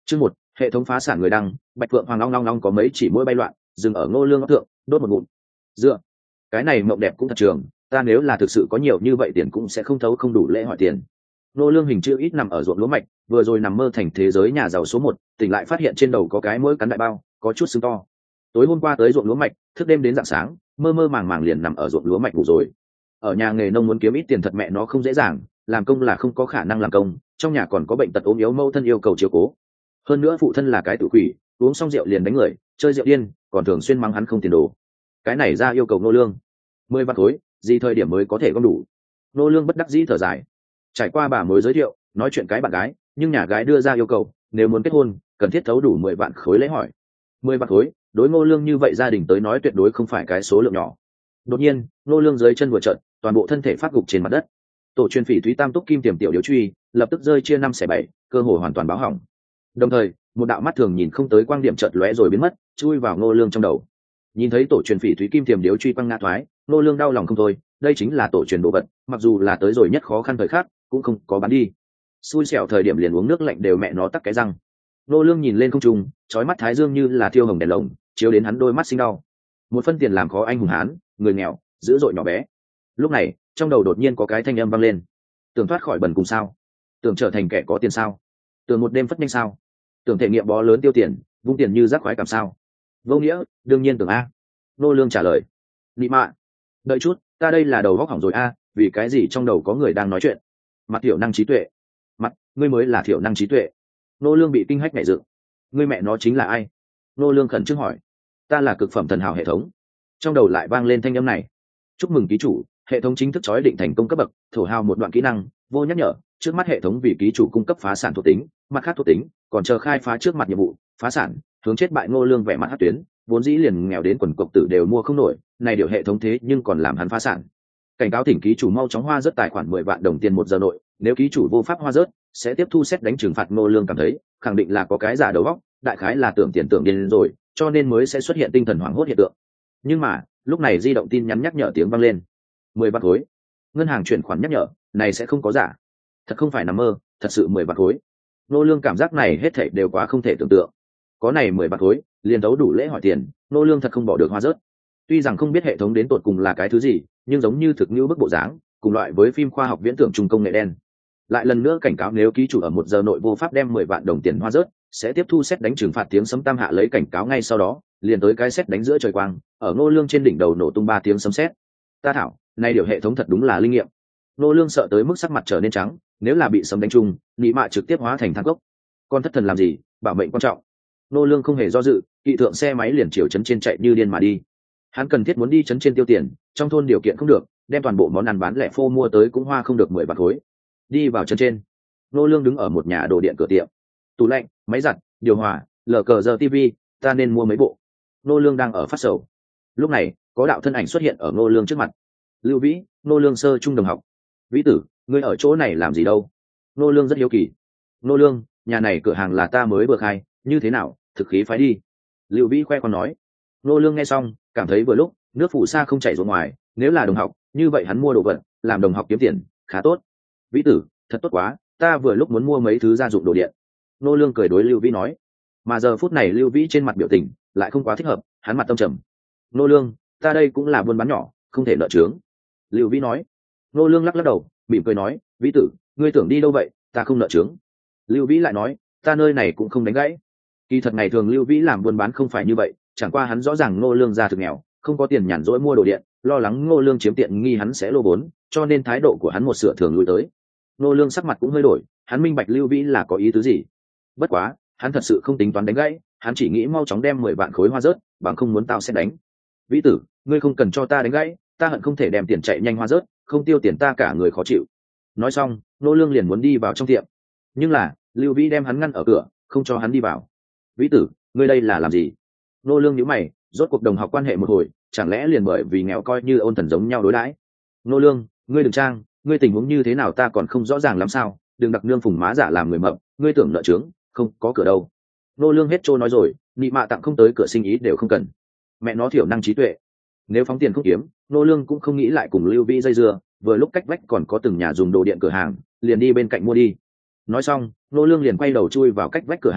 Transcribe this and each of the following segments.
Chương 1, hệ thống phá sản người đăng, bạch phượng hoàng long long long có mấy chỉ mũi bay loạn, dừng ở Ngô Lương óc thượng, đốt một ngụm. Dựa, cái này mộng đẹp cũng thật trường, ta nếu là thực sự có nhiều như vậy tiền cũng sẽ không thấu không đủ lễ hỏi tiền. Ngô Lương hình chữ ít nằm ở ruộng lúa mạch, vừa rồi nằm mơ thành thế giới nhà giàu số 1, tỉnh lại phát hiện trên đầu có cái mũi cắn đại bao, có chút sưng to. Tối hôm qua tới ruộng lúa mạch, thức đêm đến rạng sáng, mơ mơ màng màng liền nằm ở ruộng lúa mạch ngủ rồi. Ở nhà nghề nông muốn kiếm ít tiền thật mẹ nó không dễ dàng, làm công là không có khả năng làm công, trong nhà còn có bệnh tật ốm yếu mâu thân yêu cầu chiếu cố. Hơn nữa phụ thân là cái tự quỷ, uống xong rượu liền đánh người, chơi rượu điên, còn thường xuyên mắng hắn không tiền đồ. Cái này ra yêu cầu Ngô Lương 10 vạn khối, gì thời điểm mới có thể gom đủ? Ngô Lương bất đắc dĩ thở dài. Trải qua bà mối giới thiệu, nói chuyện cái bạn gái, nhưng nhà gái đưa ra yêu cầu, nếu muốn kết hôn, cần thiết thấu đủ 10 vạn khối lễ hỏi. 10 vạn khối, đối Ngô Lương như vậy gia đình tới nói tuyệt đối không phải cái số lượng nhỏ. Đột nhiên, Ngô Lương dưới chân vừa trợn, toàn bộ thân thể phát gục trên mặt đất. Tổ truyền phỉ thúy tam túc kim tiềm tiểu điếu truy, lập tức rơi chia 5/7, cơ hồ hoàn toàn báo hỏng. Đồng thời, một đạo mắt thường nhìn không tới quang điểm chợt lóe rồi biến mất, chui vào Ngô Lương trong đầu. Nhìn thấy tổ truyền phỉ thúy kim tiềm điếu truy quăng ngã thoái, Ngô Lương đau lòng không thôi, đây chính là tổ truyền đồ vật, mặc dù là tới rồi nhất khó khăn thời khắc, cũng không có bán đi. Xui xẻo thời điểm liền uống nước lạnh đều mẹ nó tắc cái răng. Ngô Lương nhìn lên không trung, chói mắt thái dương như là thiêu hồng đèn lồng, chiếu đến hắn đôi mắt sinh đau. Một phân tiền làm khó anh hùng hán, người nghèo, dữ dội nhỏ bé. Lúc này, trong đầu đột nhiên có cái thanh âm vang lên. Tưởng thoát khỏi bần cùng sao? Tưởng trở thành kẻ có tiền sao? Tưởng một đêm phất nhanh sao? Tưởng thể nghiệm bó lớn tiêu tiền, vung tiền như rác khoái cảm sao? Vô nghĩa, đương nhiên tưởng a. Ngô Lương trả lời. Nị mạ, đợi chút, ta đây là đầu góc hỏng rồi a, vì cái gì trong đầu có người đang nói chuyện? Mặt thiểu năng trí tuệ. Mặt, ngươi mới là thiểu năng trí tuệ. Ngô Lương bị kinh hách nhảy dựng. Ngươi mẹ nó chính là ai? Ngô Lương khẩn trương hỏi. Ta là cực phẩm thần hào hệ thống. Trong đầu lại vang lên thanh âm này. Chúc mừng ký chủ, hệ thống chính thức chói định thành công cấp bậc, thổ hào một đoạn kỹ năng, vô nhắc nhở, trước mắt hệ thống vì ký chủ cung cấp phá sản thuộc tính, mặt khác thuộc tính, còn chờ khai phá trước mặt nhiệm vụ, phá sản, hướng chết bại Ngô Lương vẻ mặt hất tuyến, vốn dĩ liền nghèo đến quần cộc tử đều mua không nổi, này điều hệ thống thế nhưng còn làm hắn phá sản. Cảnh cáo thỉnh ký chủ mau chóng hoa rớt tài khoản 10 vạn đồng tiền 1 giờ nội, nếu ký chủ vô pháp hoa rớt, sẽ tiếp thu xét đánh trừng phạt. Ngô Lương cảm thấy, khẳng định là có cái giả đầu óc, đại khái là tưởng tiền tưởng điên rồi, cho nên mới sẽ xuất hiện tinh thần hoảng hốt hiện tượng. Nhưng mà, lúc này di động tin nhắn nhắc nhở tiếng vang lên. 10 vạn khối. Ngân hàng chuyển khoản nhắc nhở, này sẽ không có giả. Thật không phải nằm mơ, thật sự 10 vạn khối. Ngô Lương cảm giác này hết thảy đều quá không thể tưởng tượng. Có này 10 vạn khối, liền đấu đủ lễ hỏi tiền, Ngô Lương thật không bỏ được hoa rớt. Tuy rằng không biết hệ thống đến tột cùng là cái thứ gì, nhưng giống như thực như bức bộ dáng, cùng loại với phim khoa học viễn tưởng trung công nghệ đen. Lại lần nữa cảnh cáo nếu ký chủ ở 1 giờ nội vô pháp đem 10 vạn đồng tiền hoa rớt, sẽ tiếp thu xét đánh trừng phạt. Tiếng sấm tam hạ lấy cảnh cáo ngay sau đó, liền tới cái xét đánh giữa trời quang, ở Ngô Lương trên đỉnh đầu nổ tung 3 tiếng sấm sét. Ta thảo, này điều hệ thống thật đúng là linh nghiệm. Ngô Lương sợ tới mức sắc mặt trở nên trắng, nếu là bị sấm đánh trúng, nị mạ trực tiếp hóa thành than cốc. Con thất thần làm gì, bảo mệnh quan trọng. Ngô Lương không hề do dự, kỵ thượng xe máy liền chiều trấn trên chạy như điên mà đi. Hắn cần thiết muốn đi trấn trên tiêu tiền, trong thôn điều kiện không được, đem toàn bộ món ăn bán lẻ phô mua tới cũng hoa không được 10 vạn khối. Đi vào trấn trên, Ngô Lương đứng ở một nhà đồ điện cửa tiệm. Tủ lạnh, máy giặt, điều hòa, lờ cờ giờ tivi, ta nên mua mấy bộ. Ngô Lương đang ở phát sầu. Lúc này, có đạo thân ảnh xuất hiện ở Ngô Lương trước mặt. Lưu Vĩ, Ngô Lương sơ trung đồng học. Vĩ tử, ngươi ở chỗ này làm gì đâu? Ngô Lương rất hiếu kỳ. Ngô Lương, nhà này cửa hàng là ta mới vừa khai, như thế nào, thực khí phái đi. Lưu Vĩ khoe con nói. Ngô Lương nghe xong, cảm thấy vừa lúc, nước phủ sa không chảy ra ngoài, nếu là đồng học, như vậy hắn mua đồ vật, làm đồng học kiếm tiền, khá tốt. Vĩ tử, thật tốt quá, ta vừa lúc muốn mua mấy thứ gia dụng đồ điện. Ngô Lương cười đối Lưu Vĩ nói. Mà giờ phút này Lưu Vĩ trên mặt biểu tình lại không quá thích hợp, hắn mặt tâm trầm. Ngô Lương, ta đây cũng là buôn bán nhỏ, không thể nợ trướng. Lưu Vĩ nói. Ngô Lương lắc lắc đầu, mỉm cười nói, Vĩ tử, ngươi tưởng đi đâu vậy, ta không nợ trướng. Lưu Vĩ lại nói, ta nơi này cũng không đánh gãy. Kỳ thật ngày thường Lưu Vĩ làm buôn bán không phải như vậy, chẳng qua hắn rõ ràng Ngô Lương gia thực nghèo, không có tiền nhàn rỗi mua đồ điện, lo lắng Ngô Lương chiếm tiện nghi hắn sẽ lô vốn, cho nên thái độ của hắn một sửa thường lui tới. Ngô Lương sắc mặt cũng hơi đổi, hắn minh bạch Lưu Vĩ là có ý tứ gì. Bất quá, hắn thật sự không tính toán đánh gãy, hắn chỉ nghĩ mau chóng đem 10 vạn khối hoa rớt, bằng không muốn tao sẽ đánh. Vĩ tử, ngươi không cần cho ta đánh gãy, ta hận không thể đem tiền chạy nhanh hoa rớt, không tiêu tiền ta cả người khó chịu. Nói xong, Ngô Lương liền muốn đi vào trong tiệm, nhưng là Lưu Vĩ đem hắn ngăn ở cửa, không cho hắn đi vào. Vĩ tử, ngươi đây là làm gì? Ngô Lương nhíu mày, rốt cuộc đồng học quan hệ một hồi, chẳng lẽ liền bởi vì nghèo coi như ôn thần giống nhau đối đãi? Ngô Lương, ngươi đừng trang, ngươi tình huống như thế nào ta còn không rõ ràng lắm sao? Đừng đặc nương phùng má giả làm người mập, ngươi tưởng nợ trướng, không có cửa đâu. Ngô Lương hết trôi nói rồi, nị mạ tặng không tới cửa sinh ý đều không cần. Mẹ nó thiểu năng trí tuệ. Nếu phóng tiền không kiếm, Ngô Lương cũng không nghĩ lại cùng Lưu Vĩ dây dưa, vừa lúc cách vách còn có từng nhà dùng đồ điện cửa hàng, liền đi bên cạnh mua đi. Nói xong, Ngô Lương liền quay đầu chui vào cách vách cửa hàng,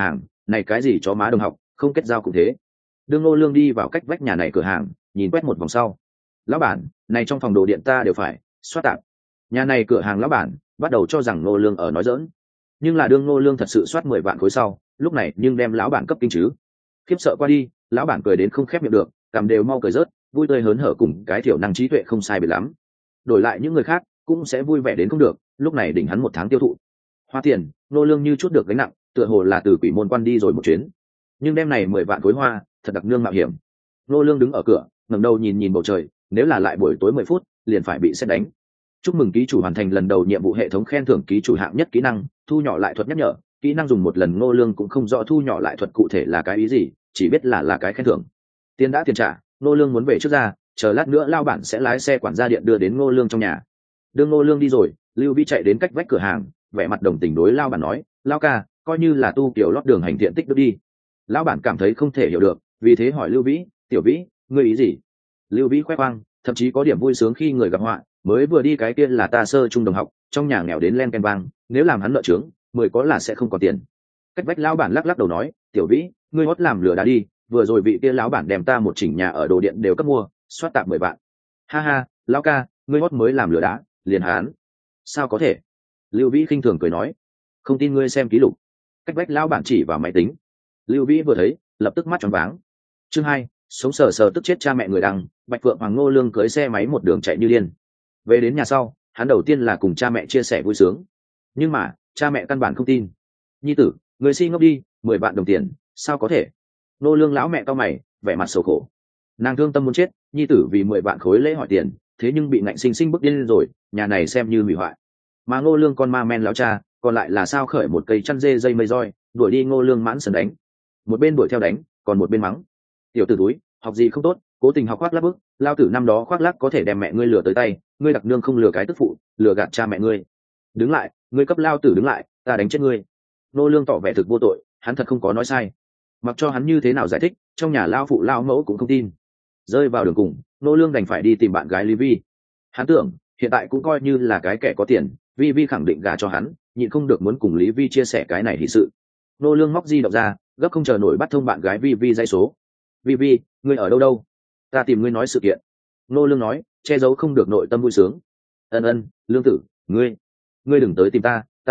này cái gì chó má đồng học, không kết giao cũng thế. Đương Ngô Lương đi vào cách vách nhà này cửa hàng, nhìn quét một vòng sau, lão bản, này trong phòng đồ điện ta đều phải soát tạp. Nhà này cửa hàng lão bản bắt đầu cho rằng Ngô Lương ở nói giỡn, nhưng là đương Ngô Lương thật sự soát 10 vạn khối sau, lúc này nhưng đem lão bản cấp kinh chứ. Khiếp sợ qua đi, lão bản cười đến không khép miệng được, cằm đều mau cười rớt, vui tươi hớn hở cùng cái thiểu năng trí tuệ không sai biệt lắm. Đổi lại những người khác cũng sẽ vui vẻ đến không được, lúc này đỉnh hắn 1 tháng tiêu thụ. Hoa tiền, Ngô Lương như chút được gánh nặng, tựa hồ là từ quỷ môn quan đi rồi một chuyến. Nhưng đêm này 10 vạn khối hoa, thật đặc nương mạo hiểm. Ngô Lương đứng ở cửa, ngẩng đầu nhìn nhìn bầu trời, nếu là lại buổi tối 10 phút, liền phải bị sét đánh. Chúc mừng ký chủ hoàn thành lần đầu nhiệm vụ hệ thống khen thưởng ký chủ hạng nhất kỹ năng, thu nhỏ lại thuật nhắc nhở, kỹ năng dùng một lần. Ngô Lương cũng không rõ thu nhỏ lại thuật cụ thể là cái ý gì, chỉ biết là cái khen thưởng. Tiền đã tiền trả, Ngô Lương muốn về trước ra, chờ lát nữa lao bản sẽ lái xe quản gia điện đưa đến Ngô Lương trong nhà. Đương Ngô Lương đi rồi, Lưu Vĩ chạy đến cách vách cửa hàng, vẻ mặt đồng tình đối lao bản nói, lao ca, coi như là tu kiểu lót đường hành thiện tích đức đi. Lão bản cảm thấy không thể hiểu được, vì thế hỏi Lưu Vĩ, tiểu Vĩ, ngươi ý gì? Lưu Vĩ khoe khoang, thậm chí có điểm vui sướng khi người gặp họa, mới vừa đi cái kia là ta sơ trung đồng học, trong nhà nghèo đến len ken vang, nếu làm hắn nợ trướng, 10 có là sẽ không có tiền. Cách vách lão bản lắc lắc đầu nói, tiểu Vĩ, ngươi hót làm lừa đá đi, vừa rồi vị kia lão bản đem ta một chỉnh nhà ở đồ điện đều cấp mua, soát tạm 10 vạn. Ha ha, lão ca, ngươi hót mới làm lừa đá, liền hắn. Sao có thể? Lưu Vĩ khinh thường cười nói, không tin ngươi xem ký lục. Cách vách lão bản chỉ vào máy tính. Lưu Vĩ vừa thấy, lập tức mắt tròn váng. Chương 2, sống sờ sờ tức chết cha mẹ người đăng. Bạch Phượng Hoàng Ngô Lương cưới xe máy một đường chạy như điên. Về đến nhà sau, hắn đầu tiên là cùng cha mẹ chia sẻ vui sướng, nhưng mà cha mẹ căn bản không tin. Nhi tử, người si ngốc đi, 10 vạn đồng tiền, sao có thể? Ngô Lương lão mẹ cau mày, vẻ mặt sầu khổ. Nàng thương tâm muốn chết, nhi tử vì 10 vạn khối lễ hỏi tiền, thế nhưng bị ngạnh sinh sinh bức điên rồi, nhà này xem như hủy hoại. Mà Ngô Lương con ma men lão cha, còn lại là sao khởi một cây chăn dê dây mây roi, đuổi đi Ngô Lương mãn sần đánh. Một bên đuổi theo đánh, còn một bên mắng, tiểu tử túi, học gì không tốt, cố tình học khoác lác bức, lao tử năm đó khoác lác có thể đem mẹ ngươi lừa tới tay, ngươi đặc nương không lừa cái tức phụ, lừa gạt cha mẹ ngươi. Đứng lại, ngươi cấp lao tử đứng lại, ta đánh chết ngươi. Ngô Lương tỏ vẻ thực vô tội, hắn thật không có nói sai. Mặc cho hắn như thế nào giải thích, trong nhà lao phụ lao mẫu cũng không tin. Rơi vào đường cùng, Ngô Lương đành phải đi tìm bạn gái Lý Vi. Hắn tưởng hiện tại cũng coi như là cái kẻ có tiền, Vi Vi khẳng định gả cho hắn, nhịn không được muốn cùng Lý Vi chia sẻ cái này hỷ sự. Ngô Lương móc di động ra, gấp không chờ nổi bắt thông bạn gái Vi Vi dây số. Vi Vi, ngươi ở đâu đâu? Ta tìm ngươi nói sự kiện. Ngô Lương nói, che giấu không được nội tâm vui sướng. Ân, Lương tử, ngươi đừng tới tìm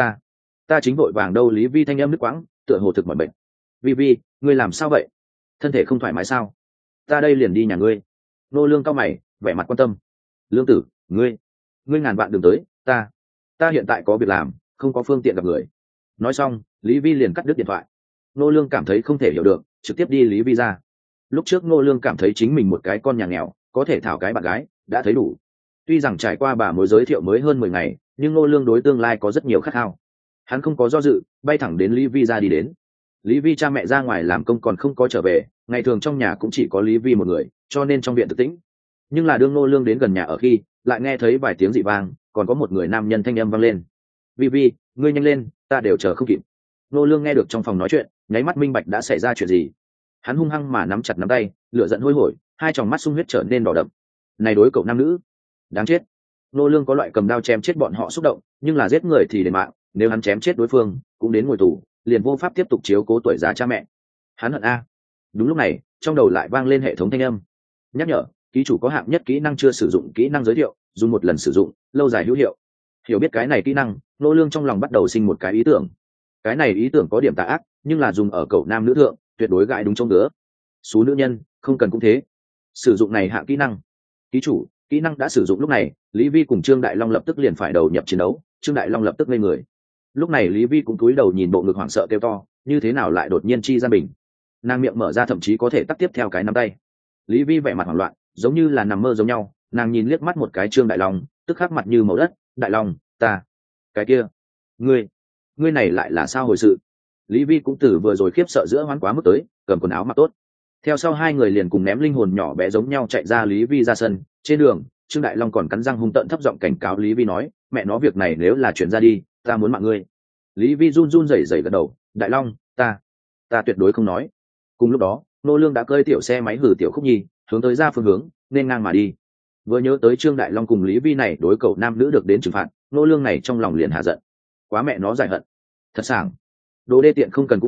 ta chính vội vàng đâu. Lý Vi thanh âm nứt quãng, tựa hồ thực mỏi bệnh. Vi Vi, ngươi làm sao vậy? Thân thể không thoải mái sao? Ta đây liền đi nhà ngươi. Ngô Lương cau mày, vẻ mặt quan tâm. Lương tử, ngươi ngàn vạn đừng tới, ta hiện tại có việc làm, không có phương tiện gặp người. Nói xong, Lý Vi liền cắt đứt điện thoại. Ngô Lương cảm thấy không thể hiểu được, trực tiếp đi Lý Vi ra. Lúc trước Ngô Lương cảm thấy chính mình một cái con nhà nghèo, có thể thảo cái bạn gái, đã thấy đủ. Tuy rằng trải qua bà mối giới thiệu mới hơn 10 ngày, nhưng Ngô Lương đối tương lai có rất nhiều khát khao. Hắn không có do dự, bay thẳng đến Lý Vi ra đi đến. Lý Vi cha mẹ ra ngoài làm công còn không có trở về, ngày thường trong nhà cũng chỉ có Lý Vi một người, cho nên trong viện tự tĩnh. Nhưng là đương Ngô Lương đến gần nhà ở khi, lại nghe thấy vài tiếng dị vang, còn có một người nam nhân thanh âm vang lên. Vi, ngươi nhanh lên, ta đều chờ không kịp. Ngô Lương nghe được trong phòng nói chuyện, nháy mắt minh bạch đã xảy ra chuyện gì. Hắn hung hăng mà nắm chặt nắm tay, lửa giận hôi hổi, hai tròng mắt sung huyết trở nên đỏ đậm. Này đối cậu nam nữ, đáng chết. Ngô Lương có loại cầm đao chém chết bọn họ xúc động, nhưng là giết người thì đền mạng, nếu hắn chém chết đối phương, cũng đến ngồi tù, liền vô pháp tiếp tục chiếu cố tuổi già cha mẹ. Hắn hận a. Đúng lúc này, trong đầu lại vang lên hệ thống thanh âm. Nhắc nhở, ký chủ có hạng nhất kỹ năng chưa sử dụng, kỹ năng giới thiệu, dùng một lần sử dụng, lâu dài hữu hiệu. Hiểu biết cái này kỹ năng, Ngô Lương trong lòng bắt đầu sinh một cái ý tưởng. Cái này ý tưởng có điểm tà ác, nhưng là dùng ở cậu nam nữ thượng, tuyệt đối gãi đúng trong nữa. Số nữ nhân, không cần cũng thế. Sử dụng này hạng kỹ năng. Ký chủ, kỹ năng đã sử dụng. Lúc này, Lý Vi cùng Trương Đại Long lập tức liền phải đầu nhập chiến đấu. Trương Đại Long lập tức ngây người. Lúc này Lý Vi cũng cúi đầu nhìn bộ ngực hoảng sợ kêu to, như thế nào lại đột nhiên chi gian bình. Nàng miệng mở ra thậm chí có thể tắt tiếp theo cái nắm tay. Lý Vi vẻ mặt hoảng loạn, giống như là nằm mơ giống nhau. Nàng nhìn liếc mắt một cái Trương Đại Long, tức khắc mặt như màu đất. Đại Long, ta, cái kia, ngươi này lại là sao hồi sự? Lý Vi cũng từ vừa rồi khiếp sợ giữa hoán quá mức tới, cầm quần áo mặc tốt. Theo sau hai người liền cùng ném linh hồn nhỏ bé giống nhau chạy ra Lý Vi ra sân. Trên đường, Trương Đại Long còn cắn răng hung tợn thấp giọng cảnh cáo Lý Vi nói, mẹ nó việc này nếu là chuyển ra đi, ta muốn mạng ngươi. Lý Vi run rẩy gật đầu, Đại Long, ta tuyệt đối không nói. Cùng lúc đó, Ngô Lương đã cơi tiểu xe máy hử tiểu Khúc Nhi, hướng tới ra phương hướng, nên ngang mà đi. Vừa nhớ tới Trương Đại Long cùng Lý Vi này đối cậu nam nữ được đến trừng phạt, Ngô Lương này trong lòng liền hạ giận. Quá mẹ nó giải hận. Thật sảng. Đồ đê tiện không cần cũng thế,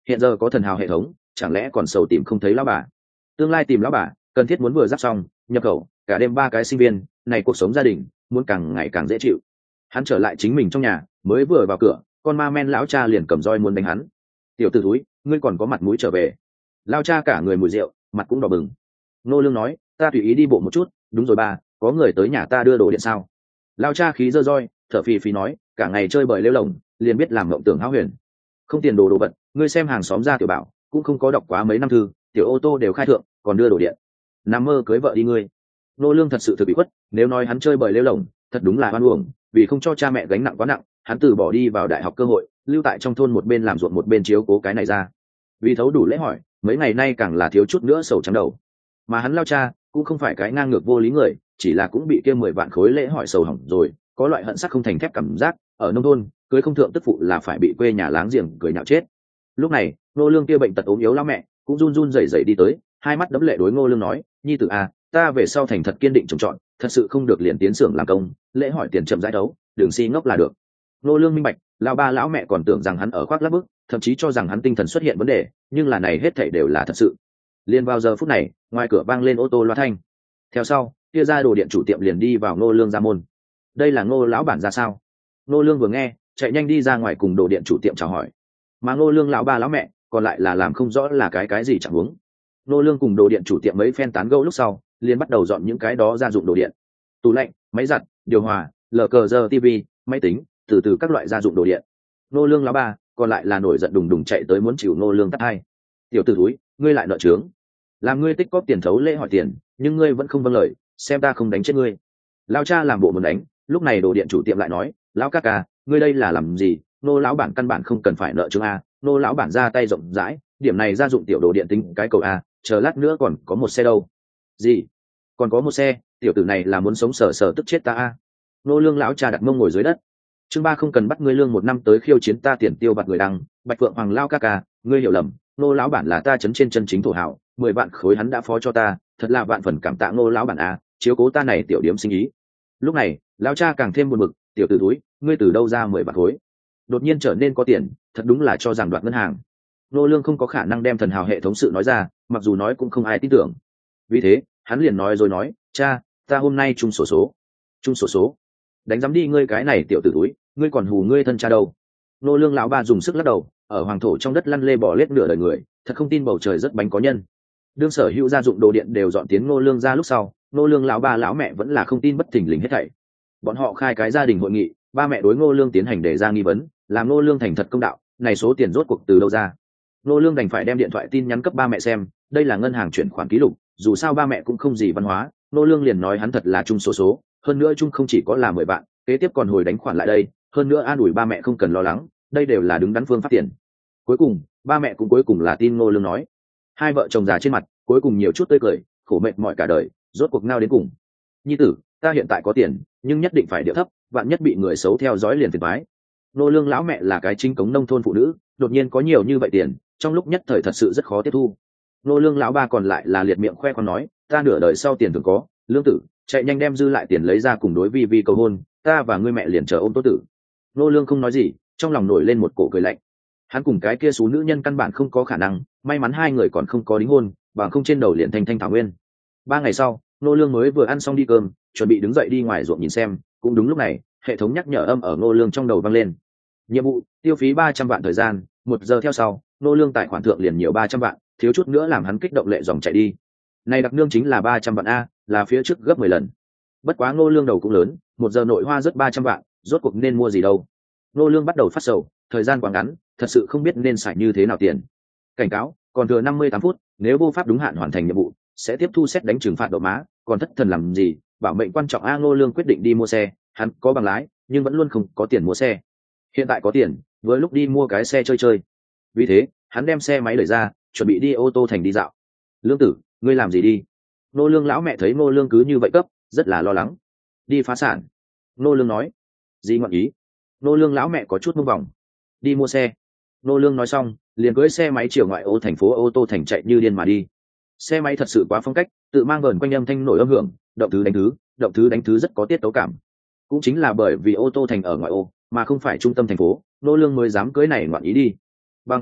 hiện giờ có thần hào hệ thống, chẳng lẽ còn sầu tìm không thấy lão bà? Tương lai tìm lão bà cần thiết muốn vừa giáp xong nhập khẩu cả đêm 3 cái sinh viên này, cuộc sống gia đình muốn càng ngày càng dễ chịu. Hắn trở lại chính mình trong nhà, mới vừa vào cửa con ma men lão cha liền cầm roi muốn đánh hắn. Tiểu tử thúi, ngươi còn có mặt mũi trở về? Lão cha cả người mùi rượu, mặt cũng đỏ bừng. Nô Lương nói, ta tùy ý đi bộ một chút. Đúng rồi ba, có người tới nhà ta đưa đồ điện sao? Lão cha khí dơ roi, thở phì phì nói, cả ngày chơi bời lêu lồng, liền biết làm mộng tưởng hão huyền. Không tiền đồ đồ vật, ngươi xem hàng xóm ra tiểu bảo cũng không có đọc quá mấy năm thư, tiểu ô tô đều khai thượng, còn đưa đồ điện. Nằm mơ cưới vợ đi ngươi. Nô Lương thật sự thực bị khuất, nếu nói hắn chơi bời lêu lồng, thật đúng là oan uổng, vì không cho cha mẹ gánh nặng quá nặng, hắn từ bỏ đi vào đại học cơ hội, lưu tại trong thôn một bên làm ruộng một bên chiếu cố cái này ra. Vì thấu đủ lễ hỏi, mấy ngày nay càng là thiếu chút nữa sầu trắng đầu. Mà hắn lao cha cũng không phải cái ngang ngược vô lý người, chỉ là cũng bị kia 10 vạn khối lễ hỏi sầu hỏng rồi, có loại hận sắt không thành thép cảm giác, ở nông thôn, cưới không thượng tức phụ là phải bị quê nhà láng giềng cười nhạo chết. Lúc này, Ngô Lương kia bệnh tật ốm yếu lão mẹ, cũng run run rẩy rẩy đi tới, hai mắt đẫm lệ đối Ngô Lương nói, "Nhi tử à, ta về sau thành thật kiên định trồng trọt, thật sự không được liền tiến xưởng làm công, lễ hỏi tiền chậm rãi đấu, đừng si ngốc là được." Ngô Lương minh bạch, lão ba lão mẹ còn tưởng rằng hắn ở khoác lác bức, thậm chí cho rằng hắn tinh thần xuất hiện vấn đề, nhưng là này hết thảy đều là thật sự. Liên vào giờ phút này, ngoài cửa vang lên ô tô loa thanh. Theo sau, kia ra đồ điện chủ tiệm liền đi vào Ngô Lương ra môn. Đây là Ngô lão bản ra sao? Ngô Lương vừa nghe, chạy nhanh đi ra ngoài cùng đồ điện chủ tiệm chào hỏi. Mà Ngô Lương lão ba lão mẹ còn lại là làm không rõ là cái gì chẳng huống. Ngô Lương cùng đồ điện chủ tiệm mấy phen tán gẫu lúc sau, liền bắt đầu dọn những cái đó gia dụng đồ điện. Tủ lạnh, máy giặt, điều hòa, lờ cờ giờ tivi, máy tính, từ từ các loại gia dụng đồ điện. Ngô Lương lão ba còn lại là nổi giận đùng đùng chạy tới muốn chịu Ngô Lương tát hai. Tiểu tử thúi, ngươi lại nợ trướng. Làm ngươi tích cóp tiền thấu lễ hỏi tiền, nhưng ngươi vẫn không vâng lời, xem ta không đánh chết ngươi. Lão cha làm bộ muốn đánh, lúc này đồ điện chủ tiệm lại nói, lão ca ca, ngươi đây là làm gì? Nô lão bản căn bản không cần phải nợ chứng a, nô lão bản ra tay rộng rãi, điểm này gia dụng tiểu đồ điện tính cái cầu a, chờ lát nữa còn có một xe đâu. Gì? Còn có một xe? Tiểu tử này là muốn sống sờ sờ tức chết ta a. Nô Lương lão cha đặt mông ngồi dưới đất. Chương 3 không cần bắt ngươi lương 1 năm tới khiêu chiến ta tiền tiêu bạc người đăng, Bạch Phượng Hoàng lao ca ca, ngươi hiểu lầm, nô lão bản là ta chấn trên chân chính thổ hảo, 10 vạn khối hắn đã phó cho ta, thật là vạn phần cảm tạ nô lão bản a, chiếu cố ta này tiểu điểm sinh ý. Lúc này, lão cha càng thêm buồn bực, tiểu tử túi, ngươi từ đâu ra 10 vạn khối? Đột nhiên trở nên có tiền, thật đúng là cho rằng đoạt ngân hàng. Nô Lương không có khả năng đem thần hào hệ thống sự nói ra, mặc dù nói cũng không ai tin tưởng. Vì thế, hắn liền nói rồi nói, cha, ta hôm nay chung sổ số. Chung sổ số? Đánh giám đi ngươi cái này tiểu tử túi, ngươi còn hù ngươi thân cha đâu? Nô Lương lão ba dùng sức lắc đầu, ở hoàng thổ trong đất lăn lê bò lết nửa đời người, thật không tin bầu trời rất bánh có nhân. Đương sở hữu gia dụng đồ điện đều dọn tiến Nô Lương ra lúc sau, Nô Lương lão ba lão mẹ vẫn là không tin bất thình lình hết thảy. Bọn họ khai cái gia đình hội nghị, ba mẹ đối Ngô Lương tiến hành đề ra nghi vấn, làm Ngô Lương thành thật công đạo, này số tiền rốt cuộc từ đâu ra? Ngô Lương đành phải đem điện thoại tin nhắn cấp ba mẹ xem, đây là ngân hàng chuyển khoản ký lục, dù sao ba mẹ cũng không gì văn hóa, Ngô Lương liền nói hắn thật là chung số, hơn nữa chung không chỉ có là 10 vạn, kế tiếp còn hồi đánh khoản lại đây, hơn nữa an ủi ba mẹ không cần lo lắng, đây đều là đứng đắn phương pháp tiền. Cuối cùng, ba mẹ cũng cuối cùng là tin Ngô Lương nói. Hai vợ chồng già trên mặt, cuối cùng nhiều chút tươi cười, khổ mệt mỏi cả đời, rốt cuộc ngao đến cùng. Nhi tử, ta hiện tại có tiền, nhưng nhất định phải điệu thấp, vạn nhất bị người xấu theo dõi liền phiền toái. Nô Lương lão mẹ là cái chính cống nông thôn phụ nữ, đột nhiên có nhiều như vậy tiền, trong lúc nhất thời thật sự rất khó tiếp thu. Nô Lương lão ba còn lại là liệt miệng khoe con nói, ta nửa đời sau tiền thường có, Lương tử, chạy nhanh đem dư lại tiền lấy ra cùng đối vi cầu hôn, ta và ngươi mẹ liền chờ ôm tốt tử. Nô Lương không nói gì, trong lòng nổi lên một cổ cười lạnh. Hắn cùng cái kia số nữ nhân căn bản không có khả năng, may mắn hai người còn không có đính hôn, bằng không trên đầu liền thành thanh thảo nguyên. 3 ngày sau, Nô Lương mới vừa ăn xong đi cơm, chuẩn bị đứng dậy đi ngoài ruộng nhìn xem, cũng đúng lúc này, hệ thống nhắc nhở âm ở Nô Lương trong đầu vang lên. Nhiệm vụ, tiêu phí 300 vạn thời gian, 1 giờ theo sau, Nô Lương tài khoản thượng liền nhiều 300 vạn, thiếu chút nữa làm hắn kích động lệ dòng chạy đi. Này đặc nương chính là 300 vạn a, là phía trước gấp 10 lần. Bất quá Nô Lương đầu cũng lớn, 1 giờ nội hoa rất 300 vạn, rốt cuộc nên mua gì đâu. Nô Lương bắt đầu phát sầu, thời gian quá ngắn, thật sự không biết nên xài như thế nào tiền. Cảnh cáo, còn thừa 58 phút, nếu vô pháp đúng hạn hoàn thành nhiệm vụ, sẽ tiếp thu xét đánh trừng phạt độ má, còn thất thần làm gì, bảo mệnh quan trọng a. Ngô Lương quyết định đi mua xe, hắn có bằng lái nhưng vẫn luôn không có tiền mua xe. Hiện tại có tiền, với lúc đi mua cái xe chơi chơi. Vì thế, hắn đem xe máy đẩy ra, chuẩn bị đi ô tô thành đi dạo. Lương tử, ngươi làm gì đi? Ngô Lương lão mẹ thấy Ngô Lương cứ như vậy cấp, rất là lo lắng. Đi phá sản. Ngô Lương nói. Gì ngọn ý? Ngô Lương lão mẹ có chút mông vòng. Đi mua xe. Ngô Lương nói xong, liền cưỡi xe máy chiều ngoại ô thành phố ô tô thành chạy như điên mà đi. Xe máy thật sự quá phong cách, tự mang vờn quanh âm thanh nổi âm hưởng, động thứ đánh thứ rất có tiết tấu cảm. Cũng chính là bởi vì ô tô thành ở ngoại ô mà không phải trung tâm thành phố, Nô Lương mới dám cưới này ngoạn ý đi. Bằng không,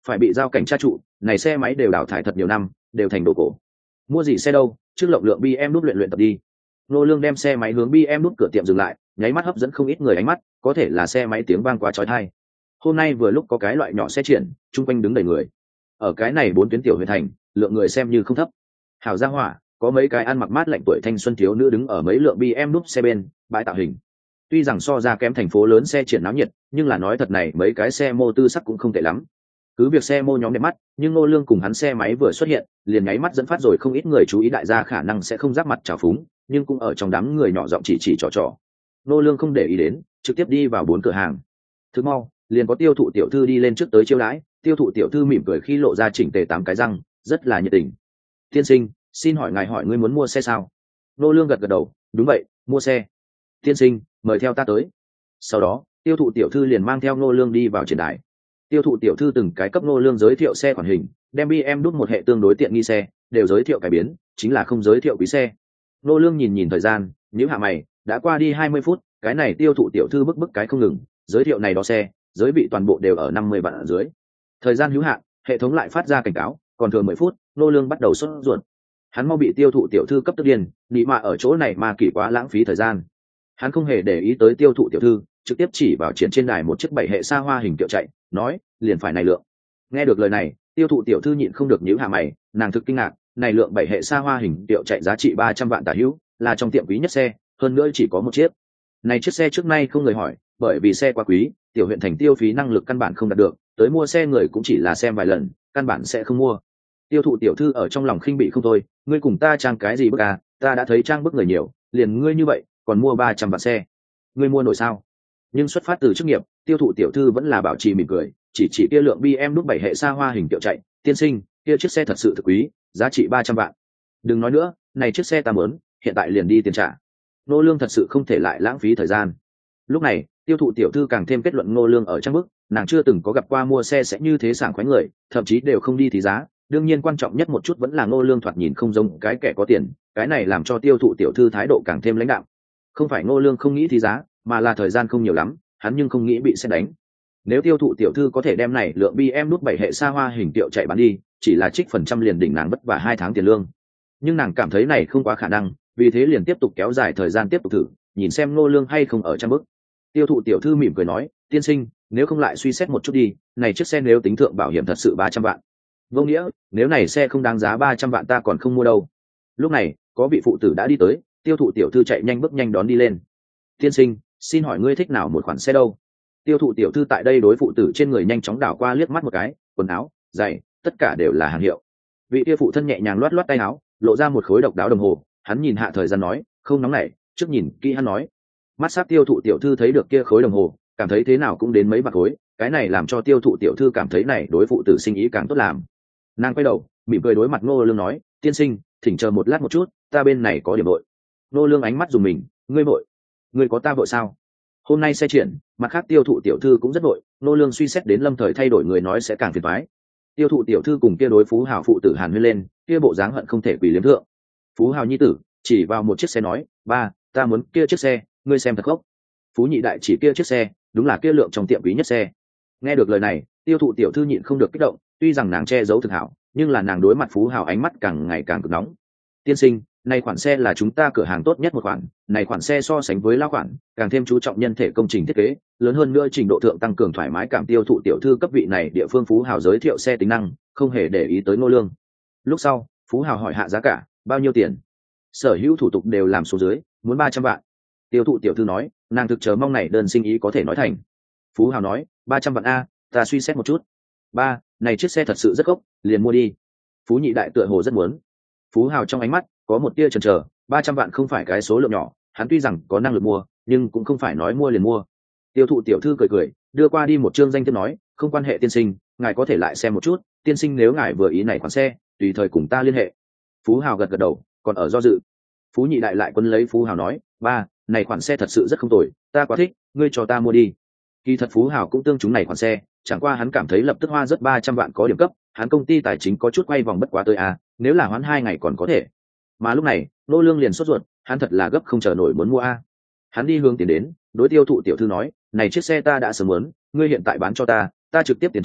phải bị giao cảnh tra trụ, này xe máy đều đào thải thật nhiều năm, đều thành đồ cổ. Mua gì xe đâu, trước lộng lượng BMW luyện luyện tập đi. Nô Lương đem xe máy hướng BMW cửa tiệm dừng lại, nháy mắt hấp dẫn không ít người ánh mắt, có thể là xe máy tiếng vang quá chói tai. Hôm nay vừa lúc có cái loại nhỏ xe triển, chung quanh đứng đầy người. Ở cái này 4 tuyến tiểu huyện thành, lượng người xem như không thấp. Hảo gia hỏa, có mấy cái ăn mặc mát lạnh tuổi thanh xuân thiếu nữ đứng ở mấy lượng BMW xe bên, bãi tạo hình. Tuy rằng so ra kém thành phố lớn xe triển náo nhiệt, nhưng là nói thật này mấy cái xe mô tư sắc cũng không tệ lắm. Cứ việc xe mô nhóm đẹp mắt, nhưng Ngô Lương cùng hắn xe máy vừa xuất hiện, liền nháy mắt dẫn phát rồi không ít người chú ý, đại gia khả năng sẽ không giáp mặt chào phúng, nhưng cũng ở trong đám người nhỏ giọng chỉ trò. Ngô Lương không để ý đến, trực tiếp đi vào 4 cửa hàng. Thức mau, liền có tiêu thụ tiểu thư đi lên trước tới chiêu đãi, tiêu thụ tiểu thư mỉm cười khi lộ ra chỉnh tề 8 cái răng, rất là nhiệt tình. Tiên sinh, xin hỏi ngài hỏi ngươi muốn mua xe sao? Ngô Lương gật gật đầu, đúng vậy, mua xe. Tiên sinh, mời theo ta tới. Sau đó, tiêu thụ tiểu thư liền mang theo Ngô Lương đi vào triển đài. Tiêu thụ tiểu thư từng cái cấp Ngô Lương giới thiệu xe khoản hình, đem BMW một hệ tương đối tiện nghi xe, đều giới thiệu cải biến, chính là không giới thiệu quý xe. Ngô Lương nhìn thời gian, nhíu hạ mày, đã qua đi 20 phút, cái này tiêu thụ tiểu thư bức cái không ngừng, giới thiệu này đó xe, giới vị toàn bộ đều ở 50 vạn ở dưới. Thời gian hữu hạn, hệ thống lại phát ra cảnh cáo, còn thừa 10 phút, Ngô Lương bắt đầu sốt ruột. Hắn mau bị tiêu thụ tiểu thư cấp tức điên, nị mà ở chỗ này mà kỳ quá lãng phí thời gian. Hắn không hề để ý tới tiêu thụ tiểu thư, trực tiếp chỉ vào triển trên đài một chiếc 7 hệ xa hoa hình kiệu chạy, nói, liền phải này lượng. Nghe được lời này, tiêu thụ tiểu thư nhịn không được nhíu hạ mày, nàng thực kinh ngạc, này lượng 7 hệ xa hoa hình kiệu chạy giá trị 300 vạn tả hữu, là trong tiệm quý nhất xe, hơn nữa chỉ có một chiếc. Này chiếc xe trước nay không người hỏi, bởi vì xe quá quý, tiểu huyện thành tiêu phí năng lực căn bản không đạt được, tới mua xe người cũng chỉ là xem vài lần, căn bản sẽ không mua. Tiêu thụ tiểu thư ở trong lòng khinh bị không thôi, ngươi cùng ta trang cái gì bức à, ta đã thấy trang bức người nhiều, liền ngươi như vậy, còn mua 300 vạn xe, ngươi mua nổi sao? Nhưng xuất phát từ chức nghiệp, tiêu thụ tiểu thư vẫn là bảo trì mỉm cười, chỉ kia lượng BMW 7 hệ xa hoa hình kiệu chạy, tiên sinh, kia chiếc xe thật sự thực quý, giá trị 300 vạn. Đừng nói nữa, này chiếc xe ta muốn, hiện tại liền đi tiền trả. Ngô Lương thật sự không thể lại lãng phí thời gian. Lúc này, tiêu thụ tiểu thư càng thêm kết luận Ngô Lương ở trang bức, nàng chưa từng có gặp qua mua xe sẽ như thế sảng khoái người, thậm chí đều không đi thì giá. Đương nhiên quan trọng nhất một chút vẫn là Ngô Lương thoạt nhìn không giống cái kẻ có tiền, cái này làm cho tiêu thụ tiểu thư thái độ càng thêm lãnh đạm. Không phải Ngô Lương không nghĩ thì giá, mà là thời gian không nhiều lắm, hắn nhưng không nghĩ bị xét đánh. Nếu tiêu thụ tiểu thư có thể đem này lượng BMW 7 hệ xa hoa hình tiệu chạy bán đi, chỉ là trích phần trăm liền đỉnh nàng vất vả 2 tháng tiền lương. Nhưng nàng cảm thấy này không quá khả năng, vì thế liền tiếp tục kéo dài thời gian tiếp tục thử, nhìn xem Ngô Lương hay không ở trong bức. Tiêu thụ tiểu thư mỉm cười nói, tiên sinh, nếu không lại suy xét một chút đi, này chiếc xe nếu tính thượng bảo hiểm thật sự 300 vạn. Vô nghĩa, nếu này xe không đáng giá 300 vạn ta còn không mua đâu. Lúc này, có vị phụ tử đã đi tới, tiêu thụ tiểu thư chạy nhanh bước nhanh đón đi lên. Tiên sinh, xin hỏi ngươi thích nào một khoản xe đâu? Tiêu thụ tiểu thư tại đây đối phụ tử trên người nhanh chóng đảo qua liếc mắt một cái, quần áo, giày, tất cả đều là hàng hiệu. Vị kia phụ thân nhẹ nhàng loát loát tay áo, lộ ra một khối độc đáo đồng hồ, hắn nhìn hạ thời gian nói, không nóng nảy, trước nhìn kỹ hắn nói. Mắt sắc tiêu thụ tiểu thư thấy được kia khối đồng hồ, cảm thấy thế nào cũng đến mấy bạc khối, cái này làm cho tiêu thụ tiểu thư cảm thấy này đối phụ tử sinh ý càng tốt làm. Nàng quay đầu, mỉm cười đối mặt Ngô Lương nói, tiên sinh, thỉnh chờ một lát một chút, ta bên này có điểm vội. Ngô Lương ánh mắt dùng mình, ngươi vội? Ngươi có ta vội sao? Hôm nay xe triển, mặt khác tiêu thụ tiểu thư cũng rất vội, Ngô Lương suy xét đến lâm thời thay đổi người nói sẽ càng phiền toái. Tiêu thụ tiểu thư cùng kia đối phú hào phụ tử hàn huyên lên, kia bộ dáng hận không thể quỳ liếm thượng. Phú hào nhi tử chỉ vào một chiếc xe nói, ba, ta muốn kia chiếc xe, ngươi xem thật khốc. Phú nhị đại chỉ kia chiếc xe, đúng là kia lượng trong tiệm quý nhất xe. Nghe được lời này, tiêu thụ tiểu thư nhịn không được kích động, tuy rằng nàng che giấu thực hảo, nhưng là nàng đối mặt phú hào ánh mắt càng ngày càng cực nóng. Tiên sinh, này khoản xe là chúng ta cửa hàng tốt nhất một khoản, này khoản xe so sánh với lao khoản, càng thêm chú trọng nhân thể công trình thiết kế, lớn hơn nữa trình độ thượng tăng cường thoải mái cảm. Tiêu thụ tiểu thư cấp vị này địa phương phú hào giới thiệu xe tính năng, không hề để ý tới Ngô Lương. Lúc sau, phú hào hỏi hạ giá cả, bao nhiêu tiền? Sở hữu thủ tục đều làm số dưới, muốn 300 vạn. Tiêu thụ tiểu thư nói, nàng thực chờ mong này đơn sinh ý có thể nói thành. Phú hào nói, 300 vạn a, ta suy xét một chút. Ba, này chiếc xe thật sự rất gốc, liền mua đi. Phú nhị đại tựa hồ rất muốn. Phú hào trong ánh mắt có một tia chần chờ, 300 vạn không phải cái số lượng nhỏ, hắn tuy rằng có năng lực mua, nhưng cũng không phải nói mua liền mua. Tiêu thụ tiểu thư cười cười, đưa qua đi một chương danh thiếp nói, không quan hệ tiên sinh, ngài có thể lại xem một chút, tiên sinh nếu ngài vừa ý này khoản xe, tùy thời cùng ta liên hệ. Phú hào gật gật đầu, còn ở do dự. Phú nhị đại lại quấn lấy Phú hào nói, ba, này khoản xe thật sự rất không tồi, ta quá thích, ngươi cho ta mua đi. Kỳ thật Phú hào cũng tương chúng này khoản xe, chẳng qua hắn cảm thấy lập tức hoa rất 300 vạn có điểm cấp, hắn công ty tài chính có chút quay vòng bất quá tới a, nếu là hoãn 2 ngày còn có thể. Mà lúc này, Ngô Lương liền sốt ruột, hắn thật là gấp không chờ nổi muốn mua a. Hắn đi hướng tiến đến, đối tiêu thụ tiểu thư nói, này chiếc xe ta đã sớm muốn, ngươi hiện tại bán cho ta, ta trực tiếp tiền trả,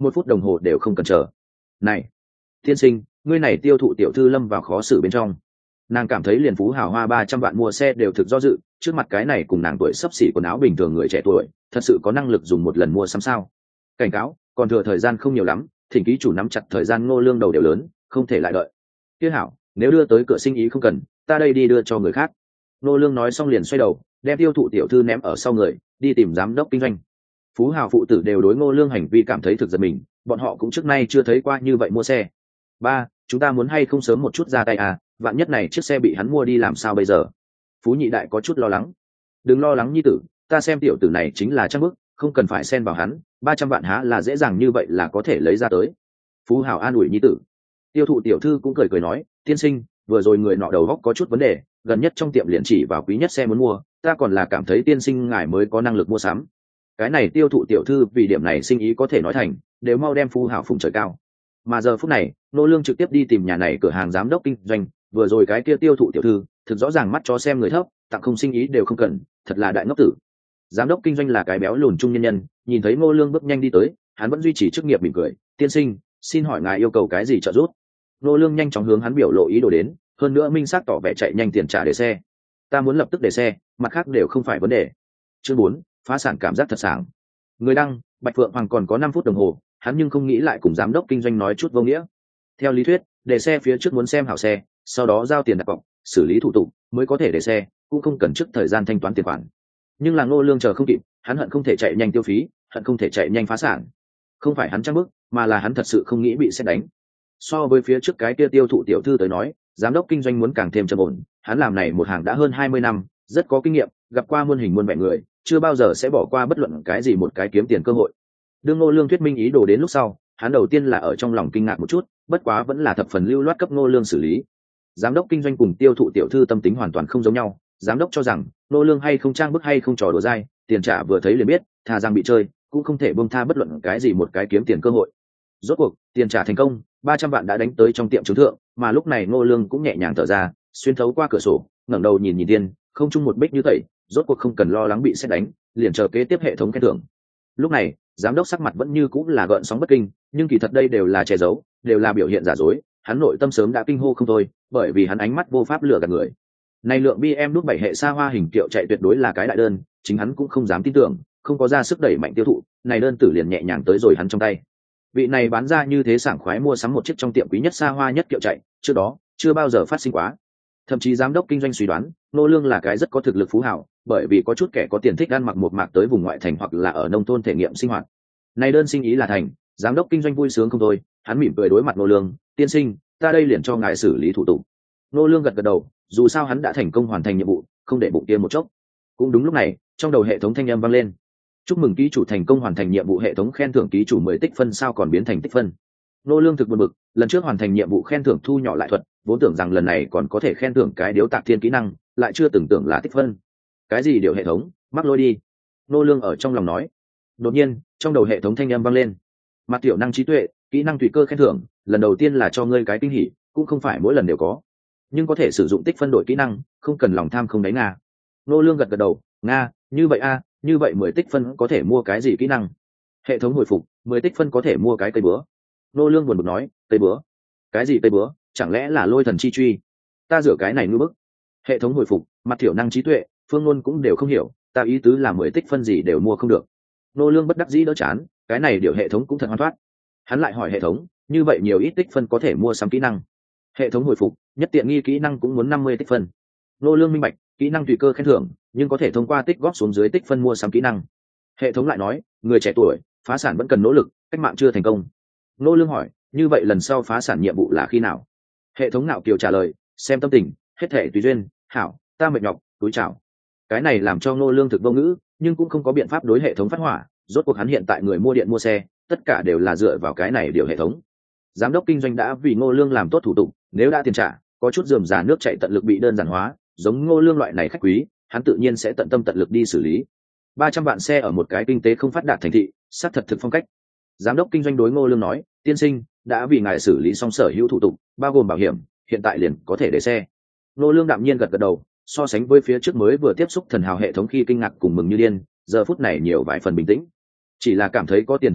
1 phút đồng hồ đều không cần chờ. Này tiên sinh, ngươi này tiêu thụ tiểu thư lâm vào khó xử bên trong. Nàng cảm thấy liền Phú Hào hoa 300 vạn mua xe đều thực do dự, trước mặt cái này cùng nàng tuổi sắp xỉ quần áo bình thường người trẻ tuổi thật sự có năng lực dùng một lần mua sắm sao? Cảnh cáo, còn thừa thời gian không nhiều lắm, thỉnh ký chủ nắm chặt thời gian, Ngô Lương đầu đều lớn, không thể lại đợi. Kia hảo, nếu đưa tới cửa sinh ý không cần, ta đây đi đưa cho người khác. Ngô Lương nói xong liền xoay đầu, đem tiêu thụ tiểu thư ném ở sau người, đi tìm giám đốc kinh doanh. Phú Hào phụ tử đều đối Ngô Lương hành vi cảm thấy thực giật mình, bọn họ cũng trước nay chưa thấy qua như vậy mua xe. Ba, chúng ta muốn hay không sớm một chút ra tay à, vạn nhất này chiếc xe bị hắn mua đi làm sao bây giờ? Phú Nhị Đại có chút lo lắng. Đừng lo lắng nhi tử, ta xem tiểu tử này chính là trang bức, không cần phải xen vào hắn, 300 vạn há là dễ dàng như vậy là có thể lấy ra tới. Phú Hào an ủi nhi tử. Tiêu thụ tiểu thư cũng cười cười nói, tiên sinh, vừa rồi người nọ đầu góc có chút vấn đề, gần nhất trong tiệm liền chỉ vào quý nhất xe muốn mua, ta còn là cảm thấy tiên sinh ngài mới có năng lực mua sắm. Cái này tiêu thụ tiểu thư vì điểm này sinh ý có thể nói thành, đều mau đem Phú Hào phụng trời cao. Mà giờ phút này, Nô Lương trực tiếp đi tìm nhà này cửa hàng giám đốc kinh doanh, vừa rồi cái kia tiêu thụ tiểu thư, thực rõ ràng mắt cho xem người thấp, tặng không sinh ý đều không cần, thật là đại ngốc tử. Giám đốc kinh doanh là cái béo lùn trung nhân nhân, nhìn thấy Nô Lương bước nhanh đi tới, hắn vẫn duy trì chức nghiệp mỉm cười, tiên sinh, xin hỏi ngài yêu cầu cái gì trợ giúp? Nô Lương nhanh chóng hướng hắn biểu lộ ý đồ đến, hơn nữa minh xác tỏ vẻ chạy nhanh tiền trả để xe. Ta muốn lập tức để xe, mặt khác đều không phải vấn đề. Chương 4, phá sản cảm giác thật sảng. Người đăng, Bạch Phượng Hoàng còn có 5 phút đồng hồ, hắn nhưng không nghĩ lại cùng giám đốc kinh doanh nói chút vô nghĩa. Theo lý thuyết, để xe phía trước muốn xem hảo xe, sau đó giao tiền đặt cọc, xử lý thủ tục mới có thể để xe, cũng không cần trước thời gian thanh toán tiền khoản. Nhưng là Ngô Lương chờ không kịp, hắn hận không thể chạy nhanh tiêu phí, hận không thể chạy nhanh phá sản. Không phải hắn trăng bức, mà là hắn thật sự không nghĩ bị xét đánh. So với phía trước cái kia tiêu thụ tiểu thư tới nói, giám đốc kinh doanh muốn càng thêm trầm ổn, hắn làm này một hàng đã hơn 20 năm, rất có kinh nghiệm, gặp qua muôn hình muôn vẻ người, chưa bao giờ sẽ bỏ qua bất luận cái gì một cái kiếm tiền cơ hội. Đương Ngô Lương thuyết minh ý đồ đến lúc sau, hắn đầu tiên là ở trong lòng kinh ngạc một chút, bất quá vẫn là thập phần lưu loát cấp Ngô Lương xử lý. Giám đốc kinh doanh cùng tiêu thụ tiểu thư tâm tính hoàn toàn không giống nhau, giám đốc cho rằng Ngô Lương hay không trang bức hay không trò đùa dai, tiền trả vừa thấy liền biết, thà rằng bị chơi, cũng không thể buông tha bất luận cái gì một cái kiếm tiền cơ hội. Rốt cuộc, tiền trả thành công, 300 vạn đã đánh tới trong tiệm chứng thượng, mà lúc này Ngô Lương cũng nhẹ nhàng thở ra, xuyên thấu qua cửa sổ, ngẩng đầu nhìn nhìn tiên, không chung một bích như tẩy, rốt cuộc không cần lo lắng bị sét đánh, liền chờ kế tiếp hệ thống khen thưởng. Lúc này, giám đốc sắc mặt vẫn như cũng là gợn sóng bất kinh, nhưng kỳ thật đây đều là che giấu, đều là biểu hiện giả dối, hắn nội tâm sớm đã kinh hô không thôi, bởi vì hắn ánh mắt vô pháp lừa gạt người. Này lượng BMW 7 hệ xa hoa hình kiệu chạy tuyệt đối là cái đại đơn, chính hắn cũng không dám tin tưởng, không có ra sức đẩy mạnh tiêu thụ, này đơn tử liền nhẹ nhàng tới rồi hắn trong tay. Vị này bán ra như thế sảng khoái mua sắm một chiếc trong tiệm quý nhất xa hoa nhất kiệu chạy, trước đó chưa bao giờ phát sinh quá. Thậm chí giám đốc kinh doanh suy đoán, Ngô Lương là cái rất có thực lực phú hào, bởi vì có chút kẻ có tiền thích ăn mặc một mạc tới vùng ngoại thành hoặc là ở nông thôn thể nghiệm sinh hoạt. Này đơn sinh ý là thành, giám đốc kinh doanh vui sướng không thôi, hắn mỉm cười đối mặt Ngô Lương, tiên sinh, ta đây liền cho ngài xử lý thủ tục. Ngô Lương gật gật đầu, dù sao hắn đã thành công hoàn thành nhiệm vụ, không để bụng kia một chốc. Cũng đúng lúc này, trong đầu hệ thống thanh âm vang lên. Chúc mừng ký chủ thành công hoàn thành nhiệm vụ, hệ thống khen thưởng ký chủ 10 tích phân sao còn biến thành tích phân. Ngô Lương thực buồn bực, lần trước hoàn thành nhiệm vụ khen thưởng thu nhỏ lại thuật, vốn tưởng rằng lần này còn có thể khen thưởng cái điếu tạc thiên kỹ năng, lại chưa từng tưởng là tích phân. Cái gì điều hệ thống, mắc lôi đi. Ngô Lương ở trong lòng nói. Đột nhiên, trong đầu hệ thống thanh âm vang lên. Mặt tiểu năng trí tuệ, kỹ năng tùy cơ khen thưởng, lần đầu tiên là cho ngươi cái kinh hỉ, cũng không phải mỗi lần đều có, nhưng có thể sử dụng tích phân đổi kỹ năng, không cần lòng tham không đáy nga. Ngô Lương gật gật đầu, nga, như vậy a, như vậy 10 tích phân có thể mua cái gì kỹ năng? Hệ thống hồi phục, 10 tích phân có thể mua cái cây búa. Ngô Lương buồn bực nói, cây búa? Cái gì cây búa? Chẳng lẽ là lôi thần chi truy? Ta rửa cái này ngư bức. Hệ thống hồi phục, mặt thiểu năng trí tuệ, phương ngôn cũng đều không hiểu, ta ý tứ là 10 tích phân gì đều mua không được. Ngô Lương bất đắc dĩ đỡ chán, cái này điều hệ thống cũng thật hoan thoát. Hắn lại hỏi hệ thống, như vậy nhiều ít tích phân có thể mua sắm kỹ năng? Hệ thống hồi phục, nhất tiện nghi kỹ năng cũng muốn 50 tích phân. Ngô Lương minh bạch, kỹ năng tùy cơ khen thưởng, nhưng có thể thông qua tích góp xuống dưới tích phân mua sắm kỹ năng. Hệ thống lại nói, người trẻ tuổi phá sản vẫn cần nỗ lực, cách mạng chưa thành công. Ngô Lương hỏi, như vậy lần sau phá sản nhiệm vụ là khi nào? Hệ thống ngạo kiều trả lời, xem tâm tình, hết thể tùy duyên, hảo, ta mệt nhọc, túi chào. Cái này làm cho Ngô Lương thực vô ngữ, nhưng cũng không có biện pháp đối hệ thống phát hỏa, rốt cuộc hắn hiện tại người mua điện mua xe, tất cả đều là dựa vào cái này điều hệ thống. Giám đốc kinh doanh đã vì Ngô Lương làm tốt thủ tục, nếu đã tiền trả, có chút rườm rà nước chảy tận lực bị đơn giản hóa, giống Ngô Lương loại này khách quý, hắn tự nhiên sẽ tận tâm tận lực đi xử lý. 300 vạn xe ở một cái kinh tế không phát đạt thành thị, sát thật thực phong cách. Giám đốc kinh doanh đối Ngô Lương nói, tiên sinh, đã vì ngài xử lý xong sở hữu thủ tục, bao gồm bảo hiểm, hiện tại liền có thể để xe. Ngô Lương đạm nhiên gật gật đầu, so sánh với phía trước mới vừa tiếp xúc thần hào hệ thống khi kinh ngạc cùng mừng như điên, giờ phút này nhiều vài phần bình tĩnh. Chỉ là cảm thấy có tiền thật tốt,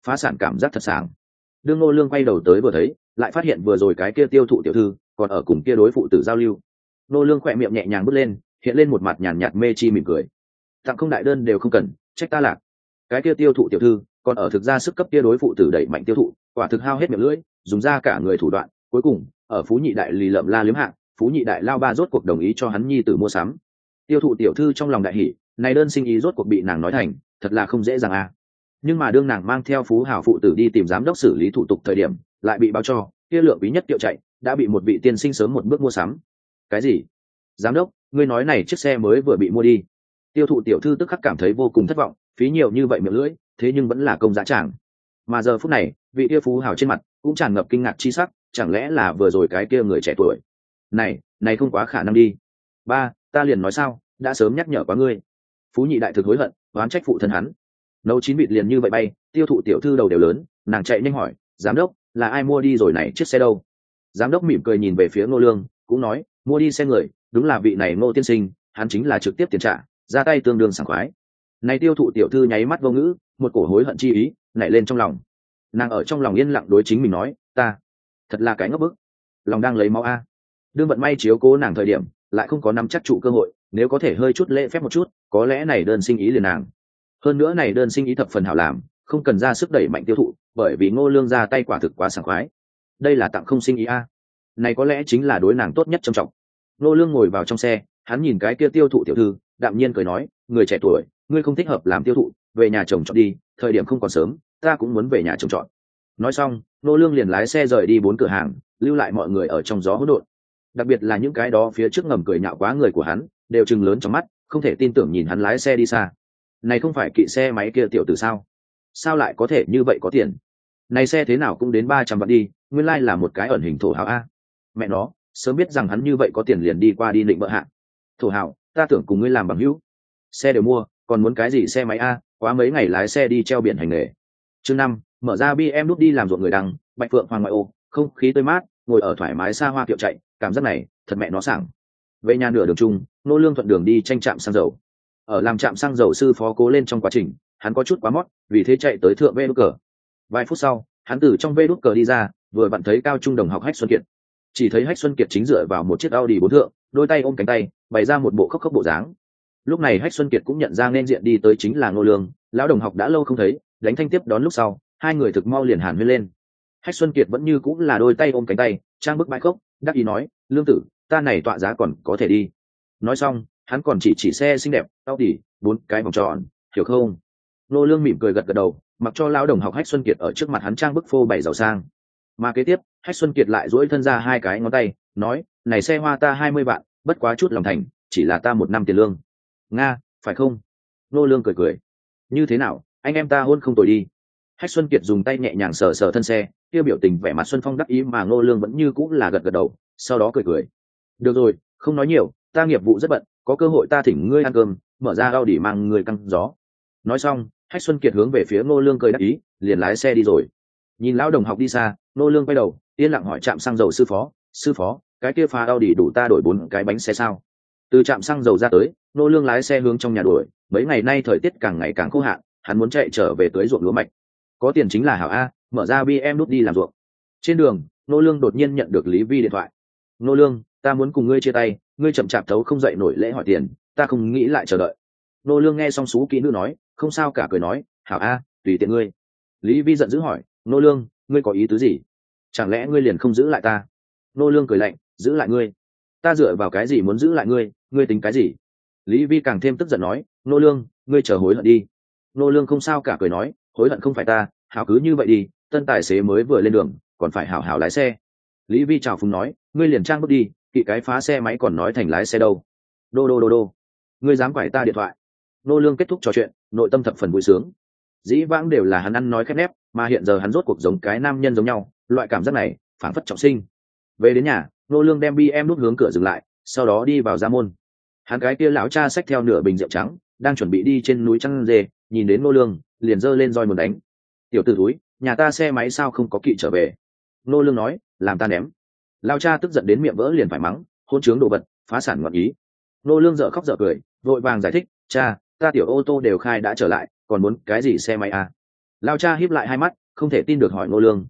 phá sản cảm giác thật sảng. Đương Ngô Lương quay đầu tới vừa thấy, lại phát hiện vừa rồi cái kia tiêu thụ tiểu thư còn ở cùng kia đối phụ tử giao lưu. Ngô Lương khỏe miệng nhẹ nhàng bứt lên, hiện lên một mặt nhàn nhạt mê chi mỉm cười. Tặng không đại đơn đều không cần, trách ta lạc. Cái kia tiêu thụ tiểu thư còn ở thực ra sức cấp kia đối phụ tử đẩy mạnh tiêu thụ, quả thực hao hết miệng lưỡi, dùng ra cả người thủ đoạn, cuối cùng ở Phú Nhị đại lì lợm la liếm hạng, Phú Nhị đại lao ba rốt cuộc đồng ý cho hắn nhi tử mua sắm. Tiêu thụ tiểu thư trong lòng đại hỉ, này đơn sinh ý rốt cuộc bị nàng nói thành, thật là không dễ dàng à. Nhưng mà đương nàng mang theo Phú Hào phụ tử đi tìm giám đốc xử lý thủ tục thời điểm, lại bị báo cho kia lượng quý nhất tiệu chạy đã bị một vị tiên sinh sớm một bước mua sắm. Cái gì? Giám đốc, ngươi nói này chiếc xe mới vừa bị mua đi? Tiêu thụ tiểu thư tức khắc cảm thấy vô cùng thất vọng, phí nhiều như vậy miệng lưỡi, thế nhưng vẫn là công giá tràng. Mà giờ phút này, vị kia Phú Hào trên mặt cũng tràn ngập kinh ngạc chi sắc, chẳng lẽ là vừa rồi cái kia người trẻ tuổi? Này không quá khả năng đi. Ba, ta liền nói sao, đã sớm nhắc nhở quá ngươi. Phú Nhị đại thực hối hận, oán trách phụ thân hắn. Nấu chín vịt liền như vậy bay, tiêu thụ tiểu thư đầu đều lớn, nàng chạy nhanh hỏi, giám đốc, là ai mua đi rồi này chiếc xe đâu? Giám đốc mỉm cười nhìn về phía Ngô Lương, cũng nói, mua đi xe người, đúng là vị này Ngô tiên sinh, hắn chính là trực tiếp tiền trả, ra tay tương đương sảng khoái. Này tiêu thụ tiểu thư nháy mắt vô ngữ, một cổ hối hận chi ý nảy lên trong lòng. Nàng ở trong lòng yên lặng đối chính mình nói, ta thật là cái ngốc bức, lòng đang lấy máu a. Đương vận may chiếu cố nàng thời điểm, lại không có nắm chắc trụ cơ hội, nếu có thể hơi chút lễ phép một chút, có lẽ này đơn sinh ý liền nàng. Hơn nữa này đơn sinh ý thập phần hảo làm, không cần ra sức đẩy mạnh tiêu thụ, bởi vì Ngô Lương ra tay quả thực quá sảng khoái. Đây là tặng không sinh ý a. Này có lẽ chính là đối nàng tốt nhất trầm trọng. Ngô Lương ngồi vào trong xe, hắn nhìn cái kia tiêu thụ tiểu thư, đạm nhiên cười nói, người trẻ tuổi, ngươi không thích hợp làm tiêu thụ, về nhà chồng chọn đi, thời điểm không còn sớm, ta cũng muốn về nhà chồng chọn. Nói xong, Ngô Lương liền lái xe rời đi 4 cửa hàng, lưu lại mọi người ở trong gió hỗn độn. Đặc biệt là những cái đó phía trước ngầm cười nhạo quá người của hắn, đều trừng lớn trong mắt, không thể tin tưởng nhìn hắn lái xe đi xa. Này không phải kỵ xe máy kia tiểu tử sao? Sao lại có thể như vậy có tiền? Này xe thế nào cũng đến 300 vạn đi, nguyên lai là một cái ẩn hình thổ hào a. Mẹ nó, sớm biết rằng hắn như vậy có tiền liền đi qua đi định bợ hạ. Thổ hào, ta tưởng cùng ngươi làm bằng hữu. Xe đều mua, còn muốn cái gì xe máy a, quá mấy ngày lái xe đi treo biển hành nghề. Chương 5, mở ra BM nút đi làm ruộng người đăng, Bạch Phượng Hoàng ngoại ô, không khí tươi mát, ngồi ở thoải mái xa hoa kiệu chạy, cảm giác này, thật mẹ nó sảng. Về nhà nửa đường chung, Nô Lương thuận đường đi tranh trạm xăng dầu. Ở làm trạm xăng dầu sư phó cố lên trong quá trình, hắn có chút quá mót, vì thế chạy tới thượng vê đút cờ. Vài phút sau, hắn từ trong vê đút cờ đi ra, vừa vặn thấy cao trung đồng học Hách Xuân Kiệt. Chỉ thấy Hách Xuân Kiệt chính dựa vào một chiếc Audi 4 thượng, đôi tay ôm cánh tay, bày ra một bộ khóc khóc bộ dáng. Lúc này Hách Xuân Kiệt cũng nhận ra nên diện đi tới chính là Ngô Lương, lão đồng học đã lâu không thấy, đánh thanh tiếp đón lúc sau, hai người thực mau liền hàn huyên lên. Hách Xuân Kiệt vẫn như cũng là đôi tay ôm cánh tay, trang bức bãi khóc, đắc ý nói, Lương tử, ta này tọa giá còn có thể đi. Nói xong, hắn còn chỉ xe xinh đẹp, Audi 4 cái vòng tròn, hiểu không? Ngô Lương mỉm cười gật gật đầu, mặc cho lão đồng học Hách Xuân Kiệt ở trước mặt hắn trang bức phô bày giàu sang. Mà kế tiếp, Hách Xuân Kiệt lại duỗi thân ra hai cái ngón tay, nói, này xe hoa ta 20 vạn, bất quá chút lòng thành, chỉ là ta 1 năm tiền lương. Nga, phải không? Ngô Lương cười cười. Như thế nào, anh em ta hôn không tồi đi. Hách Xuân Kiệt dùng tay nhẹ nhàng sờ sờ thân xe, kia biểu tình vẻ mặt xuân phong đắc ý mà Ngô Lương vẫn như cũng là gật gật đầu, sau đó cười cười. Được rồi, không nói nhiều, ta nghiệp vụ rất bận, có cơ hội ta thỉnh ngươi ăn cơm, mở ra Audi mang người căng gió. Nói xong, Hách Xuân Kiệt hướng về phía Ngô Lương cười đắc ý, liền lái xe đi rồi. Nhìn lão đồng học đi xa, Ngô Lương quay đầu, yên lặng hỏi trạm xăng dầu sư phó, cái kia phá Audi đủ ta đổi 4 cái bánh xe sao? Từ trạm xăng dầu ra tới, Ngô Lương lái xe hướng trong nhà đuổi, mấy ngày nay thời tiết càng ngày càng khô hạn, hắn muốn chạy trở về tưới ruộng lúa mạch. Có tiền chính là hảo a, mở ra BM nút đi làm ruộng. Trên đường, Ngô Lương đột nhiên nhận được Lý Vi điện thoại. Ngô Lương, ta muốn cùng ngươi chia tay, ngươi chậm chạp thấu không dậy nổi lễ hỏi tiền, ta không nghĩ lại chờ đợi. Ngô Lương nghe xong xú kỹ nữ nói, không sao cả cười nói, hảo a, tùy tiện ngươi. Lý Vi giận dữ hỏi, Ngô Lương, ngươi có ý tứ gì? Chẳng lẽ ngươi liền không giữ lại ta? Ngô Lương cười lạnh, giữ lại ngươi? Ta dựa vào cái gì muốn giữ lại ngươi, ngươi tính cái gì? Lý Vi càng thêm tức giận nói, Ngô Lương, ngươi chờ hối hận đi. Ngô Lương không sao cả cười nói, hối hận không phải ta, hảo cứ như vậy đi, tân tài xế mới vừa lên đường, còn phải hảo hảo lái xe. Lý Vi chào phúng nói, ngươi liền trang bước đi, kỵ cái phá xe máy còn nói thành lái xe đâu. Đô, ngươi dám quải ta điện thoại? Ngô Lương kết thúc trò chuyện, nội tâm thập phần vui sướng. Dĩ vãng đều là hắn ăn nói khép nép, mà hiện giờ hắn rốt cuộc giống cái nam nhân giống nhau, loại cảm giác này phảng phất trọng sinh. Về đến nhà, Ngô Lương đem BM nút hướng cửa dừng lại, sau đó đi vào ra môn. Hắn cái kia lão cha xách theo nửa bình rượu trắng, đang chuẩn bị đi trên núi trăng dê, nhìn đến Ngô Lương, liền giơ lên roi muốn đánh. Tiểu tử thúi, nhà ta xe máy sao không có kỵ trở về? Ngô Lương nói, làm ta ném. Lão cha tức giận đến miệng vỡ liền phải mắng, hôn trướng đồ vật, phá sản ngọn ý. Ngô Lương dở khóc dở cười, vội vàng giải thích, cha, ta tiểu ô tô đều khai đã trở lại, còn muốn cái gì xe máy à? Lao cha híp lại hai mắt, không thể tin được hỏi ngô lương,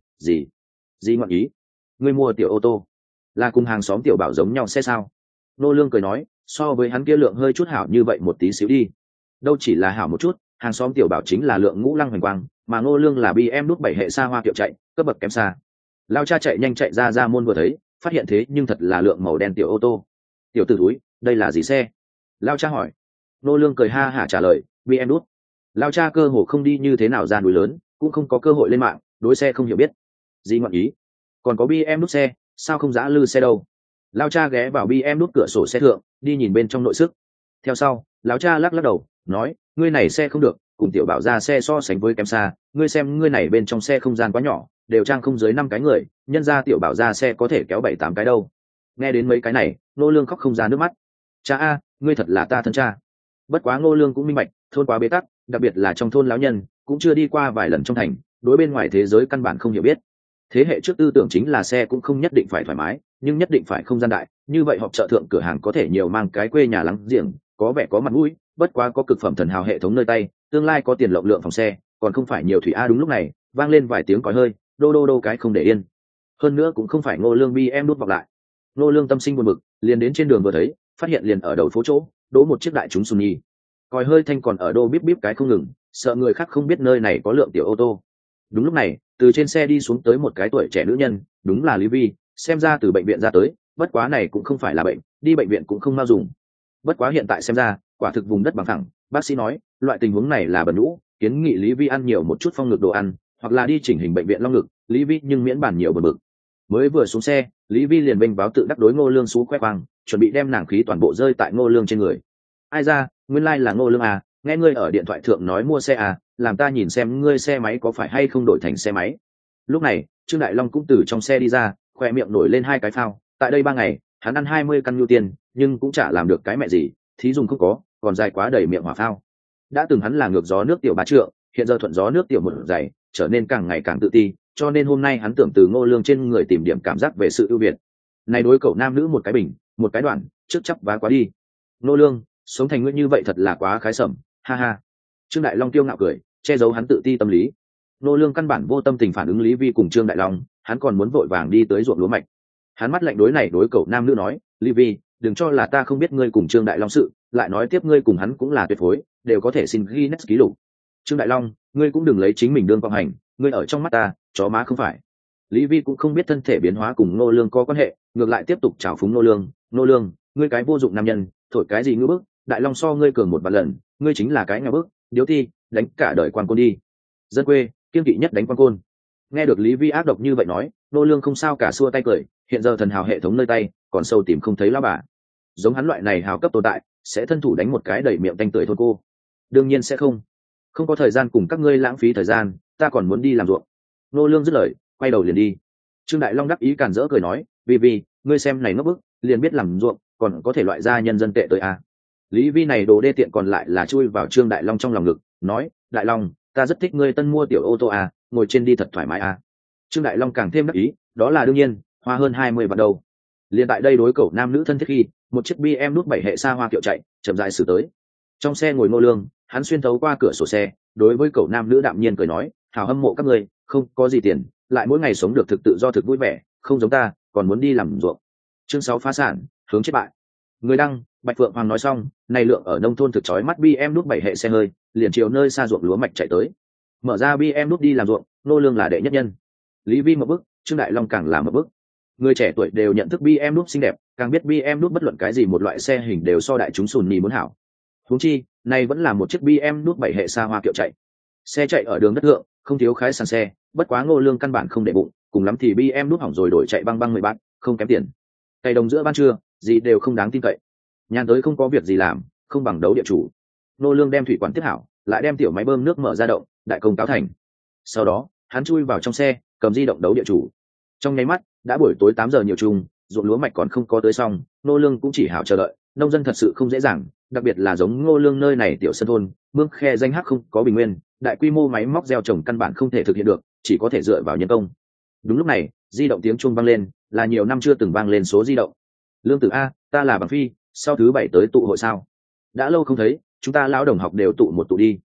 gì ngọn ý? Ngươi mua tiểu ô tô là cùng hàng xóm tiểu bảo giống nhau xe sao? Ngô lương cười nói, so với hắn kia lượng hơi chút hảo như vậy một tí xíu đi. Đâu chỉ là hảo một chút, hàng xóm tiểu bảo chính là lượng ngũ lăng hoành quang, mà ngô lương là BMW 7 hệ xa hoa kiệu chạy, cấp bậc kém xa. Lao cha chạy nhanh chạy ra môn vừa thấy, phát hiện thế nhưng thật là lượng màu đen tiểu ô tô. Tiểu tử túi, đây là gì xe? Lao cha hỏi. Ngô lương cười ha hả trả lời, BMW. Lao cha cơ hồ không đi như thế nào ra núi lớn, cũng không có cơ hội lên mạng, đối xe không hiểu biết. Gì ngọn ý? Còn có BMW xe, sao không dã lư xe đâu? Lao cha ghé vào BMW cửa sổ xe thượng, đi nhìn bên trong nội sức. Theo sau, lão cha lắc đầu, nói, ngươi này xe không được, cùng tiểu bảo ra xe so sánh với kém xa, ngươi xem ngươi này bên trong xe không gian quá nhỏ, đều trang không dưới 5 cái người, nhân ra tiểu bảo ra xe có thể kéo 7-8 cái đâu. Nghe đến mấy cái này, Ngô Lương khóc không ra nước mắt. Cha a, ngươi thật là ta thân cha. Bất quá Ngô Lương cũng minh bạch, thôn quá bế tắc, đặc biệt là trong thôn lão nhân, cũng chưa đi qua vài lần trong thành, đối bên ngoài thế giới căn bản không hiểu biết. Thế hệ trước tư tưởng chính là xe cũng không nhất định phải thoải mái, nhưng nhất định phải không gian đại, như vậy họp chợ thượng cửa hàng có thể nhiều mang cái quê nhà láng giềng, có vẻ có mặt mũi, bất quá có cực phẩm thần hào hệ thống nơi tay, tương lai có tiền lộng lượng phòng xe, còn không phải nhiều thủy a. Đúng lúc này, vang lên vài tiếng còi hơi, đô cái không để yên. Hơn nữa cũng không phải Ngô Lương BM đút vọng lại. Ngô Lương tâm sinh buồn bực, liền đến trên đường vừa thấy, phát hiện liền ở đầu phố chỗ, đỗ một chiếc đại chúng Sunny. Còi hơi thanh còn ở đô bíp bíp cái không ngừng, sợ người khác không biết nơi này có lượng tiểu ô tô. Đúng lúc này, từ trên xe đi xuống tới một cái tuổi trẻ nữ nhân, đúng là Lý Vi, xem ra từ bệnh viện ra tới, bất quá này cũng không phải là bệnh, đi bệnh viện cũng không mau dùng. Bất quá hiện tại xem ra, quả thực vùng đất bằng phẳng, bác sĩ nói, loại tình huống này là bẩn nhũ, kiến nghị Lý Vi ăn nhiều một chút phong ngực đồ ăn, hoặc là đi chỉnh hình bệnh viện long ngực. Lý Vi nhưng miễn bản nhiều bần bực. Mới vừa xuống xe, Lý Vi liền bênh báo tự đắc đối Ngô Lương xú khoe khoang, chuẩn bị đem nàng khí toàn bộ rơi tại Ngô Lương trên người. Ai ra, nguyên lai là Ngô Lương à, nghe ngươi ở điện thoại thượng nói mua xe à, làm ta nhìn xem ngươi xe máy có phải hay không đổi thành xe máy. Lúc này, Trương Đại Long cũng từ trong xe đi ra, khoe miệng nổi lên 2 cái phao, tại đây 3 ngày, hắn ăn 20 căn nhu tiền, nhưng cũng chả làm được cái mẹ gì, thí dùng không có, còn dài quá đầy miệng hỏa phao. Đã từng hắn là ngược gió nước tiểu bá trượng, hiện giờ thuận gió nước tiểu một dày, trở nên càng ngày càng tự ti, cho nên hôm nay hắn tưởng từ Ngô Lương trên người tìm điểm cảm giác về sự ưu việt. Này đối cậu nam nữ một cái bình, một cái đoạn, trước chấp vá quá đi. Ngô Lương, sống thành nguyên như vậy thật là quá khái sẩm, ha ha. Trương Đại Long tiêu ngạo cười, che giấu hắn tự ti tâm lý. Ngô Lương căn bản vô tâm tình phản ứng Lý Vi cùng Trương Đại Long, hắn còn muốn vội vàng đi tới ruộng lúa mạch. Hắn mắt lạnh đối này đối cậu nam nữ nói, Lý Vi, đừng cho là ta không biết ngươi cùng Trương Đại Long sự, lại nói tiếp ngươi cùng hắn cũng là tuyệt phối, đều có thể xin Guinness ký lục. Trương Đại Long, ngươi cũng đừng lấy chính mình đương vọng hành, ngươi ở trong mắt ta, chó má không phải. Lý Vi cũng không biết thân thể biến hóa cùng Ngô Lương có quan hệ, ngược lại tiếp tục trào phúng Ngô Lương, Ngô Lương, ngươi cái vô dụng nam nhân, thổi cái gì ngữ bức, Đại Long so ngươi cường một vạn lần, ngươi chính là cái nghèo bức, điếu ti, đánh cả đời quan côn đi. Dân quê, kiên kỵ nhất đánh quan côn. Nghe được Lý Vi ác độc như vậy nói, Ngô Lương không sao cả xua tay cười, hiện giờ thần hào hệ thống nơi tay, còn sâu tìm không thấy lão bà. Giống hắn loại này hào cấp tồn tại, sẽ thân thủ đánh một cái đầy miệng tanh tưởi thôn cô. Đương nhiên sẽ không có thời gian cùng các ngươi lãng phí thời gian, ta còn muốn đi làm ruộng. Ngô Lương dứt lời, quay đầu liền đi. Trương Đại Long đắc ý càn rỡ cười nói, Vi, ngươi xem này ngốc bức, liền biết làm ruộng, còn có thể loại ra nhân dân tệ tới à. Lý Vi này đồ đê tiện còn lại là chui vào Trương Đại Long trong lòng ngực, nói, Đại Long, ta rất thích ngươi tân mua tiểu ô tô à, ngồi trên đi thật thoải mái à. Trương Đại Long càng thêm đắc ý, đó là đương nhiên, hoa hơn 20 vạn đâu. Liên tại đây đối cậu nam nữ thân thiết khi, một chiếc BMW 7 hệ xa hoa kiệu chạy, chậm rãi xử tới. Trong xe ngồi Ngô Lương, hắn xuyên thấu qua cửa sổ xe, đối với cậu nam nữ đạm nhiên cười nói, hào hâm mộ các ngươi, không có gì tiền, lại mỗi ngày sống được thực tự do thực vui vẻ, không giống ta, còn muốn đi làm ruộng. Chương 6 phá sản, hướng chết bại. Người đăng, Bạch Phượng Hoàng nói xong, này lượng ở nông thôn thực chói mắt BMW 7 hệ xe hơi, liền chiều nơi xa ruộng lúa mạch chạy tới. Mở ra BMW đi làm ruộng, Ngô Lương là đệ nhất nhân. Lý Vi một bức, Trương Đại Long càng là một bức. Người trẻ tuổi đều nhận thức BMW xinh đẹp, càng biết BMW bất luận cái gì một loại xe hình đều so đại chúng sùn nhì muốn hảo. Huống chi, này vẫn là một chiếc BMW 7 hệ xa hoa kiệu chạy. Xe chạy ở đường đất thượng, không thiếu khái sàn xe, bất quá Ngô Lương căn bản không để bụng, cùng lắm thì BMW hỏng rồi đổi chạy băng 10 bát, không kém tiền. Cày đồng giữa ban trưa, gì đều không đáng tin cậy. Nhàn tới không có việc gì làm, không bằng đấu địa chủ. Ngô Lương đem thủy quản tiếp hảo, lại đem tiểu máy bơm nước mở ra động, đại công cáo thành. Sau đó, hắn chui vào trong xe, cầm di động đấu địa chủ. Trong nháy mắt, đã buổi tối 8 giờ nhiều chung, ruộng lúa mạch còn không có tới xong, Ngô Lương cũng chỉ hảo chờ đợi. Nông dân thật sự không dễ dàng, đặc biệt là giống Ngô Lương nơi này tiểu sân thôn, mương khe danh hắc không có bình nguyên, đại quy mô máy móc gieo trồng căn bản không thể thực hiện được, chỉ có thể dựa vào nhân công. Đúng lúc này, di động tiếng chuông vang lên, là nhiều năm chưa từng vang lên số di động. Lương Tử a, ta là Bằng Phi, sau thứ 7 tới tụ hội sao? Đã lâu không thấy, chúng ta lão đồng học đều tụ một tụ đi.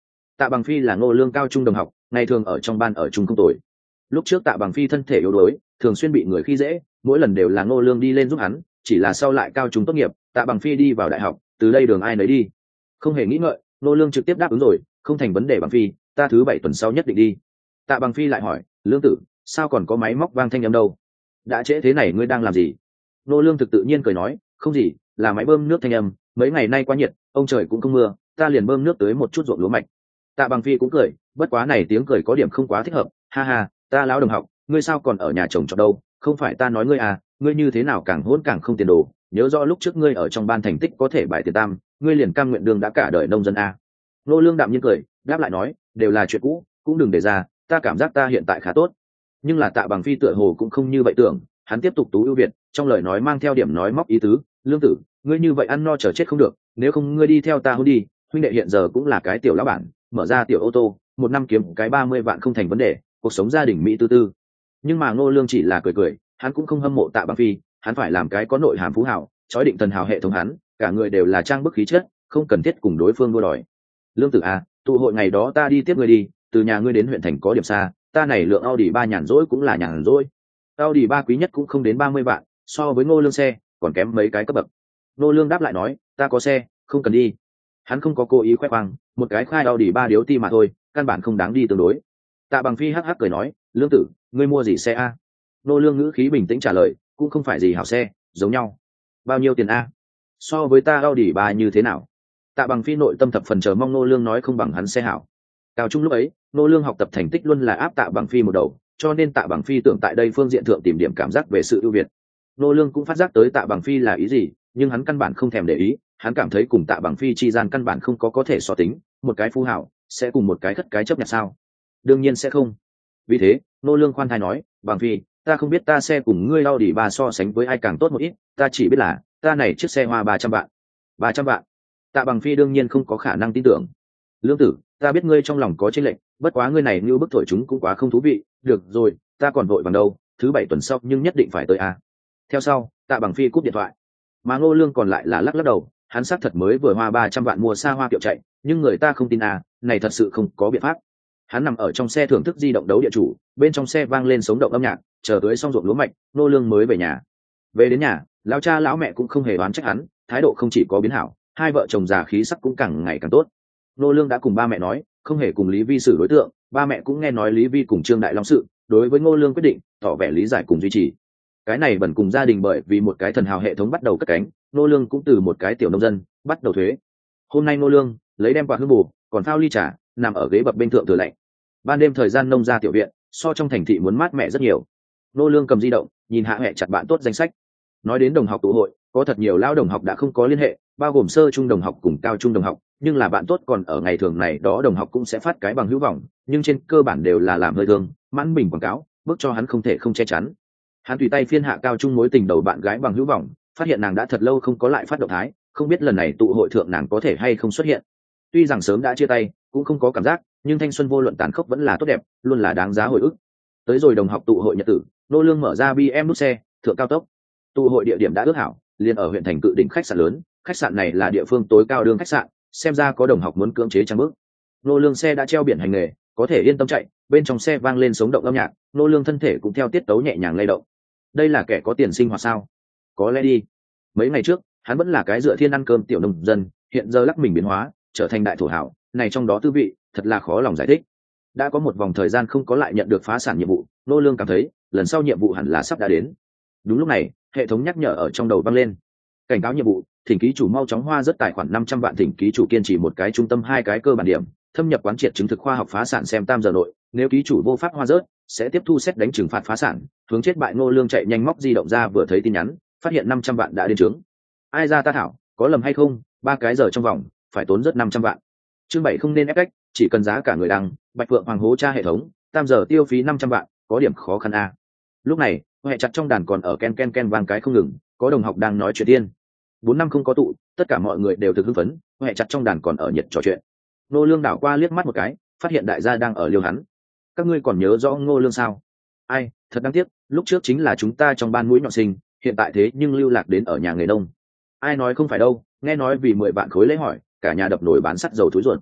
Tạ Bằng Phi là Ngô Lương cao trung đồng học, ngày thường ở trong ban ở chung không tồi. Lúc trước Tạ Bằng Phi thân thể yếu đuối, thường xuyên bị người khi dễ, mỗi lần đều là Ngô Lương đi lên giúp hắn, chỉ là sau lại cao trung tốt nghiệp, Tạ Bằng Phi đi vào đại học, từ đây đường ai nấy đi. Không hề nghĩ ngợi, Ngô Lương trực tiếp đáp ứng rồi, không thành vấn đề Bằng Phi, ta thứ 7 tuần sau nhất định đi. Tạ Bằng Phi lại hỏi, Lương tử, sao còn có máy móc vang thanh âm đâu? Đã trễ thế này ngươi đang làm gì? Ngô Lương thực tự nhiên cười nói, không gì, là máy bơm nước thanh âm, mấy ngày nay quá nhiệt, ông trời cũng không mưa, ta liền bơm nước tới một chút ruộng lúa mạch. Tạ Bằng Phi cũng cười, bất quá này tiếng cười có điểm không quá thích hợp, ha ha, ta lão đồng học, ngươi sao còn ở nhà chồng trọt đâu? Không phải ta nói ngươi à, ngươi như thế nào càng hỗn càng không tiền đồ, nhớ rõ lúc trước ngươi ở trong ban thành tích có thể bài tiền tam, ngươi liền cam nguyện đường đã cả đời nông dân à. Nô Lương đạm nhiên cười, đáp lại nói, đều là chuyện cũ, cũng đừng để ra, ta cảm giác ta hiện tại khá tốt. Nhưng là Tạ Bằng Phi tựa hồ cũng không như vậy tưởng, hắn tiếp tục tú ưu việt, trong lời nói mang theo điểm nói móc ý tứ, Lương tử, ngươi như vậy ăn no chờ chết không được, nếu không ngươi đi theo ta hôn đi, huynh đệ hiện giờ cũng là cái tiểu lão bản, mở ra tiểu ô tô, một năm kiếm cái 30 vạn không thành vấn đề, cuộc sống gia đình mỹ tư tư. Nhưng mà Ngô Lương chỉ là cười cười, hắn cũng không hâm mộ Tạ Bằng Phi, hắn phải làm cái có nội hàm phú hào, chói định thần hào hệ thống hắn, cả người đều là trang bức khí chất, không cần thiết cùng đối phương đua đòi. Lương tử à, tụ hội ngày đó ta đi tiếp ngươi đi, từ nhà ngươi đến huyện thành có điểm xa, ta này lượng Audi 3 nhàn rỗi cũng là nhàn rỗi. Audi 3 quý nhất cũng không đến 30 vạn, so với Ngô Lương xe, còn kém mấy cái cấp bậc. Ngô Lương đáp lại nói, ta có xe, không cần đi. Hắn không có cố ý khoe khoang, một cái khai Audi 3 điếu ti mà thôi, căn bản không đáng đi tương đối. Tạ Bằng Phi hắc hắc cười nói, Lương tử, ngươi mua gì xe a? Ngô Lương ngữ khí bình tĩnh trả lời, cũng không phải gì hảo xe, giống nhau. Bao nhiêu tiền a? So với ta Audi 3 như thế nào? Tạ Bằng Phi nội tâm thập phần chờ mong Ngô Lương nói không bằng hắn xe hảo. Cao trung lúc ấy, Ngô Lương học tập thành tích luôn là áp Tạ Bằng Phi một đầu, cho nên Tạ Bằng Phi tưởng tại đây phương diện thượng tìm điểm cảm giác về sự ưu việt. Ngô Lương cũng phát giác tới Tạ Bằng Phi là ý gì, nhưng hắn căn bản không thèm để ý, hắn cảm thấy cùng Tạ Bằng Phi chi gian căn bản không có thể so tính, một cái phú hảo sẽ cùng một cái khất cái chấp nhận sao? Đương nhiên sẽ không. Vì thế, Ngô Lương khoan thai nói, Bằng Phi, ta không biết ta xe cùng ngươi Audi 3 so sánh với ai càng tốt một ít, ta chỉ biết là ta này chiếc xe hoa 300 vạn. 300 vạn? Tạ Bằng Phi đương nhiên không có khả năng tin tưởng. Lương tử, ta biết ngươi trong lòng có chênh lệch, bất quá ngươi này như bức thổi chúng cũng quá không thú vị, được rồi, ta còn vội bằng đâu, thứ 7 tuần sau nhưng nhất định phải tới a. Theo sau, Tạ Bằng Phi cúp điện thoại. Mà Ngô Lương còn lại là lắc lắc đầu, hắn xác thật mới vừa hoa 300 vạn mua xa hoa kiệu chạy, nhưng người ta không tin à, này thật sự không có biện pháp. Hắn nằm ở trong xe thưởng thức di động đấu địa chủ, bên trong xe vang lên sống động âm nhạc, chờ tới xong ruộng lúa mạch, Ngô Lương mới về nhà. Về đến nhà, lão cha lão mẹ cũng không hề oán trách hắn, thái độ không chỉ có biến hảo, hai vợ chồng già khí sắc cũng càng ngày càng tốt. Ngô Lương đã cùng ba mẹ nói, không hề cùng Lý Vi xử đối tượng, ba mẹ cũng nghe nói Lý Vi cùng Trương Đại Long sự, đối với Ngô Lương quyết định, tỏ vẻ lý giải cùng duy trì. Cái này bẩn cùng gia đình bởi vì một cái thần hào hệ thống bắt đầu cất cánh, Ngô Lương cũng từ một cái tiểu nông dân bắt đầu thuế. Hôm nay Ngô Lương lấy đem quạt hương bù, còn phao ly trà, nằm ở ghế bập bên thượng thừa lạnh. Ban đêm thời gian nông gia tiểu viện, so trong thành thị muốn mát mẻ rất nhiều. Ngô Lương cầm di động, nhìn hạ hệ chặt bạn tốt danh sách. Nói đến đồng học tụ hội, có thật nhiều lao đồng học đã không có liên hệ, bao gồm sơ trung đồng học cùng cao trung đồng học, nhưng là bạn tốt còn ở ngày thường này đó đồng học cũng sẽ phát cái bằng hữu vọng, nhưng trên cơ bản đều là làm hơi thương, mãn bình quảng cáo, bước cho hắn không thể không che chắn. Hắn tùy tay phiên hạ cao trung mối tình đầu bạn gái bằng hữu vọng, phát hiện nàng đã thật lâu không có lại phát động thái, không biết lần này tụ hội thượng nàng có thể hay không xuất hiện. Tuy rằng sớm đã chia tay, cũng không có cảm giác, nhưng thanh xuân vô luận tàn khốc vẫn là tốt đẹp, luôn là đáng giá hồi ức. Tới rồi đồng học tụ hội nhật tử, Ngô Lương mở ra BM nút xe, thượng cao tốc. Tụ hội địa điểm đã ước hảo, liền ở huyện thành cự đỉnh khách sạn lớn, khách sạn này là địa phương tối cao đường khách sạn, xem ra có đồng học muốn cưỡng chế trang bước. Ngô Lương xe đã treo biển hành nghề, có thể yên tâm chạy, bên trong xe vang lên sống động âm nhạc, Ngô Lương thân thể cũng theo tiết tấu nhẹ nhàng lay động. Đây là kẻ có tiền sinh hoạt sao? Có lẽ đi. Mấy ngày trước, hắn vẫn là cái dựa thiên ăn cơm tiểu nông dân, hiện giờ lắc mình biến hóa, trở thành đại thổ hảo, này trong đó tư vị, thật là khó lòng giải thích. Đã có một vòng thời gian không có lại nhận được phá sản nhiệm vụ, Ngô Lương cảm thấy, lần sau nhiệm vụ hẳn là sắp đã đến. Đúng lúc này, hệ thống nhắc nhở ở trong đầu vang lên. Cảnh cáo nhiệm vụ, thỉnh ký chủ mau chóng hoa rất tài khoản 500 vạn, thỉnh ký chủ kiên trì một cái trung tâm 2 cái cơ bản điểm, thâm nhập quán triệt chứng thực khoa học phá sản xem tam giờ nội, nếu ký chủ vô pháp hoa rớt, sẽ tiếp thu xét đánh trừng phạt phá sản. Hướng chết bại. Ngô Lương chạy nhanh móc di động ra vừa thấy tin nhắn, phát hiện 500 vạn đã đến trướng. Ai ra ta thảo, có lầm hay không, 3 cái giờ trong vòng, phải tốn rất 500 vạn. Chương 7 không nên ép cách, chỉ cần giá cả người đăng, Bạch Phượng Hoàng hố tra hệ thống, tam giờ tiêu phí 500 vạn, có điểm khó khăn a. Lúc này, hệ chặt trong đàn còn ở ken ken ken vang cái không ngừng, có đồng học đang nói chuyện tiên. 4 năm không có tụ, tất cả mọi người đều thực hưng phấn, hệ chặt trong đàn còn ở nhiệt trò chuyện. Ngô Lương đảo qua liếc mắt một cái, phát hiện đại gia đang ở liêu hắn. Các ngươi còn nhớ rõ Ngô Lương sao? Ai, thật đáng tiếc, lúc trước chính là chúng ta trong ban mũi nhọn sinh, hiện tại thế nhưng lưu lạc đến ở nhà nghề nông. Ai nói không phải đâu, nghe nói vì 10 vạn khối lấy hỏi, cả nhà đập nồi bán sắt dầu túi ruột.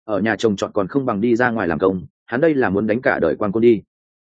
ở nhà chồng chọn còn không bằng đi ra ngoài làm công, hắn đây là muốn đánh cả đời quan côn đi.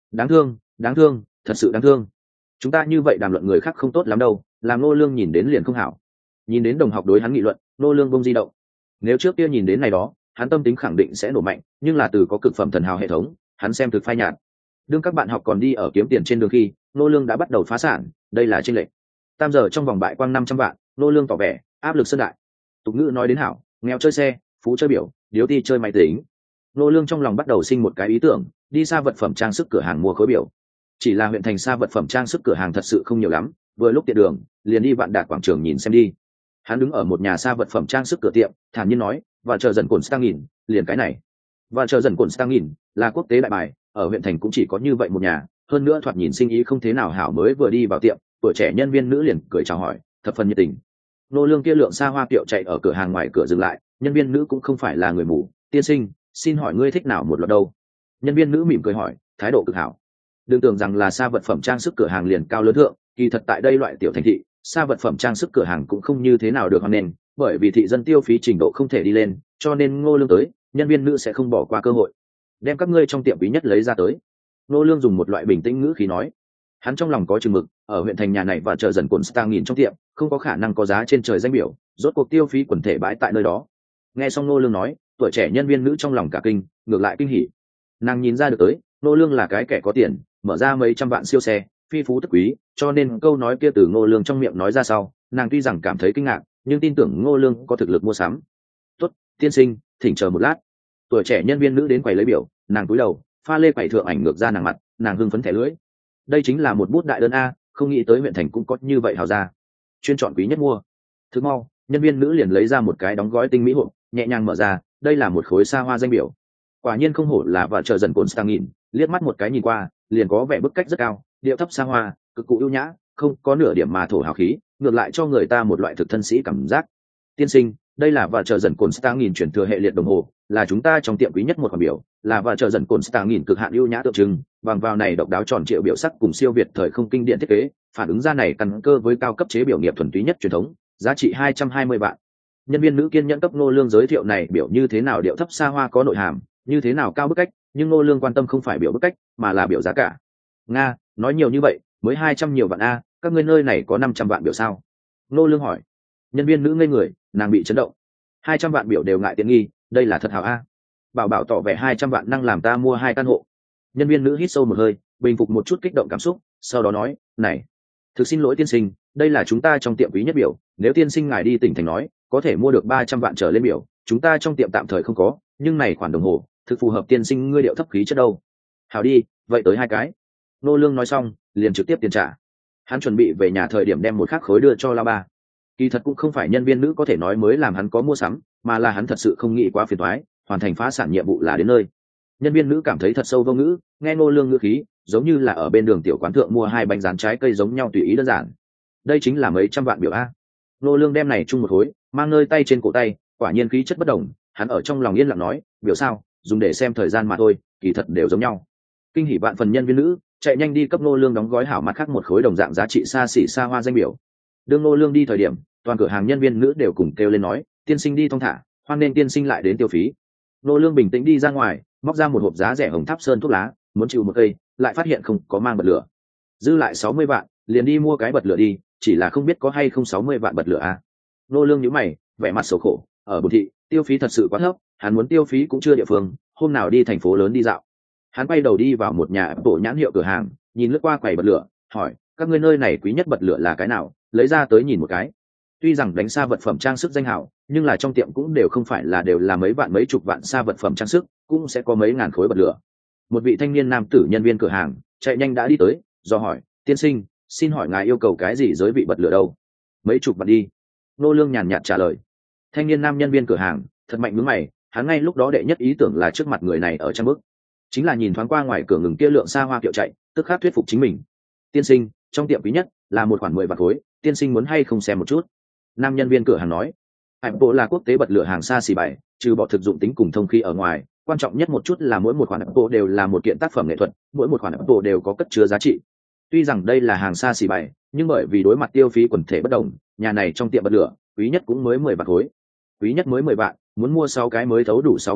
Đáng thương, thật sự đáng thương. Chúng ta như vậy đàm luận người khác không tốt lắm đâu, làm Ngô Lương nhìn đến liền không hảo. Nhìn đến đồng học đối hắn nghị luận, Ngô Lương bông di động. Nếu trước kia nhìn đến này đó, hắn tâm tính khẳng định sẽ nổ mạnh, nhưng là từ có cực phẩm thần hào hệ thống, hắn xem thực phai nhạt. Đương các bạn học còn đi ở kiếm tiền trên đường khi, Ngô Lương đã bắt đầu phá sản, đây là chênh lệch. Tam giờ trong vòng bại quang 500 vạn, Ngô Lương tỏ vẻ áp lực sơn đại. Tục ngữ nói đến hảo, nghèo chơi xe, phú chơi biểu, điếu ti chơi máy tính. Ngô Lương trong lòng bắt đầu sinh một cái ý tưởng, đi xa vật phẩm trang sức cửa hàng mua khối biểu. Chỉ là huyện thành xa vật phẩm trang sức cửa hàng thật sự không nhiều lắm, vừa lúc tiện đường, liền đi Vạn Đạt quảng trường nhìn xem đi. Hắn đứng ở một nhà xa vật phẩm trang sức cửa tiệm, thản nhiên nói, và chờ dần cồn stang nghìn, liền cái này. Và chờ dần cồn stang nghìn là quốc tế đại bài, ở huyện thành cũng chỉ có như vậy một nhà, hơn nữa thoạt nhìn sinh ý không thế nào hảo, mới vừa đi vào tiệm, tuổi trẻ nhân viên nữ liền cười chào hỏi, thập phần nhiệt tình. Nô Lương kia lượng xa hoa kiệu chạy ở cửa hàng ngoài cửa dừng lại, nhân viên nữ cũng không phải là người mù, tiên sinh, xin hỏi ngươi thích nào một loạt đâu? Nhân viên nữ mỉm cười hỏi, thái độ cực hảo. Đừng tưởng rằng là xa vật phẩm trang sức cửa hàng liền cao lớn thượng, kỳ thật tại đây loại tiểu thành thị, xa vật phẩm trang sức cửa hàng cũng không như thế nào được hoan nghênh, bởi vì thị dân tiêu phí trình độ không thể đi lên, cho nên Ngô Lương tới, nhân viên nữ sẽ không bỏ qua cơ hội, đem các ngươi trong tiệm quý nhất lấy ra tới. Ngô Lương dùng một loại bình tĩnh ngữ khí nói, hắn trong lòng có chừng mực, ở huyện thành nhà này và chợ dần cồn stang nghìn trong tiệm, không có khả năng có giá trên trời danh biểu, rốt cuộc tiêu phí quần thể bãi tại nơi đó. Nghe xong Ngô Lương nói, tuổi trẻ nhân viên nữ trong lòng cả kinh, ngược lại kinh hỉ. Nàng nhìn ra được tới, Ngô Lương là cái kẻ có tiền, mở ra mấy trăm vạn siêu xe, phi phú tức quý, cho nên câu nói kia từ Ngô Lương trong miệng nói ra sau, nàng tuy rằng cảm thấy kinh ngạc, nhưng tin tưởng Ngô Lương có thực lực mua sắm. "Tốt, tiên sinh, thỉnh chờ một lát." Tuổi trẻ nhân viên nữ đến quầy lấy biểu, nàng cúi đầu, pha lê quầy thượng ảnh ngược ra nàng mặt, nàng hưng phấn thẻ lưỡi. Đây chính là một bút đại đơn a, không nghĩ tới huyện thành cũng có như vậy hào gia. Chuyên chọn quý nhất mua. Thức mau, nhân viên nữ liền lấy ra một cái đóng gói tinh mỹ hộp, nhẹ nhàng mở ra, đây là một khối xa hoa danh biểu. Quả nhiên không hổ là và chờ dần cồn stang nghìn, liếc mắt một cái nhìn qua, liền có vẻ bức cách rất cao, điệu thấp xa hoa, cực cụ ưu nhã, không có nửa điểm mà thổ hào khí, ngược lại cho người ta một loại thực thân sĩ cảm giác. Tiên sinh, đây là và chờ dần cồn stang nghìn chuyển thừa hệ liệt đồng hồ, là chúng ta trong tiệm quý nhất một khoản biểu, là và chờ dần cồn stang nghìn cực hạn ưu nhã tượng trưng, bằng vào này độc đáo tròn triệu biểu sắc cùng siêu việt thời không kinh điển thiết kế, phản ứng ra này căn cơ với cao cấp chế biểu nghiệp thuần túy nhất truyền thống, giá trị 220 vạn. Nhân viên nữ kiên nhẫn cấp Ngô Lương giới thiệu này biểu như thế nào điệu thấp xa hoa có nội hàm, như thế nào cao bức cách, nhưng Ngô Lương quan tâm không phải biểu bức cách, mà là biểu giá cả. Nga, nói nhiều như vậy, mới 200 nhiều vạn a, các ngươi nơi này có 500 vạn biểu sao? Ngô Lương hỏi. Nhân viên nữ ngây người, nàng bị chấn động. 200 vạn biểu đều ngại tiện nghi, đây là thật hảo a. Bảo bảo tỏ vẻ 200 vạn năng làm ta mua 2 căn hộ. Nhân viên nữ hít sâu một hơi, bình phục một chút kích động cảm xúc, sau đó nói, này, thực xin lỗi tiên sinh, đây là chúng ta trong tiệm quý nhất biểu, nếu tiên sinh ngài đi tỉnh thành nói, có thể mua được 300 vạn trở lên biểu, chúng ta trong tiệm tạm thời không có, nhưng này khoản đồng hồ, thực phù hợp tiên sinh ngươi điệu thấp khí chất đâu. Hảo đi, vậy tới 2 cái. Nô Lương nói xong, liền trực tiếp tiền trả. Hắn chuẩn bị về nhà thời điểm đem một khắc khối đưa cho La Ba. Kỳ thật cũng không phải nhân viên nữ có thể nói mới làm hắn có mua sắm, mà là hắn thật sự không nghĩ quá phiền toái, hoàn thành phá sản nhiệm vụ là đến nơi. Nhân viên nữ cảm thấy thật sâu vô ngữ, nghe Ngô Lương ngữ khí, giống như là ở bên đường tiểu quán thượng mua 2 bánh rán trái cây giống nhau tùy ý đơn giản. Đây chính là mấy trăm vạn biểu a. Ngô Lương đem này chung một khối, mang nơi tay trên cổ tay, quả nhiên khí chất bất đồng, hắn ở trong lòng yên lặng nói, biểu sao, dùng để xem thời gian mà thôi, kỳ thật đều giống nhau. Kinh hỉ vạn phần nhân viên nữ, chạy nhanh đi cấp Ngô Lương đóng gói hảo mặt khác một khối đồng dạng giá trị xa xỉ xa hoa danh biểu. Đương Ngô Lương đi thời điểm, toàn cửa hàng nhân viên nữ đều cùng kêu lên nói, tiên sinh đi thong thả, hoan nên tiên sinh lại đến tiêu phí. Ngô Lương bình tĩnh đi ra ngoài, móc ra một hộp giá rẻ hồng tháp sơn thuốc lá, muốn chịu một cây, lại phát hiện không có mang bật lửa. Dư lại 60 vạn, liền đi mua cái bật lửa đi, chỉ là không biết có hay không 60 vạn bật lửa a. Ngô Lương nhíu mày, vẻ mặt xấu khổ, ở Bồn thị, tiêu phí thật sự quá thấp, hắn muốn tiêu phí cũng chưa địa phương, hôm nào đi thành phố lớn đi dạo. Hắn quay đầu đi vào một nhà bộ nhãn hiệu cửa hàng, nhìn lướt qua quầy bật lửa, hỏi, các ngươi nơi này quý nhất bật lửa là cái nào, lấy ra tới nhìn một cái. Tuy rằng đánh xa vật phẩm trang sức danh hảo, nhưng là trong tiệm cũng đều không phải là đều là mấy vạn mấy chục vạn xa vật phẩm trang sức, cũng sẽ có mấy ngàn khối bật lửa. Một vị thanh niên nam tử nhân viên cửa hàng chạy nhanh đã đi tới, do hỏi, tiên sinh, xin hỏi ngài yêu cầu cái gì giới vị bật lửa đâu? Mấy chục vạn đi. Nô Lương nhàn nhạt trả lời. Thanh niên nam nhân viên cửa hàng thật mạnh nhướng mày, hắn ngay lúc đó đệ nhất ý tưởng là trước mặt người này ở trang bức, chính là nhìn thoáng qua ngoài cửa ngừng kia lượng xa hoa kiệu chạy, tức khắc thuyết phục chính mình. Tiên sinh, trong tiệm quý nhất là một khoản 10 vạn khối, tiên sinh muốn hay không xem một chút? Nam nhân viên cửa hàng nói. Hải bộ là quốc tế bật lửa hàng xa xỉ bảy, trừ bỏ thực dụng tính cùng thông khí ở ngoài, quan trọng nhất một chút là mỗi một khoản bộ đều là một kiện tác phẩm nghệ thuật, mỗi một khoản bộ đều có cất chứa giá trị. Tuy rằng đây là hàng xa xỉ bảy, nhưng bởi vì đối mặt tiêu phí quần thể bất đồng, nhà này trong tiệm bật lửa quý nhất cũng mới 10 vạn khối. Quý nhất mới 10 vạn, muốn mua 6 cái mới thấu đủ 60 vạn,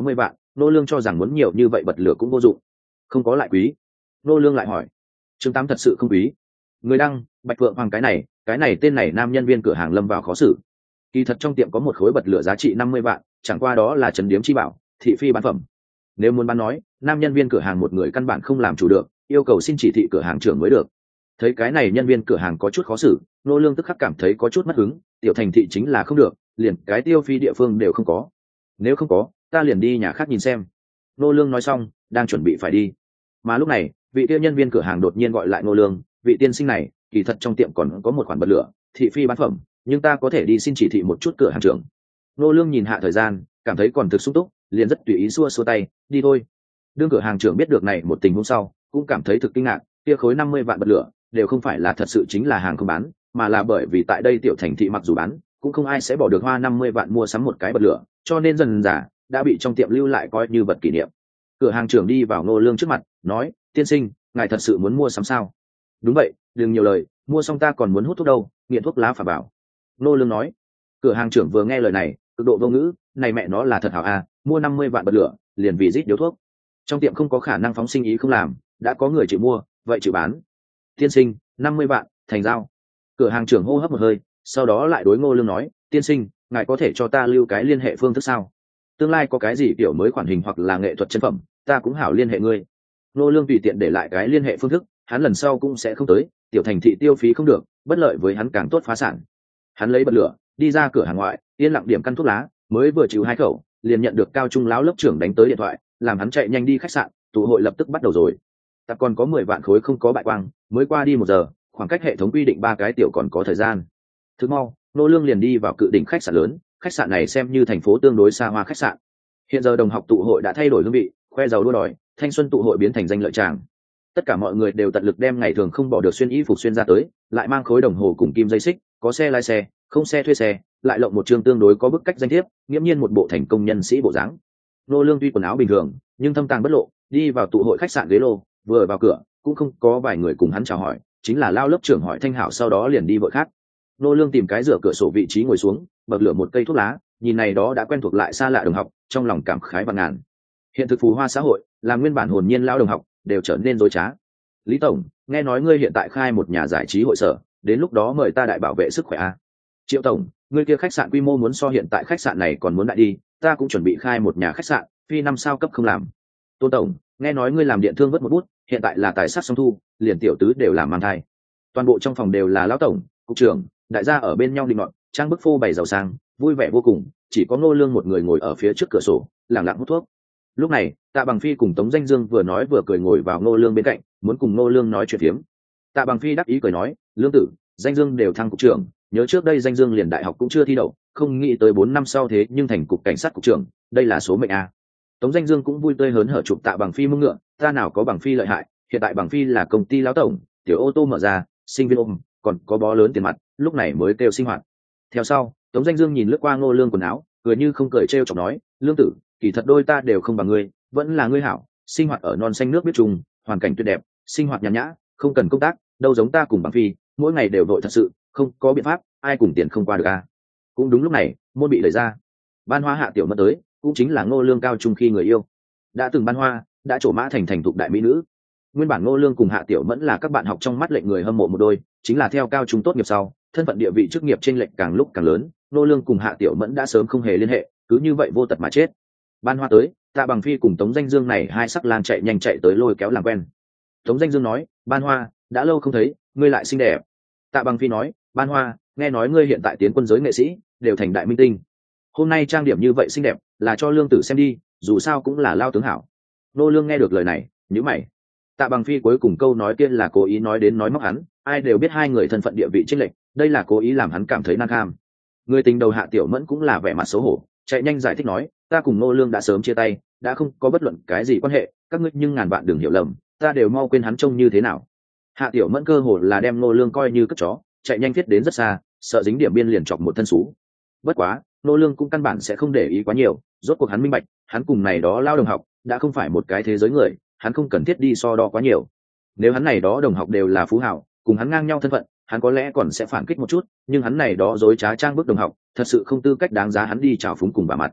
nô lương cho rằng muốn nhiều như vậy bật lửa cũng vô dụng. Không có lại quý. Nô lương lại hỏi. Chương 8 thật sự không quý. Người đăng, Bạch Phượng Hoàng cái này tên này nam nhân viên cửa hàng lâm vào khó xử. Kỳ thật trong tiệm có một khối bật lửa giá trị 50 vạn, chẳng qua đó là trấn điếm chi bảo, thị phi bán phẩm. Nếu muốn bán nói, nam nhân viên cửa hàng một người căn bản không làm chủ được, yêu cầu xin chỉ thị cửa hàng trưởng mới được. Thấy cái này nhân viên cửa hàng có chút khó xử, nô lương tức khắc cảm thấy có chút mất hứng, tiểu thành thị chính là không được, liền cái tiêu phí địa phương đều không có. Nếu không có, ta liền đi nhà khác nhìn xem. Nô lương nói xong, đang chuẩn bị phải đi. Mà lúc này, vị tiêu nhân viên cửa hàng đột nhiên gọi lại nô lương, vị tiên sinh này, kỳ thật trong tiệm còn có một khoản bật lửa, thị phi bán phẩm, nhưng ta có thể đi xin chỉ thị một chút cửa hàng trưởng. Nô lương nhìn hạ thời gian, cảm thấy còn thực sung túc, liền rất tùy ý xua xua tay, đi thôi. Đương cửa hàng trưởng biết được này một tình huống sau, cũng cảm thấy thực kinh ngạc, kia khối 50 vạn bật lửa đều không phải là thật sự chính là hàng không bán, mà là bởi vì tại đây tiểu thành thị mặc dù bán, cũng không ai sẽ bỏ được hoa 50 vạn mua sắm một cái bật lửa, cho nên dần dà đã bị trong tiệm lưu lại coi như vật kỷ niệm. Cửa hàng trưởng đi vào Ngô Lương trước mặt, nói: "Tiên sinh, ngài thật sự muốn mua sắm sao?" "Đúng vậy, đừng nhiều lời, mua xong ta còn muốn hút thuốc đâu, nghiện thuốc lá phải bảo." Ngô Lương nói. Cửa hàng trưởng vừa nghe lời này, cực độ vô ngữ, này mẹ nó là thật hảo à, mua 50 vạn bật lửa, liền vì rít điếu thuốc. Trong tiệm không có khả năng phóng sinh ý không làm, đã có người chịu mua, vậy chịu bán. "Tiên sinh, 50 vạn, thành giao." Cửa hàng trưởng hô hấp một hơi, sau đó lại đối Ngô Lương nói: "Tiên sinh, ngài có thể cho ta lưu cái liên hệ phương thức sao? Tương lai có cái gì kiểu mới khoản hình hoặc là nghệ thuật chân phẩm, ta cũng hảo liên hệ ngươi." Ngô Lương tùy tiện để lại cái liên hệ phương thức, hắn lần sau cũng sẽ không tới, tiểu thành thị tiêu phí không được, bất lợi với hắn càng tốt phá sản. Hắn lấy bật lửa, đi ra cửa hàng ngoại, yên lặng điểm căn thuốc lá, mới vừa chịu 2 khẩu, liền nhận được cao trung lão lớp trưởng đánh tới điện thoại, làm hắn chạy nhanh đi khách sạn, tụ hội lập tức bắt đầu rồi. Tập còn có 10 vạn khối không có bại quang, mới qua đi 1 giờ, khoảng cách hệ thống quy định 3 cái tiểu còn có thời gian. Thức mau, Nô Lương liền đi vào cự đỉnh khách sạn lớn, khách sạn này xem như thành phố tương đối xa hoa khách sạn. Hiện giờ đồng học tụ hội đã thay đổi hương vị, khoe giàu đua đòi, thanh xuân tụ hội biến thành danh lợi tràng. Tất cả mọi người đều tận lực đem ngày thường không bỏ được xuyên y phục xuyên ra tới, lại mang khối đồng hồ cùng kim dây xích, có xe lái xe, không xe thuê xe, lại lộng một chương tương đối có bức cách danh thiếp, nghiễm nhiên một bộ thành công nhân sĩ bộ dáng. Nô Lương tuy quần áo bình thường, nhưng thâm tàng bất lộ, đi vào tụ hội khách sạn ghế lô, vừa vào cửa, cũng không có vài người cùng hắn chào hỏi, chính là lao lớp trưởng hỏi thanh hảo sau đó liền đi vội khác. Nô Lương tìm cái rửa cửa sổ vị trí ngồi xuống, bật lửa một cây thuốc lá, nhìn này đó đã quen thuộc lại xa lạ đồng học, trong lòng cảm khái vạn ngàn. Hiện thực phù hoa xã hội, làm nguyên bản hồn nhiên lao đồng học đều trở nên dối trá. "Lý tổng, nghe nói ngươi hiện tại khai một nhà giải trí hội sở, đến lúc đó mời ta đại bảo vệ sức khỏe a." "Triệu tổng, ngươi kia khách sạn quy mô muốn so hiện tại khách sạn này còn muốn đại đi, ta cũng chuẩn bị khai một nhà khách sạn, phi 5 sao cấp không làm." "Tôn tổng, nghe nói ngươi làm điện thương vớt một bút, hiện tại là tài sát song thu, liền tiểu tứ đều làm mang thai." Toàn bộ trong phòng đều là lão tổng, cục trưởng, đại gia ở bên nhau định ngọn, trang bức phô bày giàu sang, vui vẻ vô cùng, chỉ có Ngô Lương một người ngồi ở phía trước cửa sổ, lặng lặng hút thuốc. Lúc này, Tạ Bằng Phi cùng Tống Danh Dương vừa nói vừa cười ngồi vào Ngô Lương bên cạnh, muốn cùng Ngô Lương nói chuyện phiếm. Tạ Bằng Phi đắc ý cười nói: "Lương tử, Danh Dương đều thăng cục trưởng, nhớ trước đây Danh Dương liền đại học cũng chưa thi đậu, không nghĩ tới 4 năm sau thế nhưng thành cục cảnh sát cục trưởng, đây là số mệnh a." Tống Danh Dương cũng vui tươi hớn hở chụp Tạ Bằng Phi mông ngựa: "Ta nào có Bằng Phi lợi hại, hiện tại Bằng Phi là công ty lão tổng, tiểu ô tô mở ra, sinh viên ôm, còn có bó lớn tiền mặt, lúc này mới kêu sinh hoạt." Theo sau, Tống Danh Dương nhìn lướt qua Ngô Lương quần áo, cười như không cười trêu chọc nói: "Lương tử, kỳ thật đôi ta đều không bằng ngươi, vẫn là ngươi hảo, sinh hoạt ở non xanh nước biết trùng, hoàn cảnh tuyệt đẹp, sinh hoạt nhàn nhã, không cần công tác, đâu giống ta cùng Bằng Phi, mỗi ngày đều vội thật sự, không có biện pháp, ai cùng tiền không qua được a." Cũng đúng lúc này, môn bị đẩy ra. Ban Hoa Hạ Tiểu Mẫn tới, cũng chính là Ngô Lương cao trung khi người yêu. Đã từng Ban Hoa, đã trổ mã thành thục đại mỹ nữ. Nguyên bản Ngô Lương cùng Hạ Tiểu Mẫn là các bạn học trong mắt lệnh người hâm mộ một đôi, chính là theo cao trung tốt nghiệp sau, thân phận địa vị chức nghiệp chênh lệch càng lúc càng lớn, Ngô Lương cùng Hạ Tiểu Mẫn đã sớm không hề liên hệ, cứ như vậy vô tật mà chết. Ban Hoa tới, Tạ Bằng Phi cùng Tống Danh Dương này hai sắc lang chạy nhanh chạy tới lôi kéo làm quen. Tống Danh Dương nói: "Ban Hoa, đã lâu không thấy, ngươi lại xinh đẹp." Tạ Bằng Phi nói: "Ban Hoa, nghe nói ngươi hiện tại tiến quân giới nghệ sĩ, đều thành đại minh tinh. Hôm nay trang điểm như vậy xinh đẹp, là cho Lương tử xem đi, dù sao cũng là lao tướng hảo." Nô Lương nghe được lời này, nhíu mày. Tạ Bằng Phi cuối cùng câu nói kia là cố ý nói đến nói móc hắn, ai đều biết hai người thân phận địa vị chênh lệch, đây là cố ý làm hắn cảm thấy nan kham. Người tình đầu Hạ Tiểu Mẫn cũng là vẻ mặt xấu hổ, chạy nhanh giải thích nói: "Ta cùng Nô Lương đã sớm chia tay, đã không có bất luận cái gì quan hệ, các ngươi nhưng ngàn vạn đừng hiểu lầm, ta đều mau quên hắn trông như thế nào." Hạ Tiểu Mẫn cơ hồ là đem Nô Lương coi như cất chó, chạy nhanh thiết đến rất xa, sợ dính điểm biên liền chọc một thân sú. Bất quá, Nô Lương cũng căn bản sẽ không để ý quá nhiều, rốt cuộc hắn minh bạch, hắn cùng này đó lao đồng học, đã không phải một cái thế giới người, hắn không cần thiết đi so đo quá nhiều. Nếu hắn này đó đồng học đều là phú hào, cùng hắn ngang nhau thân phận, hắn có lẽ còn sẽ phản kích một chút, nhưng hắn này đó dối trá trang bức đồng học, thật sự không tư cách đáng giá hắn đi chào phúng cùng bà mặt.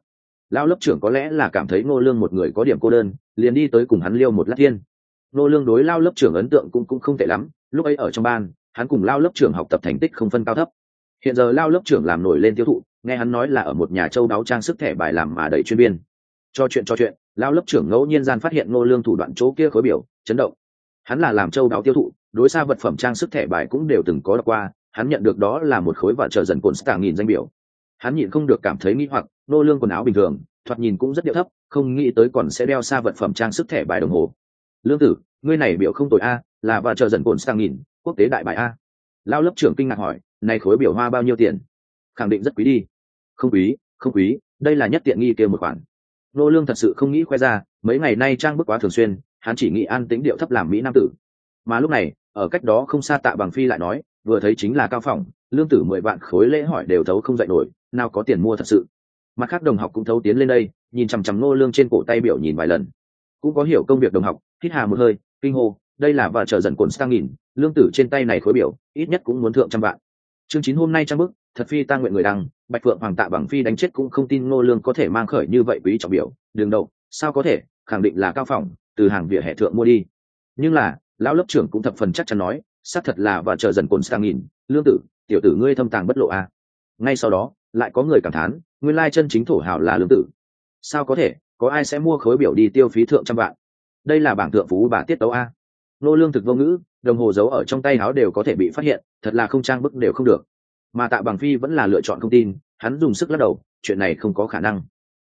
Lão lớp trưởng có lẽ là cảm thấy ngô lương một người có điểm cô đơn, liền đi tới cùng hắn liêu một lát thiên. Ngô lương đối Lão lớp trưởng ấn tượng cũng không tệ lắm, lúc ấy ở trong ban hắn cùng Lão lớp trưởng học tập thành tích không phân cao thấp. Hiện giờ Lão lớp trưởng làm nổi lên tiêu thụ, nghe hắn nói là ở một nhà châu đáo trang sức thẻ bài làm mà đầy chuyên biên. Cho chuyện Lão lớp trưởng ngẫu nhiên gian phát hiện ngô lương thủ đoạn chỗ kia khối biểu chấn động. Hắn là làm châu đáo tiêu thụ, đối xa vật phẩm trang sức thẻ bài cũng đều từng có đọc qua, hắn nhận được đó là một khối vạn trợ dần cồn star nghìn danh biểu. Hắn nhịn không được cảm thấy nghi hoặc, ngô lương quần áo bình thường, thoạt nhìn cũng rất điệu thấp, không nghĩ tới còn sẽ đeo xa vật phẩm trang sức thẻ bài đồng hồ. Lương tử, ngươi này biểu không tồi a, là vạn trợ dần cồn star nghìn, quốc tế đại bài a. Lão lớp trưởng kinh ngạc hỏi, này khối biểu hoa bao nhiêu tiền? Khẳng định rất quý đi. Không quý, đây là nhất tiện nghi kia một khoản. Ngô lương thật sự không nghĩ khoe ra, mấy ngày nay trang bức quá thường xuyên, hắn chỉ nghĩ an tĩnh điệu thấp làm mỹ nam tử. Mà lúc này ở cách đó không xa Tạ Bằng Phi lại nói, vừa thấy chính là cao phỏng, lương tử 10 vạn khối lễ hỏi đều thấu không dậy nổi, nào có tiền mua thật sự. Mặt khác đồng học cũng thấu tiến lên đây, nhìn chằm chằm Ngô lương trên cổ tay biểu nhìn vài lần. Cũng có hiểu công việc đồng học hít hà một hơi, kinh hô, đây là và chờ dần cồn sang nghìn, lương tử trên tay này khối biểu ít nhất cũng muốn thượng trăm vạn. Chương 9 hôm nay trang bức, thật phi ta nguyện người đăng, Bạch Phượng Hoàng Tạ Bằng Phi đánh chết cũng không tin Ngô lương có thể mang khởi như vậy quý trọng biểu, đường đầu, sao có thể, khẳng định là cao phỏng, từ hàng vỉa hè thượng mua đi. Nhưng là lão lớp trưởng cũng thập phần chắc chắn nói, xác thật là và chờ dần cồn sang nghìn, lương tử, tiểu tử ngươi thâm tàng bất lộ a. Ngay sau đó lại có người cảm thán, nguyên lai chân chính thổ hào là lương tử. Sao có thể, có ai sẽ mua khối biểu đi tiêu phí thượng trăm vạn? Đây là bảng thượng phú bà tiết tấu a. Nô lương thực vô ngữ, đồng hồ giấu ở trong tay áo đều có thể bị phát hiện, thật là không trang bức đều không được. Mà Tạ Bằng Phi vẫn là lựa chọn không tin, hắn dùng sức lắc đầu, chuyện này không có khả năng.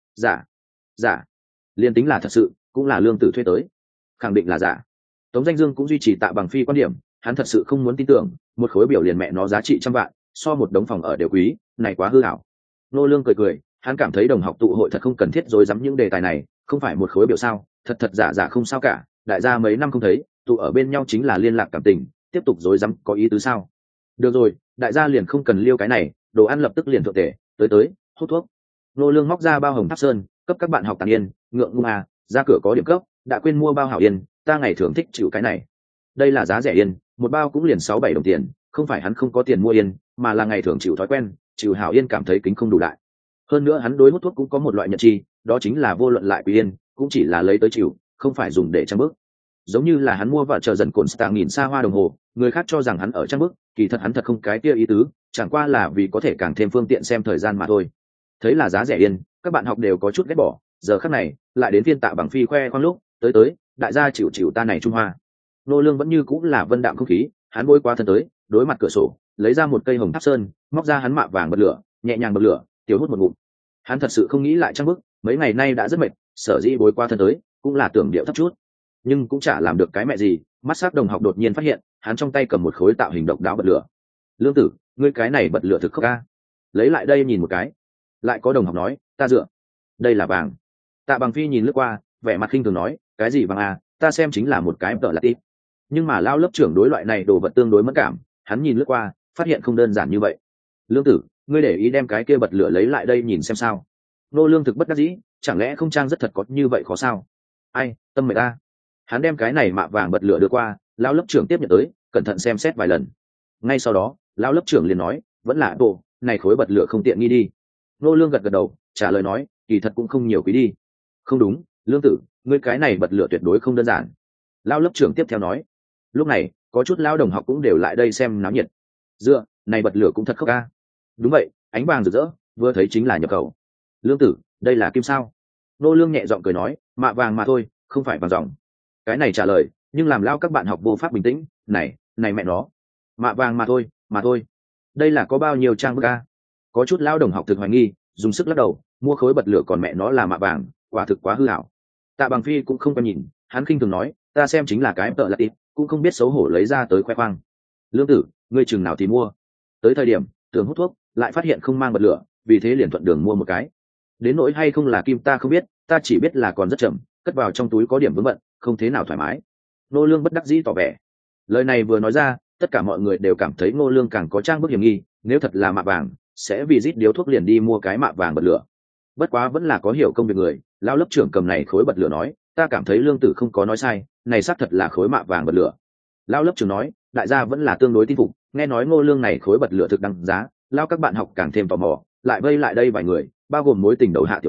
Giả, liên tính là thật sự, cũng là lương tử thuê tới, khẳng định là giả. Tống Danh Dương cũng duy trì Tạ Bằng Phi quan điểm, hắn thật sự không muốn tin tưởng, một khối biểu liền mẹ nó giá trị trăm vạn, so một đống phòng ở đều quý, này quá hư ảo. Nô lương cười, hắn cảm thấy đồng học tụ hội thật không cần thiết rối rắm những đề tài này, không phải một khối biểu sao, thật giả không sao cả, đại gia mấy năm không thấy, tụ ở bên nhau chính là liên lạc cảm tình, tiếp tục rối rắm có ý tứ sao? Được rồi, đại gia liền không cần liêu cái này, đồ ăn lập tức liền thượng tể, tới, hút thuốc. Nô lương móc ra bao hồng tháp sơn, cấp các bạn học tàn yên, ngượng ngung à, ra cửa có điểm cấp, đã quên mua bao hảo yên, ta ngày thường thích chịu cái này. Đây là giá rẻ yên, một bao cũng liền 6-7 đồng tiền, không phải hắn không có tiền mua yên, mà là ngày thường chịu thói quen, chịu hảo yên cảm thấy kính không đủ đại. Hơn nữa hắn đối hút thuốc cũng có một loại nhận chi, đó chính là vô luận lại quý yên, cũng chỉ là lấy tới chịu, không phải dùng để trang bức. Giống như là hắn mua và chờ dần cồn star nghìn xa hoa đồng hồ, người khác cho rằng hắn ở trang bức, kỳ thật hắn thật không cái kia ý tứ, chẳng qua là vì có thể càng thêm phương tiện xem thời gian mà thôi. Thấy là giá rẻ yên, các bạn học đều có chút ghét bỏ, giờ khắc này lại đến phiên Tạ Bằng Phi khoe khoang lúc, tới, đại gia chịu ta này Trung Hoa. Nô lương vẫn như cũng là vân đạm không khí, hắn bôi qua thân tới, đối mặt cửa sổ, lấy ra một cây hồng tháp sơn, móc ra hắn mạ vàng bật lửa, nhẹ nhàng bật lửa, tiểu hút một ngụm. Hắn thật sự không nghĩ lại trang bức, mấy ngày nay đã rất mệt, sở dĩ bôi qua thân tới, cũng là tưởng điệu thấp chút, nhưng cũng chả làm được cái mẹ gì. Mắt sắc đồng học đột nhiên phát hiện, hắn trong tay cầm một khối tạo hình độc đáo bật lửa. Lương tử, ngươi cái này bật lửa thực khốc ca, lấy lại đây nhìn một cái. Lại có đồng học nói, ta dựa, đây là vàng. Tạ Bằng Phi nhìn lướt qua, vẻ mặt khinh thường nói, cái gì vàng à, ta xem chính là một cái tợ là tít. Nhưng mà lao lớp trưởng đối loại này đồ vật tương đối mất cảm, hắn nhìn lướt qua, phát hiện không đơn giản như vậy. Lương tử, ngươi để ý đem cái kia bật lửa lấy lại đây nhìn xem sao. Nô lương thực bất đắc dĩ, chẳng lẽ không trang rất thật có như vậy khó sao? Ai, tâm mệt ta. Hắn đem cái này mạ vàng bật lửa đưa qua, lao lớp trưởng tiếp nhận tới, cẩn thận xem xét vài lần. Ngay sau đó lao lớp trưởng liền nói, vẫn là bộ này khối bật lửa không tiện nghi đi. Nô lương gật đầu, trả lời nói, kỳ thật cũng không nhiều quý đi. Không đúng, lương tử, ngươi cái này bật lửa tuyệt đối không đơn giản. Lao lớp trưởng tiếp theo nói. Lúc này có chút lao đồng học cũng đều lại đây xem náo nhiệt. Dựa, này bật lửa cũng thật khốc ca. Đúng vậy, ánh vàng rực rỡ, vừa thấy chính là nhập khẩu. Lương tử, đây là kim sao? Nô lương nhẹ giọng cười nói, mạ vàng mà thôi, không phải vàng ròng. Cái này trả lời nhưng làm lao các bạn học vô pháp bình tĩnh. Này mẹ nó, mạ vàng mà thôi, đây là có bao nhiêu trang bức a? Có chút lao đồng học thực hoài nghi, dùng sức lắc đầu, mua khối bật lửa còn mẹ nó là mạ vàng, quả thực quá hư hảo. Tạ Bằng Phi cũng không có nhìn, hắn khinh thường nói, ta xem chính là cái tợ là tít, cũng không biết xấu hổ lấy ra tới khoe khoang. Lương tử, ngươi chừng nào thì mua. Tới thời điểm tưởng hút thuốc, lại phát hiện không mang bật lửa, vì thế liền thuận đường mua một cái. Đến nỗi hay không là kim ta không biết, ta chỉ biết là còn rất chậm, cất vào trong túi có điểm vướng bận, không thế nào thoải mái. Nô lương bất đắc dĩ tỏ vẻ. Lời này vừa nói ra, tất cả mọi người đều cảm thấy Ngô lương càng có trang bức hiểm nghi, nếu thật là mạ vàng, sẽ vì rít điếu thuốc liền đi mua cái mạ vàng bật lửa. Bất quá vẫn là có hiểu công việc người, lao lớp trưởng cầm này khối bật lửa nói, ta cảm thấy lương tử không có nói sai, này xác thật là khối mạ vàng bật lửa. Lao lớp trưởng nói, đại gia vẫn là tương đối tin phục, nghe nói Ngô lương này khối bật lửa thực đăng giá, lao các bạn học càng thêm tò mò, lại vây lại đây vài người, bao gồm mối tình đầu Hạ Tiểu Mẫn,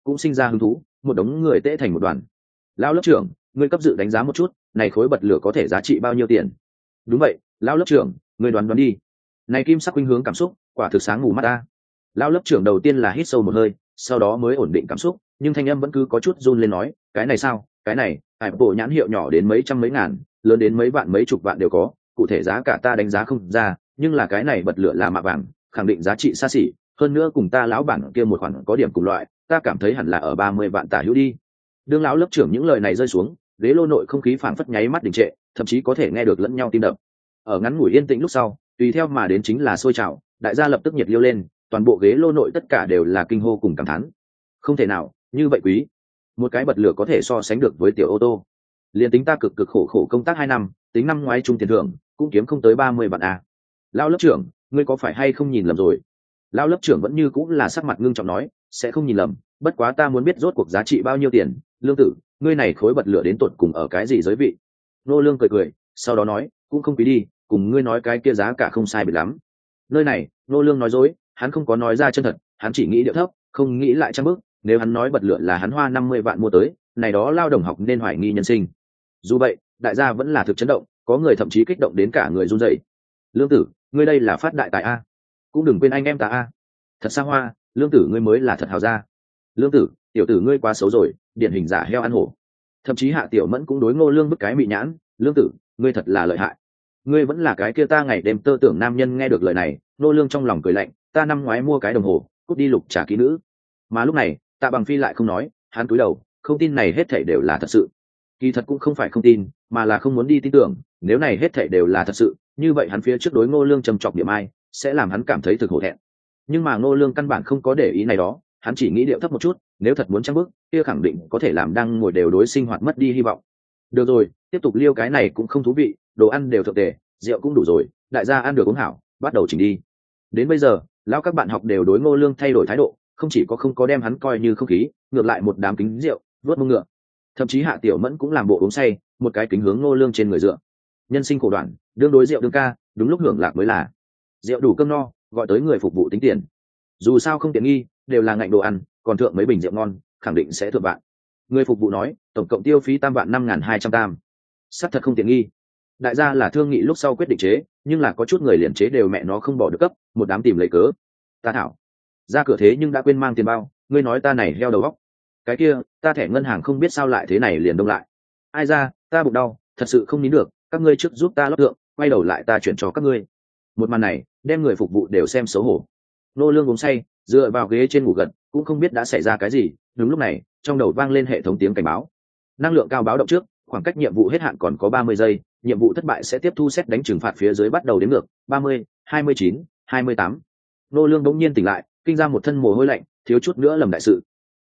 cũng sinh ra hứng thú, một đống người tễ thành một đoàn. Lão lớp trưởng, ngươi cấp dự đánh giá một chút, này khối bật lửa có thể giá trị bao nhiêu tiền? Đúng vậy, lão lớp trưởng, ngươi đoán đi. Này kim sắc khuynh hướng cảm xúc, quả thực sáng ngủ mắt ta. Lão lớp trưởng đầu tiên là hít sâu một hơi, sau đó mới ổn định cảm xúc, nhưng thanh âm vẫn cứ có chút run lên nói, cái này sao? Cái này, hải bộ nhãn hiệu nhỏ đến mấy trăm mấy ngàn, lớn đến mấy vạn mấy chục vạn đều có, cụ thể giá cả ta đánh giá không ra, nhưng là cái này bật lửa là mạ vàng, khẳng định giá trị xa xỉ, hơn nữa cùng ta lão bản kia một khoản có điểm cùng loại, ta cảm thấy hẳn là ở 30 vạn tả hữu đi. Đương lão lớp trưởng những lời này rơi xuống, ghế lô nội không khí phảng phất nháy mắt đình trệ, thậm chí có thể nghe được lẫn nhau tim đập. Ở ngắn ngủi yên tĩnh lúc sau, tùy theo mà đến chính là sôi trào, đại gia lập tức nhiệt liêu lên, toàn bộ ghế lô nội tất cả đều là kinh hô cùng cảm thán. Không thể nào, như vậy quý, một cái bật lửa có thể so sánh được với tiểu ô tô. Liên tính ta cực cực khổ khổ công tác 2 năm, tính năm ngoái trung tiền thưởng cũng kiếm không tới 30 vạn à. Lão lớp trưởng, ngươi có phải hay không nhìn lầm rồi? Lão lớp trưởng vẫn như cũng là sắc mặt ngưng trọng nói, sẽ không nhìn lầm, bất quá ta muốn biết rốt cuộc giá trị bao nhiêu tiền. Lương tử, ngươi này khối bật lửa đến tột cùng ở cái gì giới vị? Nô Lương cười cười, sau đó nói, cũng không quý đi, cùng ngươi nói cái kia giá cả không sai biệt lắm. Nơi này, Nô Lương nói dối, hắn không có nói ra chân thật, hắn chỉ nghĩ điệu thấp, không nghĩ lại trang bức. Nếu hắn nói bật lửa là hắn hoa 50 vạn mua tới, này đó lao đồng học nên hoài nghi nhân sinh. Dù vậy, đại gia vẫn là thực chấn động, có người thậm chí kích động đến cả người run rẩy. Lương tử, ngươi đây là phát đại tài a, cũng đừng quên anh em ta a. Thật xa hoa, Lương tử ngươi mới là thật hào gia. Lương tử, tiểu tử ngươi quá xấu rồi, điển hình giả heo ăn hổ. Thậm chí Hạ Tiểu Mẫn cũng đối Ngô Lương bức cái mị nhãn, Lương tử, ngươi thật là lợi hại. Ngươi vẫn là cái kia ta ngày đêm tơ tưởng nam nhân. Nghe được lời này, Ngô Lương trong lòng cười lạnh, ta năm ngoái mua cái đồng hồ, cút đi lục trả kỹ nữ. Mà lúc này, Tạ Bằng Phi lại không nói, hắn cúi đầu, không tin này hết thảy đều là thật sự. Kỳ thật cũng không phải không tin, mà là không muốn đi tin tưởng, nếu này hết thảy đều là thật sự, như vậy hắn phía trước đối Ngô Lương trầm trọng điểm ai, sẽ làm hắn cảm thấy thực hổ thẹn. Nhưng mà Ngô Lương căn bản không có để ý này đó, hắn chỉ nghĩ điệu thấp một chút, nếu thật muốn trang bức, kia khẳng định có thể làm đang ngồi đều đối sinh hoạt mất đi hy vọng. Được rồi, tiếp tục liêu cái này cũng không thú vị, đồ ăn đều thượng tề, rượu cũng đủ rồi, đại gia ăn được uống hảo, bắt đầu chỉnh đi. Đến bây giờ, lão các bạn học đều đối Ngô Lương thay đổi thái độ, không chỉ có không có đem hắn coi như không khí, ngược lại một đám kính rượu, vớt mông ngựa. Thậm chí Hạ Tiểu Mẫn cũng làm bộ uống say, một cái kính hướng Ngô Lương trên người dựa. Nhân sinh khổ đoạn, đương đối rượu đương ca, đúng lúc hưởng lạc mới là. Rượu đủ cơm no, gọi tới người phục vụ tính tiền. Dù sao không tiện nghi, đều là ngạnh đồ ăn, còn thượng mấy bình rượu ngon, khẳng định sẽ thượng bạn. Người phục vụ nói, tổng cộng tiêu phí tam vạn 5.200 tam. Sắp thật không tiện nghi. Đại gia là thương nghị lúc sau quyết định chế, nhưng là có chút người liền chế đều mẹ nó không bỏ được cấp, một đám tìm lấy cớ. Ta thảo, ra cửa thế nhưng đã quên mang tiền bao, ngươi nói ta này heo đầu óc. Cái kia, ta thẻ ngân hàng không biết sao lại thế này liền đông lại. Ai ra, ta bụng đau, thật sự không nín được, các ngươi trước giúp ta lót thượng, quay đầu lại ta chuyển cho các ngươi. Một màn này, đem người phục vụ đều xem xấu hổ. Nô Lương uống say, dựa vào ghế trên ngủ gật, cũng không biết đã xảy ra cái gì. Đúng lúc này, trong đầu vang lên hệ thống tiếng cảnh báo. Năng lượng cao báo động trước, khoảng cách nhiệm vụ hết hạn còn có 30 giây, nhiệm vụ thất bại sẽ tiếp thu xét đánh trừng phạt phía dưới bắt đầu đếm ngược, 30, 29, 28. Nô Lương bỗng nhiên tỉnh lại, kinh ra một thân mồ hôi lạnh, thiếu chút nữa lầm đại sự.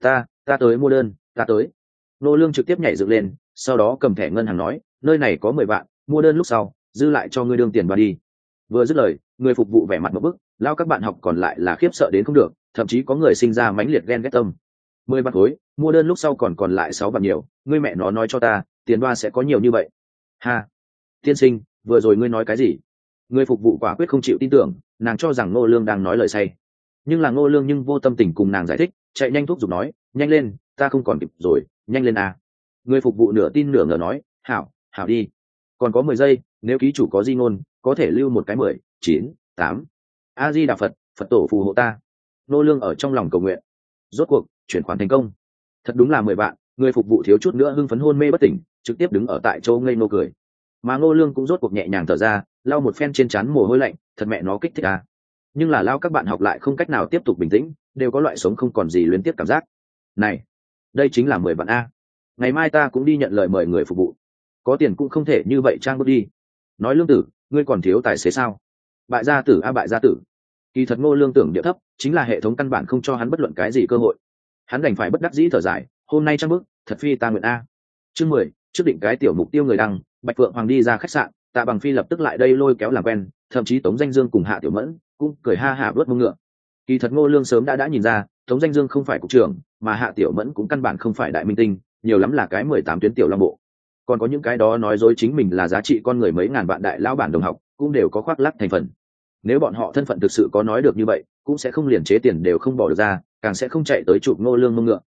Ta tới mua đơn, ta tới. Nô Lương trực tiếp nhảy dựng lên, sau đó cầm thẻ ngân hàng nói, nơi này có 10 vạn, mua đơn lúc sau, dư lại cho ngươi đương tiền vào đi. Vừa dứt lời, người phục vụ vẻ mặt ngộp bức, lao các bạn học còn lại là khiếp sợ đến không được, thậm chí có người sinh ra mãnh liệt ghen ghét tâm. 10 vạn khối, mua đơn lúc sau còn lại 6 vạn nhiều, ngươi mẹ nó nói cho ta, tiền đoa sẽ có nhiều như vậy? Ha, tiên sinh, vừa rồi ngươi nói cái gì? Người phục vụ quả quyết không chịu tin tưởng, nàng cho rằng Ngô Lương đang nói lời say. Nhưng là Ngô Lương nhưng vô tâm tình cùng nàng giải thích, chạy nhanh thúc giục nói, nhanh lên, ta không còn kịp rồi, nhanh lên à. Người phục vụ nửa tin nửa ngờ nói, hảo đi, còn có 10 giây, nếu ký chủ có di ngôn, có thể lưu một cái 10, 9, 8. A Di Đà Phật, Phật tổ phù hộ ta. Ngô Lương ở trong lòng cầu nguyện. Rốt cuộc chuyển khoản thành công. Thật đúng là 10 vạn, người phục vụ thiếu chút nữa hưng phấn hôn mê bất tỉnh, trực tiếp đứng ở tại chỗ ngây ngô cười. Mà Ngô Lương cũng rốt cuộc nhẹ nhàng thở ra, lau một phen trên trán mồ hôi lạnh, thật mẹ nó kích thích à. Nhưng là lao các bạn học lại không cách nào tiếp tục bình tĩnh, đều có loại sống không còn gì luyến tiếp cảm giác. Này, đây chính là 10 vạn a. Ngày mai ta cũng đi nhận lời mời người phục vụ. Có tiền cũng không thể như vậy trang bước đi. Nói Lương tử, ngươi còn thiếu tài xế sao? Bại gia tử a bại gia tử. Kỳ thật Ngô Lương tưởng địa thấp, chính là hệ thống căn bản không cho hắn bất luận cái gì cơ hội. Hắn đành phải bất đắc dĩ thở dài, hôm nay trang bước, thật phi ta nguyện a. Chương 10, trước định cái tiểu mục tiêu người đăng, Bạch Phượng Hoàng đi ra khách sạn, Tạ Bằng Phi lập tức lại đây lôi kéo làm quen, thậm chí Tống Danh Dương cùng Hạ Tiểu Mẫn cũng cười ha hả vớt mông ngựa. Kỳ thật Ngô Lương sớm đã nhìn ra, Tống Danh Dương không phải cục trưởng, mà Hạ Tiểu Mẫn cũng căn bản không phải đại minh tinh, nhiều lắm là cái 18 tuyến tiểu long bộ. Còn có những cái đó nói dối chính mình là giá trị con người mấy ngàn vạn đại lão bản đồng học, cũng đều có khoác lác thành phần. Nếu bọn họ thân phận thực sự có nói được như vậy, cũng sẽ không liền chế tiền đều không bỏ được ra, càng sẽ không chạy tới chụp Ngô Lương mông ngựa.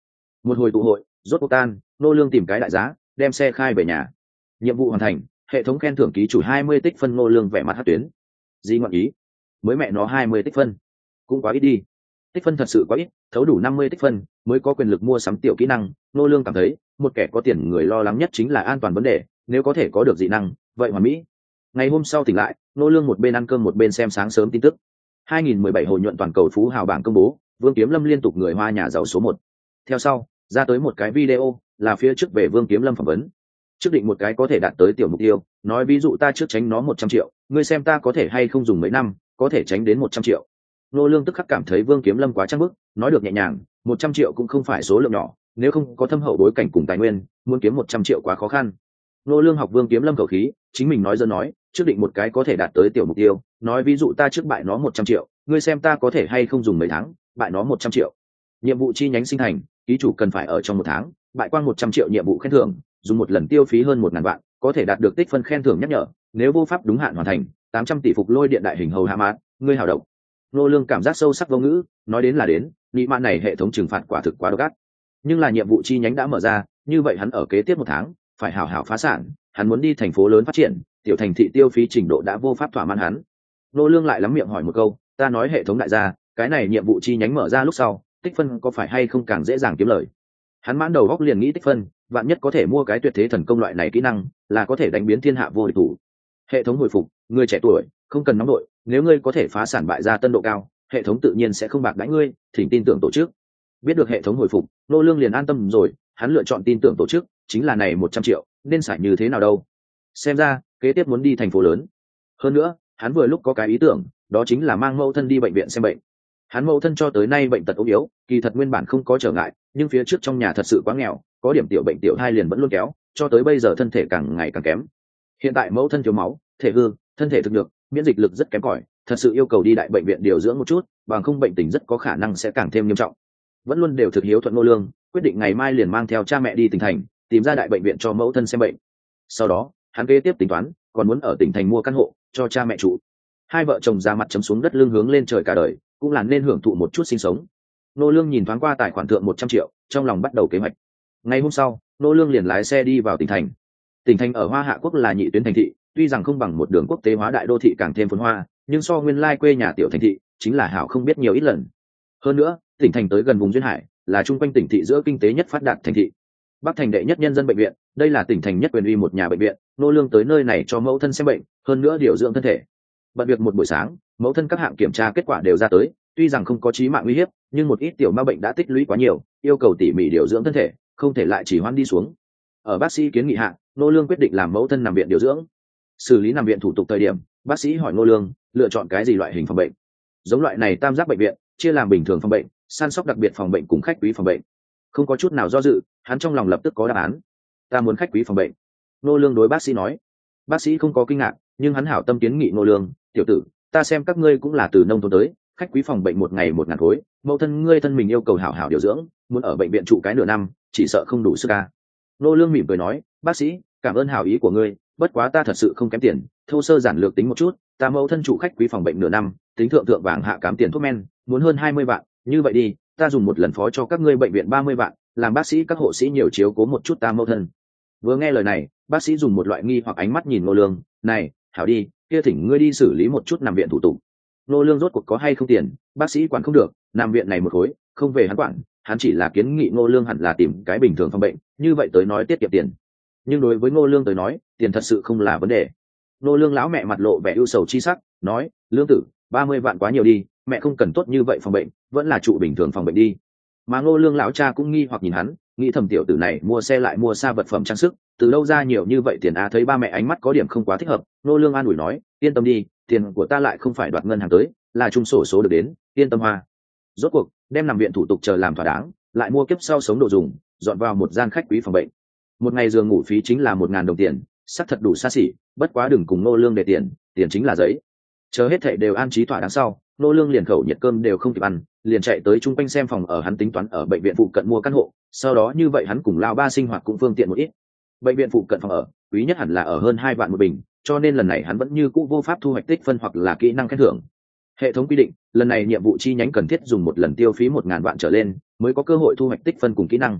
Một hồi tụ hội rốt cuộc tan, Ngô Lương tìm cái đại giá đem xe khai về nhà. Nhiệm vụ hoàn thành, hệ thống khen thưởng ký chủ 20 tích phân. Ngô Lương vẻ mặt hất tuyến. Gì ngọn ý? Mới mẹ nó 20 tích phân, cũng quá ít đi. Tích phân thật sự quá ít, thấu đủ 50 tích phân mới có quyền lực mua sắm tiểu kỹ năng. Ngô Lương cảm thấy một kẻ có tiền người lo lắng nhất chính là an toàn vấn đề, nếu có thể có được dị năng vậy hoàn mỹ. Ngày hôm sau tỉnh lại, Ngô Lương một bên ăn cơm một bên xem sáng sớm tin tức. 2017 hồi nhuận toàn cầu phú hào bảng công bố, Vương Kiếm Lâm liên tục người Hoa nhà giàu số 1. Theo sau ra tới một cái video là phía trước về Vương Kiếm Lâm phỏng vấn, trước định một cái có thể đạt tới tiểu mục tiêu, nói ví dụ ta trước tránh nó 100 triệu, ngươi xem ta có thể hay không dùng mấy năm có thể tránh đến 100 triệu. Ngô Lương tức khắc cảm thấy Vương Kiếm Lâm quá trang bức, nói được nhẹ nhàng, 100 triệu cũng không phải số lượng nhỏ, nếu không có thâm hậu bối cảnh cùng tài nguyên, muốn kiếm 100 triệu quá khó khăn. Ngô Lương học Vương Kiếm Lâm khẩu khí, chính mình nói dơ nói, trước định một cái có thể đạt tới tiểu mục tiêu, nói ví dụ ta trước bại nó 100 triệu, ngươi xem ta có thể hay không dùng mấy tháng bại nó 100 triệu. Nhiệm vụ chi nhánh sinh thành, ký chủ cần phải ở trong 1 tháng bại quang 100 triệu nhiệm vụ khen thưởng, dùng một lần tiêu phí hơn 1000 vạn, có thể đạt được tích phân khen thưởng nhắc nhở, nếu vô pháp đúng hạn hoàn thành, 800 tỷ phục lôi điện đại hình hầu hạ mát, ngươi hào động. Ngô Lương cảm giác sâu sắc vô ngữ, nói đến là đến, nghĩ mạn này hệ thống trừng phạt quả thực quá độc ác. Nhưng là nhiệm vụ chi nhánh đã mở ra, như vậy hắn ở kế tiếp 1 tháng phải hảo hảo phá sản, hắn muốn đi thành phố lớn phát triển, tiểu thành thị tiêu phí trình độ đã vô pháp thỏa mãn hắn. Ngô Lương lại lắm miệng hỏi một câu, ta nói hệ thống đại gia, cái này nhiệm vụ chi nhánh mở ra lúc sau, tích phân có phải hay không càng dễ dàng kiếm lời? Hắn mãn đầu góc liền nghĩ tích phân, vạn nhất có thể mua cái tuyệt thế thần công loại này kỹ năng, là có thể đánh biến thiên hạ vô địch thủ. Hệ thống hồi phục, người trẻ tuổi không cần nóng đội, nếu ngươi có thể phá sản bại gia tân độ cao, hệ thống tự nhiên sẽ không bạc đãi ngươi, thỉnh tin tưởng tổ chức. Biết được hệ thống hồi phục, Ngô Lương liền an tâm rồi, hắn lựa chọn tin tưởng tổ chức, chính là này 100 triệu, nên xài như thế nào đâu. Xem ra kế tiếp muốn đi thành phố lớn. Hơn nữa hắn vừa lúc có cái ý tưởng, đó chính là mang mẫu thân đi bệnh viện xem bệnh. Hắn mẫu thân cho tới nay bệnh tật ốm yếu, kỳ thật nguyên bản không có trở ngại, nhưng phía trước trong nhà thật sự quá nghèo, có điểm tiểu bệnh tiểu thai liền vẫn luôn kéo, cho tới bây giờ thân thể càng ngày càng kém. Hiện tại mẫu thân thiếu máu, thể hư, thân thể thực được, miễn dịch lực rất kém cỏi, thật sự yêu cầu đi đại bệnh viện điều dưỡng một chút, bằng không bệnh tình rất có khả năng sẽ càng thêm nghiêm trọng. Vẫn luôn đều thực hiếu thuận Ngô Lương, quyết định ngày mai liền mang theo cha mẹ đi tỉnh thành, tìm ra đại bệnh viện cho mẫu thân xem bệnh. Sau đó hắn kế tiếp tính toán, còn muốn ở tỉnh thành mua căn hộ cho cha mẹ trụ. Hai vợ chồng ra mặt chấm xuống đất lưng hướng lên trời cả đời, cũng là nên hưởng thụ một chút sinh sống. Ngô Lương nhìn thoáng qua tài khoản thượng 100 triệu, trong lòng bắt đầu kế hoạch. Ngày hôm sau, Ngô Lương liền lái xe đi vào tỉnh thành. Tỉnh thành ở Hoa Hạ quốc là nhị tuyến thành thị, tuy rằng không bằng một đường quốc tế hóa đại đô thị càng thêm phồn hoa, nhưng so nguyên lai quê nhà tiểu thành thị, chính là hảo không biết nhiều ít lần. Hơn nữa, tỉnh thành tới gần vùng duyên hải, là trung quanh tỉnh thị giữa kinh tế nhất phát đạt thành thị. Bắc thành đệ nhất nhân dân bệnh viện, đây là tỉnh thành nhất quyền uy một nhà bệnh viện, Ngô Lương tới nơi này cho mẫu thân xem bệnh, hơn nữa điều dưỡng thân thể. Bận việc một buổi sáng, mẫu thân các hạng kiểm tra kết quả đều ra tới, tuy rằng không có chí mạng nguy hiểm, nhưng một ít tiểu ma bệnh đã tích lũy quá nhiều, yêu cầu tỉ mỉ điều dưỡng thân thể, không thể lại chỉ hoãn đi xuống. Ở bác sĩ kiến nghị hạ, Ngô Lương quyết định làm mẫu thân nằm viện điều dưỡng. Xử lý nằm viện thủ tục thời điểm, bác sĩ hỏi Ngô Lương lựa chọn cái gì loại hình phòng bệnh. Giống loại này tam giác bệnh viện chia làm bình thường phòng bệnh, săn sóc đặc biệt phòng bệnh cùng khách quý phòng bệnh. Không có chút nào do dự, hắn trong lòng lập tức có đáp án. Ta muốn khách quý phòng bệnh. Ngô Lương đối bác sĩ nói. Bác sĩ không có kinh ngạc, nhưng hắn hảo tâm kiến nghị Ngô Lương, tiểu tử, ta xem các ngươi cũng là từ nông thôn tới, khách quý phòng bệnh một ngày 1000 khối, mẫu thân ngươi thân mình yêu cầu hảo hảo điều dưỡng, muốn ở bệnh viện trụ cái nửa năm, chỉ sợ không đủ sức ca. Ngô Lương mỉm cười nói, bác sĩ, cảm ơn hảo ý của ngươi, bất quá ta thật sự không kém tiền, thô sơ giản lược tính một chút, ta mẫu thân trụ khách quý phòng bệnh nửa năm, tính thượng thượng vàng hạ cám tiền thuốc men, muốn hơn 20 vạn, như vậy đi, ta dùng một lần phó cho các ngươi bệnh viện 30 vạn, làm bác sĩ các hộ sĩ nhiều chiếu cố một chút ta mẫu thân. Vừa nghe lời này, bác sĩ dùng một loại nghi hoặc ánh mắt nhìn Ngô Lương, này, hảo đi, kia thỉnh ngươi đi xử lý một chút nằm viện thủ tục. Ngô Lương rốt cuộc có hay không tiền, bác sĩ quản không được, nằm viện này một khối, không về hắn quản, hắn chỉ là kiến nghị Ngô Lương hẳn là tìm cái bình thường phòng bệnh, như vậy tới nói tiết kiệm tiền. Nhưng đối với Ngô Lương tới nói, tiền thật sự không là vấn đề. Ngô Lương lão mẹ mặt lộ vẻ ưu sầu chi sắc, nói, Lương tử, 30 vạn quá nhiều đi, mẹ không cần tốt như vậy phòng bệnh, vẫn là trụ bình thường phòng bệnh đi. Mà Ngô Lương lão cha cũng nghi hoặc nhìn hắn, nghĩ thầm tiểu tử này mua xe lại mua xa vật phẩm trang sức, từ đâu ra nhiều như vậy tiền à? Thấy ba mẹ ánh mắt có điểm không quá thích hợp, Ngô Lương an ủi nói, yên tâm đi, tiền của ta lại không phải đoạt ngân hàng tới, là chung sổ số được đến, yên tâm hoa. Rốt cuộc đem nằm viện thủ tục chờ làm thỏa đáng, lại mua kiếp sau sống đồ dùng, dọn vào một gian khách quý phòng bệnh. Một ngày giường ngủ phí chính là 1000 đồng tiền, sắp thật đủ xa xỉ, bất quá đừng cùng Ngô Lương để tiền, tiền chính là giấy. Chờ hết thảy đều an trí thỏa đáng sau, Ngô Lương liền khẩu nhiệt cơm đều không kịp ăn, liền chạy tới trung quanh xem phòng ở, hắn tính toán ở bệnh viện phụ cận mua căn hộ, sau đó như vậy hắn cùng lao ba sinh hoạt cũng phương tiện một ít. Bệnh viện phụ cận phòng ở, quý nhất hẳn là ở hơn 2 vạn một bình, cho nên lần này hắn vẫn như cũ vô pháp thu hoạch tích phân hoặc là kỹ năng khen thưởng. Hệ thống quy định, lần này nhiệm vụ chi nhánh cần thiết dùng một lần tiêu phí 1000 vạn trở lên mới có cơ hội thu hoạch tích phân cùng kỹ năng.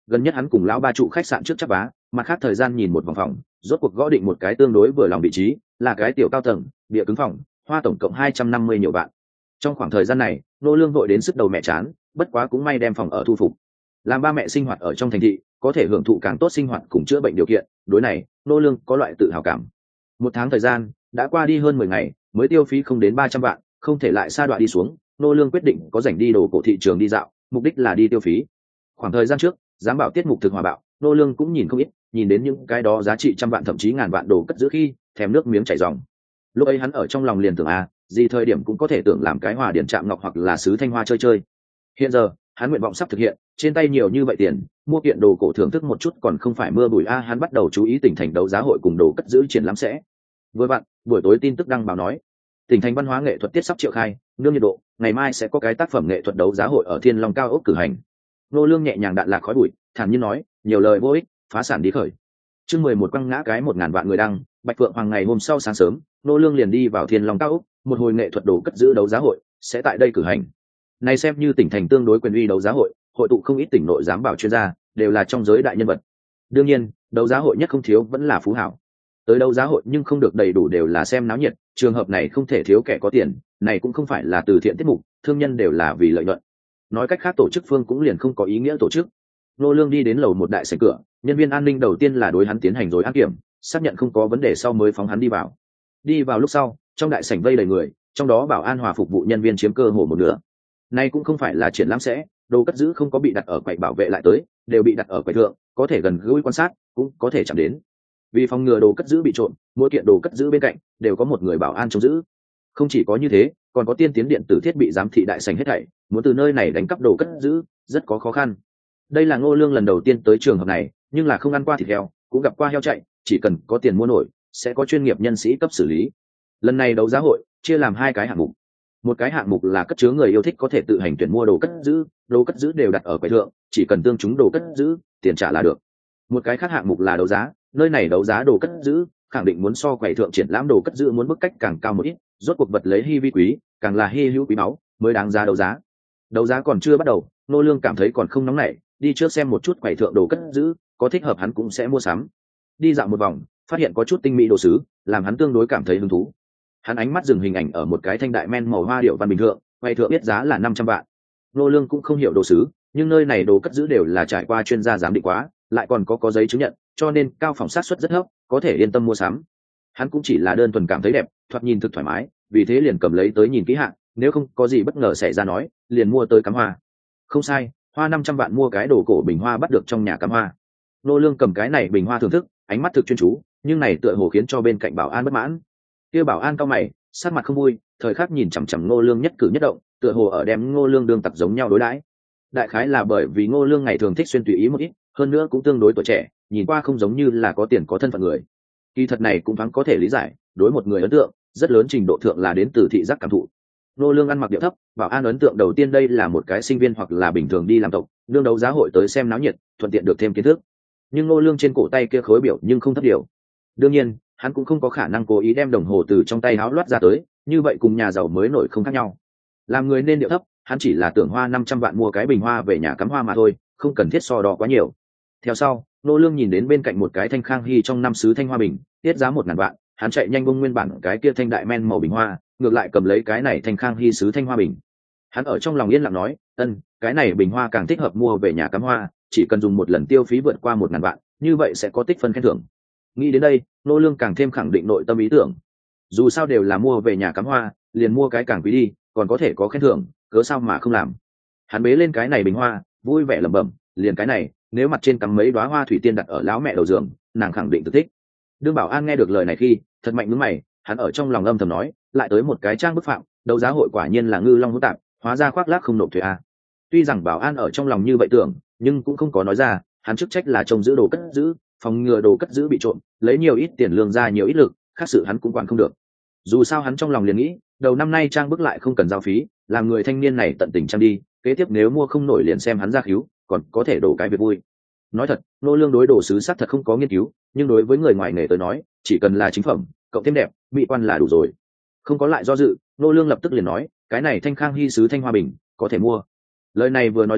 Gần nhất hắn cùng lão ba trụ khách sạn trước chắp vá, mặt khác thời gian nhìn một vòng phòng, rốt cuộc gõ định một cái tương đối vừa lòng vị trí, là cái tiểu cao tầng bịa cứng phòng, hoa tổng cộng 250 nhiều vạn. Trong khoảng thời gian này nô lương vội đến sức đầu mẹ chán, bất quá cũng may đem phòng ở thu phục. Làm ba mẹ sinh hoạt ở trong thành thị, có thể hưởng thụ càng tốt sinh hoạt cùng chữa bệnh điều kiện, đối này nô lương có loại tự hào cảm. Một tháng thời gian đã qua đi hơn 10 ngày, mới tiêu phí không đến 300 vạn, không thể lại sa đọa đi xuống. Nô lương quyết định có rảnh đi đồ cổ thị trường đi dạo, mục đích là đi tiêu phí. Khoảng thời gian trước giám bảo tiết mục thực hòa bạo, nô lương cũng nhìn không ít, nhìn đến những cái đó giá trị trăm vạn thậm chí ngàn vạn đồ cất giữ khi thèm nước miếng chảy ròng. Lúc ấy hắn ở trong lòng liền tưởng gì thời điểm cũng có thể tưởng làm cái hòa điển chạm ngọc hoặc là sứ thanh hoa chơi chơi. Hiện giờ hắn nguyện vọng sắp thực hiện, trên tay nhiều như vậy tiền, mua kiện đồ cổ thưởng thức một chút còn không phải mưa bụi hắn bắt đầu chú ý tỉnh thành đấu giá hội cùng đồ cất giữ triển lãm sẽ. Vừa vặn buổi tối tin tức đăng báo nói tỉnh thành văn hóa nghệ thuật tiết sắp triệu khai, nương nhiệt độ, ngày mai sẽ có cái tác phẩm nghệ thuật đấu giá hội ở Thiên Long cao ốc cử hành. Nô lương nhẹ nhàng đạn lạc khói bụi, thản nhiên nói, nhiều lời vô ích, phá sản đi khởi. Chương 11 quăng ngã cái 1000 vạn người đăng. Bạch Phượng Hoàng ngày hôm sau sáng sớm, nô lương liền đi vào Thiên Long cao ốc, một hồi nghệ thuật đồ cất giữ đấu giá hội sẽ tại đây cử hành. Này xem như tỉnh thành tương đối quyền uy đấu giá hội, hội tụ không ít tỉnh nội giám bảo chuyên gia, đều là trong giới đại nhân vật. Đương nhiên, đấu giá hội nhất không thiếu vẫn là phú hảo. Tới đấu giá hội nhưng không được đầy đủ đều là xem náo nhiệt, trường hợp này không thể thiếu kẻ có tiền, này cũng không phải là từ thiện tiết mục, thương nhân đều là vì lợi nhuận. Nói cách khác tổ chức phương cũng liền không có ý nghĩa tổ chức. Nô lương đi đến lầu một đại sảnh cửa, nhân viên an ninh đầu tiên là đối hắn tiến hành rồi an kiểm, xác nhận không có vấn đề sau mới phóng hắn đi vào. Đi vào lúc sau, trong đại sảnh vây đầy người, trong đó bảo an hòa phục vụ nhân viên chiếm cơ hồ một nửa. Nay cũng không phải là triển lãm sẽ, đồ cất giữ không có bị đặt ở quầy bảo vệ lại tới, đều bị đặt ở quầy thượng, có thể gần gũi quan sát, cũng có thể chạm đến. Vì phòng ngừa đồ cất giữ bị trộm, mỗi kiện đồ cất giữ bên cạnh đều có một người bảo an trông giữ. Không chỉ có như thế, còn có tiên tiến điện tử thiết bị giám thị đại sảnh hết thảy, muốn từ nơi này đánh cắp đồ cất giữ rất có khó khăn. Đây là Ngô Lương lần đầu tiên tới trường hợp này, nhưng là không ăn qua thịt heo, cũng gặp qua heo chạy, chỉ cần có tiền mua nổi, sẽ có chuyên nghiệp nhân sĩ cấp xử lý. Lần này đấu giá hội chia làm hai cái hạng mục. Một cái hạng mục là cất chứa người yêu thích có thể tự hành tuyển mua đồ cất giữ đều đặt ở quầy thượng, chỉ cần tương chúng đồ cất giữ, tiền trả là được. Một cái khác hạng mục là đấu giá, nơi này đấu giá đồ cất giữ, khẳng định muốn so quầy thượng triển lãm đồ cất giữ muốn mức cách càng cao một ít, rốt cuộc vật lấy hi vi quý, càng là hi hữu quý báu, mới đáng giá đấu giá. Đấu giá còn chưa bắt đầu, Nô Lương cảm thấy còn không nóng nảy, đi trước xem một chút quầy thượng đồ cất giữ, có thích hợp hắn cũng sẽ mua sắm. Đi dạo một vòng, phát hiện có chút tinh mỹ đồ sứ, làm hắn tương đối cảm thấy hứng thú. Hắn ánh mắt dừng hình ảnh ở một cái thanh đại men màu hoa điệu văn bình thượng, quầy thượng biết giá là 500 vạn. Nô Lương cũng không hiểu đồ sứ, nhưng nơi này đồ cất giữ đều là trải qua chuyên gia giám định quá, lại còn có giấy chứng nhận, cho nên cao phòng sát suất rất thấp, có thể yên tâm mua sắm. Hắn cũng chỉ là đơn thuần cảm thấy đẹp, thoạt nhìn thực thoải mái, vì thế liền cầm lấy tới nhìn kỹ hạng, nếu không có gì bất ngờ xảy ra nói, liền mua tới cắm hoa. Không sai, hoa 500 vạn mua cái đồ cổ bình hoa bắt được trong nhà cắm hoa. Nô Lương cầm cái này bình hoa thưởng thức, ánh mắt thực chuyên chú, nhưng này tựa hồ khiến cho bên cạnh bảo an bất mãn. Kia bảo an cau mày, sắc mặt không vui, thời khắc nhìn chằm chằm Ngô Lương nhất cử nhất động, tựa hồ ở đem Ngô Lương đương tặc giống nhau đối đãi. Đại khái là bởi vì Ngô Lương ngày thường thích xuyên tùy ý một ít, hơn nữa cũng tương đối tuổi trẻ, nhìn qua không giống như là có tiền có thân phận người. Kỳ thật này cũng thoáng có thể lý giải, đối một người ấn tượng rất lớn trình độ thượng là đến từ thị giác cảm thụ. Ngô Lương ăn mặc điệu thấp, bảo an ấn tượng đầu tiên đây là một cái sinh viên hoặc là bình thường đi làm tộc, đương đấu giá hội tới xem náo nhiệt, thuận tiện được thêm kiến thức. Nhưng Ngô Lương trên cổ tay kia khối biểu nhưng không thấp điều. Đương nhiên, hắn cũng không có khả năng cố ý đem đồng hồ từ trong tay áo loát ra tới, như vậy cùng nhà giàu mới nổi không khác nhau. Làm người nên điệu thấp, hắn chỉ là tưởng hoa 500 vạn mua cái bình hoa về nhà cắm hoa mà thôi, không cần thiết so đo quá nhiều. Theo sau, Ngô Lương nhìn đến bên cạnh một cái thanh khang hy trong năm sứ thanh hoa bình, tiết giá 1000 vạn, hắn chạy nhanh bông nguyên bản cái kia thanh đại men màu bình hoa, ngược lại cầm lấy cái này thanh khang hy sứ thanh hoa bình. Hắn ở trong lòng yên lặng nói, cái này bình hoa càng thích hợp mua về nhà cắm hoa, chỉ cần dùng một lần tiêu phí vượt qua 1000 vạn, như vậy sẽ có tích phân khen thưởng. Nghĩ đến đây, Ngô Lương càng thêm khẳng định nội tâm ý tưởng. Dù sao đều là mua về nhà cắm hoa, liền mua cái càng quý đi, còn có thể có khen thưởng, cớ sao mà không làm. Hắn bế lên cái này bình hoa, vui vẻ lẩm bẩm, liền cái này, nếu mặt trên cắm mấy đóa hoa thủy tiên đặt ở lão mẹ đầu giường, nàng khẳng định tự thích. Đương bảo an nghe được lời này khi, thật mạnh nhướng mày, hắn ở trong lòng âm thầm nói, lại tới một cái trang bức phạm, đấu giá hội quả nhiên là ngư long hỗn tạp, hóa ra khoác lác không nộp thuế a. Tuy rằng bảo an ở trong lòng như vậy tưởng, nhưng cũng không có nói ra, hắn chức trách là trông giữ đồ cất giữ, phòng ngừa đồ cất giữ bị trộm, lấy nhiều ít tiền lương ra nhiều ít lực, khác sự hắn cũng quản không được. Dù sao hắn trong lòng liền nghĩ, đầu năm nay trang bức lại không cần giao phí, làm người thanh niên này tận tình trang đi, kế tiếp nếu mua không nổi liền xem hắn ra khíu, còn có thể đổ cái việc vui. Nói thật, Ngô Lương đối đồ sứ sắc thật không có nghiên cứu, nhưng đối với người ngoài nghề tới nói, chỉ cần là chính phẩm, cộng thêm đẹp, mỹ quan là đủ rồi. Không có lại do dự, Ngô Lương lập tức liền nói, cái này thanh khang hy sứ thanh hoa bình, có thể mua. Lời này vừa nói ra,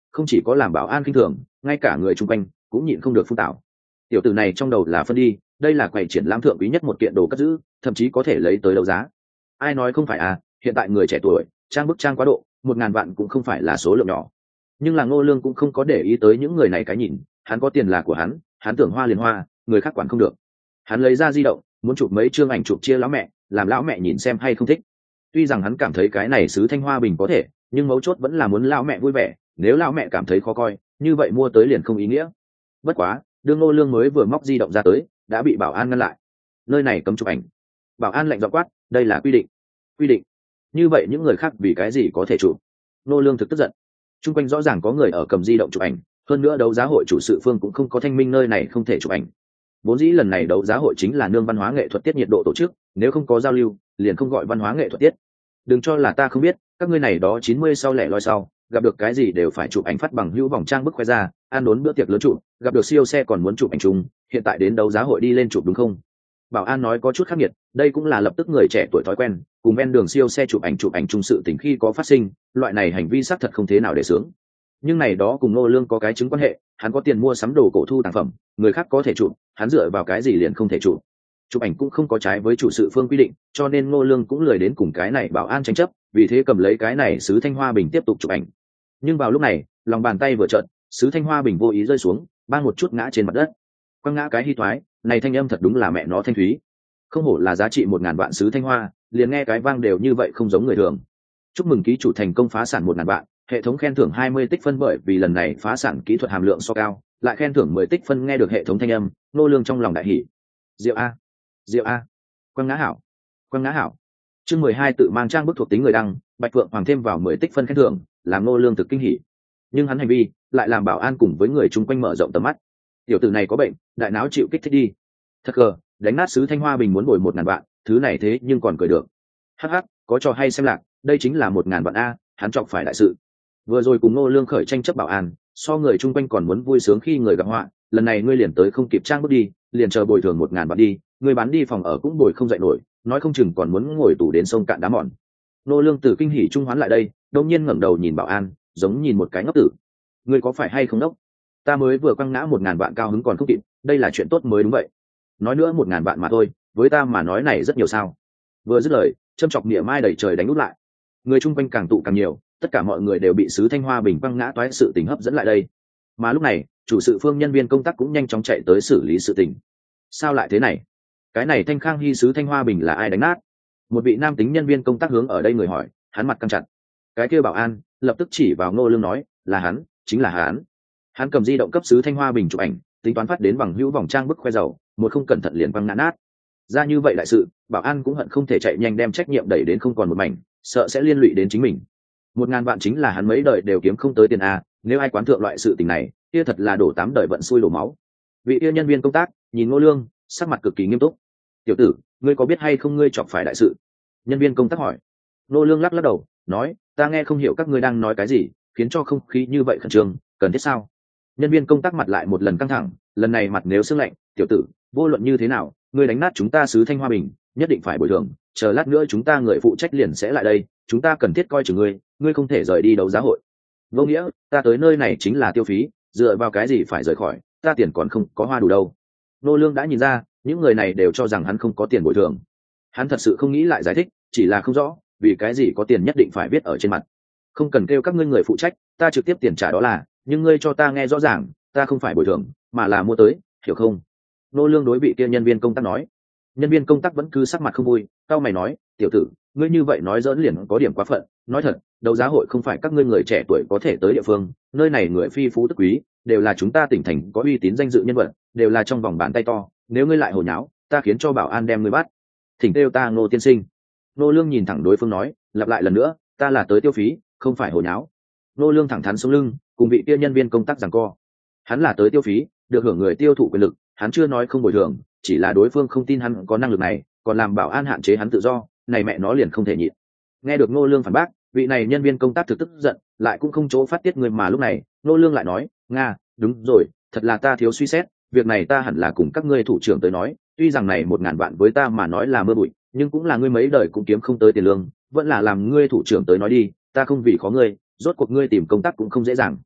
không chỉ có làm bảo an khinh thường, ngay cả người chung quanh cũng nhịn không được phun tảo. Tiểu tử này trong đầu là phân đi, đây là quầy triển lãm thượng quý nhất một kiện đồ cất giữ, thậm chí có thể lấy tới đấu giá. Ai nói không phải à, hiện tại người trẻ tuổi trang bức trang quá độ, 1.000 vạn cũng không phải là số lượng nhỏ. Nhưng là Ngô Lương cũng không có để ý tới những người này cái nhìn, hắn có tiền là của hắn tưởng hoa liền hoa, người khác quản không được. Hắn lấy ra di động, muốn chụp mấy chương ảnh chụp chia lão mẹ, làm lão mẹ nhìn xem hay không thích. Tuy rằng hắn cảm thấy cái này sứ thanh hoa bình có thể, nhưng mấu chốt vẫn là muốn lão mẹ vui vẻ, nếu lão mẹ cảm thấy khó coi, như vậy mua tới liền không ý nghĩa. Bất quá, đương Ngô Lương mới vừa móc di động ra tới, đã bị bảo an ngăn lại. Nơi này cấm chụp ảnh. Bảo an lạnh giọng quát, đây là quy định. Quy định? Như vậy những người khác vì cái gì có thể chụp? Ngô Lương thực tức giận. Trung quanh rõ ràng có người ở cầm di động chụp ảnh, hơn nữa đấu giá hội chủ sự phương cũng không có thanh minh nơi này không thể chụp ảnh. Vốn dĩ lần này đấu giá hội chính là nương văn hóa nghệ thuật tiết nhiệt độ tổ chức, nếu không có giao lưu, liền không gọi văn hóa nghệ thuật tiết. Đừng cho là ta không biết, các ngươi này đó 90 sau lẻ loi sau, gặp được cái gì đều phải chụp ảnh phát bằng hữu vòng trang bức khoe ra, ăn đốn bữa tiệc lớn chụp, gặp được siêu xe còn muốn chụp ảnh chung, hiện tại đến đấu giá hội đi lên chụp đúng không? Bảo an nói có chút khác biệt, đây cũng là lập tức người trẻ tuổi thói quen, cùng ven đường siêu xe chụp ảnh chung sự tình khi có phát sinh, loại này hành vi xác thật không thế nào để sướng. Nhưng này đó cùng Ngô Lương có cái chứng quan hệ, hắn có tiền mua sắm đồ cổ thu tàng phẩm, người khác có thể chụp, hắn dựa vào cái gì liền không thể chụp? Chụp ảnh cũng không có trái với chủ sự phương quy định, cho nên Ngô Lương cũng lười đến cùng cái này bảo an tranh chấp, vì thế cầm lấy cái này sứ thanh hoa bình tiếp tục chụp ảnh. Nhưng vào lúc này, lòng bàn tay vừa trợn, sứ thanh hoa bình vô ý rơi xuống, bang một chút ngã trên mặt đất. Quăng ngã cái hy thoái, này thanh âm thật đúng là mẹ nó thanh thúy. Không hổ là giá trị 1.000 vạn sứ thanh hoa, liền nghe cái vang đều như vậy không giống người thường. Chúc mừng ký chủ thành công phá sản 1.000 vạn, hệ thống khen thưởng 20 tích phân bởi vì lần này phá sản kỹ thuật hàm lượng so cao, lại khen thưởng 10 tích phân. Nghe được hệ thống thanh âm, Ngô Lương trong lòng đại hỉ. Diệu a, Diệu a, quăng ngã hảo, quăng ngã hảo. Chương 12 tự mang trang bức thuộc tính người đăng, Bạch Phượng Hoàng thêm vào 10 tích phân khen thưởng, làm Ngô Lương thực kinh hỉ. Nhưng hắn hành vi lại làm bảo an cùng với người chung quanh mở rộng tầm mắt. Tiểu tử này có bệnh, đại não chịu kích thích đi. Thật gờ, đánh nát sứ thanh hoa bình muốn bồi 1.000 vạn, thứ này thế nhưng còn cười được. Hắc hắc, có trò hay xem lạc, đây chính là 1.000 vạn a, hắn chọc phải đại sự. Vừa rồi cùng Ngô Lương khởi tranh chấp bảo an, so người chung quanh còn muốn vui sướng khi người gặp họa, lần này ngươi liền tới không kịp trang bước đi, liền chờ bồi thường 1.000 vạn đi, ngươi bán đi phòng ở cũng bồi không dậy nổi, nói không chừng còn muốn ngồi tù đến sông cạn đá mòn. Ngô Lương từ kinh hỉ trung hoán lại đây, đột nhiên ngẩng đầu nhìn bảo an, giống nhìn một cái ngốc tử. Ngươi có phải hay không ngốc? Ta mới vừa quăng ngã 1.000 vạn cao hứng còn không kịp, đây là chuyện tốt mới đúng vậy. Nói nữa 1.000 vạn mà thôi, với ta mà nói này rất nhiều sao? Vừa dứt lời, châm chọc niệm mai đẩy trời đánh út lại. Người chung quanh càng tụ càng nhiều, tất cả mọi người đều bị sứ thanh hoa bình quăng ngã toái sự tình hấp dẫn lại đây. Mà lúc này, chủ sự phương nhân viên công tác cũng nhanh chóng chạy tới xử lý sự tình. Sao lại thế này? Cái này thanh khang hy sứ thanh hoa bình là ai đánh nát? Một vị nam tính nhân viên công tác hướng ở đây người hỏi, hắn mặt căng chặt. Cái kia bảo an lập tức chỉ vào Ngô Lương nói, là hắn, chính là hắn. Hắn cầm di động cấp sứ thanh hoa bình chụp ảnh, tính toán phát đến bằng hữu vòng trang bức khoe giàu, một không cẩn thận liền quăng ngã nát. Ra như vậy đại sự, bảo an cũng hận không thể chạy nhanh đem trách nhiệm đẩy đến không còn một mảnh, sợ sẽ liên lụy đến chính mình. 1.000 vạn chính là hắn mấy đời đều kiếm không tới tiền a, nếu ai quán thượng loại sự tình này, kia thật là đổ 8 đời vận xui đổ máu. Vị yêu nhân viên công tác nhìn Ngô Lương, sắc mặt cực kỳ nghiêm túc. Tiểu tử, ngươi có biết hay không ngươi chọc phải đại sự? Nhân viên công tác hỏi. Ngô Lương lắc lắc đầu, nói, ta nghe không hiểu các ngươi đang nói cái gì, khiến cho không khí như vậy khẩn trương, cần thiết sao? Nhân viên công tác mặt lại một lần căng thẳng, lần này mặt nếu sương lạnh, tiểu tử, vô luận như thế nào, ngươi đánh nát chúng ta sứ thanh hoa bình, nhất định phải bồi thường, chờ lát nữa chúng ta người phụ trách liền sẽ lại đây, chúng ta cần thiết coi chừng ngươi, ngươi không thể rời đi đấu giá hội. Vô nghĩa, ta tới nơi này chính là tiêu phí, dựa vào cái gì phải rời khỏi, ta tiền còn không có hoa đủ đâu. Nô Lương đã nhìn ra, những người này đều cho rằng hắn không có tiền bồi thường. Hắn thật sự không nghĩ lại giải thích, chỉ là không rõ, vì cái gì có tiền nhất định phải viết ở trên mặt. Không cần kêu các ngươi người phụ trách, ta trực tiếp tiền trả đó là, nhưng ngươi cho ta nghe rõ ràng, ta không phải bồi thường, mà là mua tới, hiểu không? Nô Lương đối vị kia nhân viên công tác nói. Nhân viên công tác vẫn cứ sắc mặt không vui, cao mày nói, tiểu tử, ngươi như vậy nói giỡn liền có điểm quá phận, nói thật, đấu giá hội không phải các ngươi người trẻ tuổi có thể tới địa phương, nơi này người phi phú tức quý, đều là chúng ta tỉnh thành có uy tín danh dự nhân vật, đều là trong vòng bàn tay to, nếu ngươi lại hồ nháo, ta khiến cho bảo an đem ngươi bắt. Thỉnh kêu ta Ngô tiên sinh. Nô Lương nhìn thẳng đối phương nói, lặp lại lần nữa, ta là tới tiêu phí, không phải hồ nháo. Nô Lương thẳng thắn sống lưng, cùng vị kia nhân viên công tác giằng co. Hắn là tới tiêu phí, được hưởng người tiêu thụ quyền lực, hắn chưa nói không bồi thường, chỉ là đối phương không tin hắn có năng lực này, còn làm bảo an hạn chế hắn tự do, này mẹ nó liền không thể nhịn. Nghe được Ngô Lương phản bác, vị này nhân viên công tác thực tức giận, lại cũng không chỗ phát tiết người, mà lúc này, Ngô Lương lại nói, nga, đúng rồi, thật là ta thiếu suy xét, việc này ta hẳn là cùng các ngươi thủ trưởng tới nói, tuy rằng này 1.000 vạn với ta mà nói là mưa bụi, nhưng cũng là ngươi mấy đời cũng kiếm không tới tiền lương, vẫn là làm ngươi thủ trưởng tới nói đi, ta không vì khó ngươi, rốt cuộc ngươi tìm công tác cũng không dễ dàng.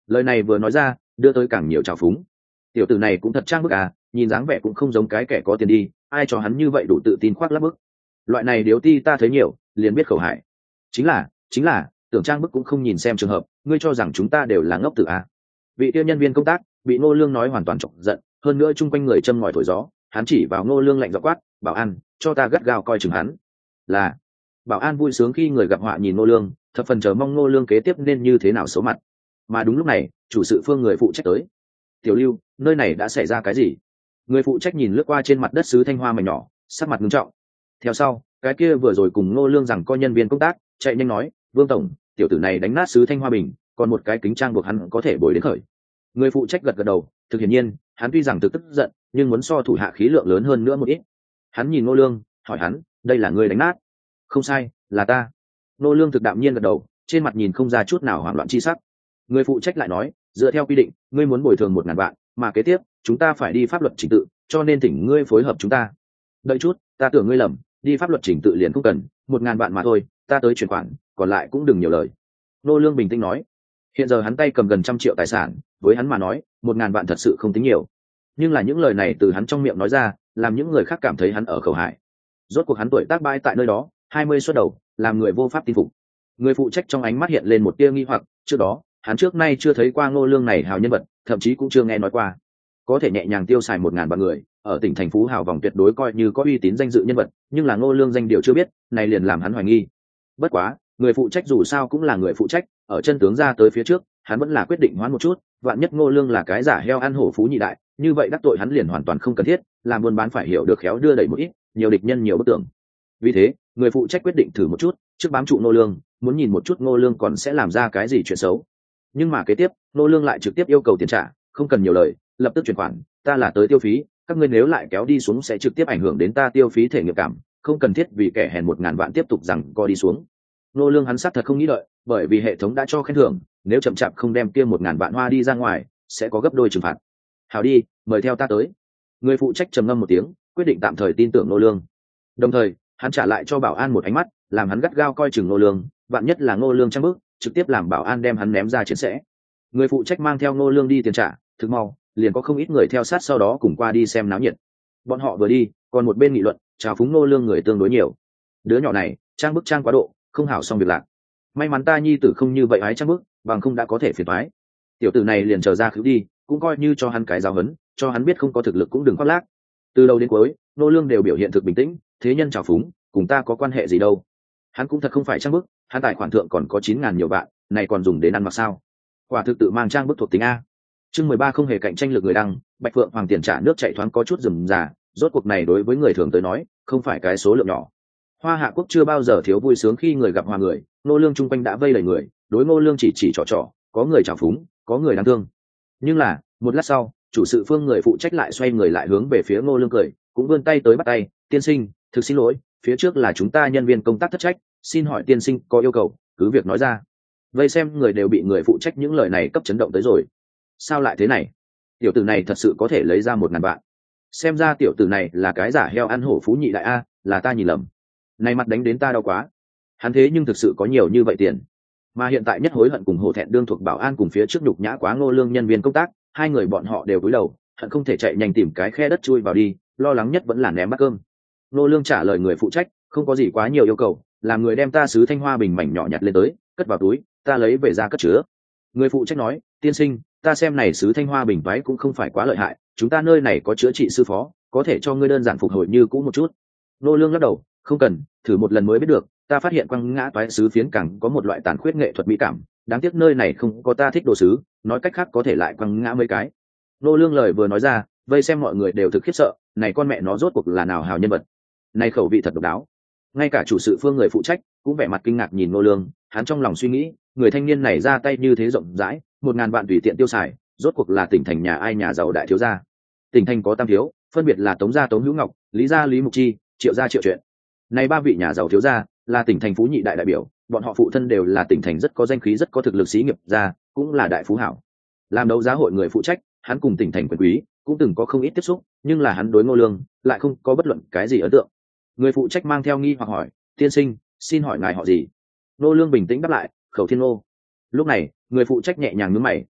Lời này vừa nói ra đưa tới càng nhiều trào phúng. Tiểu tử này cũng thật trang bức à, nhìn dáng vẻ cũng không giống cái kẻ có tiền đi, ai cho hắn như vậy đủ tự tin khoác lác bức. Loại này điếu ti ta thấy nhiều liền biết khẩu hại. Chính là tưởng trang bức cũng không nhìn xem trường hợp, ngươi cho rằng chúng ta đều là ngốc tử à. Vị tiêu nhân viên công tác bị Ngô Lương nói hoàn toàn chọc giận, hơn nữa chung quanh người châm ngòi thổi gió, hắn chỉ vào Ngô Lương lạnh giọng quát, bảo an cho ta gắt gao coi chừng hắn. Là. Bảo an vui sướng khi người gặp họa nhìn Ngô Lương, thập phần chờ mong Ngô Lương kế tiếp nên như thế nào xấu mặt. Mà đúng lúc này chủ sự phương người phụ trách tới. Tiểu Lưu, nơi này đã xảy ra cái gì? Người phụ trách nhìn lướt qua trên mặt đất sứ thanh hoa mảnh nhỏ, sắc mặt nghiêm trọng. Theo sau cái kia vừa rồi cùng Ngô Lương rằng có nhân viên công tác chạy nhanh nói, Vương tổng, tiểu tử này đánh nát sứ thanh hoa bình, còn một cái kính trang buộc hắn có thể bồi đến khởi. Người phụ trách gật gật đầu, thực hiển nhiên hắn tuy rằng thực tức giận nhưng muốn so thủ hạ khí lượng lớn hơn nữa một ít. Hắn nhìn Ngô Lương hỏi hắn, đây là ngươi đánh nát? Không sai, là ta. Ngô Lương thực đạm nhiên gật đầu, trên mặt nhìn không ra chút nào hoảng loạn chi sắc. Người phụ trách lại nói, dựa theo quy định ngươi muốn bồi thường 1.000 vạn, mà kế tiếp chúng ta phải đi pháp luật trình tự, cho nên thỉnh ngươi phối hợp chúng ta. Đợi chút, ta tưởng ngươi lầm, đi pháp luật trình tự liền không cần, 1.000 vạn mà thôi, ta tới chuyển khoản, còn lại cũng đừng nhiều lời. Ngô Lương bình tĩnh nói. Hiện giờ hắn tay cầm gần 100 triệu tài sản, với hắn mà nói 1.000 vạn thật sự không tính nhiều, nhưng là những lời này từ hắn trong miệng nói ra làm những người khác cảm thấy hắn ở khẩu hại. Rốt cuộc hắn tuổi tác bãi tại nơi đó 20 xuất đầu, làm người vô pháp tin phục. Người phụ trách trong ánh mắt hiện lên một tia nghi hoặc, trước đó hắn trước nay chưa thấy qua Ngô Lương này hào nhân vật, thậm chí cũng chưa nghe nói qua có thể nhẹ nhàng tiêu xài 1.000 vạn người ở tỉnh thành phố hào vòng tuyệt đối coi như có uy tín danh dự nhân vật, nhưng là Ngô Lương danh điều chưa biết, này liền làm hắn hoài nghi. Bất quá người phụ trách dù sao cũng là người phụ trách, ở chân tướng ra tới phía trước hắn vẫn là quyết định hoán một chút, vạn nhất Ngô Lương là cái giả heo ăn hổ phú nhị đại, như vậy đắc tội hắn liền hoàn toàn không cần thiết, làm buôn bán phải hiểu được khéo đưa đẩy một ít, nhiều địch nhân nhiều bất tưởng. Vì thế người phụ trách quyết định thử một chút, trước bám trụ Ngô Lương, muốn nhìn một chút Ngô Lương còn sẽ làm ra cái gì chuyện xấu. Nhưng mà kế tiếp Ngô Lương lại trực tiếp yêu cầu tiền trả, không cần nhiều lời, lập tức chuyển khoản, ta là tới tiêu phí, các ngươi nếu lại kéo đi xuống sẽ trực tiếp ảnh hưởng đến ta tiêu phí thể nghiệm cảm, không cần thiết vì kẻ hèn 1.000 vạn tiếp tục rằng co đi xuống. Ngô Lương hắn xác thật không nghĩ đợi, bởi vì hệ thống đã cho khen thưởng, nếu chậm chạp không đem kia 1.000 vạn hoa đi ra ngoài sẽ có gấp đôi trừng phạt. Hảo đi, mời theo ta tới. Người phụ trách trầm ngâm một tiếng, quyết định tạm thời tin tưởng Ngô Lương. Đồng thời hắn trả lại cho bảo an một ánh mắt, làm hắn gắt gao coi chừng Ngô Lương, vạn nhất là Ngô Lương trang bước trực tiếp làm bảo an đem hắn ném ra chiến sẽ. Người phụ trách mang theo Ngô Lương đi tiền trả, thực mau liền có không ít người theo sát sau đó cùng qua đi xem náo nhiệt. Bọn họ vừa đi còn một bên nghị luận chào phúng Ngô Lương người tương đối nhiều. Đứa nhỏ này trang bức trang quá độ, không hảo xong việc lạc. May mắn ta nhi tử không như vậy hái trang bức, bằng không đã có thể phiền toái. Tiểu tử này liền chờ ra khứu đi, cũng coi như cho hắn cái giáo huấn, cho hắn biết không có thực lực cũng đừng khoác lác. Từ đầu đến cuối Ngô Lương đều biểu hiện thực bình tĩnh, thế nhân chào phúng cùng ta có quan hệ gì đâu. Hắn cũng thật không phải trang bức, hắn tài khoản thượng còn có 9.000 nhiều vạn, này còn dùng đến ăn mặc sao? Quả thực tự mang trang bức thuộc tính a. Chương 13 không hề cạnh tranh lực người đăng, Bạch Phượng Hoàng tiền trả nước chảy thoáng có chút rườm rà, rốt cuộc này đối với người thường tới nói, không phải cái số lượng nhỏ. Hoa Hạ quốc chưa bao giờ thiếu vui sướng khi người gặp hòa người, Ngô Lương chung quanh đã vây đầy người, đối Ngô Lương chỉ trỏ, có người chào phúng, có người đáng thương. Nhưng là, một lát sau, chủ sự phương người phụ trách lại xoay người lại hướng về phía Ngô Lương cười, cũng vươn tay tới bắt tay, tiên sinh, thực xin lỗi, phía trước là chúng ta nhân viên công tác thất trách, xin hỏi tiên sinh có yêu cầu, cứ việc nói ra. Vây xem người đều bị người phụ trách những lời này cấp chấn động tới rồi. Sao lại thế này? Tiểu tử này thật sự có thể lấy ra 1.000 vạn? Xem ra tiểu tử này là cái giả heo ăn hổ phú nhị đại a, là ta nhìn lầm. Này mặt đánh đến ta đau quá. Hắn thế nhưng thực sự có nhiều như vậy tiền. Mà hiện tại nhất hối hận cùng hổ thẹn đương thuộc bảo an cùng phía trước nhục nhã quá Ngô Lương nhân viên công tác, hai người bọn họ đều cúi đầu, hận không thể chạy nhanh tìm cái khe đất chui vào đi, lo lắng nhất vẫn là ném bát cơm. Ngô Lương trả lời người phụ trách, không có gì quá nhiều yêu cầu, làm người đem ta sứ thanh hoa bình mảnh nhỏ nhặt lên tới, cất vào túi, ta lấy về ra cất chứa. Người phụ trách nói, tiên sinh, ta xem này sứ thanh hoa bình váy cũng không phải quá lợi hại, chúng ta nơi này có chữa trị sư phó, có thể cho ngươi đơn giản phục hồi như cũ một chút. Ngô Lương lắc đầu, không cần, thử một lần mới biết được, ta phát hiện quăng ngã toái sứ phiến càng có một loại tàn khuyết nghệ thuật mỹ cảm, đáng tiếc nơi này không có ta thích đồ sứ, nói cách khác có thể lại quăng ngã mấy cái. Ngô Lương lời vừa nói ra, vây xem mọi người đều thực khiếp sợ, này con mẹ nó rốt cuộc là nào hào nhân vật, này khẩu vị thật độc đáo. Ngay cả chủ sự phương người phụ trách cũng vẻ mặt kinh ngạc nhìn Ngô Lương, hắn trong lòng suy nghĩ, người thanh niên này ra tay như thế rộng rãi, 1.000 vạn tùy tiện tiêu xài, rốt cuộc là tỉnh thành nhà ai nhà giàu đại thiếu gia. Tỉnh thành có tam thiếu, phân biệt là Tống gia Tống Hữu Ngọc, Lý gia Lý Mục Chi, Triệu gia Triệu Chuyện. Này ba vị nhà giàu thiếu gia là tỉnh thành phú nhị đại đại biểu, bọn họ phụ thân đều là tỉnh thành rất có danh khí rất có thực lực xí nghiệp gia, cũng là đại phú hảo. Làm đấu giá hội người phụ trách, hắn cùng tỉnh thành quyền quý cũng từng có không ít tiếp xúc, nhưng là hắn đối Ngô Lương lại không có bất luận cái gì ấn tượng. Người phụ trách mang theo nghi hoặc hỏi, tiên sinh, xin hỏi ngài họ gì? Ngô Lương bình tĩnh đáp lại, Khẩu Thiên Ngô. Lúc này người phụ trách nhẹ nhàng nhướng mày,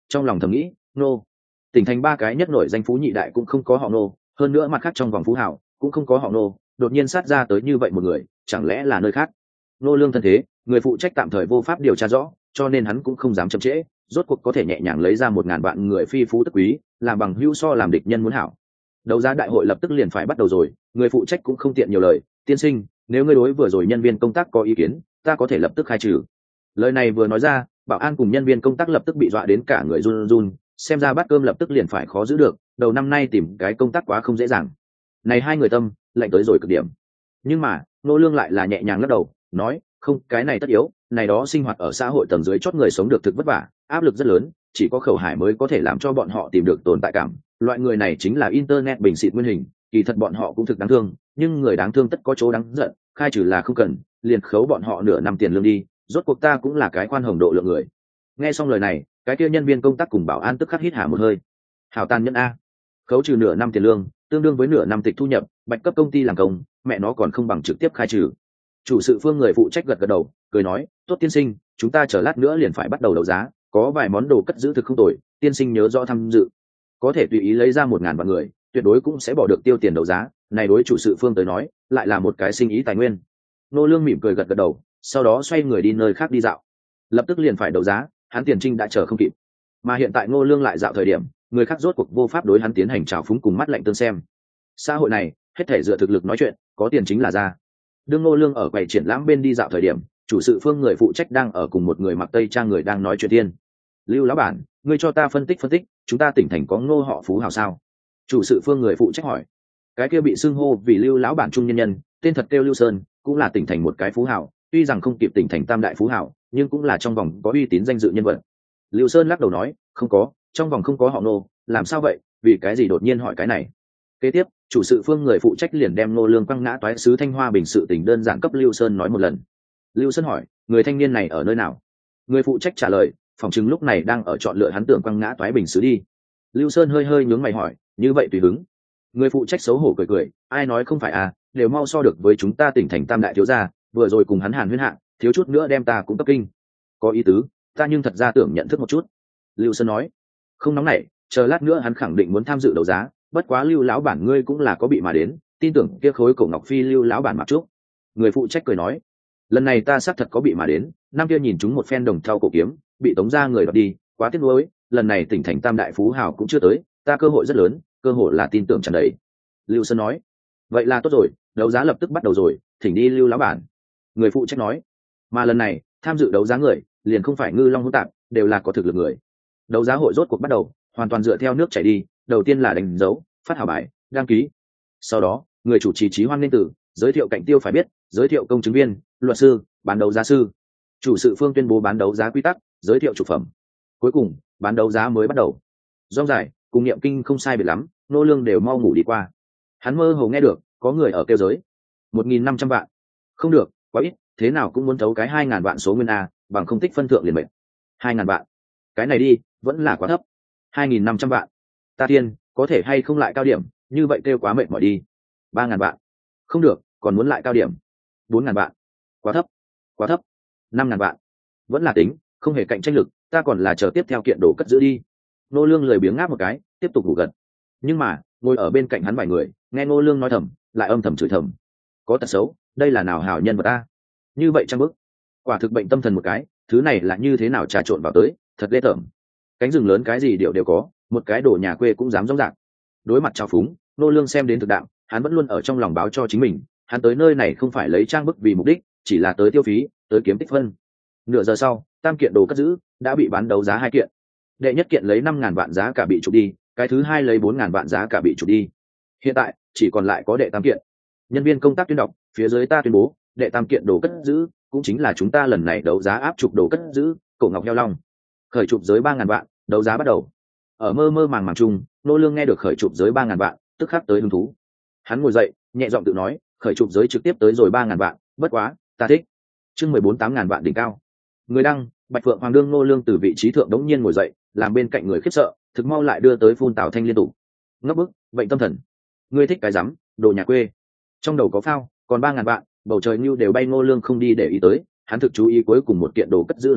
trong lòng thầm nghĩ, nô tỉnh thành ba cái nhất nổi danh phú nhị đại cũng không có họ nô, hơn nữa mặt khác trong vòng phú hảo cũng không có họ nô, đột nhiên sát ra tới như vậy một người, chẳng lẽ là nơi khác? Nô lương thân thế, người phụ trách tạm thời vô pháp điều tra rõ, cho nên hắn cũng không dám chậm trễ, rốt cuộc có thể nhẹ nhàng lấy ra 1000 vạn người phi phú tức quý, làm bằng hữu so làm địch nhân muốn hảo. Đấu giá đại hội lập tức liền phải bắt đầu rồi, người phụ trách cũng không tiện nhiều lời, tiên sinh, nếu ngươi đối vừa rồi nhân viên công tác có ý kiến, ta có thể lập tức khai trừ. Lời này vừa nói ra, bảo an cùng nhân viên công tác lập tức bị dọa đến cả người run run, xem ra bát cơm lập tức liền phải khó giữ được, đầu năm nay tìm cái công tác quá không dễ dàng. Này hai người tâm lạnh tới rồi cực điểm. Nhưng mà Nô Lương lại là nhẹ nhàng lắc đầu, nói, không, cái này tất yếu, này đó sinh hoạt ở xã hội tầng dưới chót người sống được thực vất vả, áp lực rất lớn, chỉ có Khẩu Hải mới có thể làm cho bọn họ tìm được tồn tại cảm. Loại người này chính là internet bình xịt nguyên hình, kỳ thật bọn họ cũng thực đáng thương, nhưng người đáng thương tất có chỗ đáng giận, khai trừ là không cần, liền khấu bọn họ nửa năm tiền lương đi, rốt cuộc ta cũng là cái khoan hồng độ lượng người. Nghe xong lời này, cái kia nhân viên công tác cùng bảo an tức khắc hít hà một hơi. Hảo tàn nhẫn a, khấu trừ nửa năm tiền lương, tương đương với nửa năm tịch thu nhập, bạch cấp công ty làm công, mẹ nó còn không bằng trực tiếp khai trừ. Chủ sự Phương người phụ trách gật gật đầu, cười nói, tốt tiên sinh, chúng ta chờ lát nữa liền phải bắt đầu đấu giá, có vài món đồ cất giữ thực không tồi, tiên sinh nhớ rõ tham dự, có thể tùy ý lấy ra 1000 vạn người, tuyệt đối cũng sẽ bỏ được tiêu tiền đấu giá, này đối chủ sự Phương tới nói lại là một cái sinh ý tài nguyên. Nô Lương mỉm cười gật gật đầu, sau đó xoay người đi nơi khác đi dạo. Lập tức liền phải đấu giá, hắn tiền trinh đã chờ không kịp, mà hiện tại Ngô Lương lại dạo thời điểm, người khác rốt cuộc vô pháp đối hắn tiến hành trào phúng cùng mắt lạnh tương xem. Xã hội này hết thể dựa thực lực nói chuyện, có tiền chính là ra. Đương Ngô Lương ở quầy triển lãm bên đi dạo thời điểm, chủ sự Phương người phụ trách đang ở cùng một người mặc tây trang người đang nói chuyện tiên. Lưu lão bản, ngươi cho ta phân tích, chúng ta tỉnh thành có Ngô họ phú hào sao? Chủ sự Phương người phụ trách hỏi. Cái kia bị xưng hô vì Lưu lão bản trung nhân nhân, tên thật kêu Lưu Sơn, cũng là tỉnh thành một cái phú hào, tuy rằng không kịp tỉnh thành tam đại phú hào, nhưng cũng là trong vòng có uy tín danh dự nhân vật. Lưu Sơn lắc đầu nói, không có, trong vòng không có họ Ngô, làm sao vậy? Vì cái gì đột nhiên hỏi cái này? Kế tiếp, chủ sự Phương người phụ trách liền đem Ngô Lương quăng ngã toái sứ Thanh Hoa bình sự tình đơn giản cấp Lưu Sơn nói một lần. Lưu Sơn hỏi, người thanh niên này ở nơi nào? Người phụ trách trả lời, phòng chứng lúc này đang ở chọn lựa hắn tưởng quăng ngã toái bình sứ đi. Lưu Sơn hơi hơi nhướng mày hỏi, như vậy tùy hứng. Người phụ trách xấu hổ cười cười, ai nói không phải à, đều mau so được với chúng ta tỉnh thành tam đại thiếu gia, vừa rồi cùng hắn hàn huyên hạ, thiếu chút nữa đem ta cũng cấp kinh. Có ý tứ, ta nhưng thật ra tưởng nhận thức một chút. Lưu Sơn nói, không nóng nảy, chờ lát nữa hắn khẳng định muốn tham dự đấu giá, bất quá Lưu lão bản ngươi cũng là có bị mà đến, tin tưởng kia khối cổ ngọc phi Lưu lão bản mặc trúc. Người phụ trách cười nói, lần này ta xác thật có bị mà đến, năm kia nhìn chúng một phen đồng thau cổ kiếm, bị tống ra người đoạt đi, quá tiếc nuối, lần này tỉnh thành tam đại phú hào cũng chưa tới, ta cơ hội rất lớn, cơ hội là tin tưởng tràn đầy. Lưu Sơn nói, vậy là tốt rồi, đấu giá lập tức bắt đầu rồi, thỉnh đi Lưu lão bản. Người phụ trách nói, mà lần này tham dự đấu giá người liền không phải ngư long hỗn tạp, đều là có thực lực người. Đấu giá hội rốt cuộc bắt đầu, hoàn toàn dựa theo nước chảy đi, đầu tiên là đánh dấu, phát hảo bài, đăng ký. Sau đó, người chủ trì Chí Hoan nên tử, giới thiệu cạnh tiêu phải biết, giới thiệu công chứng viên, luật sư, bán đấu giá sư. Chủ sự Phương tuyên bố bán đấu giá quy tắc, giới thiệu chủ phẩm. Cuối cùng, bán đấu giá mới bắt đầu. Rong dài, cùng niệm kinh không sai biệt lắm, Nô Lương đều mau ngủ đi qua. Hắn mơ hồ nghe được, có người ở kêu giới. 1500 vạn. Không được, quá ít, thế nào cũng muốn thấu cái 2000 vạn số nguyên a, bằng không tích phân thượng liền mệnh. 2000 vạn. Cái này đi, vẫn là quá thấp. 2500 vạn. Ta tiên, có thể hay không lại cao điểm, như vậy kêu quá mệt mỏi đi. 3000 vạn. Không được, còn muốn lại cao điểm. 4000 vạn. Quá thấp. Quá thấp. 5000 vạn. Vẫn là tính, không hề cạnh tranh lực, ta còn là chờ tiếp theo kiện đồ cất giữ đi. Nô Lương lười biếng ngáp một cái, tiếp tục ngủ gật. Nhưng mà, ngồi ở bên cạnh hắn vài người, nghe Nô Lương nói thầm, lại âm thầm chửi thầm. Có tật xấu, đây là nào hảo nhân vật ta? Như vậy trang bức. Quả thực bệnh tâm thần một cái, thứ này là như thế nào trà trộn vào tới, thật ghê tởm. Cánh rừng lớn cái gì đều có, một cái đồ nhà quê cũng dám rong rạc. Đối mặt trào phúng, Nô Lương xem đến thực đạo, hắn vẫn luôn ở trong lòng báo cho chính mình, hắn tới nơi này không phải lấy trang bức vì mục đích, chỉ là tới tiêu phí, tới kiếm tích phân. Nửa giờ sau, tam kiện đồ cất giữ đã bị bán đấu giá 2 kiện. Đệ nhất kiện lấy 5000 vạn giá cả bị chụp đi, cái thứ hai lấy 4000 vạn giá cả bị chụp đi. Hiện tại chỉ còn lại có đệ tam kiện. Nhân viên công tác tuyên đọc, phía dưới ta tuyên bố, đệ tam kiện đồ cất giữ cũng chính là chúng ta lần này đấu giá áp chụp đồ cất giữ, cổ ngọc heo long. Khởi chụp giới 3000 vạn, đấu giá bắt đầu. Ở mơ mơ màng màng chung, Nô Lương nghe được khởi chụp giới 3000 vạn, tức khắc tới hứng thú. Hắn ngồi dậy, nhẹ giọng tự nói, khởi chụp giới trực tiếp tới rồi 3000 vạn, bất quá, ta thích. Chương 14 8000 vạn đỉnh cao. Người đăng, Bạch Phượng Hoàng đương Nô Lương từ vị trí thượng đống nhiên ngồi dậy, làm bên cạnh người khiếp sợ, thực mau lại đưa tới phun Tào Thanh liên tục. Ngốc bức, bệnh tâm thần. Ngươi thích cái rắm, đồ nhà quê. Trong đầu có phao, còn 3000 vạn, bầu trời như đều bay. Nô Lương không đi để ý tới, hắn thực chú ý cuối cùng một kiện đồ cất giữ đấu giá,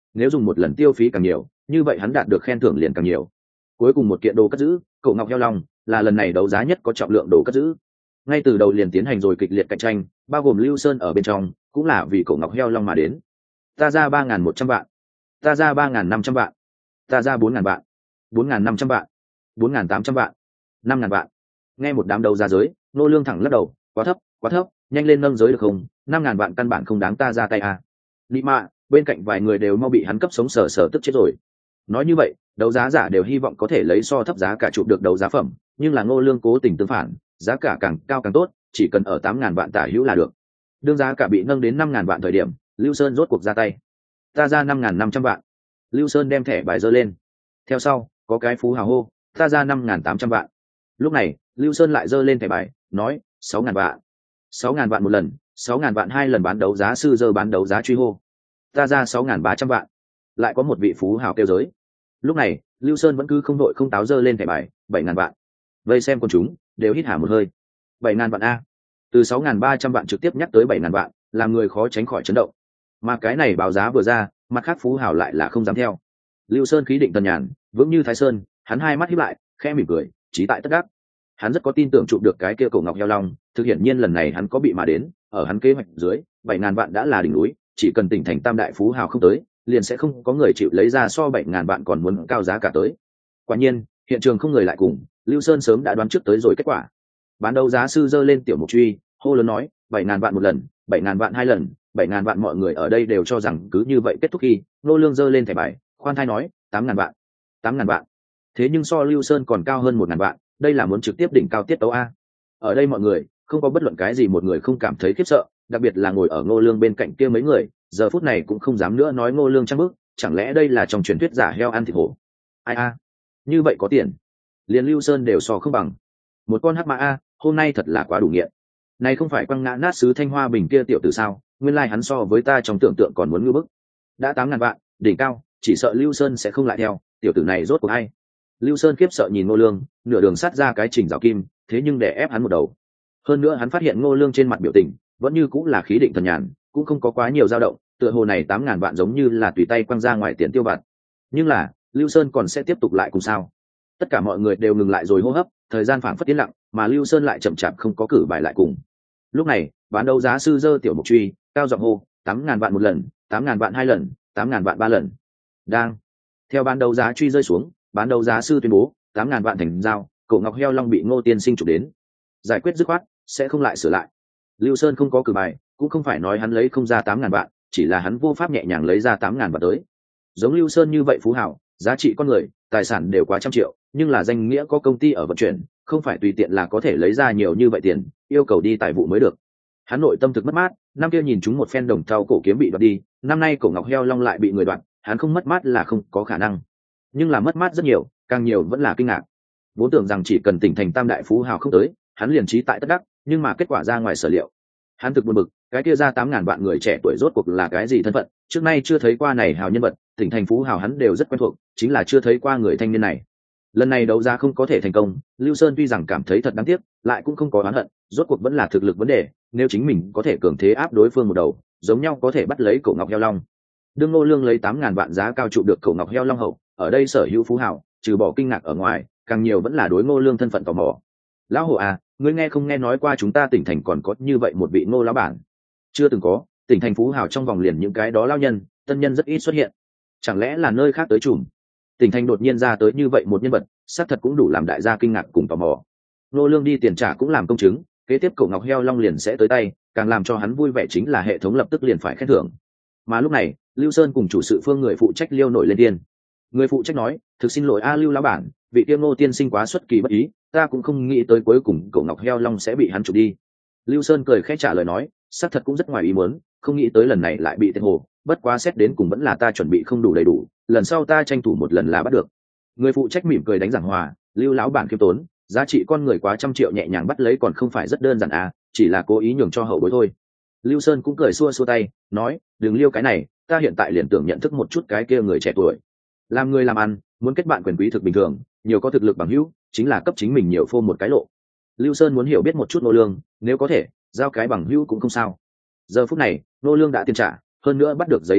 nếu dùng một lần tiêu phí càng nhiều, như vậy hắn đạt được khen thưởng liền càng nhiều. Cuối cùng một kiện đồ cất giữ, cổ ngọc heo long, là lần này đấu giá nhất có trọng lượng đồ cất giữ. Ngay từ đầu liền tiến hành rồi kịch liệt cạnh tranh, bao gồm Lưu Sơn ở bên trong, cũng là vì cổ ngọc heo long mà đến. Ta ra 3.100 vạn, ta ra 3.500 vạn, ta ra 4.000 vạn, 4.500 vạn, 4.800 vạn, 5.000 vạn. Nghe một đám đấu giá giới, Nô Lương thẳng lắc đầu, quá thấp, nhanh lên nâng giới được không? 5.000 vạn căn bản không đáng ta ra tay à? Nị mạ, bên cạnh vài người đều mau bị hắn cấp sống sờ tức chết rồi. Nói như vậy, đấu giá giả đều hy vọng có thể lấy so thấp giá cả chụp được đấu giá phẩm, nhưng là Ngô Lương cố tình tương phản, giá cả càng cao càng tốt, chỉ cần ở 8.000 vạn tả hữu là được. Đương giá cả bị nâng đến 5.000 vạn thời điểm, Lưu Sơn rốt cuộc ra tay. Ta ra 5.500 vạn. Lưu Sơn đem thẻ bài giơ lên. Theo sau, có cái phú hào hô, ta ra 5.800 vạn. Lúc này, Lưu Sơn lại giơ lên thẻ bài, nói, 6.000 vạn. 6.000 vạn một lần, 6.000 vạn hai lần bán đấu giá sư giơ bán đấu giá truy hô. Ta ra 6.300 vạn. Lại có một vị phú hào kêu giới. Lúc này, Lưu Sơn vẫn cứ không đội không táo giơ lên thẻ bài, 7.000 vạn. Vây xem con chúng, đều hít hả một hơi. 7.000 vạn a. Từ 6.300 vạn trực tiếp nhắc tới 7.000 vạn, làm người khó tránh khỏi chấn động. Mà cái này báo giá vừa ra, mặt khác phú hào lại là không dám theo. Lưu Sơn khí định tần nhàn, vững như Thái Sơn, hắn hai mắt híp lại, khẽ mỉm cười, chí tại tất đắc. Hắn rất có tin tưởng chụp được cái kia cổ ngọc heo long, thực hiện nhiên lần này hắn có bị mà đến, ở hắn kế hoạch dưới, 7.000 vạn đã là đỉnh núi, chỉ cần tỉnh thành tam đại phú hào không tới, liền sẽ không có người chịu lấy ra so 7.000 vạn còn muốn cao giá cả tới. Quả nhiên, hiện trường không người lại cùng, Lưu Sơn sớm đã đoán trước tới rồi kết quả. Bán đấu giá sư giơ lên tiểu mục truy, hô lớn nói, 7.000 vạn một lần, 7.000 vạn hai lần, 7.000 vạn. Mọi người ở đây đều cho rằng cứ như vậy kết thúc khi Nô Lương giơ lên thẻ bài, khoan thai nói, 8.000 vạn, 8.000 vạn. Thế nhưng so Lưu Sơn còn cao hơn 1.000 vạn, đây là muốn trực tiếp đỉnh cao tiết tấu a. Ở đây mọi người không có bất luận cái gì một người không cảm thấy khiếp sợ, đặc biệt là ngồi ở Ngô Lương bên cạnh kia mấy người, giờ phút này cũng không dám nữa nói Ngô Lương trang bức, chẳng lẽ đây là trong truyền thuyết giả heo ăn thịt hổ? Ai a, như vậy có tiền, liền Lưu Sơn đều so không bằng. Một con hắc mã a, hôm nay thật là quá đủ nghiện. Này không phải quăng ngã nát sứ Thanh Hoa Bình kia tiểu tử sao? Nguyên lai hắn so với ta trong tưởng tượng còn muốn ngưu bức. Đã 8.000 vạn, đỉnh cao, chỉ sợ Lưu Sơn sẽ không lại theo, tiểu tử này rốt cuộc ai? Lưu Sơn khiếp sợ nhìn Ngô Lương, nửa đường sát ra cái chỉnh rào kim, thế nhưng để ép hắn một đầu. Hơn nữa hắn phát hiện Ngô Lương trên mặt biểu tình vẫn như cũng là khí định thần nhàn, cũng không có quá nhiều dao động, tựa hồ này 8.000 vạn giống như là tùy tay quăng ra ngoài tiền tiêu vặt. Nhưng là, Lưu Sơn còn sẽ tiếp tục lại cùng sao? Tất cả mọi người đều ngừng lại rồi hô hấp, thời gian phảng phất tiến lặng, mà Lưu Sơn lại chậm chạp không có cử bài lại cùng. Lúc này, bán đấu giá sư giơ tiểu mục truy, cao giọng hô, 8.000 vạn một lần, 8.000 vạn hai lần, 8.000 vạn ba lần. Đang. Theo bán đấu giá truy rơi xuống, bán đấu giá sư tuyên bố, 8.000 vạn thành giao, cổ ngọc heo long bị Ngô tiên sinh chụp đến. Giải quyết dứt khoát, sẽ không lại sửa lại. Lưu Sơn không có cử bài, cũng không phải nói hắn lấy không ra 8.000 vạn, chỉ là hắn vô pháp nhẹ nhàng lấy ra 8.000 vạn tới. Giống Lưu Sơn như vậy phú hảo, giá trị con người, tài sản đều quá trăm triệu, nhưng là danh nghĩa có công ty ở vận chuyển, không phải tùy tiện là có thể lấy ra nhiều như vậy tiền, yêu cầu đi tài vụ mới được. Hắn nội tâm thực mất mát, năm kia nhìn chúng một phen đồng thau cổ kiếm bị đoạt đi, năm nay cổ ngọc heo long lại bị người đoạt, hắn không mất mát là không có khả năng, nhưng là mất mát rất nhiều, càng nhiều vẫn là kinh ngạc. Vốn tưởng rằng chỉ cần tỉnh thành tam đại phú hào không tới, hắn liền trí tại tất đắc, nhưng mà kết quả ra ngoài sở liệu. Hắn thực buồn bực, cái kia ra 8.000 vạn người trẻ tuổi rốt cuộc là cái gì thân phận, trước nay chưa thấy qua này hào nhân vật, tỉnh thành phú hào hắn đều rất quen thuộc, chính là chưa thấy qua người thanh niên này. Lần này đấu giá không có thể thành công, Lưu Sơn tuy rằng cảm thấy thật đáng tiếc, lại cũng không có oán hận, rốt cuộc vẫn là thực lực vấn đề, nếu chính mình có thể cường thế áp đối phương một đầu, giống nhau có thể bắt lấy cổ ngọc heo long. Đương Ngô Lương lấy 8.000 vạn giá cao trụ được cổ ngọc heo long hậu, ở đây sở hữu phú hào, trừ bỏ kinh ngạc ở ngoài, càng nhiều vẫn là đối Ngô Lương thân phận tò mò. Lão hổ à, ngươi nghe không nghe nói qua chúng ta tỉnh thành còn có như vậy một vị Ngô lão bản? Chưa từng có, tỉnh thành phú hào trong vòng liền những cái đó lão nhân, tân nhân rất ít xuất hiện. Chẳng lẽ là nơi khác tới trùm? Tỉnh thành đột nhiên ra tới như vậy một nhân vật, xác thật cũng đủ làm đại gia kinh ngạc cùng tò mò. Ngô Lương đi tiền trả cũng làm công chứng, kế tiếp cổ ngọc heo long liền sẽ tới tay, càng làm cho hắn vui vẻ chính là hệ thống lập tức liền phải khen thưởng. Mà lúc này, Lưu Sơn cùng chủ sự phương người phụ trách liêu nổi lên điên. Người phụ trách nói, thực xin lỗi a Lưu lão bản, vị tiêu Ngô tiên sinh quá xuất kỳ bất ý, ta cũng không nghĩ tới cuối cùng cổ ngọc heo long sẽ bị hắn chụp đi. Lưu Sơn cười khẽ trả lời nói, xác thật cũng rất ngoài ý muốn, không nghĩ tới lần này lại bị tên hồ, bất quá xét đến cùng vẫn là ta chuẩn bị không đủ đầy đủ, lần sau ta tranh thủ một lần là bắt được. Người phụ trách mỉm cười đánh giảng hòa, Lưu lão bản khiêm tốn, giá trị con người quá trăm triệu nhẹ nhàng bắt lấy còn không phải rất đơn giản à, chỉ là cố ý nhường cho hậu bối thôi. Lưu Sơn cũng cười xua xua tay, nói, đừng liêu cái này, ta hiện tại liền tưởng nhận thức một chút cái kia người trẻ tuổi. Làm người làm ăn, muốn kết bạn quyền quý thực bình thường, nhiều có thực lực bằng hữu, chính là cấp chính mình nhiều phô một cái lộ. Lưu Sơn muốn hiểu biết một chút Nô Lương, nếu có thể, giao cái bằng hữu cũng không sao. Giờ phút này, Nô Lương đã tiền trả, hơn nữa bắt được giấy chứng nhận,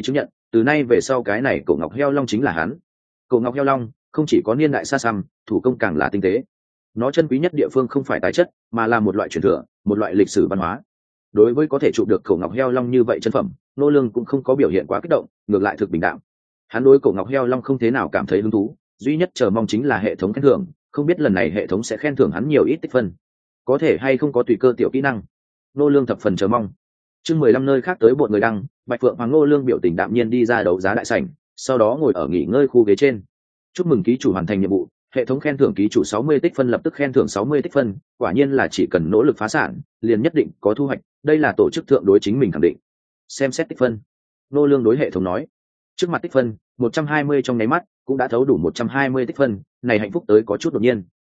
từ nay về sau cái này cổ ngọc heo long chính là hắn. Cổ ngọc heo long không chỉ có niên đại xa xăm, thủ công càng là tinh tế. Nó chân quý nhất địa phương không phải tài chất, mà là một loại truyền thừa, một loại lịch sử văn hóa. Đối với có thể chụp được cổ ngọc heo long như vậy chân phẩm, Ngô Lương cũng không có biểu hiện quá kích động, ngược lại thực bình đạm. Hắn đối cổ ngọc heo long không thế nào cảm thấy hứng thú, duy nhất chờ mong chính là hệ thống khen thưởng, không biết lần này hệ thống sẽ khen thưởng hắn nhiều ít tích phân, có thể hay không có tùy cơ tiểu kỹ năng. Ngô Lương thập phần chờ mong. Chương 15 nơi khác tới bọn người đăng, Bạch Phượng Hoàng Ngô Lương biểu tình đạm nhiên đi ra đấu giá đại sảnh, sau đó ngồi ở nghỉ ngơi khu ghế trên. Chúc mừng ký chủ hoàn thành nhiệm vụ, hệ thống khen thưởng ký chủ 60 tích phân, lập tức khen thưởng 60 tích phân, quả nhiên là chỉ cần nỗ lực phá sản, liền nhất định có thu hoạch, đây là tổ chức thượng đối chính mình khẳng định. Xem xét tích phân. Ngô Lương đối hệ thống nói. Trước mặt tích phân 120 trong nháy mắt cũng đã thấu đủ 120 tích phân, này hạnh phúc tới có chút đột nhiên.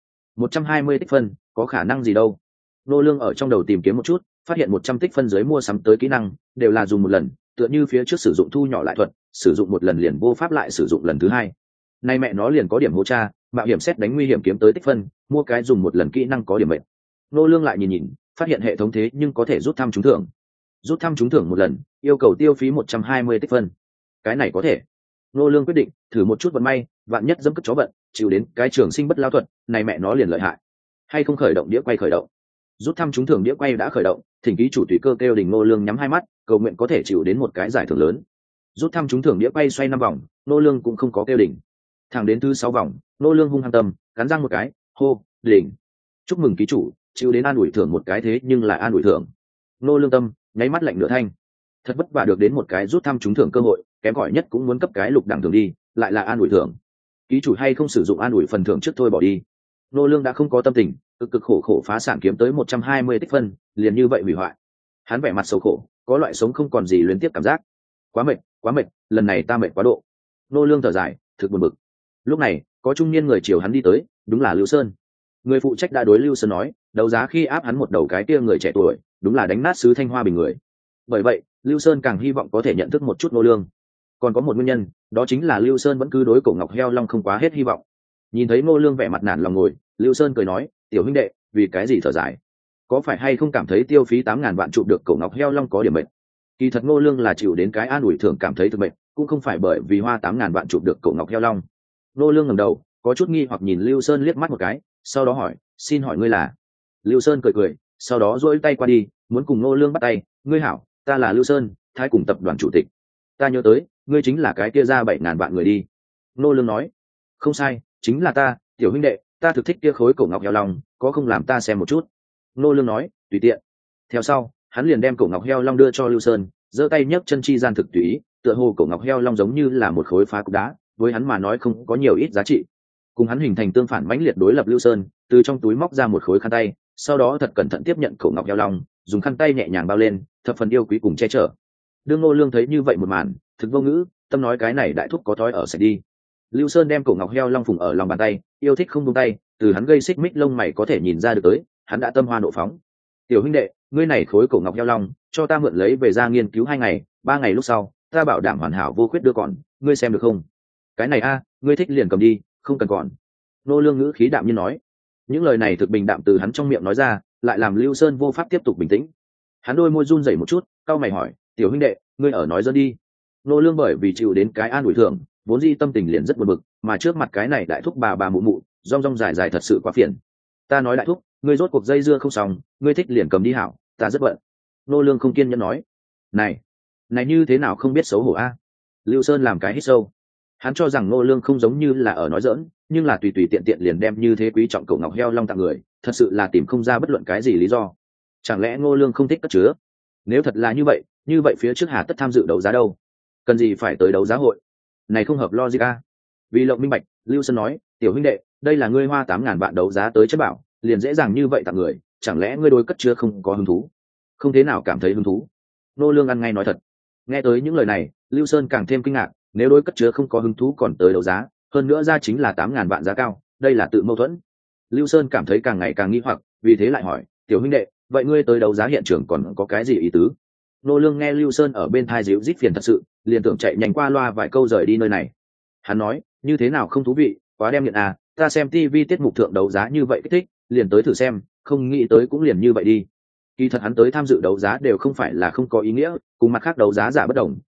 120 tích phân, có khả năng gì đâu. Ngô Lương ở trong đầu tìm kiếm một chút, phát hiện 100 tích phân dưới mua sắm tới kỹ năng đều là dùng một lần, tựa như phía trước sử dụng thu nhỏ lại thuật, sử dụng một lần liền vô pháp lại sử dụng lần thứ hai. Nay mẹ nó liền có điểm hố tra, mạo hiểm xét đánh nguy hiểm kiếm tới tích phân, mua cái dùng một lần kỹ năng có điểm mệnh. Ngô Lương lại nhìn nhìn, phát hiện hệ thống thế nhưng có thể rút thăm trúng thưởng. Rút thăm trúng thưởng một lần, yêu cầu tiêu phí 120 tích phân. Cái này có thể. Ngô Lương quyết định thử một chút vận may, vạn nhất dẫm cất chó vận, chịu đến cái trường sinh bất lao thuật, này mẹ nó liền lợi hại. Hay không khởi động đĩa quay khởi động. Rút thăm trúng thưởng đĩa quay đã khởi động, thỉnh ký chủ tùy cơ kêu đình Ngô Lương nhắm hai mắt, cầu nguyện có thể chịu đến một cái giải thưởng lớn. Rút thăm trúng thưởng đĩa quay xoay 5 vòng, Ngô Lương cũng không có kêu đỉnh. Thẳng đến thứ 6 vòng, Ngô Lương hung hăng tâm, cắn răng một cái, hô, đỉnh. Chúc mừng ký chủ, chịu đến an ủi thưởng một cái, thế nhưng lại an ủi thưởng. Ngô Lương tâm, nháy mắt lạnh nửa thanh. Thật vất vả được đến một cái rút thăm trúng thưởng cơ hội, kém cỏi nhất cũng muốn cấp cái lục đẳng thưởng đi, lại là an ủi thưởng. Ký chủ hay không sử dụng an ủi phần thưởng trước thôi bỏ đi. Ngô Lương đã không có tâm tình, cực khổ khổ phá sản kiếm tới 120 tích phân, liền như vậy hủy hoại. Hắn vẻ mặt xấu khổ, có loại sống không còn gì luyến tiếp cảm giác. Quá mệt, lần này ta mệt quá độ. Ngô Lương thở dài, thực buồn bực. Lúc này, có trung niên người chiều hắn đi tới, đúng là Lưu Sơn. Người phụ trách đã đối Lưu Sơn nói, đấu giá khi áp hắn một đầu cái kia người trẻ tuổi, đúng là đánh nát sứ Thanh Hoa bình người. Bởi vậy, Lưu Sơn càng hy vọng có thể nhận thức một chút Ngô Lương. Còn có một nguyên nhân, đó chính là Lưu Sơn vẫn cứ đối cổ ngọc heo long không quá hết hy vọng. Nhìn thấy Ngô Lương vẻ mặt nản lòng ngồi, Lưu Sơn cười nói, tiểu huynh đệ, vì cái gì thở dài? Có phải hay không cảm thấy tiêu phí 8.000 vạn chụp được cổ ngọc heo long có điểm mệt? Kỳ thật Ngô Lương là chịu đến cái an ủi thưởng cảm thấy thực mệt, cũng không phải bởi vì hoa 8.000 vạn chụp được cổ ngọc heo long. Ngô Lương ngẩng đầu, có chút nghi hoặc nhìn Lưu Sơn liếc mắt một cái, sau đó hỏi, xin hỏi ngươi là? Lưu Sơn cười, sau đó duỗi tay qua đi, muốn cùng Ngô Lương bắt tay, ngươi hảo, ta là Lưu Sơn, thái cùng tập đoàn chủ tịch. Ta nhớ tới, ngươi chính là cái kia ra 7.000 vạn người đi. Ngô Lương nói, không sai, chính là ta, tiểu huynh đệ, ta thực thích kia khối cổ ngọc heo long, có không làm ta xem một chút? Ngô Lương nói, tùy tiện. Theo sau, hắn liền đem cổ ngọc heo long đưa cho Lưu Sơn, giơ tay nhấc chân chi gian thực tùy ý, tựa hồ cổ ngọc heo long giống như là một khối phá cục đá, với hắn mà nói không có nhiều ít giá trị. Cùng hắn hình thành tương phản mãnh liệt đối lập Lưu Sơn, từ trong túi móc ra một khối khăn tay, sau đó thật cẩn thận tiếp nhận cổ ngọc heo long, dùng khăn tay nhẹ nhàng bao lên, thập phần yêu quý cùng che chở. Đương Ngô Lương thấy như vậy một màn, thực vô ngữ, tâm nói cái này đại thúc có thói ở sạch đi. Lưu Sơn đem cổ ngọc heo long phùng ở lòng bàn tay, yêu thích không buông tay, từ hắn gây xích mích lông mày có thể nhìn ra được tới, hắn đã tâm hoa nộ phóng. Tiểu huynh đệ, ngươi này khối cổ ngọc heo long, cho ta mượn lấy về ra nghiên cứu 2 ngày, 3 ngày lúc sau, ta bảo đảm hoàn hảo vô khuyết đưa còn, ngươi xem được không? Cái này a, ngươi thích liền cầm đi, không cần còn. Nô Lương ngữ khí đạm nhiên nói. Những lời này thực bình đạm từ hắn trong miệng nói ra, lại làm Lưu Sơn vô pháp tiếp tục bình tĩnh. Hắn đôi môi run rẩy một chút, cau mày hỏi, tiểu huynh đệ, ngươi ở nói dẫn đi. Nô Lương bởi vì chịu đến cái an ủi thưởng, vốn dĩ tâm tình liền rất buồn bực, mà trước mặt cái này đại thúc bà mụ mụ, rong rong dài dài thật sự quá phiền. Ta nói đại thúc, ngươi rốt cuộc dây dưa không xong, ngươi thích liền cầm đi hảo, ta rất bận. Nô Lương không kiên nhẫn nói, này như thế nào không biết xấu hổ a? Lưu Sơn làm cái hít sâu. Hắn cho rằng Nô Lương không giống như là ở nói giỡn, nhưng là tùy tiện liền đem như thế quý trọng cổ ngọc heo long tặng người, thật sự là tìm không ra bất luận cái gì lý do. Chẳng lẽ Ngô Lương không thích cất chứa? Nếu thật là như vậy phía trước hà tất tham dự đấu giá đâu? Cần gì phải tới đấu giá hội? Này không hợp logic a. Vì lộng minh bạch, Lưu Sơn nói, tiểu huynh đệ, đây là ngươi hoa 8.000 vạn đấu giá tới chất bảo, liền dễ dàng như vậy tặng người, chẳng lẽ ngươi đối cất chứa không có hứng thú? Không thế nào cảm thấy hứng thú. Ngô Lương ăn ngay nói thật. Nghe tới những lời này, Lưu Sơn càng thêm kinh ngạc, nếu đối cất chứa không có hứng thú còn tới đấu giá, hơn nữa ra chính là 8.000 vạn giá cao, đây là tự mâu thuẫn. Lưu Sơn cảm thấy càng ngày càng nghi hoặc, vì thế lại hỏi, tiểu huynh đệ, vậy ngươi tới đấu giá hiện trường còn có cái gì ý tứ? Nô Lương nghe Lưu Sơn ở bên thai díu rít phiền thật sự, liền tưởng chạy nhanh qua loa vài câu rời đi nơi này. Hắn nói, như thế nào không thú vị, quá đem nhận à, ta xem TV tiết mục thượng đấu giá như vậy kích thích, liền tới thử xem, không nghĩ tới cũng liền như vậy đi. Kỳ thật hắn tới tham dự đấu giá đều không phải là không có ý nghĩa, cùng mặt khác đấu giá giả bất đồng,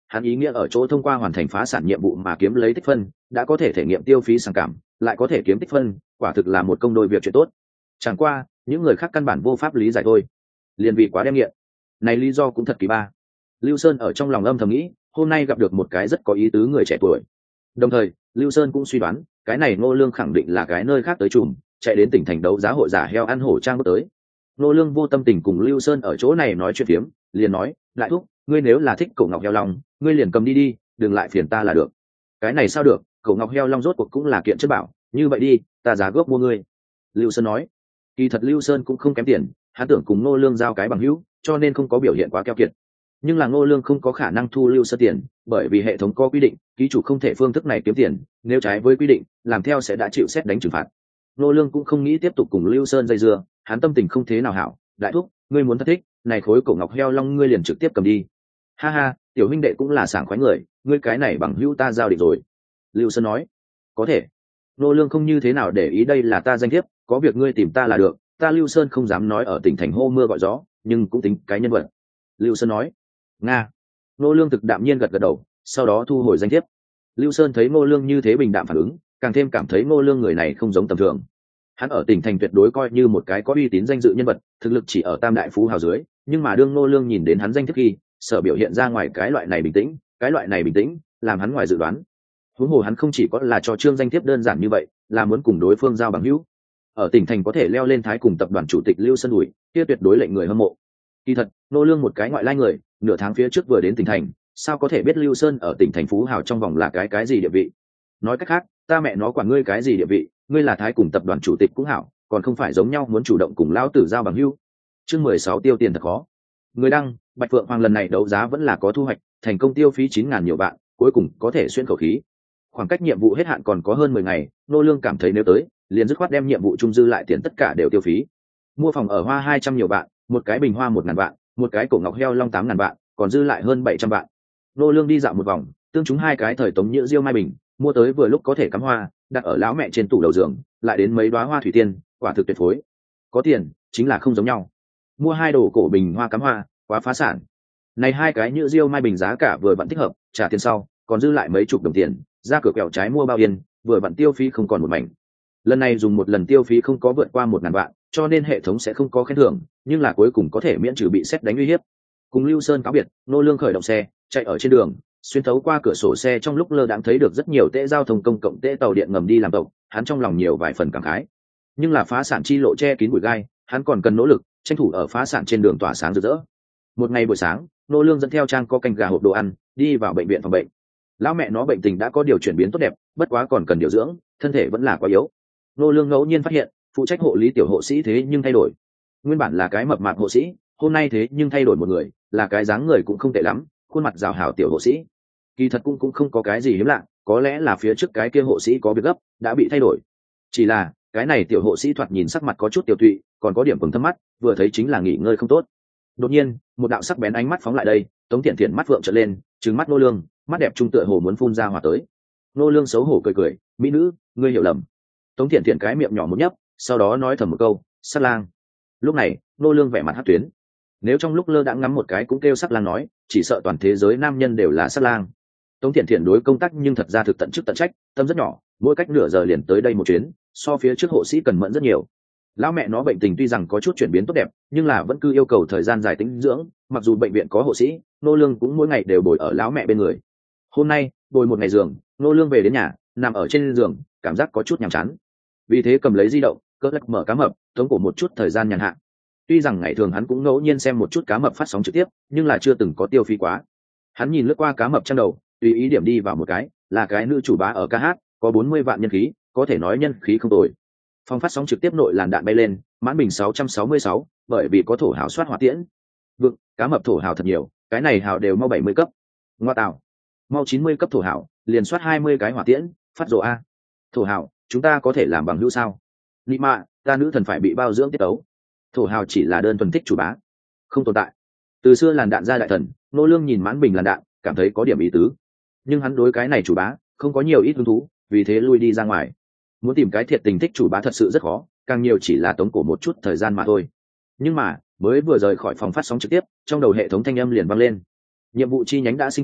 hắn ý nghĩa ở chỗ thông qua hoàn thành phá sản nhiệm vụ mà kiếm lấy tích phân đã có thể thể nghiệm tiêu phí sảng cảm, lại có thể kiếm tích phân, quả thực là một công đôi việc chuyện tốt. Chẳng qua những người khác căn bản vô pháp lý giải thôi, liền vì quá đem nghiện này, lý do cũng thật kỳ ba. Lưu Sơn ở trong lòng âm thầm nghĩ, hôm nay gặp được một cái rất có ý tứ người trẻ tuổi. Đồng thời Lưu Sơn cũng suy đoán cái này Ngô Lương khẳng định là cái nơi khác tới trùm, chạy đến tỉnh thành đấu giá hội giả heo ăn hổ trang bước tới. Ngô Lương vô tâm tình cùng Lưu Sơn ở chỗ này nói chuyện phiếm, liền nói, lại thúc, ngươi nếu là thích cổ ngọc heo long, ngươi liền cầm đi đi, đừng lại phiền ta là được. Cái này sao được, cổ ngọc heo long rốt cuộc cũng là kiện chất bảo, như vậy đi, ta giá gốc mua ngươi. Lưu Sơn nói. Kỳ thật Lưu Sơn cũng không kém tiền, hắn tưởng cùng Ngô Lương giao cái bằng hữu, cho nên không có biểu hiện quá keo kiệt. Nhưng là Ngô Lương không có khả năng thu Lưu Sơn tiền, bởi vì hệ thống có quy định, ký chủ không thể phương thức này kiếm tiền, nếu trái với quy định, làm theo sẽ đã chịu xét đánh trừng phạt. Ngô Lương cũng không nghĩ tiếp tục cùng Lưu Sơn dây dưa, hắn tâm tình không thế nào hảo. Đại thúc, ngươi muốn thất thích, này khối cổ ngọc heo long ngươi liền trực tiếp cầm đi. Ha ha, tiểu huynh đệ cũng là sảng khoái người, ngươi cái này bằng hữu ta giao định rồi. Lưu Sơn nói. Có thể. Ngô Lương không như thế nào để ý, đây là ta danh thiếp, có việc ngươi tìm ta là được, ta Lưu Sơn không dám nói ở tỉnh thành hô mưa gọi gió, nhưng cũng tính cái nhân vật. Lưu Sơn nói. Nga. Ngô Lương thực đạm nhiên gật gật đầu, sau đó thu hồi danh thiếp. Lưu Sơn thấy Ngô Lương như thế bình đạm phản ứng, càng thêm cảm thấy Ngô Lương người này không giống tầm thường. Hắn ở tỉnh thành tuyệt đối coi như một cái có uy tín danh dự nhân vật, thực lực chỉ ở tam đại phú hào dưới, nhưng mà đương Ngô Lương nhìn đến hắn danh thiếp khi, sở biểu hiện ra ngoài cái loại này bình tĩnh, làm hắn ngoài dự đoán. Huống hồ hắn không chỉ có là cho trương danh thiếp đơn giản như vậy, là muốn cùng đối phương giao bằng hữu. Ở tỉnh thành có thể leo lên thái cùng tập đoàn chủ tịch Lưu Sơn đùi, kia tuyệt đối lệnh người hâm mộ. Kỳ thật, Ngô Lương một cái ngoại lai người, nửa tháng phía trước vừa đến tỉnh thành, sao có thể biết Lưu Sơn ở tỉnh thành phú hào trong vòng là cái gì địa vị? Nói cách khác, ta mẹ nó quản ngươi cái gì địa vị, ngươi là thái cùng tập đoàn chủ tịch cũng hảo, còn không phải giống nhau muốn chủ động cùng lão tử giao bằng hữu. Chương 16 tiêu tiền thật khó. Người đăng, Bạch Phượng Hoàng lần này đấu giá vẫn là có thu hoạch, thành công tiêu phí 9.000 nhiều vạn, cuối cùng có thể xuyên khẩu khí. Khoảng cách nhiệm vụ hết hạn còn có hơn 10 ngày, Ngô Lương cảm thấy nếu tới, liền dứt khoát đem nhiệm vụ trung dư lại tiền tất cả đều tiêu phí. Mua phòng ở hoa 200 nhiều vạn, một cái bình hoa 1.000 vạn, một cái cổ ngọc heo long 8.000 vạn, còn dư lại hơn 700 vạn. Ngô Lương đi dạo một vòng, tương chúng hai cái thời tống nhựa diêu mai bình, mua tới vừa lúc có thể cắm hoa, đặt ở lão mẹ trên tủ đầu giường, lại đến mấy đóa hoa thủy tiên, quả thực tuyệt phối. Có tiền, chính là không giống nhau. Mua hai đồ cổ bình hoa cắm hoa, quá phá sản. Này hai cái nhựa diêu mai bình giá cả vừa vặn thích hợp, trả tiền sau, còn dư lại mấy chục đồng tiền, ra cửa quẹo trái mua bao yên, vừa vặn tiêu phí không còn một mảnh. Lần này dùng một lần tiêu phí không có vượt qua 1.000 vạn, cho nên hệ thống sẽ không có khen thưởng, nhưng là cuối cùng có thể miễn trừ bị sét đánh uy hiếp. Cùng Lưu Sơn cáo biệt, Ngô Lương khởi động xe, chạy ở trên đường, xuyên thấu qua cửa sổ xe trong lúc lơ đãng thấy được rất nhiều tệ giao thông công cộng tệ tàu điện ngầm đi làm tàu, hắn trong lòng nhiều vài phần cảm khái. Nhưng là phá sản chi lộ che kín bụi gai, hắn còn cần nỗ lực, tranh thủ ở phá sản trên đường tỏa sáng rực rỡ. Một ngày buổi sáng, Ngô Lương dẫn theo Trang có canh gà hộp đồ ăn, đi vào bệnh viện phòng bệnh. Lão mẹ nó bệnh tình đã có điều chuyển biến tốt đẹp, bất quá còn cần điều dưỡng, thân thể vẫn là quá yếu. Ngô Lương ngẫu nhiên phát hiện, phụ trách hộ lý tiểu hộ sĩ thế nhưng thay đổi. Nguyên bản là cái mập mạp hộ sĩ, hôm nay thế nhưng thay đổi một người, là cái dáng người cũng không tệ lắm, khuôn mặt rào hảo tiểu hộ sĩ. Kỳ thật cũng không có cái gì hiếm lạ, có lẽ là phía trước cái kia hộ sĩ có việc gấp, đã bị thay đổi. Chỉ là cái này tiểu hộ sĩ thoạt nhìn sắc mặt có chút tiểu tụy, còn có điểm quầng thâm mắt, vừa thấy chính là nghỉ ngơi không tốt. Đột nhiên, một đạo sắc bén ánh mắt phóng lại đây, Tống Thiện Thiện mắt vượng trợn lên, trừng mắt Ngô Lương, mắt đẹp trung tựa hồ muốn phun ra hỏa tới. Ngô Lương xấu hổ cười cười, mỹ nữ, ngươi hiểu lầm. Tống Thiện Thiện cái miệng nhỏ một nhấp, sau đó nói thầm một câu, sát lang. Lúc này, Ngô Lương vẻ mặt hất tuyến. Nếu trong lúc lơ đãng ngắm một cái cũng kêu sắc lang nói, chỉ sợ toàn thế giới nam nhân đều là sát lang. Tống Thiện Thiện đối công tác nhưng thật ra thực tận chức tận trách, tâm rất nhỏ, mỗi cách nửa giờ liền tới đây một chuyến, so phía trước hộ sĩ cần mẫn rất nhiều. Lão mẹ nó bệnh tình tuy rằng có chút chuyển biến tốt đẹp, nhưng là vẫn cứ yêu cầu thời gian dài tĩnh dưỡng, mặc dù bệnh viện có hộ sĩ, Ngô Lương cũng mỗi ngày đều bồi ở lão mẹ bên người. Hôm nay, bồi một ngày giường, Ngô Lương về đến nhà, nằm ở trên giường, cảm giác có chút nhàm chán. Vì thế cầm lấy di động, cỡ lắc mở cá mập, tống cổ một chút thời gian nhàn hạ. Tuy rằng ngày thường hắn cũng ngẫu nhiên xem một chút cá mập phát sóng trực tiếp, nhưng là chưa từng có tiêu phí quá. Hắn nhìn lướt qua cá mập trang đầu, tùy ý điểm đi vào một cái, là cái nữ chủ bá ở ca hát, có 40 vạn nhân khí, có thể nói nhân khí không tồi. Phòng phát sóng trực tiếp nội làn đạn bay lên, mãn bình 666, bởi vì có thổ hào soát hỏa tiễn. Vựng, cá mập thổ hào thật nhiều, cái này hào đều mau 70 cấp. Ngoa tạo, mau 90 cấp thổ hào, liền soát 20 cái hỏa tiễn, phát rồ a. Thổ hào, chúng ta có thể làm bằng hữu sao? Nị mạ, ta nữ thần phải bị bao dưỡng tiết tấu. Thổ hào chỉ là đơn thuần thích chủ bá, không tồn tại. Từ xưa làn đạn ra đại thần, Ngô Lương nhìn mãn bình làn đạn, cảm thấy có điểm ý tứ. Nhưng hắn đối cái này chủ bá không có nhiều ít hứng thú, vì thế lui đi ra ngoài. Muốn tìm cái thiệt tình thích chủ bá thật sự rất khó, càng nhiều chỉ là tống cổ một chút thời gian mà thôi. Nhưng mà mới vừa rời khỏi phòng phát sóng trực tiếp, trong đầu hệ thống thanh âm liền vang lên. Nhiệm vụ chi nhánh đã sinh thành,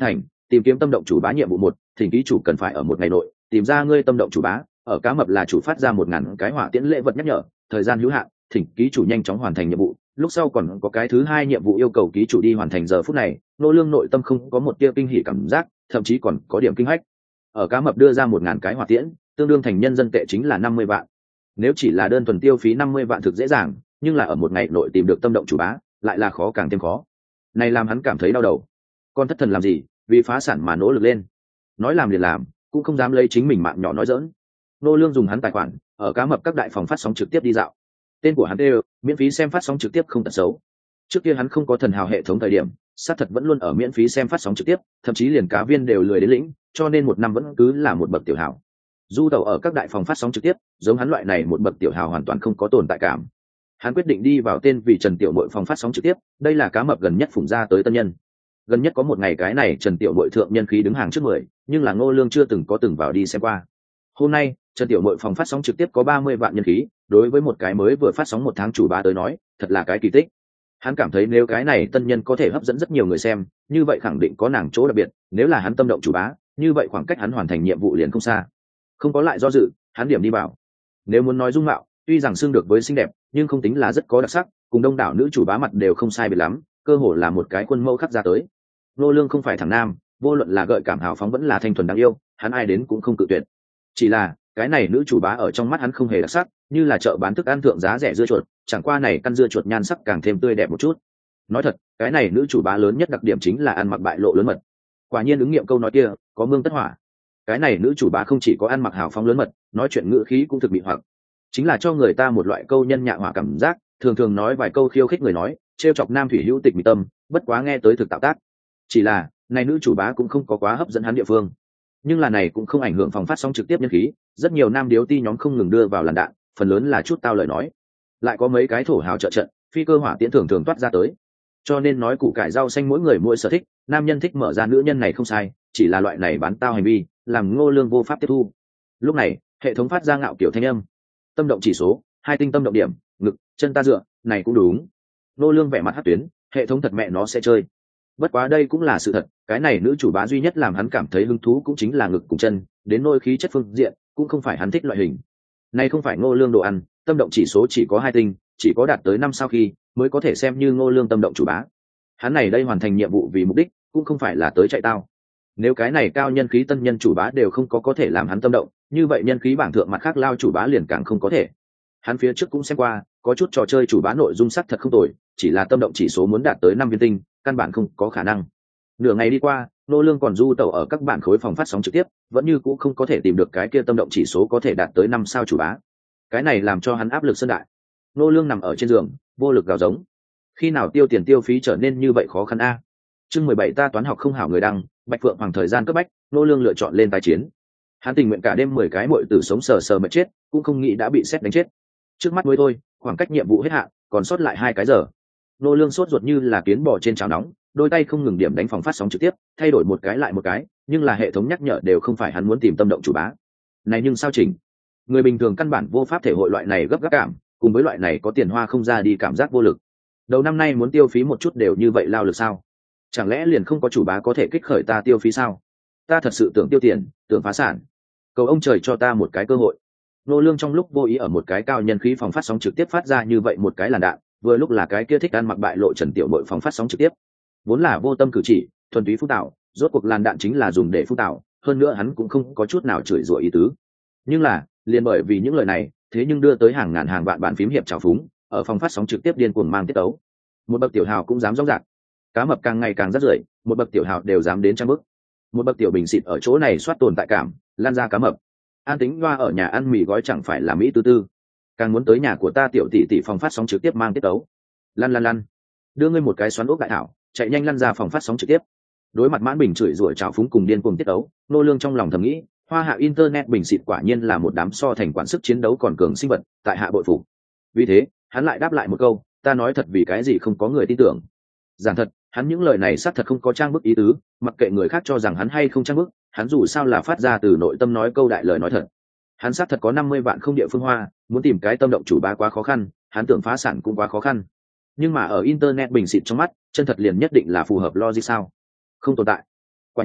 tìm kiếm tâm động chủ bá nhiệm vụ một, thỉnh ký chủ cần phải ở một ngày nội tìm ra ngươi tâm động chủ bá. Ở cá mập là chủ phát ra 1000 cái hỏa tiễn lễ vật nhắc nhở, thời gian hữu hạn, thỉnh ký chủ nhanh chóng hoàn thành nhiệm vụ. Lúc sau còn có cái thứ hai nhiệm vụ yêu cầu ký chủ đi hoàn thành. Giờ phút này Ngô Lương nội tâm không có một tia kinh hỉ cảm giác, thậm chí còn có điểm kinh hách. Ở cá mập đưa ra 1000 cái hỏa tiễn, tương đương thành nhân dân tệ chính là 50 vạn. Nếu chỉ là đơn thuần tiêu phí 50 vạn thực dễ dàng, nhưng là ở một ngày nội tìm được tâm động chủ bá lại là khó càng thêm khó. Này làm hắn cảm thấy đau đầu. Con thất thần làm gì, vì phá sản mà nỗ lực lên. Nói làm liền làm, cũng không dám lấy chính mình mạng nhỏ nói giỡn. Ngô Lương dùng hắn tài khoản ở cá mập các đại phòng phát sóng trực tiếp đi dạo. Tên của hắn đều miễn phí xem phát sóng trực tiếp không tật xấu. Trước kia hắn không có thần hào hệ thống thời điểm, sát thật vẫn luôn ở miễn phí xem phát sóng trực tiếp, thậm chí liền cá viên đều lười đến lĩnh, cho nên một năm vẫn cứ là một bậc tiểu hào. Du tẩu ở các đại phòng phát sóng trực tiếp, giống hắn loại này một bậc tiểu hào hoàn toàn không có tồn tại cảm. Hắn quyết định đi vào tên vì Trần Tiểu Mội phòng phát sóng trực tiếp, đây là cá mập gần nhất phủng ra tới tân nhân. Gần nhất có một ngày cái này Trần Tiểu Mội thượng nhân khí đứng hàng trước 10, nhưng là Ngô Lương chưa từng vào đi xem qua. Hôm nay Trần Tiểu Mội phòng phát sóng trực tiếp có 30 vạn nhân khí, đối với một cái mới vừa phát sóng 1 tháng chủ bá tới nói, thật là cái kỳ tích. Hắn cảm thấy nếu cái này tân nhân có thể hấp dẫn rất nhiều người xem, như vậy khẳng định có nàng chỗ đặc biệt, nếu là hắn tâm động chủ bá, như vậy khoảng cách hắn hoàn thành nhiệm vụ liền không xa. Không có lại do dự, hắn điểm đi vào. Nếu muốn nói dung mạo, tuy rằng xưng được với xinh đẹp, nhưng không tính là rất có đặc sắc, cùng đông đảo nữ chủ bá mặt đều không sai biệt lắm, cơ hồ là một cái khuôn mẫu khắc ra tới. Ngô Lương không phải thằng nam, vô luận là gợi cảm hào phóng vẫn là thanh thuần đáng yêu, hắn ai đến cũng không cự tuyệt. Chỉ là cái này nữ chủ bá ở trong mắt hắn không hề đặc sắc, như là chợ bán thức ăn thượng giá rẻ dưa chuột, chẳng qua này căn dưa chuột nhan sắc càng thêm tươi đẹp một chút. Nói thật, cái này nữ chủ bá lớn nhất đặc điểm chính là ăn mặc bại lộ lớn mật. Quả nhiên ứng nghiệm câu nói kia, có mương tất hỏa. Cái này nữ chủ bá không chỉ có ăn mặc hào phóng lớn mật, nói chuyện ngữ khí cũng thực bị hoặc, chính là cho người ta một loại câu nhân nhạ hỏa cảm giác, thường thường nói vài câu khiêu khích người nói, trêu chọc nam thủy hữu tịch mỹ tâm, bất quá nghe tới thực tạo tác. Chỉ là này nữ chủ bá cũng không có quá hấp dẫn hắn địa phương, nhưng là này cũng không ảnh hưởng phòng phát sóng trực tiếp nhân khí, rất nhiều nam điếu ti nhóm không ngừng đưa vào làn đạn, phần lớn là chút tao lời nói, lại có mấy cái thổ hào trợ trận, phi cơ hỏa tiễn thường thường toát ra tới. Cho nên nói củ cải rau xanh mỗi người mỗi sở thích, nam nhân thích mở ra nữ nhân này không sai, chỉ là loại này bán tao hành vi làm Ngô Lương vô pháp tiếp thu. Lúc này hệ thống phát ra ngạo kiểu thanh âm: tâm động chỉ số 2 tinh, tâm động điểm ngực chân ta dựa, này cũng đúng. Ngô Lương vẻ mặt hất tuyến, hệ thống thật mẹ nó sẽ chơi. Bất quá đây cũng là sự thật, cái này nữ chủ bá duy nhất làm hắn cảm thấy hứng thú cũng chính là ngực cùng chân, đến nôi khí chất phương diện cũng không phải hắn thích loại hình. Này không phải Ngô Lương đồ ăn, tâm động chỉ số chỉ có 2 tinh, chỉ có đạt tới 5 sao khi mới có thể xem như Ngô Lương tâm động chủ bá. Hắn này đây hoàn thành nhiệm vụ vì mục đích, cũng không phải là tới chạy tao. Nếu cái này cao nhân khí tân nhân chủ bá đều không có thể làm hắn tâm động, như vậy nhân khí bảng thượng mặt khác lao chủ bá liền càng không có thể. Hắn phía trước cũng xem qua, có chút trò chơi chủ bá nội dung sắc thật không tồi, chỉ là tâm động chỉ số muốn đạt tới 5 viên tinh, căn bản không có khả năng. Nửa ngày đi qua, Ngô Lương còn du tẩu ở các bản khối phòng phát sóng trực tiếp, vẫn như cũ không có thể tìm được cái kia tâm động chỉ số có thể đạt tới 5 sao chủ bá. Cái này làm cho hắn áp lực sơn đại. Ngô Lương nằm ở trên giường, vô lực gào giống. Khi nào tiêu tiền tiêu phí trở nên như vậy khó khăn a? Chương 17 ta toán học không hảo người đăng, Bạch Phượng Hoàng thời gian cấp bách, Ngô Lương lựa chọn lên tái chiến. Hắn tình nguyện cả đêm 10 cái muội tử sống sờ sờ mà chết, cũng không nghĩ đã bị sét đánh chết. Trước mắt mới thôi, khoảng cách nhiệm vụ hết hạn, còn sót lại 2 cái giờ. Ngô Lương sốt ruột như là kiến bò trên chảo nóng, đôi tay không ngừng điểm đánh phòng phát sóng trực tiếp, thay đổi một cái lại một cái, nhưng là hệ thống nhắc nhở đều không phải hắn muốn tìm tâm động chủ bá. Này nhưng sao chỉnh? Người bình thường căn bản vô pháp thể hội loại này gấp gáp cảm, cùng với loại này có tiền hoa không ra đi cảm giác vô lực. Đầu năm nay muốn tiêu phí một chút đều như vậy lao lực sao? Chẳng lẽ liền không có chủ bá có thể kích khởi ta tiêu phí sao? Ta thật sự tưởng tiêu tiền, tưởng phá sản. Cầu ông trời cho ta một cái cơ hội. Ngô Lương trong lúc vô ý ở một cái cao nhân khí phòng phát sóng trực tiếp phát ra như vậy một cái làn đạn, vừa lúc là cái kia thích ăn mặc bại lộ Trần Tiểu Mội phòng phát sóng trực tiếp. Vốn là vô tâm cử chỉ, thuần túy phú tạo, rốt cuộc làn đạn chính là dùng để phú tạo, hơn nữa hắn cũng không có chút nào chửi rủa ý tứ. Nhưng là, liền bởi vì những lời này, thế nhưng đưa tới hàng ngàn hàng vạn bàn phím hiệp trào phúng, ở phòng phát sóng trực tiếp điên cuồng mang tiết tấu. Một bậc tiểu hào cũng dám rong rạc. Cá mập càng ngày càng rất rưởi, một bậc tiểu hào đều dám đến trăm bước. Một bậc tiểu bình xịt ở chỗ này soát tồn tại cảm, lan ra cá mập. An Tính Loa ở nhà ăn mì gói chẳng phải là mỹ tư tư, càng muốn tới nhà của ta tiểu tỷ tỷ phòng phát sóng trực tiếp mang tiết tấu. Lăn lăn lăn, đưa ngươi một cái xoắn ốc đại thảo, chạy nhanh lăn ra phòng phát sóng trực tiếp. Đối mặt mãn bình chửi rủa trào phúng cùng điên cuồng tiết tấu, Ngô Lương trong lòng thầm nghĩ, hoa hạ internet bình xịt quả nhiên là một đám so thành quản sức chiến đấu còn cường sinh vật, tại hạ bội phục. Vì thế hắn lại đáp lại một câu, ta nói thật vì cái gì không có người tin tưởng. Giảng thật, hắn những lời này xác thật không có trang bức ý tứ, mặc kệ người khác cho rằng hắn hay không trang bức, hắn dù sao là phát ra từ nội tâm nói câu đại lời nói thật. Hắn xác thật có 50 vạn không địa phương hoa, muốn tìm cái tâm động chủ bá quá khó khăn, hắn tưởng phá sản cũng quá khó khăn. Nhưng mà ở internet bình xịt trong mắt, chân thật liền nhất định là phù hợp logic sao? Không tồn tại. Quả nhiên,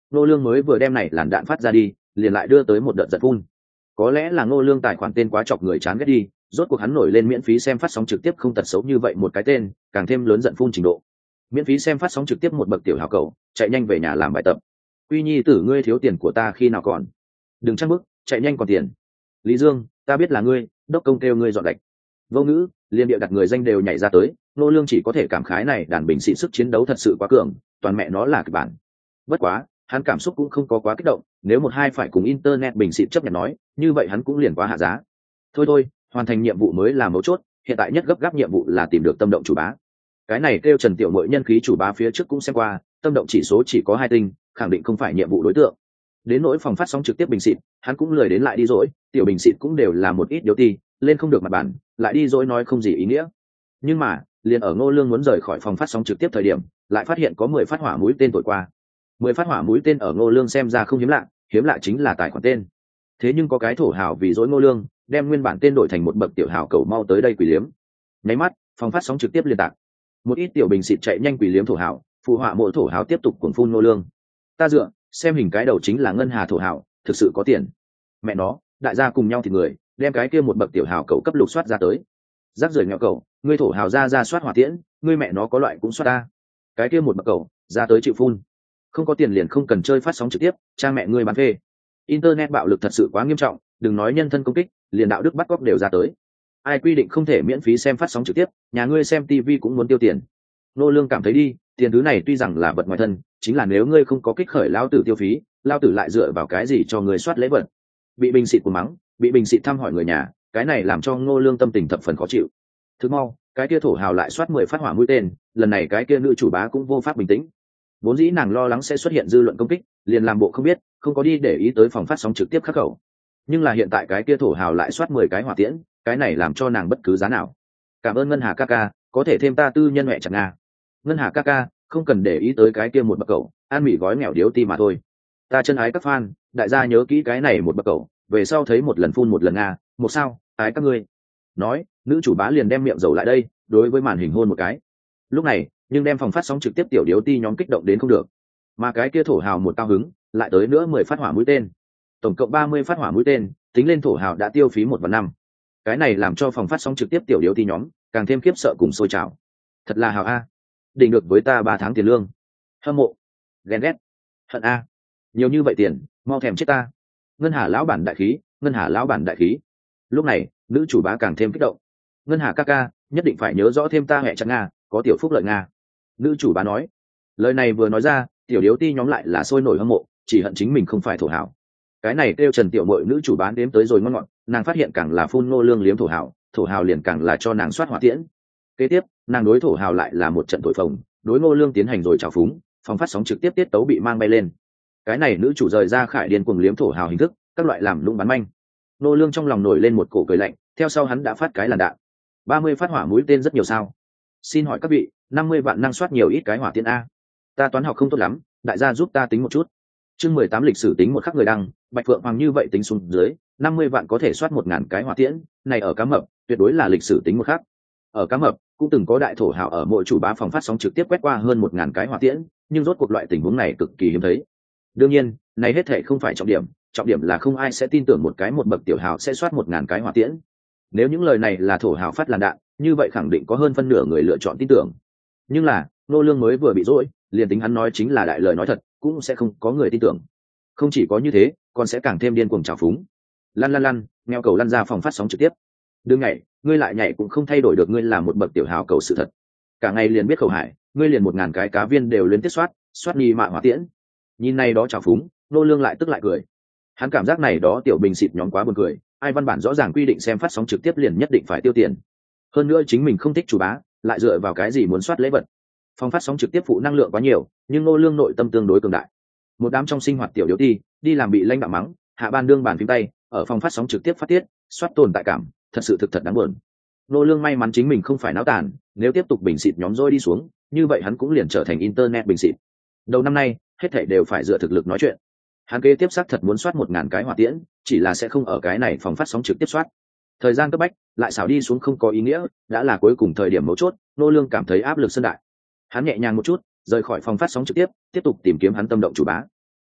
Ngô Lương mới vừa đem này làn đạn phát ra đi, liền lại đưa tới một đợt giật phun. Có lẽ là Ngô Lương tài khoản tên quá chọc người chán ghét đi, rốt cuộc hắn nổi lên miễn phí xem phát sóng trực tiếp không tật xấu như vậy một cái tên, càng thêm lớn giận phun trình độ. Miễn phí xem phát sóng trực tiếp một bậc tiểu hào cầu, chạy nhanh về nhà làm bài tập. Quy Nhi tử ngươi thiếu tiền của ta khi nào còn? Đừng trăng bức, chạy nhanh còn tiền. Lý Dương, ta biết là ngươi, đốc công kêu ngươi dọn gạch. Vô ngữ, liên địa đặt người danh đều nhảy ra tới, Ngô Lương chỉ có thể cảm khái này đàn bình xịn sức chiến đấu thật sự quá cường, toàn mẹ nó là kịch bản. Bất quá, hắn cảm xúc cũng không có quá kích động, nếu một hai phải cùng internet bình xịn chấp nhận nói, như vậy hắn cũng liền quá hạ giá. Thôi, hoàn thành nhiệm vụ mới là mấu chốt, hiện tại nhất gấp gáp nhiệm vụ là tìm được tâm động chủ bá. Cái này kêu Trần Tiểu Mội nhân khí chủ bá phía trước cũng xem qua, tâm động chỉ số chỉ có 2 tinh, khẳng định không phải nhiệm vụ đối tượng. Đến nỗi phòng phát sóng trực tiếp bình xịn, hắn cũng lười đến lại đi dỗi, tiểu bình xịn cũng đều là một ít điếu ti, lên không được mặt bản, lại đi dỗi nói không gì ý nghĩa. Nhưng mà, liền ở Ngô Lương muốn rời khỏi phòng phát sóng trực tiếp thời điểm, lại phát hiện có 10 phát hỏa mũi tên thổi qua. 10 phát hỏa mũi tên ở Ngô Lương xem ra không hiếm lạ chính là tài khoản tên. Thế nhưng có cái thổ hào vì dối Ngô Lương, đem nguyên bản tên đổi thành một bậc tiểu hào cầu mau tới đây quỷ liếm. Nháy mắt, phòng phát sóng trực tiếp liên tạc. Một ít tiểu bình xịt chạy nhanh quỷ liếm thổ hào, phụ họa mộ thổ hào tiếp tục cuồng phun Ngô Lương. Ta dựa, xem hình cái đầu chính là ngân hà thổ hào, thực sự có tiền. Mẹ nó, đại gia cùng nhau thì người, đem cái kia một bậc tiểu hào cầu cấp lục soát ra tới. Rác rưởi nghèo cầu, ngươi thổ hào ra soát hỏa tiễn, ngươi mẹ nó có loại cũng soát ta. Cái kia một bậc cầu, ra tới chịu phun. Không có tiền liền không cần chơi phát sóng trực tiếp, cha mẹ ngươi bán phê. Internet bạo lực thật sự quá nghiêm trọng, đừng nói nhân thân công kích, liền đạo đức bắt cóc đều ra tới. Ai quy định không thể miễn phí xem phát sóng trực tiếp, nhà ngươi xem TV cũng muốn tiêu tiền. Nô Lương cảm thấy đi, tiền thứ này tuy rằng là vật ngoài thân, chính là nếu ngươi không có kích khởi lao tử tiêu phí, lao tử lại dựa vào cái gì cho ngươi soát lễ vật. Bị bình xịt của mắng, bị bình xịt thăm hỏi người nhà, cái này làm cho Ngô Lương tâm tình thập phần khó chịu. Thức mau, cái kia thổ hào lại soát 10 phát hỏa mũi tên, lần này cái kia nữ chủ bá cũng vô pháp bình tĩnh. Vốn dĩ nàng lo lắng sẽ xuất hiện dư luận công kích, liền làm bộ không biết, không có đi để ý tới phòng phát sóng trực tiếp khắc khẩu. Nhưng là hiện tại cái kia thổ hào lại soát 10 cái hỏa tiễn, cái này làm cho nàng bất cứ giá nào. Cảm ơn Ngân Hà Kaka, có thể thêm ta tư nhân mẹ chẳng nga. Ngân Hà Kaka, không cần để ý tới cái kia một bậc cậu, ăn mì gói nghèo điếu ti mà thôi. Ta chân ái các fan, đại gia nhớ kỹ cái này một bậc cậu, về sau thấy một lần phun một lần nga, một sao, ái các ngươi. Nói, nữ chủ bá liền đem miệng dầu lại đây, đối với màn hình hôn một cái. Lúc này, nhưng đem phòng phát sóng trực tiếp tiểu điếu ti nhóm kích động đến không được, mà cái kia thổ hào một cao hứng lại tới nữa 10 phát hỏa mũi tên, tổng cộng 30 phát hỏa mũi tên, tính lên thổ hào đã tiêu phí 1/5. Cái này làm cho phòng phát sóng trực tiếp tiểu điếu ti nhóm càng thêm khiếp sợ cùng sôi trào. Thật là hào a, đỉnh được với ta 3 tháng tiền lương. Hâm mộ, ghen ghét, hận a, nhiều như vậy tiền, mau thèm chết ta. Ngân Hà lão bản đại khí, Ngân Hà lão bản đại khí. Lúc này, nữ chủ bá càng thêm kích động. Ngân Hà Kaka, nhất định phải nhớ rõ thêm ta hẹ chặt nga, có tiểu phúc lợi nga. Nữ chủ bá nói. Lời này vừa nói ra, tiểu điếu ti nhóm lại là sôi nổi hâm mộ, chỉ hận chính mình không phải thổ hào. Cái này kêu Trần Tiểu Mội nữ chủ bán đếm tới rồi ngon ngọt, nàng phát hiện càng là phun Ngô Lương liếm thổ hào liền càng là cho nàng soát hỏa tiễn. Kế tiếp, nàng đối thổ hào lại là một trận thổi phồng, đối Ngô Lương tiến hành rồi trào phúng, phòng phát sóng trực tiếp tiết tấu bị mang bay lên. Cái này nữ chủ rời ra khải điên cuồng liếm thổ hào hình thức, các loại làm lũng bắn manh. Ngô Lương trong lòng nổi lên một cổ cười lạnh, theo sau hắn đã phát cái làn đạn. 30 phát hỏa mũi tên rất nhiều sao? Xin hỏi các vị, 50 vạn năng soát nhiều ít cái hỏa tiễn a? Ta toán học không tốt lắm, đại gia giúp ta tính một chút. Chương 18 lịch sử tính một khắc người đăng, Bạch Phượng Hoàng như vậy tính xuống dưới, 50 vạn có thể soát 1000 cái hỏa tiễn, này ở Cá Mập, tuyệt đối là lịch sử tính một khắc. Ở Cá Mập, cũng từng có đại thổ hào ở mỗi chủ bá phòng phát sóng trực tiếp quét qua hơn 1000 cái hỏa tiễn, nhưng rốt cuộc loại tình huống này cực kỳ hiếm thấy. Đương nhiên, này hết thảy không phải trọng điểm là không ai sẽ tin tưởng một cái một bậc tiểu hào sẽ soát 1000 cái hỏa tiễn. Nếu những lời này là thổ hào phát làn đạn, như vậy khẳng định có hơn phân nửa người lựa chọn tin tưởng. Nhưng là, Ngô Lương mới vừa bị dỗi, liền tính hắn nói chính là đại lời nói thật, cũng sẽ không có người tin tưởng. Không chỉ có như thế, còn sẽ càng thêm điên cuồng trào phúng. Lăn, nghèo cầu lăn ra phòng phát sóng trực tiếp. Đừng nhảy, ngươi lại nhảy cũng không thay đổi được ngươi là một bậc tiểu hào cầu sự thật. Cả ngày liền biết khẩu hải, ngươi liền 1000 cái cá viên đều liên tiếp soát nghi mạ hỏa tiễn. Nhìn này đó trào phúng, Ngô Lương lại tức lại cười. Hắn cảm giác này đó tiểu bình xịt nhóm quá buồn cười, ai văn bản rõ ràng quy định xem phát sóng trực tiếp liền nhất định phải tiêu tiền. Hơn nữa chính mình không thích chủ bá, lại dựa vào cái gì muốn soát lễ vật. Phòng phát sóng trực tiếp phụ năng lượng quá nhiều, nhưng Ngô Lương nội tâm tương đối cường đại. Một đám trong sinh hoạt tiểu điếu ti, đi làm bị lãnh đạo mắng, hạ ban đương bàn phím tay, ở phòng phát sóng trực tiếp phát tiết, soát tồn tại cảm, thật sự thật đáng buồn. Ngô Lương may mắn chính mình không phải náo tàn, nếu tiếp tục bình xịt nhóm rơi đi xuống, như vậy hắn cũng liền trở thành internet bình xịt. Đầu năm nay, hết thảy đều phải dựa thực lực nói chuyện. Hắn kế tiếp xác thật muốn soát 1000 cái hỏa tiễn, chỉ là sẽ không ở cái này phòng phát sóng trực tiếp soát. Thời gian cấp bách, lại xảo đi xuống không có ý nghĩa, đã là cuối cùng thời điểm mấu chốt, Ngô Lương cảm thấy áp lực sơn đại. Hắn nhẹ nhàng một chút, rời khỏi phòng phát sóng trực tiếp, tiếp tục tìm kiếm hắn tâm động chủ bá.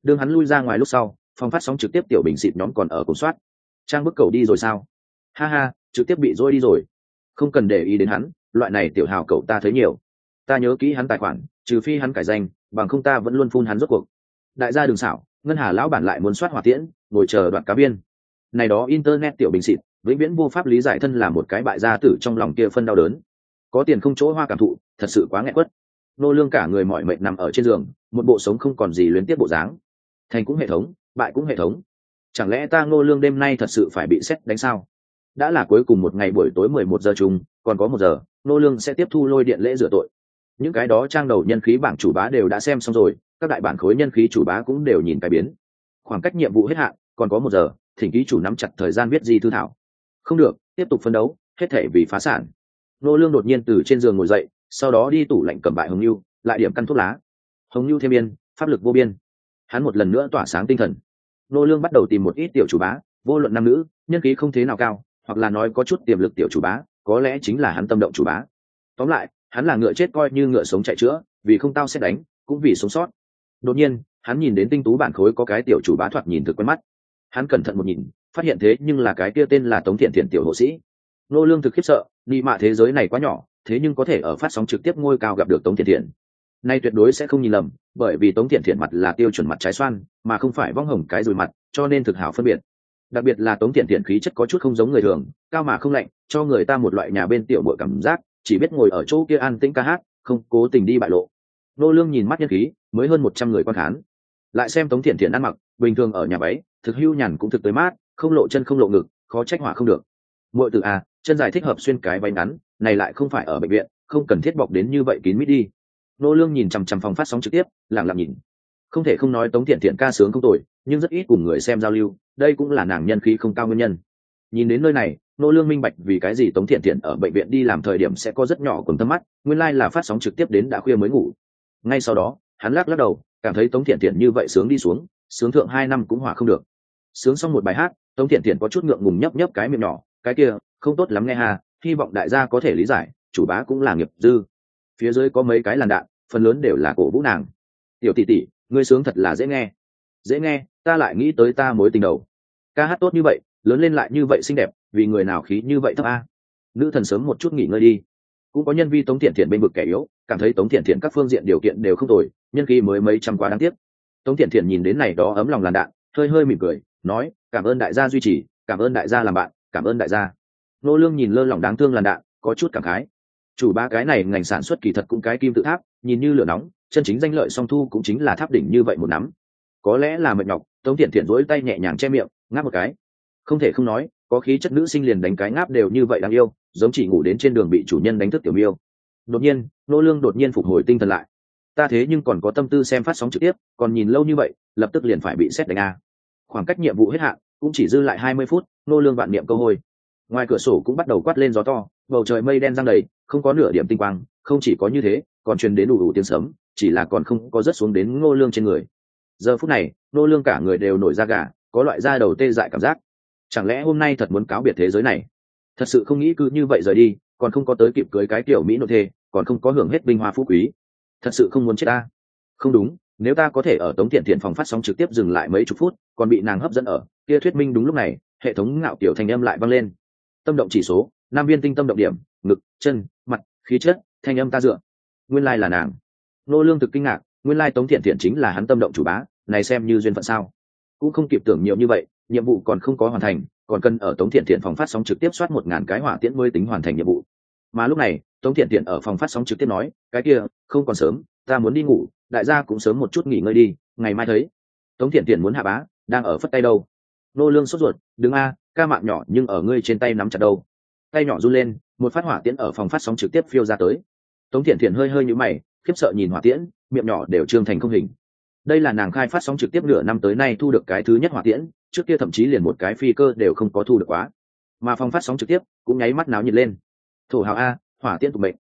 đương hắn lui ra ngoài lúc sau, phòng phát sóng trực tiếp tiểu bình xịt nhóm còn ở cùng soát. Trang bức cầu đi rồi sao? Ha ha, trực tiếp bị dôi đi rồi. Không cần để ý đến hắn, loại này tiểu hào cậu ta thấy nhiều. Ta nhớ kỹ hắn tài khoản, trừ phi hắn cải danh, bằng không ta vẫn luôn phun hắn rốt cuộc. Đại gia đừng xảo, ngân hà lão bản lại muốn soát hỏa tiễn, ngồi chờ đoạn cá biên. Này đó internet tiểu bình xịt, vĩnh viễn vô pháp lý giải thân là một cái bại gia tử trong lòng kia phân đau đớn. Có tiền không chỗ hoa cảm thụ, thật sự quá nghẹn quất. Nô Lương cả người mỏi mệt nằm ở trên giường, một bộ sống không còn gì luyến tiếc bộ dáng. Thành cũng hệ thống, bại cũng hệ thống. Chẳng lẽ ta Ngô Lương đêm nay thật sự phải bị sét đánh sao? Đã là cuối cùng một ngày buổi tối 11 giờ chung, còn có 1 giờ, Ngô Lương sẽ tiếp thu lôi điện lễ rửa tội. Những cái đó trang đầu nhân khí bảng chủ bá đều đã xem xong rồi, các đại bản khối nhân khí chủ bá cũng đều nhìn cái biến. Khoảng cách nhiệm vụ hết hạn, còn có 1 giờ, thỉnh ký chủ nắm chặt thời gian viết di thư thảo. Không được, tiếp tục phấn đấu, hết thể vì phá sản. Ngô Lương đột nhiên từ trên giường ngồi dậy, sau đó đi tủ lạnh cầm bại hồng lưu, lại điểm căn thuốc lá. Hồng lưu thêm biên, pháp lực vô biên. Hắn một lần nữa tỏa sáng tinh thần. Ngô Lương bắt đầu tìm một ít tiểu chủ bá, vô luận nam nữ, nhân khí không thế nào cao, hoặc là nói có chút tiềm lực tiểu chủ bá, có lẽ chính là hắn tâm động chủ bá. Tóm lại, hắn là ngựa chết coi như ngựa sống chạy chữa, vì không tao sẽ đánh, cũng vì sống sót. Đột nhiên, hắn nhìn đến tinh tú bản khối có cái tiểu chủ bá thoạt nhìn thực quen mắt. Hắn cẩn thận một nhìn, phát hiện thế nhưng là cái kia tên là Tống Thiện Thiện tiểu hộ sĩ. Ngô Lương thực khiếp sợ, ni mạ thế giới này quá nhỏ, thế nhưng có thể ở phát sóng trực tiếp ngôi cao gặp được Tống Thiện Thiện. Nay tuyệt đối sẽ không nhìn lầm, bởi vì Tống Thiện Thiện mặt là tiêu chuẩn mặt trái xoan, mà không phải vong hồng cái rùi mặt, cho nên thực hảo phân biệt. Đặc biệt là Tống Thiện Thiện khí chất có chút không giống người thường, cao mà không lạnh, cho người ta một loại nhà bên tiểu muội cảm giác, chỉ biết ngồi ở chỗ kia an tĩnh ca hát, không cố tình đi bại lộ. Ngô Lương nhìn mắt nhân khí, mới hơn 100 người quan khán. Lại xem Tống Thiện Thiện ăn mặc, bình thường ở nhà váy, thực hưu nhàn cũng thực tới mát, không lộ chân không lộ ngực, khó trách hỏa không được. Muội tử à, chân dài thích hợp xuyên cái váy ngắn, này lại không phải ở bệnh viện, không cần thiết bọc đến như vậy kín mít đi. Ngô Lương nhìn chằm chằm phòng phát sóng trực tiếp, lặng lặng nhìn. Không thể không nói Tống Thiện Thiện ca sướng không tồi, nhưng rất ít cùng người xem giao lưu, đây cũng là nàng nhân khí không cao nguyên nhân. Nhìn đến nơi này, Ngô Lương minh bạch vì cái gì Tống Thiện Thiện ở bệnh viện đi làm thời điểm sẽ có rất nhỏ quầng thâm mắt, nguyên lai là phát sóng trực tiếp đến đã khuya mới ngủ. Ngay sau đó, hắn lắc đầu, cảm thấy Tống Thiện Thiện như vậy sướng đi xuống, sướng thượng 2 năm cũng hòa không được. Sướng xong một bài hát, Tống Thiện Thiện có chút ngượng ngùng nhấp nhấp cái miệng nhỏ, cái kia không tốt lắm nghe ha, hy vọng đại gia có thể lý giải, chủ bá cũng là nghiệp dư. Phía dưới có mấy cái làn đạn, phần lớn đều là cổ vũ nàng. Tiểu tỷ tỷ, ngươi sướng thật là dễ nghe. Dễ nghe, ta lại nghĩ tới ta mối tình đầu. Ca hát tốt như vậy, lớn lên lại như vậy xinh đẹp, vì người nào khí như vậy thấp a. Nữ thần sớm một chút nghỉ ngơi đi. Cũng có nhân vi Tống Thiện Thiện bên vực kẻ yếu, cảm thấy Tống Thiện Thiện các phương diện điều kiện đều không tồi, nhân khí mới mấy trăm quá đáng tiếc. Tống Thiện Thiện nhìn đến này đó ấm lòng làn đạn, hơi hơi mỉm cười, nói, cảm ơn đại gia duy trì, cảm ơn đại gia làm bạn, cảm ơn đại gia. Nô Lương nhìn lơ lỏng đáng thương làn đạn, có chút cảm khái. Chủ ba cái này ngành sản xuất kỳ thật cũng cái kim tự tháp, nhìn như lửa nóng, chân chính danh lợi song thu cũng chính là tháp đỉnh như vậy một nắm. Có lẽ là mệt nhọc, Tống Thiện Thiện duỗi tay nhẹ nhàng che miệng, ngáp một cái. Không thể không nói, có khí chất nữ sinh liền đánh cái ngáp đều như vậy đáng yêu, giống chỉ ngủ đến trên đường bị chủ nhân đánh thức tiểu miêu. Đột nhiên, Nô Lương đột nhiên phục hồi tinh thần lại. Ta thế nhưng còn có tâm tư xem phát sóng trực tiếp, còn nhìn lâu như vậy, lập tức liền phải bị xét đánh a. Khoảng cách nhiệm vụ hết hạn, cũng chỉ dư lại 20 phút, Nô Lương vạn niệm câu hồi. Ngoài cửa sổ cũng bắt đầu quát lên gió to, bầu trời mây đen giăng đầy, không có nửa điểm tinh quang, không chỉ có như thế, còn truyền đến đủ tiếng sấm, chỉ là còn không có rớt xuống đến Ngô Lương trên người. Giờ phút này, Ngô Lương cả người đều nổi da gà, có loại da đầu tê dại cảm giác. Chẳng lẽ hôm nay thật muốn cáo biệt thế giới này? Thật sự không nghĩ cứ như vậy rời đi, còn không có tới kịp cưới cái tiểu mỹ nội thê, còn không có hưởng hết vinh hoa phú quý. Thật sự không muốn chết ta. Không đúng, nếu ta có thể ở Tống Thiện Thiện phòng phát sóng trực tiếp dừng lại mấy chục phút, còn bị nàng hấp dẫn ở, kia thuyết minh đúng lúc này, hệ thống ngạo kiểu thanh âm lại vang lên. Tâm động chỉ số, 5 viên tinh tâm động điểm, ngực, chân, mặt, khí chất, thanh âm ta dựa. Nguyên lai là nàng. Nô Lương thực kinh ngạc, nguyên lai Tống Thiện Thiện chính là hắn tâm động chủ bá, này xem như duyên phận sao? Cũng không kịp tưởng nhiều như vậy, nhiệm vụ còn không có hoàn thành, còn cần ở Tống Thiện Thiện phòng phát sóng trực tiếp soát 1000 cái hỏa tiễn mới tính hoàn thành nhiệm vụ. Mà lúc này, Tống Thiện Thiện ở phòng phát sóng trực tiếp nói, cái kia, không còn sớm, ta muốn đi ngủ, đại gia cũng sớm một chút nghỉ ngơi đi, ngày mai thấy. Tống Thiện Thiện muốn hạ bá, đang ở phất tay đâu? Nô Lương sốt ruột, đừng a, ca mạng nhỏ nhưng ở ngươi trên tay nắm chặt đâu. Tay nhỏ run lên, một phát hỏa tiễn ở phòng phát sóng trực tiếp phiêu ra tới. Tống Thiện Thiện hơi hơi nhíu mày, khiếp sợ nhìn hỏa tiễn, miệng nhỏ đều trương thành không hình. Đây là nàng khai phát sóng trực tiếp nửa năm tới nay thu được cái thứ nhất hỏa tiễn, trước kia thậm chí liền một cái phi cơ đều không có thu được quá. Mà phòng phát sóng trực tiếp cũng nháy mắt náo nhiệt lên. Thổ hào a, hỏa tiễn tục mệnh.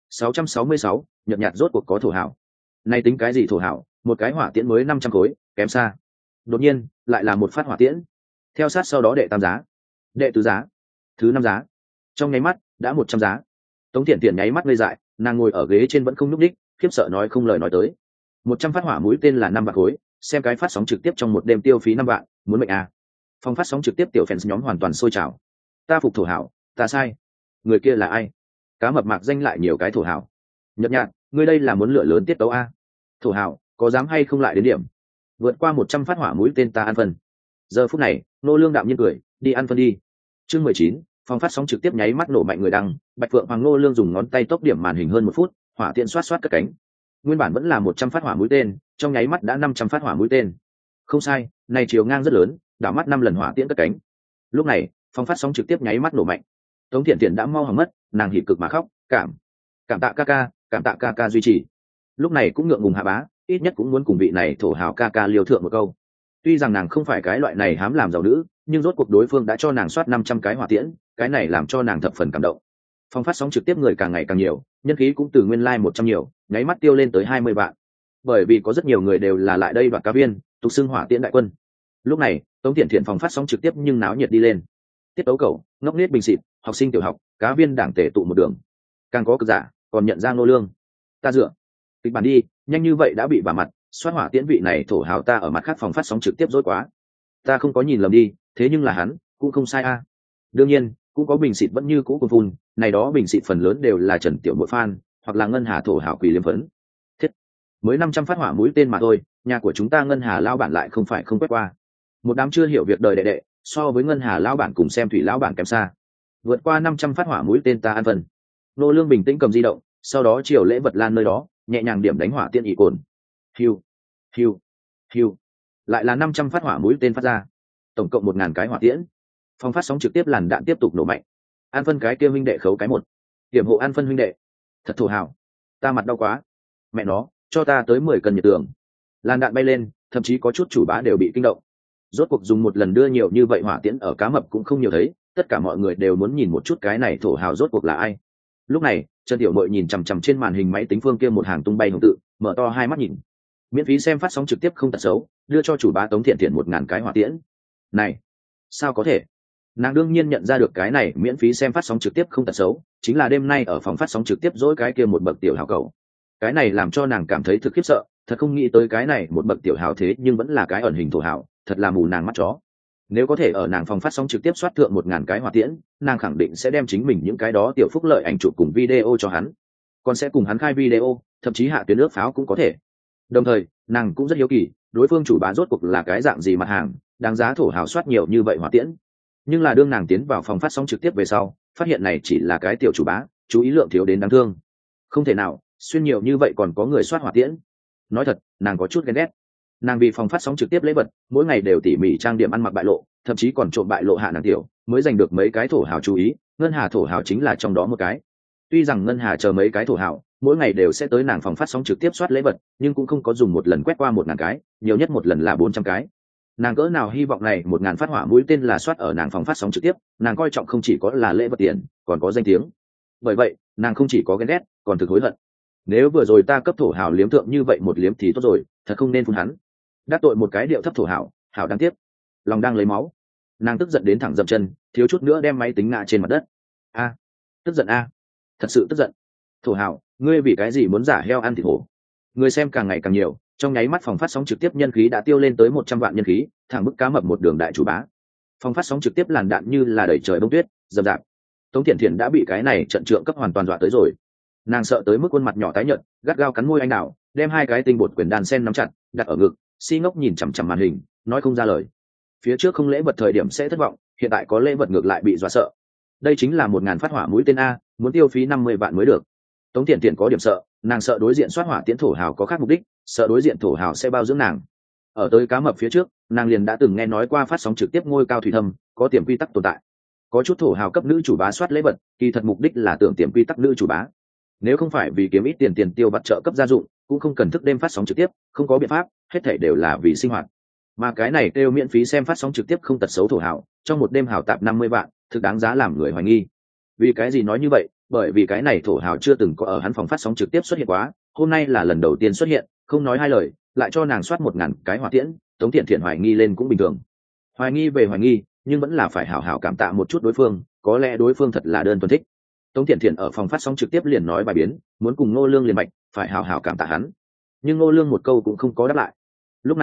666, nhợt nhạt rốt cuộc có thổ hào. Này tính cái gì thổ hào, một cái hỏa tiễn mới 500 khối, kém xa. Đột nhiên, lại là một phát hỏa tiễn. Theo sát sau đó đệ tam giá, đệ tứ giá, thứ 5 giá. Trong nháy mắt, đã 100 giá. Tống Thiện Thiện nháy mắt ngây dại, nàng ngồi ở ghế trên vẫn không nhúc nhích, khiếp sợ nói không lời nói tới. 100 phát hỏa mũi tên là 5 vạn khối, xem cái phát sóng trực tiếp trong một đêm tiêu phí 5 vạn, muốn mệnh à. Phòng phát sóng trực tiếp tiểu fans nhóm hoàn toàn sôi trào. Ta phục thổ hảo, ta sai. Người kia là ai? Cá mập mạc danh lại nhiều cái thổ hảo. Nhật nhạt, ngươi đây là muốn lựa lớn tiết tấu a? Thổ hảo, có dám hay không lại đến điểm? Vượt qua 100 phát hỏa mũi tên ta ăn phân. Giờ phút này, Nô Lương đạm nhiên cười, đi ăn phân đi. Chương 19, phòng phát sóng trực tiếp nháy mắt nổ mạnh người đăng, Bạch Phượng Hoàng Nô Lương dùng ngón tay tốc điểm màn hình hơn 1 phút, hỏa tiện xoát xoát cất cánh. Nguyên bản vẫn là 100 phát hỏa mũi tên, trong nháy mắt đã 500 phát hỏa mũi tên. Không sai, này chiều ngang rất lớn, đảo mắt 5 lần hỏa tiễn cất cánh. Lúc này, phòng phát sóng trực tiếp nháy mắt nổ mạnh. Tống Thiện Thiện đã mau hỏng mất, nàng hỉ cực mà khóc, cảm tạ ca, cảm tạ ca duy trì. Lúc này cũng ngượng ngùng hạ bá, ít nhất cũng muốn cùng vị này thổ hào ca liều thượng một câu. Tuy rằng nàng không phải cái loại này hám làm giàu nữ, nhưng rốt cuộc đối phương đã cho nàng soát 500 cái hỏa tiễn, cái này làm cho nàng thập phần cảm động. Phòng phát sóng trực tiếp người càng ngày càng nhiều, nhân khí cũng từ nguyên like 100 nhiều, nháy mắt tiêu lên tới 20 vạn. Bởi vì có rất nhiều người đều là lại đây đoạt cá viên, tục xưng hỏa tiễn đại quân. Lúc này, Tống Thiện Thiện phòng phát sóng trực tiếp nhưng náo nhiệt đi lên. Tiết tấu cầu, ngốc nết bình xịt, học sinh tiểu học, cá viên đảng tề tụ một đường. Càng có cực giả, còn nhận ra Nô Lương. Ta dựa, kịch bản đi, nhanh như vậy đã bị bà mặt, xoát hỏa tiễn vị này thổ hào ta ở mặt khác phòng phát sóng trực tiếp dối quá. Ta không có nhìn lầm đi, thế nhưng là hắn, cũng không sai a. Đương nhiên, cũng có bình xịt vẫn như cũ cuồng phun, này đó bình xịt phần lớn đều là Trần Tiểu Bội fan, hoặc là Ngân Hà thổ hào quỷ liêm phấn. Thiết, mới 500 phát hỏa mũi tên mà thôi, nhà của chúng ta Ngân Hà lao bản lại không phải không quét qua. Một đám chưa hiểu việc đời đệ đệ, so với Ngân Hà lao bản cùng xem thủy lao bản kém xa. Vượt qua 500 phát hỏa mũi tên ta ăn phần. Nô Lương bình tĩnh cầm di động, sau đó chiều lễ vật lan nơi đó, nhẹ nhàng điểm đánh hỏa tiên ỷ cồn. Hiu, hiu, hiu. Lại là 500 phát hỏa mũi tên phát ra. Tổng cộng 1000 cái hỏa tiễn. Phòng phát sóng trực tiếp làn đạn tiếp tục nổ mạnh. An phân cái kia huynh đệ khấu cái một. Điểm hộ an phân huynh đệ. Thật thổ hào. Ta mặt đau quá. Mẹ nó, cho ta tới 10 cân nhiệt tường. Làn đạn bay lên, thậm chí có chút chủ bá đều bị kinh động. Rốt cuộc dùng một lần đưa nhiều như vậy hỏa tiễn ở cá mập cũng không nhiều thấy, tất cả mọi người đều muốn nhìn một chút cái này thổ hào rốt cuộc là ai. Lúc này, Trần Tiểu Mội nhìn chằm chằm trên màn hình máy tính phương kia một hàng tung bay hồng tự, mở to hai mắt nhìn. Miễn phí xem phát sóng trực tiếp không tật xấu, đưa cho chủ bá Tống Thiện Thiện 1000 cái hỏa tiễn. Này, sao có thể? Nàng đương nhiên nhận ra được cái này miễn phí xem phát sóng trực tiếp không tật xấu, chính là đêm nay ở phòng phát sóng trực tiếp dỗi cái kia một bậc tiểu hào cầu. Cái này làm cho nàng cảm thấy thực khiếp sợ, thật không nghĩ tới cái này một bậc tiểu hào thế nhưng vẫn là cái ẩn hình thổ hào, thật là mù nàng mắt chó. Nếu có thể ở nàng phòng phát sóng trực tiếp soát thượng 1000 cái hỏa tiễn, nàng khẳng định sẽ đem chính mình những cái đó tiểu phúc lợi ảnh chụp cùng video cho hắn, còn sẽ cùng hắn khai video, thậm chí hạ tuyến ước pháo cũng có thể. Đồng thời, nàng cũng rất hiếu kỳ, đối phương chủ bá rốt cuộc là cái dạng gì mặt hàng, đáng giá thổ hào soát nhiều như vậy hỏa tiễn. Nhưng là đương nàng tiến vào phòng phát sóng trực tiếp về sau, phát hiện này chỉ là cái tiểu chủ bá, chú ý lượng thiếu đến đáng thương. Không thể nào, xuyên nhiều như vậy còn có người soát hỏa tiễn. Nói thật, nàng có chút ghen ghét. Nàng vì phòng phát sóng trực tiếp lễ vật, mỗi ngày đều tỉ mỉ trang điểm ăn mặc bại lộ, thậm chí còn trộm bại lộ hạ nàng tiểu, mới giành được mấy cái thổ hào chú ý. Ngân Hà thổ hào chính là trong đó một cái. Tuy rằng Ngân Hà chờ mấy cái thổ hào, mỗi ngày đều sẽ tới nàng phòng phát sóng trực tiếp soát lễ vật, nhưng cũng không có dùng một lần quét qua 1000 cái, nhiều nhất một lần là 400 cái. Nàng cỡ nào hy vọng này 1000 phát hỏa mũi tên là soát ở nàng phòng phát sóng trực tiếp, nàng coi trọng không chỉ có là lễ vật tiền, còn có danh tiếng. Bởi vậy, nàng không chỉ có ghen ghét, còn thực hối hận. Nếu vừa rồi ta cấp thổ hào liếm thượng như vậy một liếm thì tốt rồi, thật không nên phun hắn. Đắc tội một cái điệu thấp thổ hào, hảo đáng tiếc. Lòng đang lấy máu, nàng tức giận đến thẳng dậm chân, thiếu chút nữa đem máy tính ngã trên mặt đất. Tức giận a, thật sự tức giận. Thổ hào, ngươi vì cái gì muốn giả heo ăn thịt hổ? Người xem càng ngày càng nhiều, trong nháy mắt phòng phát sóng trực tiếp nhân khí đã tiêu lên tới 100 vạn nhân khí, thẳng bức cá mập một đường đại chủ bá. Phòng phát sóng trực tiếp làn đạn như là đẩy trời bông tuyết, dầm dạp. Tống Thiện Thiện đã bị cái này trận trượng cấp hoàn toàn dọa tới rồi. Nàng sợ tới mức khuôn mặt nhỏ tái nhợt, gắt gao cắn môi anh đào, đem hai cái tinh bột quyền đàn sen nắm chặt, đặt ở ngực, si ngốc nhìn chằm chằm màn hình, nói không ra lời. Phía trước không lễ vật thời điểm sẽ thất vọng, hiện tại có lễ vật ngược lại bị dọa sợ. Đây chính là 1000 phát hỏa mũi tên a, muốn tiêu phí 50 vạn mới được. Tống Thiện Thiện có điểm sợ, nàng sợ đối diện soát hỏa tiễn thổ hào có khác mục đích, sợ đối diện thổ hào sẽ bao dưỡng nàng. Ở tới cá mập phía trước, nàng liền đã từng nghe nói qua phát sóng trực tiếp ngôi cao thủy thâm có tiềm quy tắc tồn tại. Có chút thổ hào cấp nữ chủ bá soát lễ vật, kỳ thật mục đích là tưởng tiềm quy tắc nữ chủ bá. Nếu không phải vì kiếm ít tiền tiêu vặt trợ cấp gia dụng, cũng không cần thức đêm phát sóng trực tiếp, không có biện pháp, hết thảy đều là vì sinh hoạt. Mà cái này kêu miễn phí xem phát sóng trực tiếp không tật xấu thổ hào, trong một đêm hào tạp 50 vạn, thực đáng giá làm người hoài nghi. Vì cái gì nói như vậy? Bởi vì cái này thổ hào chưa từng có ở hắn phòng phát sóng trực tiếp xuất hiện quá, hôm nay là lần đầu tiên xuất hiện, không nói hai lời, lại cho nàng soát 1000 cái hỏa tiễn, Tống Thiện Thiện hoài nghi lên cũng bình thường. Hoài nghi về hoài nghi, nhưng vẫn là phải hảo hảo cảm tạ một chút đối phương, có lẽ đối phương thật là đơn thuần thích. Tống Thiện Thiện ở phòng phát sóng trực tiếp liền nói bài biến, muốn cùng Ngô Lương liền mạch, phải hảo hảo cảm tạ hắn. Nhưng Ngô Lương một câu cũng không có đáp lại. Lúc này,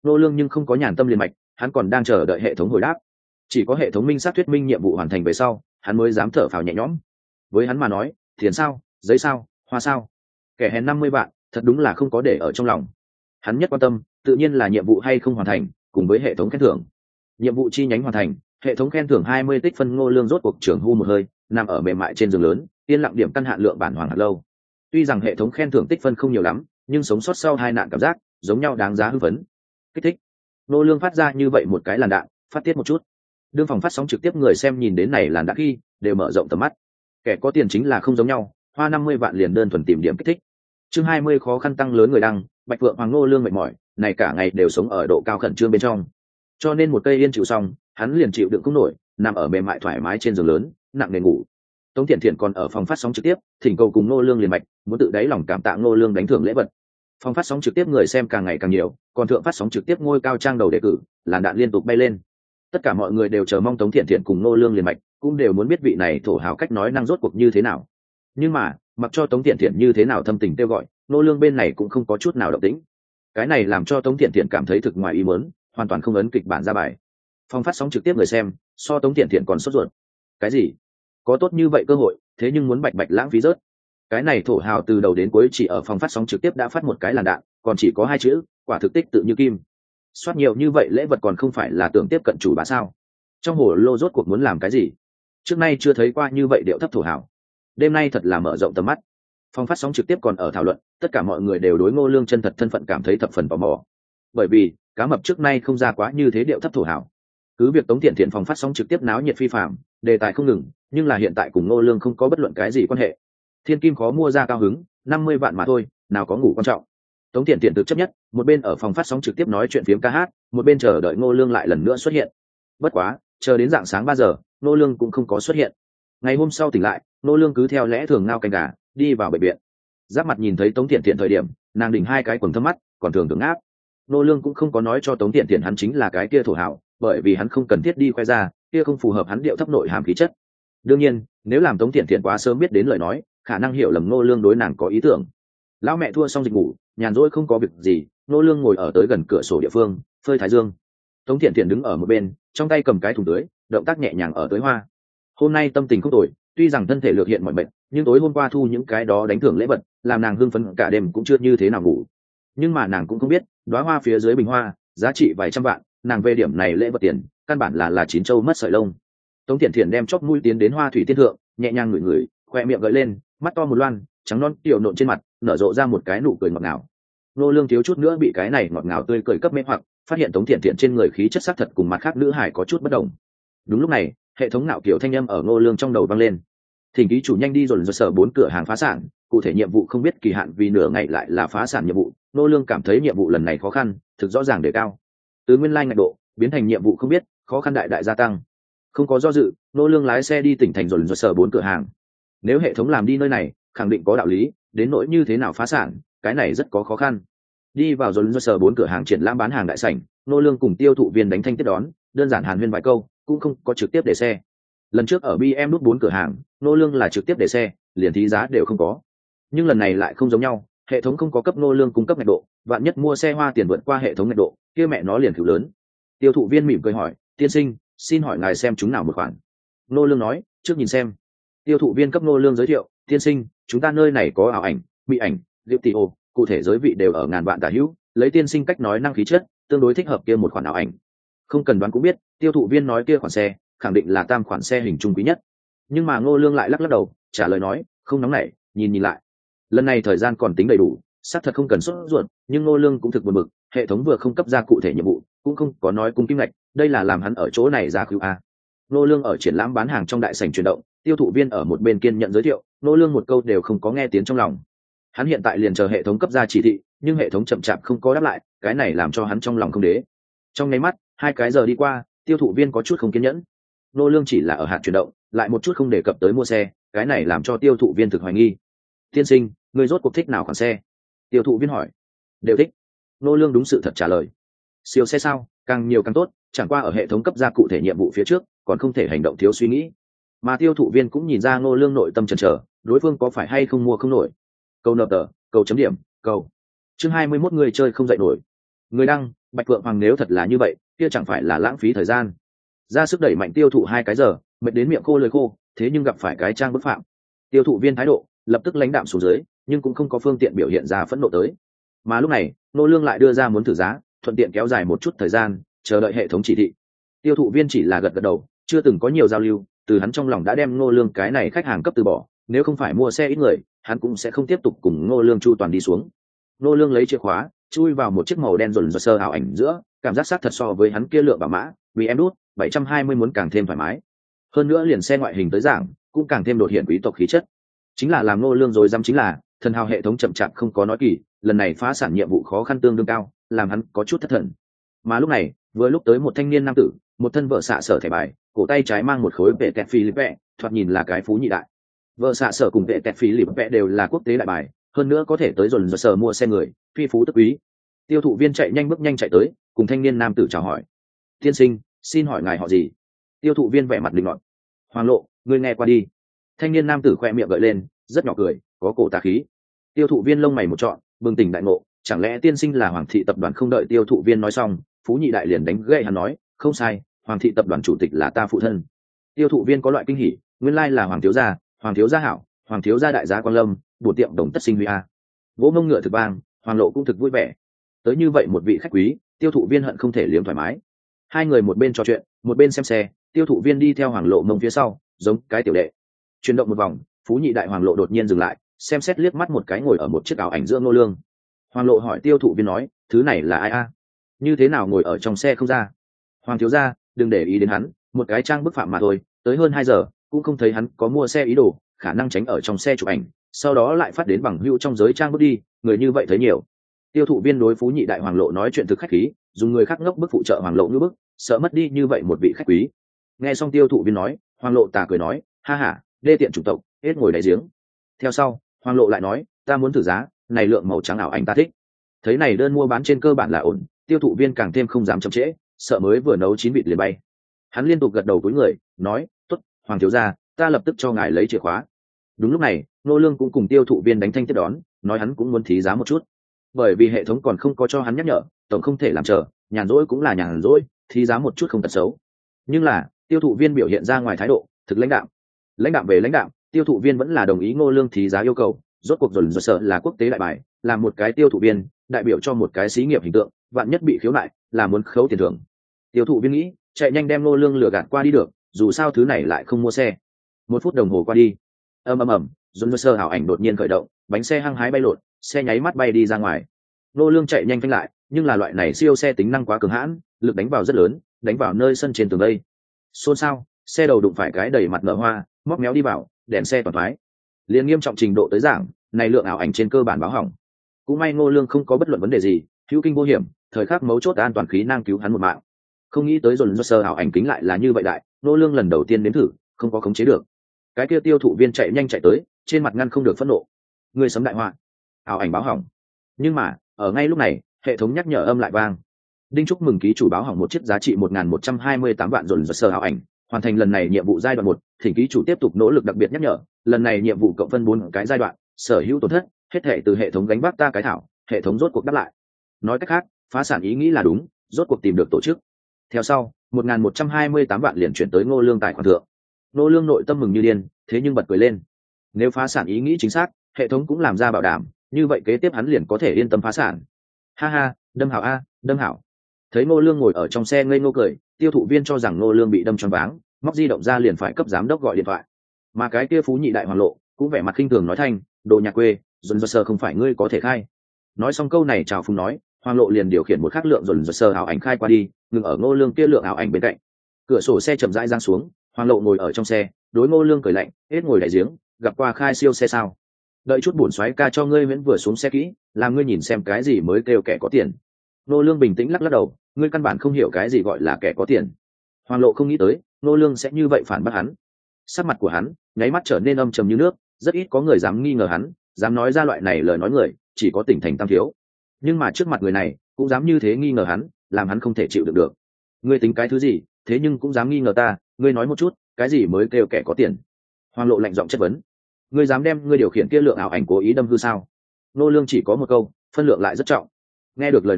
Ngô Lương nhưng không có nhàn tâm liền mạch, hắn còn đang chờ đợi hệ thống hồi đáp. Chỉ có hệ thống minh xác thuyết minh nhiệm vụ hoàn thành về sau, hắn mới dám thở phào nhẹ nhõm. Với hắn mà nói, tiền sao, giấy sao, hoa sao, kẻ hèn 50 vạn, thật đúng là không có để ở trong lòng. Hắn nhất quan tâm, tự nhiên là nhiệm vụ hay không hoàn thành, cùng với hệ thống khen thưởng. Nhiệm vụ chi nhánh hoàn thành, hệ thống khen thưởng 20 tích phân. Ngô Lương rốt cuộc trưởng hu một hơi, nằm ở mềm mại trên giường lớn, yên lặng điểm căn hạn lượng bản hoàng hạt lâu. Tuy rằng hệ thống khen thưởng tích phân không nhiều lắm, nhưng sống sót sau hai nạn cảm giác giống nhau đáng giá hưng phấn, kích thích. Ngô Lương phát ra như vậy một cái làn đạn, phát tiết một chút. Đương phòng phát sóng trực tiếp người xem nhìn đến này làn đạn khi đều mở rộng tầm mắt. Kẻ có tiền chính là không giống nhau, hoa 50 vạn liền đơn thuần tìm điểm kích thích. Chương 20 khó khăn tăng lớn người đăng, Bạch Phượng Hoàng. Ngô Lương mệt mỏi, này cả ngày đều sống ở độ cao khẩn trương bên trong. Cho nên một cây yên chịu xong, hắn liền chịu đựng không nổi, nằm ở mềm mại thoải mái trên giường lớn, nặng nề ngủ. Tống Thiện Thiện còn ở phòng phát sóng trực tiếp, thỉnh cầu cùng Ngô Lương liền mạch, muốn tự đáy lòng cảm tạ Ngô Lương đánh thưởng lễ vật. Phòng phát sóng trực tiếp người xem càng ngày càng nhiều, còn thượng phát sóng trực tiếp ngôi cao trang đầu đề cử, làn đạn liên tục bay lên. Tất cả mọi người đều chờ mong Tống Thiện Thiện cùng Ngô Lương liền mạch, cũng đều muốn biết vị này thổ hào cách nói năng rốt cuộc như thế nào. Nhưng mà, mặc cho Tống Thiện Thiện như thế nào thâm tình kêu gọi, Ngô Lương bên này cũng không có chút nào động tĩnh. Cái này làm cho Tống Thiện Thiện cảm thấy thực ngoài ý muốn, hoàn toàn không ấn kịch bản ra bài. Phòng phát sóng trực tiếp người xem, so Tống Thiện Thiện còn sốt ruột. Cái gì? Có tốt như vậy cơ hội, thế nhưng muốn bạch bạch lãng phí rớt. Cái này thổ hào từ đầu đến cuối chỉ ở phòng phát sóng trực tiếp đã phát một cái làn đạn, còn chỉ có 2 chữ, quả thực tích tự như kim. Soát nhiều như vậy lễ vật còn không phải là tưởng tiếp cận chủ bá sao? Trong hồ lô rốt cuộc muốn làm cái gì? Trước nay chưa thấy qua như vậy điệu thấp thổ hào. Đêm nay thật là mở rộng tầm mắt. Phòng phát sóng trực tiếp còn ở thảo luận, tất cả mọi người đều đối Ngô Lương chân thật thân phận cảm thấy thập phần tò mò. Bởi vì, cá mập trước nay không ra quá như thế điệu thấp thổ hào. Cứ việc Tống Thiện Thiện phòng phát sóng trực tiếp náo nhiệt phi phàm, đề tài không ngừng, nhưng là hiện tại cùng Ngô Lương không có bất luận cái gì quan hệ. Thiên kim khó mua ra cao hứng, 50 vạn mà thôi, nào có ngủ quan trọng. Tống Thiện Thiện thực chấp nhất, một bên ở phòng phát sóng trực tiếp nói chuyện phiếm ca hát, một bên chờ đợi Ngô Lương lại lần nữa xuất hiện. Bất quá, chờ đến rạng sáng 3 giờ, Ngô Lương cũng không có xuất hiện. Ngày hôm sau tỉnh lại, Ngô Lương cứ theo lẽ thường ngao canh gà, đi vào bệnh viện. Giáp mặt nhìn thấy Tống Thiện Thiện thời điểm, nàng đỉnh 2 cái quầng thâm mắt, còn thường tưởng áp. Ngô Lương cũng không có nói cho Tống Thiện Thiện hắn chính là cái kia thổ hào, bởi vì hắn không cần thiết đi khoe ra, kia không phù hợp hắn điệu thấp nội hàm khí chất. Đương nhiên, nếu làm Tống Thiện Thiện quá sớm biết đến lời nói, khả năng hiểu lầm Ngô Lương đối nàng có ý tưởng. Lão mẹ thua xong dịch ngủ, nhàn rỗi không có việc gì, Ngô Lương ngồi ở tới gần cửa sổ địa phương, phơi thái dương. Tống Thiện Thiện đứng ở một bên, trong tay cầm cái thùng tưới, động tác nhẹ nhàng ở tưới hoa. Hôm nay tâm tình không tồi, tuy rằng thân thể lược hiện mọi bệnh, nhưng tối hôm qua thu những cái đó đánh thưởng lễ vật, làm nàng hưng phấn cả đêm cũng chưa như thế nào ngủ. Nhưng mà nàng cũng không biết, đóa hoa phía dưới bình hoa, giá trị vài trăm vạn, nàng về điểm này lễ vật tiền, căn bản là chín châu mất sợi lông. Tống Thiện Thiện đem chóp mũi tiến đến hoa thủy tiên thượng, nhẹ nhàng ngửi ngửi, khoe miệng gợi lên, mắt to một loan, trắng non tiểu nộn trên mặt, nở rộ ra một cái nụ cười ngọt ngào. Nô Lương thiếu chút nữa bị cái này ngọt ngào tươi cười cấp mê hoặc, phát hiện Tống Thiện Thiện trên người khí chất sắc thật cùng mặt khác nữ hải có chút bất đồng. Đúng lúc này, hệ thống nạo kiểu thanh âm ở Nô Lương trong đầu vang lên. Thỉnh ký chủ nhanh đi rồi sở 4 cửa hàng phá sản, cụ thể nhiệm vụ không biết kỳ hạn vì nửa ngày lại là phá sản nhiệm vụ. Nô Lương cảm thấy nhiệm vụ lần này khó khăn, thực rõ ràng đề cao. Từ nguyên lai ngạch độ biến thành nhiệm vụ không biết, khó khăn đại đại gia tăng. Không có do dự, Nô Lương lái xe đi tỉnh thành rồi sở 4 cửa hàng. Nếu hệ thống làm đi nơi này, khẳng định có đạo lý, đến nỗi như thế nào phá sản, cái này rất có khó khăn. Đi vào rồi sở 4 cửa hàng triển lãm bán hàng đại sảnh, Nô Lương cùng tiêu thụ viên đánh thanh tiếp đón, đơn giản hàn huyên vài câu, cũng không có trực tiếp để xe. Lần trước ở BM nút 4 cửa hàng, Nô Lương là trực tiếp để xe, liền thí giá đều không có. Nhưng lần này lại không giống nhau, hệ thống không có cấp Nô Lương cung cấp ngạch độ, vạn nhất mua xe hoa tiền vượt qua hệ thống ngạch độ, kia mẹ nó liền thử lớn. Tiêu thụ viên mỉm cười hỏi, tiên sinh, xin hỏi ngài xem chúng nào một khoản. Nô Lương nói, trước nhìn xem. Tiêu thụ viên cấp Nô Lương giới thiệu, tiên sinh, chúng ta nơi này có ảo ảnh, mỹ ảnh, diệu tỷ ô, cụ thể giới vị đều ở ngàn vạn tả hữu, lấy tiên sinh cách nói năng khí chất, tương đối thích hợp kia một khoản ảo ảnh. Không cần đoán cũng biết, tiêu thụ viên nói kia khoản xe, khẳng định là tam khoản xe hình trung quý nhất. Nhưng mà Ngô Lương lại lắc lắc đầu, trả lời nói, không nóng nảy, nhìn lại. Lần này thời gian còn tính đầy đủ, xác thật không cần sốt ruột, nhưng Ngô Lương cũng thực buồn bực, hệ thống vừa không cấp ra cụ thể nhiệm vụ, cũng không có nói cung kim ngạch, đây là làm hắn ở chỗ này ra cứu a. Ngô Lương ở triển lãm bán hàng trong đại sảnh chuyển động, tiêu thụ viên ở một bên kiên nhận giới thiệu, Ngô Lương một câu đều không có nghe tiếng trong lòng. Hắn hiện tại liền chờ hệ thống cấp ra chỉ thị, nhưng hệ thống chậm chạp không có đáp lại, cái này làm cho hắn trong lòng không đế. Trong nháy mắt, 2 cái giờ đi qua, tiêu thụ viên có chút không kiên nhẫn. Ngô Lương chỉ là ở hạn chuyển động, lại một chút không đề cập tới mua xe, cái này làm cho tiêu thụ viên thực hoài nghi. Tiên sinh, người rốt cuộc thích nào khoản xe? Tiêu thụ viên hỏi. Đều thích. Ngô Lương đúng sự thật trả lời. Siêu xe sao, càng nhiều càng tốt, chẳng qua ở hệ thống cấp ra cụ thể nhiệm vụ phía trước, còn không thể hành động thiếu suy nghĩ. Mà tiêu thụ viên cũng nhìn ra Ngô Lương nội tâm chần chờ, đối phương có phải hay không mua không nổi. Câu nợ tờ, câu chấm điểm, câu. Chương 21 người chơi không dậy nổi. Người đăng, Bạch Phượng Hoàng nếu thật là như vậy kia chẳng phải là lãng phí thời gian. Ra sức đẩy mạnh tiêu thụ 2 cái giờ, mệt đến miệng khô lưỡi khô, thế nhưng gặp phải cái trang bức phạm. Tiêu thụ viên thái độ lập tức lãnh đạm xuống dưới, nhưng cũng không có phương tiện biểu hiện ra phẫn nộ tới. Mà lúc này Ngô Lương lại đưa ra muốn thử giá, thuận tiện kéo dài một chút thời gian, chờ đợi hệ thống chỉ thị. Tiêu thụ viên chỉ là gật gật đầu, chưa từng có nhiều giao lưu, từ hắn trong lòng đã đem Ngô Lương cái này khách hàng cấp từ bỏ, nếu không phải mua xe ít người, hắn cũng sẽ không tiếp tục cùng Ngô Lương chu toàn đi xuống. Ngô Lương lấy chìa khóa, chui vào một chiếc màu đen rồn rợn sơ ảo ảnh giữa, cảm giác xác thật so với hắn kia lượng bảo mã, vì em đút 720 muốn càng thêm thoải mái. Hơn nữa liền xe ngoại hình tới dạng, cũng càng thêm đột hiện quý tộc khí chất. Chính là làm Ngô Lương rồi dám chính là, thần hào hệ thống chậm chạp không có nói kỳ, lần này phá sản nhiệm vụ khó khăn tương đương cao, làm hắn có chút thất thần. Mà lúc này, vừa lúc tới một thanh niên nam tử, một thân vợ xạ sở thẻ bài, cổ tay trái mang một khối vệ tẹt Philippe, thoạt nhìn là cái phú nhị đại. Vợ xạ sở cùng vệ tẹt Philippe đều là quốc tế đại bài, hơn nữa có thể tới dồn dồn sở mua xe người, phi phú tức quý. Tiêu thụ viên chạy nhanh bước nhanh chạy tới, cùng thanh niên nam tử chào hỏi. Tiên sinh, xin hỏi ngài họ gì? Tiêu thụ viên vẻ mặt định luận. Hoàng Lộ, ngươi nghe qua đi. Thanh niên nam tử khoe miệng gợi lên, rất nhỏ cười, có cổ tà khí. Tiêu thụ viên lông mày một trọn, bừng tỉnh đại ngộ, chẳng lẽ tiên sinh là Hoàng thị tập đoàn? Không đợi tiêu thụ viên nói xong, phú nhị đại liền đánh gậy hắn nói, không sai, Hoàng thị tập đoàn chủ tịch là ta phụ thân. Tiêu thụ viên có loại kinh hỉ, nguyên lai là Hoàng thiếu gia hảo, Hoàng thiếu gia đại giá Quang Lâm, bổ tiệm đồng tất sinh huy a. Vỗ mông ngựa thực vang, Hoàng Lộ cũng thực vui vẻ. Tới như vậy một vị khách quý, tiêu thụ viên hận không thể liếm thoải mái. Hai người một bên trò chuyện, một bên xem xe, tiêu thụ viên đi theo Hoàng Lộ mông phía sau, giống cái tiểu đệ. Chuyển động một vòng, phú nhị đại Hoàng Lộ đột nhiên dừng lại, xem xét liếc mắt một cái ngồi ở một chiếc ảo ảnh giữa Ngô Lương. Hoàng Lộ hỏi tiêu thụ viên nói, thứ này là ai a? Như thế nào ngồi ở trong xe không ra? Hoàng thiếu gia, đừng để ý đến hắn, một cái trang bức phạm mà thôi, tới hơn 2 giờ cũng không thấy hắn có mua xe ý đồ, khả năng tránh ở trong xe chụp ảnh, sau đó lại phát đến bằng hữu trong giới trang bức đi, người như vậy thấy nhiều. Tiêu thụ viên đối phú nhị đại Hoàng Lộ nói chuyện thực khách khí, dùng người khác ngốc bức phụ trợ Hoàng Lộ như bức, sợ mất đi như vậy một vị khách quý. Nghe xong tiêu thụ viên nói, Hoàng Lộ tà cười nói, ha ha, đê tiện chủng tộc, hết ngồi đáy giếng. Theo sau, Hoàng Lộ lại nói, ta muốn thử giá, này lượng màu trắng ảo ảnh ta thích. Thấy này đơn mua bán trên cơ bản là ổn, tiêu thụ viên càng thêm không dám chậm trễ, sợ mới vừa nấu chín vịt liền bay. Hắn liên tục gật đầu cúi người, nói, tốt, Hoàng thiếu gia, ta lập tức cho ngài lấy chìa khóa. Đúng lúc này, Ngô Lương cũng cùng tiêu thụ viên đánh thanh tiếp đón, nói hắn cũng muốn thí giá một chút. Bởi vì hệ thống còn không có cho hắn nhắc nhở, tổng không thể làm chờ, nhàn rỗi cũng là nhàn rỗi, thí giá một chút không tật xấu. Nhưng là, tiêu thụ viên biểu hiện ra ngoài thái độ, thực lãnh đạm. Lãnh đạm về lãnh đạm, tiêu thụ viên vẫn là đồng ý Ngô Lương thí giá yêu cầu, rốt cuộc rồi sợ là quốc tế đại bài, là một cái tiêu thụ viên, đại biểu cho một cái xí nghiệp hình tượng, vạn nhất bị khiếu nại, là muốn khấu tiền thưởng. Tiêu thụ viên nghĩ, chạy nhanh đem Ngô Lương lừa gạt qua đi được, dù sao thứ này lại không mua xe. 1 phút đồng hồ qua đi, ầm, dồn sơ ảo ảnh đột nhiên khởi động, bánh xe hăng hái bay lộn, xe nháy mắt bay đi ra ngoài. Ngô Lương chạy nhanh phanh lại, nhưng là loại này siêu xe tính năng quá cường hãn, lực đánh vào rất lớn, đánh vào nơi sân trên tường đây. Xôn xao, xe đầu đụng phải cái đầy mặt nở hoa, móc méo đi vào, đèn xe toàn thoái. Liên nghiêm trọng trình độ tới giảng, này lượng ảo ảnh trên cơ bản báo hỏng. Cũng may Ngô Lương không có bất luận vấn đề gì, hữu kinh vô hiểm, thời khắc mấu chốt an toàn khí năng cứu hắn một mạng. Không nghĩ tới dồn sơ ảo ảnh kính lại là như vậy đại, Ngô Lương lần đầu tiên nếm thử, không có khống chế được. Cái kia tiêu thụ viên chạy nhanh chạy tới, trên mặt ngăn không được phẫn nộ. Người sấm đại họa, ảo ảnh báo hỏng. Nhưng mà, ở ngay lúc này, hệ thống nhắc nhở âm lại vang. Đinh chúc mừng ký chủ báo hỏng một chiếc giá trị 1.128 vạn dồn sơ ảo ảnh, hoàn thành lần này nhiệm vụ giai đoạn 1, thỉnh ký chủ tiếp tục nỗ lực đặc biệt nhắc nhở, lần này nhiệm vụ cộng phân 4 cái giai đoạn, sở hữu tổn thất, hết thảy từ hệ thống gánh vác ta cái thảo, hệ thống rốt cuộc đáp lại. Nói cách khác, phá sản ý nghĩ là đúng, rốt cuộc tìm được tổ chức. Theo sau, 1.128 vạn liền chuyển tới Ngô Lương tài khoản thượng. Ngô Lương nội tâm mừng như điên, thế nhưng bật cười lên. Nếu phá sản ý nghĩ chính xác, hệ thống cũng làm ra bảo đảm, như vậy kế tiếp hắn liền có thể yên tâm phá sản. Ha ha, đâm hảo a, đâm hảo. Thấy Ngô Lương ngồi ở trong xe ngây ngô cười, tiêu thụ viên cho rằng Ngô Lương bị đâm choáng váng, móc di động ra liền phải cấp giám đốc gọi điện thoại. Mà cái kia phú nhị đại Hoàng Lộ cũng vẻ mặt khinh thường nói thanh, đồ nhà quê, dồn dơ sơ không phải ngươi có thể khai. Nói xong câu này chào phúng nói, Hoàng Lộ liền điều khiển một khắc lượng dồn dơ sơ ảo ảnh khai qua đi, ngừng ở Ngô Lương kia lượng ảo ảnh bên cạnh. Cửa sổ xe chậm rãi giang xuống, Hoàng Lộ ngồi ở trong xe, đối Ngô Lương cười lạnh, hết ngồi đại giếng, gặp qua khai siêu xe sao? Đợi chút bổn soái ca cho ngươi miễn vừa xuống xe kỹ, làm ngươi nhìn xem cái gì mới kêu kẻ có tiền. Ngô Lương bình tĩnh lắc lắc đầu, ngươi căn bản không hiểu cái gì gọi là kẻ có tiền. Hoàng Lộ không nghĩ tới, Ngô Lương sẽ như vậy phản bác hắn. Sắc mặt của hắn nháy mắt trở nên âm trầm như nước, rất ít có người dám nghi ngờ hắn, dám nói ra loại này lời nói người, chỉ có Tỉnh Thành Tam Thiếu. Nhưng mà trước mặt người này, cũng dám như thế nghi ngờ hắn, làm hắn không thể chịu đựng được. Ngươi tính cái thứ gì, thế nhưng cũng dám nghi ngờ ta, ngươi nói một chút, cái gì mới kêu kẻ có tiền? Hoàng Lộ lạnh giọng chất vấn. Ngươi dám đem ngươi điều khiển kia lượng ảo ảnh cố ý đâm hư sao? Ngô Lương chỉ có một câu, phân lượng lại rất trọng. Nghe được lời này,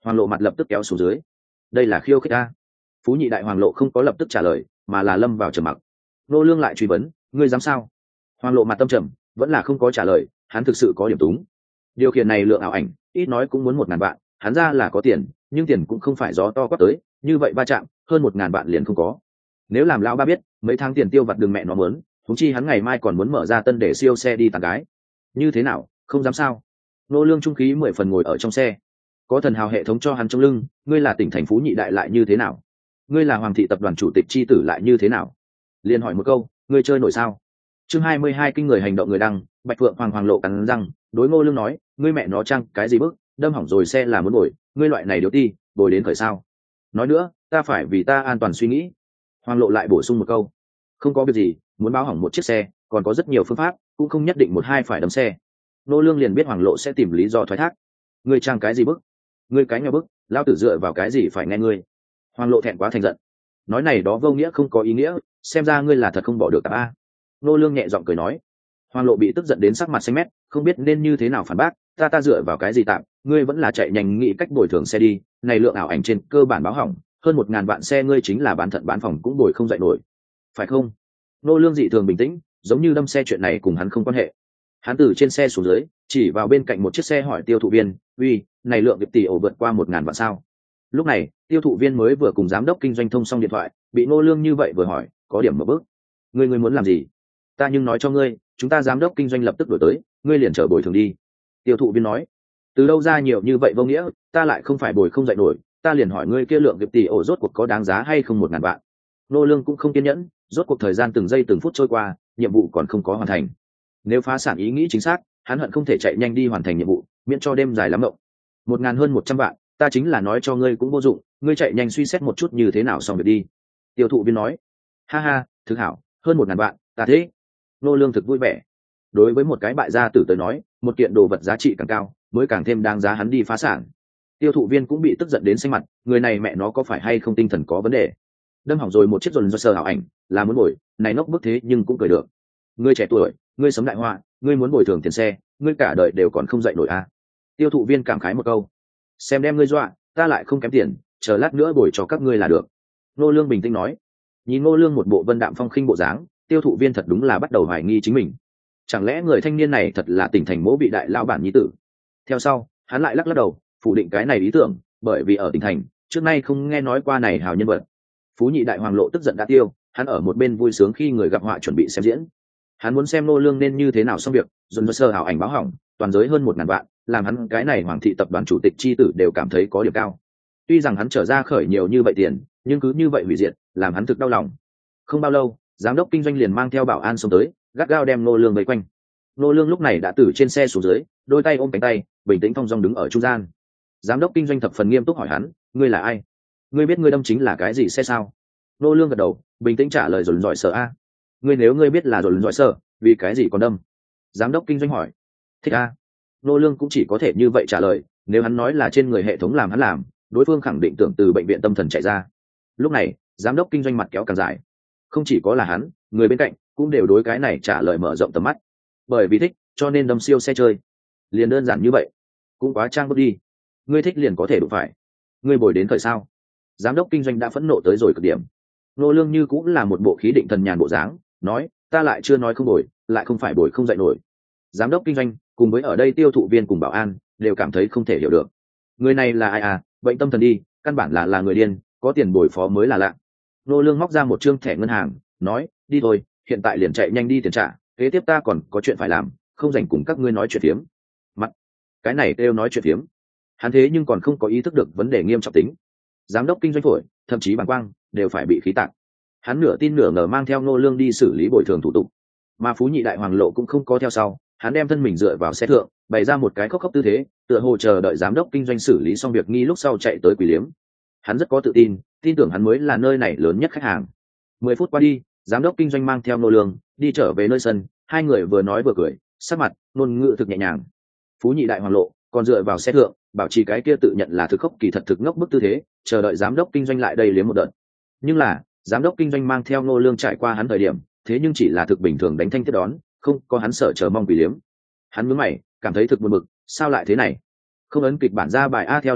Hoàng Lộ mặt lập tức kéo xuống dưới. Đây là khiêu khích ta. Phú Nhị Đại Hoàng Lộ không có lập tức trả lời, mà là lâm vào trầm mặc. Nô Lương lại truy vấn, ngươi dám sao? Hoàng Lộ mặt tâm trầm, vẫn là không có trả lời, hắn thực sự có điểm túng. Điều khiển này lượng ảo ảnh, ít nói cũng muốn 1.000 vạn, hắn ra là có tiền, nhưng tiền cũng không phải gió to quát tới, như vậy va chạm, hơn 1.000 vạn liền không có. Nếu làm lão ba biết, mấy tháng tiền tiêu vặt đường mẹ nó muốn, huống chi hắn ngày mai còn muốn mở ra tân để siêu xe đi tặng gái. Như thế nào, không dám sao? Nô Lương trung khí 10 phần ngồi ở trong xe, có thần hào hệ thống cho hắn trong lưng, ngươi là tỉnh thành Phú Nhị Đại lại như thế nào? Ngươi là Hoàng thị tập đoàn chủ tịch chi tử lại như thế nào? Liên hỏi một câu, ngươi chơi nổi sao? Chương 22 kinh người hành động người đăng, Bạch Phượng Hoàng Hoàng Lộ cắn răng, đối Ngô Lương nói, ngươi mẹ nó chăng cái gì bức, đâm hỏng rồi xe là muốn bồi, ngươi loại này điếu ti, bồi đến khởi sao? Nói nữa, ta phải vì ta an toàn suy nghĩ. Hoàng Lộ lại bổ sung một câu, không có việc gì, muốn báo hỏng một chiếc xe, còn có rất nhiều phương pháp, cũng không nhất định một hai phải đâm xe. Ngô Lương liền biết Hoàng Lộ sẽ tìm lý do thoái thác. Ngươi chăng cái gì bức? Ngươi cái nhỏ bức, lao tử dựa vào cái gì phải nghe ngươi? Hoàng Lộ thẹn quá thành giận, nói này đó vô nghĩa không có ý nghĩa, xem ra ngươi là thật không bỏ được tạp a. Nô Lương nhẹ giọng cười nói. Hoàng Lộ bị tức giận đến sắc mặt xanh mét, không biết nên như thế nào phản bác, ta dựa vào cái gì tạm, ngươi vẫn là chạy nhanh nghĩ cách bồi thường xe đi, này lượng ảo ảnh trên cơ bản báo hỏng, hơn 1.000 vạn xe ngươi chính là bán thận bán phòng cũng bồi không dậy nổi, phải không? Nô Lương dị thường bình tĩnh, giống như đâm xe chuyện này cùng hắn không quan hệ. Hắn từ trên xe xuống dưới, chỉ vào bên cạnh một chiếc xe hỏi tiêu thụ viên, uy, này lượng việc tỷ ổ vượt qua 1.000 vạn sao? Lúc này, tiêu thụ viên mới vừa cùng giám đốc kinh doanh thông xong điện thoại, bị Nô Lương như vậy vừa hỏi, có điểm mở bước. Ngươi muốn làm gì? Ta nhưng nói cho ngươi, chúng ta giám đốc kinh doanh lập tức đổi tới, ngươi liền trở bồi thường đi. Tiêu thụ viên nói, từ đâu ra nhiều như vậy vô nghĩa, ta lại không phải bồi không dậy nổi, ta liền hỏi ngươi kia lượng việc tỷ ổ rốt cuộc có đáng giá hay không 1.000 vạn. Nô Lương cũng không kiên nhẫn, rốt cuộc thời gian từng giây từng phút trôi qua, nhiệm vụ còn không có hoàn thành. Nếu phá sản ý nghĩ chính xác, hắn hận không thể chạy nhanh đi hoàn thành nhiệm vụ, miễn cho đêm dài lắm mộng. 1.000 hơn 100 vạn, ta chính là nói cho ngươi cũng vô dụng, ngươi chạy nhanh suy xét một chút như thế nào xong việc đi. Tiêu thụ viên nói, ha ha, thực hảo, hơn 1.000 vạn, ta thế. Nô Lương thực vui vẻ. Đối với một cái bại gia tử tới nói, một kiện đồ vật giá trị càng cao, mới càng thêm đáng giá hắn đi phá sản. Tiêu thụ viên cũng bị tức giận đến xanh mặt, người này mẹ nó có phải hay không tinh thần có vấn đề? Đâm hỏng rồi một chiếc dồn do sờ ảo ảnh, là muốn bồi, này nốc bức thế nhưng cũng cười được. Ngươi trẻ tuổi, ngươi sấm đại họa, ngươi muốn bồi thường tiền xe, ngươi cả đời đều còn không dậy nổi a. Tiêu thụ viên cảm khái một câu, xem đem ngươi dọa, ta lại không kém tiền, chờ lát nữa bồi cho các ngươi là được. Nô Lương bình tĩnh nói. Nhìn Nô Lương một bộ vân đạm phong khinh bộ dáng, tiêu thụ viên thật đúng là bắt đầu hoài nghi chính mình. Chẳng lẽ người thanh niên này thật là tỉnh thành mỗ bị đại lao bản nhi tử? Theo sau, hắn lại lắc đầu, phủ định cái này ý tưởng, bởi vì ở tỉnh thành, trước nay không nghe nói qua này hào nhân vật. Phú Nhị Đại Hoàng Lộ tức giận đã tiêu, hắn ở một bên vui sướng khi người gặp họa chuẩn bị xem diễn. Hắn muốn xem Nô Lương nên như thế nào xong việc, dồn sơ hào ảnh báo hỏng, toàn giới hơn 1.000 vạn, làm hắn cái này Hoàng thị tập đoàn chủ tịch chi tử đều cảm thấy có điểm cao. Tuy rằng hắn trở ra khởi nhiều như vậy tiền, nhưng cứ như vậy hủy diệt, làm hắn thực đau lòng. Không bao lâu, giám đốc kinh doanh liền mang theo bảo an xông tới, gắt gao đem Nô Lương vây quanh. Nô Lương lúc này đã từ trên xe xuống dưới, đôi tay ôm cánh tay, bình tĩnh thong dong đứng ở trung gian. Giám đốc kinh doanh thập phần nghiêm túc hỏi hắn, ngươi là ai? Ngươi biết ngươi đâm chính là cái gì xe sao? Nô Lương gật đầu, bình tĩnh trả lời rồi giỏi sợ a. Nếu ngươi biết là rồi giỏi sợ, vì cái gì còn đâm? Giám đốc kinh doanh hỏi. Thích a. Nô Lương cũng chỉ có thể như vậy trả lời, nếu hắn nói là trên người hệ thống làm hắn làm, đối phương khẳng định tưởng từ bệnh viện tâm thần chạy ra. Lúc này, giám đốc kinh doanh mặt kéo càng dài. Không chỉ có là hắn, người bên cạnh cũng đều đối cái này trả lời mở rộng tầm mắt. Bởi vì thích, cho nên đâm siêu xe chơi. Liền đơn giản như vậy. Cũng quá trang bức đi. Ngươi thích liền có thể đủ phải. Ngươi bồi đến thời sao? Giám đốc kinh doanh đã phẫn nộ tới rồi cực điểm. Nô Lương như cũng là một bộ khí định thần nhàn bộ dáng, nói, ta lại chưa nói không bồi, lại không phải bồi không dậy nổi. Giám đốc kinh doanh cùng với ở đây tiêu thụ viên cùng bảo an đều cảm thấy không thể hiểu được. Người này là ai à? Bệnh tâm thần đi, căn bản là người điên, có tiền bồi phó mới là lạ. Nô Lương móc ra một trương thẻ ngân hàng, nói, đi thôi, hiện tại liền chạy nhanh đi tiền trả, kế tiếp ta còn có chuyện phải làm, không rảnh cùng các ngươi nói chuyện phiếm. Mặt, cái này kêu nói chuyện phiếm. Hắn thế nhưng còn không có ý thức được vấn đề nghiêm trọng tính. Giám đốc kinh doanh phổi, thậm chí bàng quang đều phải bị khí tạc. Hắn nửa tin nửa ngờ mang theo Nô Lương đi xử lý bồi thường thủ tục, mà Phú Nhị Đại Hoàng Lộ cũng không có theo sau. Hắn đem thân mình dựa vào xe thượng, bày ra một cái khóc khóc tư thế, tựa hồ chờ đợi giám đốc kinh doanh xử lý xong việc nghi lúc sau chạy tới Quỷ Liếm. Hắn rất có tự tin, tin tưởng hắn mới là nơi này lớn nhất khách hàng. 10 phút qua đi, giám đốc kinh doanh mang theo Nô Lương đi trở về nơi sân, hai người vừa nói vừa cười, sắc mặt ngôn ngữ thực nhẹ nhàng. Phú Nhị Đại Hoàng Lộ còn dựa vào xe thượng, bảo trì cái kia tự nhận là thực khốc kỳ thật thực ngốc bức tư thế, chờ đợi giám đốc kinh doanh lại đây liếm một đợt. Nhưng là, giám đốc kinh doanh mang theo Nô Lương trải qua hắn thời điểm, thế nhưng chỉ là thực bình thường đánh thanh tiếp đón, không có hắn sợ chờ mong Quỷ Liếm. Hắn nhướng mày, cảm thấy thực buồn bực, sao lại thế này? Không ấn kịch bản ra bài a theo lý thuyết,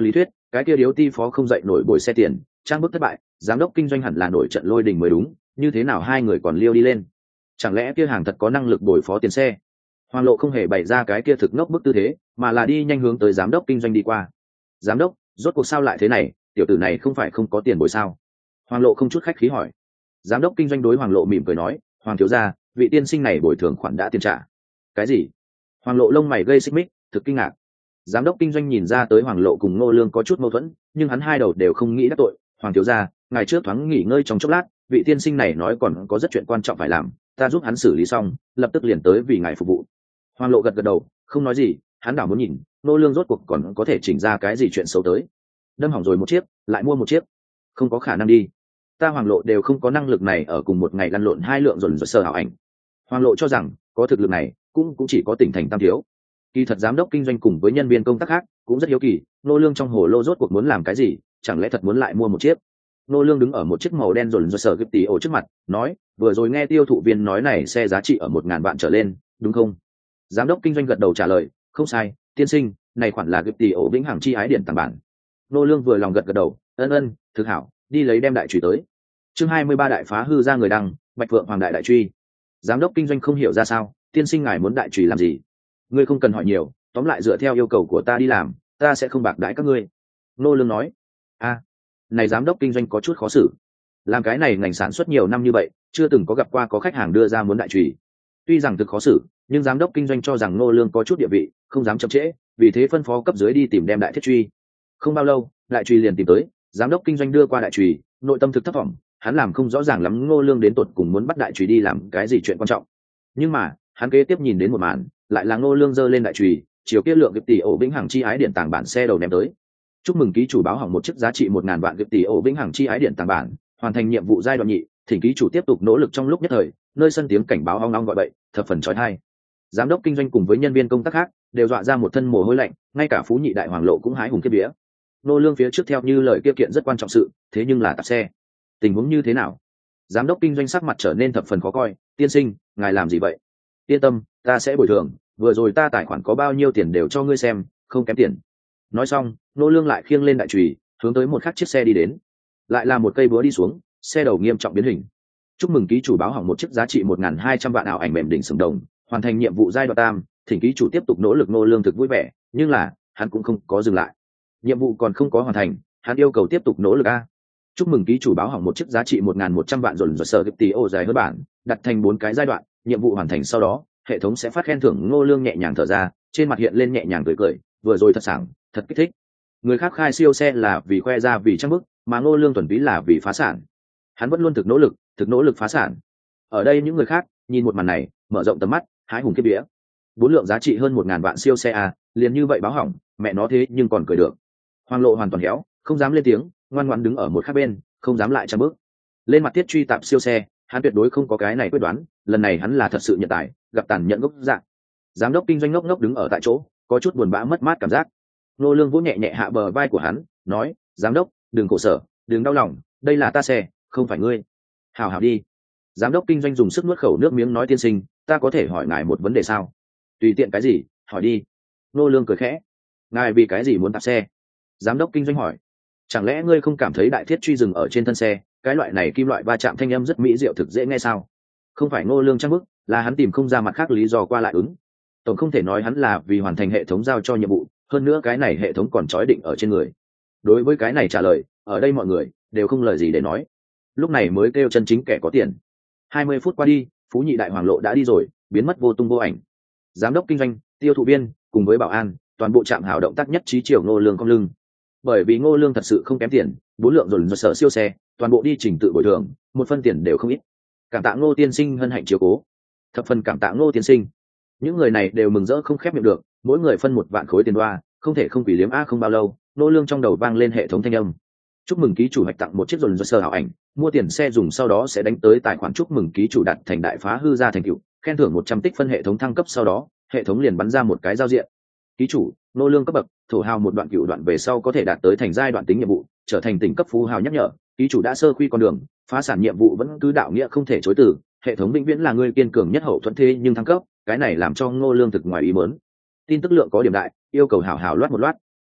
cái kia điếu ti phó không dậy nổi bồi xe tiền, trang bức thất bại, giám đốc kinh doanh hẳn là nổi trận lôi đình mới đúng, như thế nào hai người còn liêu đi lên? Chẳng lẽ kia hàng thật có năng lực bồi phó tiền xe? Hoàng Lộ không hề bày ra cái kia thực ngốc bức tư thế, mà là đi nhanh hướng tới giám đốc kinh doanh đi qua. Giám đốc, rốt cuộc sao lại thế này, tiểu tử này không phải không có tiền bồi sao? Hoàng Lộ không chút khách khí hỏi. Giám đốc kinh doanh đối Hoàng Lộ mỉm cười nói, Hoàng thiếu gia, vị tiên sinh này bồi thường khoản đã tiền trả. Cái gì? Hoàng Lộ lông mày gây xích mích, thực kinh ngạc. Giám đốc kinh doanh nhìn ra tới Hoàng Lộ cùng Ngô Lương có chút mâu thuẫn, nhưng hắn hai đầu đều không nghĩ đắc tội. Hoàng thiếu gia, ngày trước thoáng nghỉ ngơi trong chốc lát, vị tiên sinh này nói còn có rất chuyện quan trọng phải làm, ta giúp hắn xử lý xong, lập tức liền tới vì ngài phục vụ. Hoàng Lộ gật gật đầu, không nói gì, hắn đảo muốn nhìn, Ngô Lương rốt cuộc còn có thể chỉnh ra cái gì chuyện xấu tới. Đâm hỏng rồi một chiếc, lại mua một chiếc, không có khả năng đi. Ta Hoàng Lộ đều không có năng lực này ở cùng một ngày lăn lộn hai lượng dồn dồn sở hảo ảnh. Hoàng Lộ cho rằng có thực lực này cũng chỉ có tỉnh thành Tam Thiếu. Kỳ thật giám đốc kinh doanh cùng với nhân viên công tác khác cũng rất hiếu kỳ, Ngô Lương trong hồ lô rốt cuộc muốn làm cái gì, chẳng lẽ thật muốn lại mua một chiếc? Ngô Lương đứng ở một chiếc màu đen dồn dồn sở gấp tí ổ trước mặt, nói, vừa rồi nghe tiêu thụ viên nói này xe giá trị ở 1.000 vạn trở lên, đúng không? Giám đốc kinh doanh gật đầu trả lời, không sai, tiên sinh, này khoản là gấp tí ổ vĩnh hằng chi ái điện tàng bản. Ngô Lương vừa lòng gật gật đầu, ân, thực hảo, đi lấy đem đại chùy tới. Chương 23 đại phá hư ra người đăng, Bạch Phượng Hoàng đại đại truy. Giám đốc kinh doanh không hiểu ra sao, tiên sinh ngài muốn đại chùy làm gì? Ngươi không cần hỏi nhiều, tóm lại dựa theo yêu cầu của ta đi làm, ta sẽ không bạc đãi các ngươi. Ngô Lương nói. Này giám đốc kinh doanh có chút khó xử. Làm cái này ngành sản xuất nhiều năm như vậy, chưa từng có gặp qua có khách hàng đưa ra muốn đại chùy. Tuy rằng thực khó xử, nhưng giám đốc kinh doanh cho rằng Ngô Lương có chút địa vị, không dám chậm trễ, vì thế phân phó cấp dưới đi tìm đem đại thiết truy. Không bao lâu, đại chùy liền tìm tới, giám đốc kinh doanh đưa qua đại chùy, nội tâm thực thất vọng, hắn làm không rõ ràng lắm Ngô Lương đến tột cùng muốn bắt đại chùy đi làm cái gì chuyện quan trọng. Nhưng mà, hắn kế tiếp nhìn đến một màn, lại là Ngô Lương giơ lên đại chùy, chiều kia lượng gấp tỷ ổ vĩnh hằng chi ái điện tàng bản xe đầu ném tới. Chúc mừng ký chủ báo hỏng một chiếc giá trị 1.000 vạn gấp tỷ ổ vĩnh hằng chi ái điện tàng bản, hoàn thành nhiệm vụ giai đoạn nhị, thỉnh ký chủ tiếp tục nỗ lực trong lúc nhất thời, nơi sân tiếng cảnh báo ong ong gọi bậy, thập phần chói tai. Giám đốc kinh doanh cùng với nhân viên công tác khác đều dọa ra một thân mồ hôi lạnh, ngay cả Phú Nhị đại Hoàng Lộ cũng hái hùng kiếp vía. Ngô Lương phía trước theo như lời kia kiện rất quan trọng sự, thế nhưng là tạp xe. Tình huống như thế nào? Giám đốc kinh doanh sắc mặt trở nên thập phần khó coi, tiên sinh, ngài làm gì vậy? Yên tâm, ta sẽ bồi thường, vừa rồi ta tài khoản có bao nhiêu tiền đều cho ngươi xem, không kém tiền. Nói xong, Ngô Lương lại khiêng lên đại chùy, hướng tới một khắc chiếc xe đi đến. Lại là một cây búa đi xuống, xe đầu nghiêm trọng biến hình. Chúc mừng ký chủ báo hỏng một chiếc giá trị 1.200 vạn ảo ảnh mềm đỉnh sừng đồng, hoàn thành nhiệm vụ giai đoạn tam, thỉnh ký chủ tiếp tục nỗ lực. Ngô Lương thực vui vẻ, nhưng là hắn cũng không có dừng lại. Nhiệm vụ còn không có hoàn thành, hắn yêu cầu tiếp tục nỗ lực a. Chúc mừng ký chủ báo hỏng một chiếc giá trị 1.100 vạn dồn dồn sở gấp tí ô dài hơn bản, đặt thành 4 cái giai đoạn, nhiệm vụ hoàn thành sau đó, hệ thống sẽ phát khen thưởng. Ngô Lương nhẹ nhàng thở ra, trên mặt hiện lên nhẹ nhàng cười, vừa rồi thật sảng, thật kích thích. Người khác khai siêu xe là vì khoe ra vì trang bức, mà Ngô Lương thuần túy là vì phá sản. Hắn vẫn luôn thực nỗ lực phá sản. Ở đây những người khác nhìn một màn này, mở rộng tầm mắt, hái hùng kiếp vía. 4 lượng giá trị hơn 1.000 vạn siêu xe à, liền như vậy báo hỏng, mẹ nó thế nhưng còn cười được. Hoàng Lộ hoàn toàn héo, không dám lên tiếng, ngoan ngoãn đứng ở một khác bên, không dám lại trang bước. Lên mặt tiết truy tạp siêu xe, hắn tuyệt đối không có cái này quyết đoán, lần này hắn là thật sự nhận tài, gặp tàn nhẫn gốc dạng. Giám đốc kinh doanh ngốc ngốc đứng ở tại chỗ, có chút buồn bã mất mát cảm giác. Ngô Lương vỗ nhẹ nhẹ hạ bờ vai của hắn, nói, giám đốc, đừng khổ sở, đừng đau lòng, đây là ta xe, không phải ngươi. Hảo hảo đi. Giám đốc kinh doanh dùng sức nuốt khẩu nước miếng nói, tiên sinh, ta có thể hỏi ngài một vấn đề sao? Tùy tiện cái gì, hỏi đi. Ngô Lương cười khẽ. Ngài vì cái gì muốn tạp xe? Giám đốc kinh doanh hỏi. Chẳng lẽ ngươi không cảm thấy đại thiết truy dừng ở trên thân xe, cái loại này kim loại va chạm thanh âm rất mỹ diệu thực dễ nghe sao? Không phải Ngô Lương trang bức, là hắn tìm không ra mặt khác lý do qua lại ứng. Tổng không thể nói hắn là vì hoàn thành hệ thống giao cho nhiệm vụ, hơn nữa cái này hệ thống còn trói định ở trên người. Đối với cái này trả lời, ở đây mọi người đều không lời gì để nói. Lúc này mới kêu chân chính kẻ có tiền. 20 phút qua đi, Phú Nhị đại Hoàng Lộ đã đi rồi, biến mất vô tung vô ảnh. Giám đốc kinh doanh, tiêu thụ viên cùng với bảo an, toàn bộ trạm hảo động tác nhất trí chiều Ngô Lương cong lưng. Bởi vì Ngô Lương thật sự không kém tiền, 4 lượng dồn dồn sở siêu xe, toàn bộ đi trình tự bồi thường, một phân tiền đều không ít. Cảm tạ Ngô tiên sinh hân hạnh chiếu cố. Thập phần cảm tạ Ngô tiên sinh. Những người này đều mừng rỡ không khép miệng được, mỗi người phân 1 vạn khối tiền đoa, không thể không quỷ liếm a. Không bao lâu, Ngô Lương trong đầu vang lên hệ thống thanh âm. Chúc mừng ký chủ hoạch tặng một chiếc dồn dồn sở hảo ảnh, mua tiền xe dùng sau đó sẽ đánh tới tài khoản. Chúc mừng ký chủ đạt thành đại phá hư ra thành tựu, khen thưởng 100 tích phân. Hệ thống thăng cấp sau đó, hệ thống liền bắn ra một cái giao diện. Ký chủ, Ngô Lương cấp bậc, thổ hào một đoạn cựu đoạn về sau có thể đạt tới thành giai đoạn tính nhiệm vụ, trở thành tỉnh cấp phú hào. Nhắc nhở, ký chủ đã sơ khuy con đường, phá sản nhiệm vụ vẫn cứ đạo nghĩa không thể chối từ, hệ thống vĩnh viễn là người kiên cường nhất hậu thuẫn. Thế nhưng thăng cấp, cái này làm cho Ngô Lương thực ngoài ý muốn. Tin tức lượng có điểm đại, yêu cầu hảo hảo loát một loát.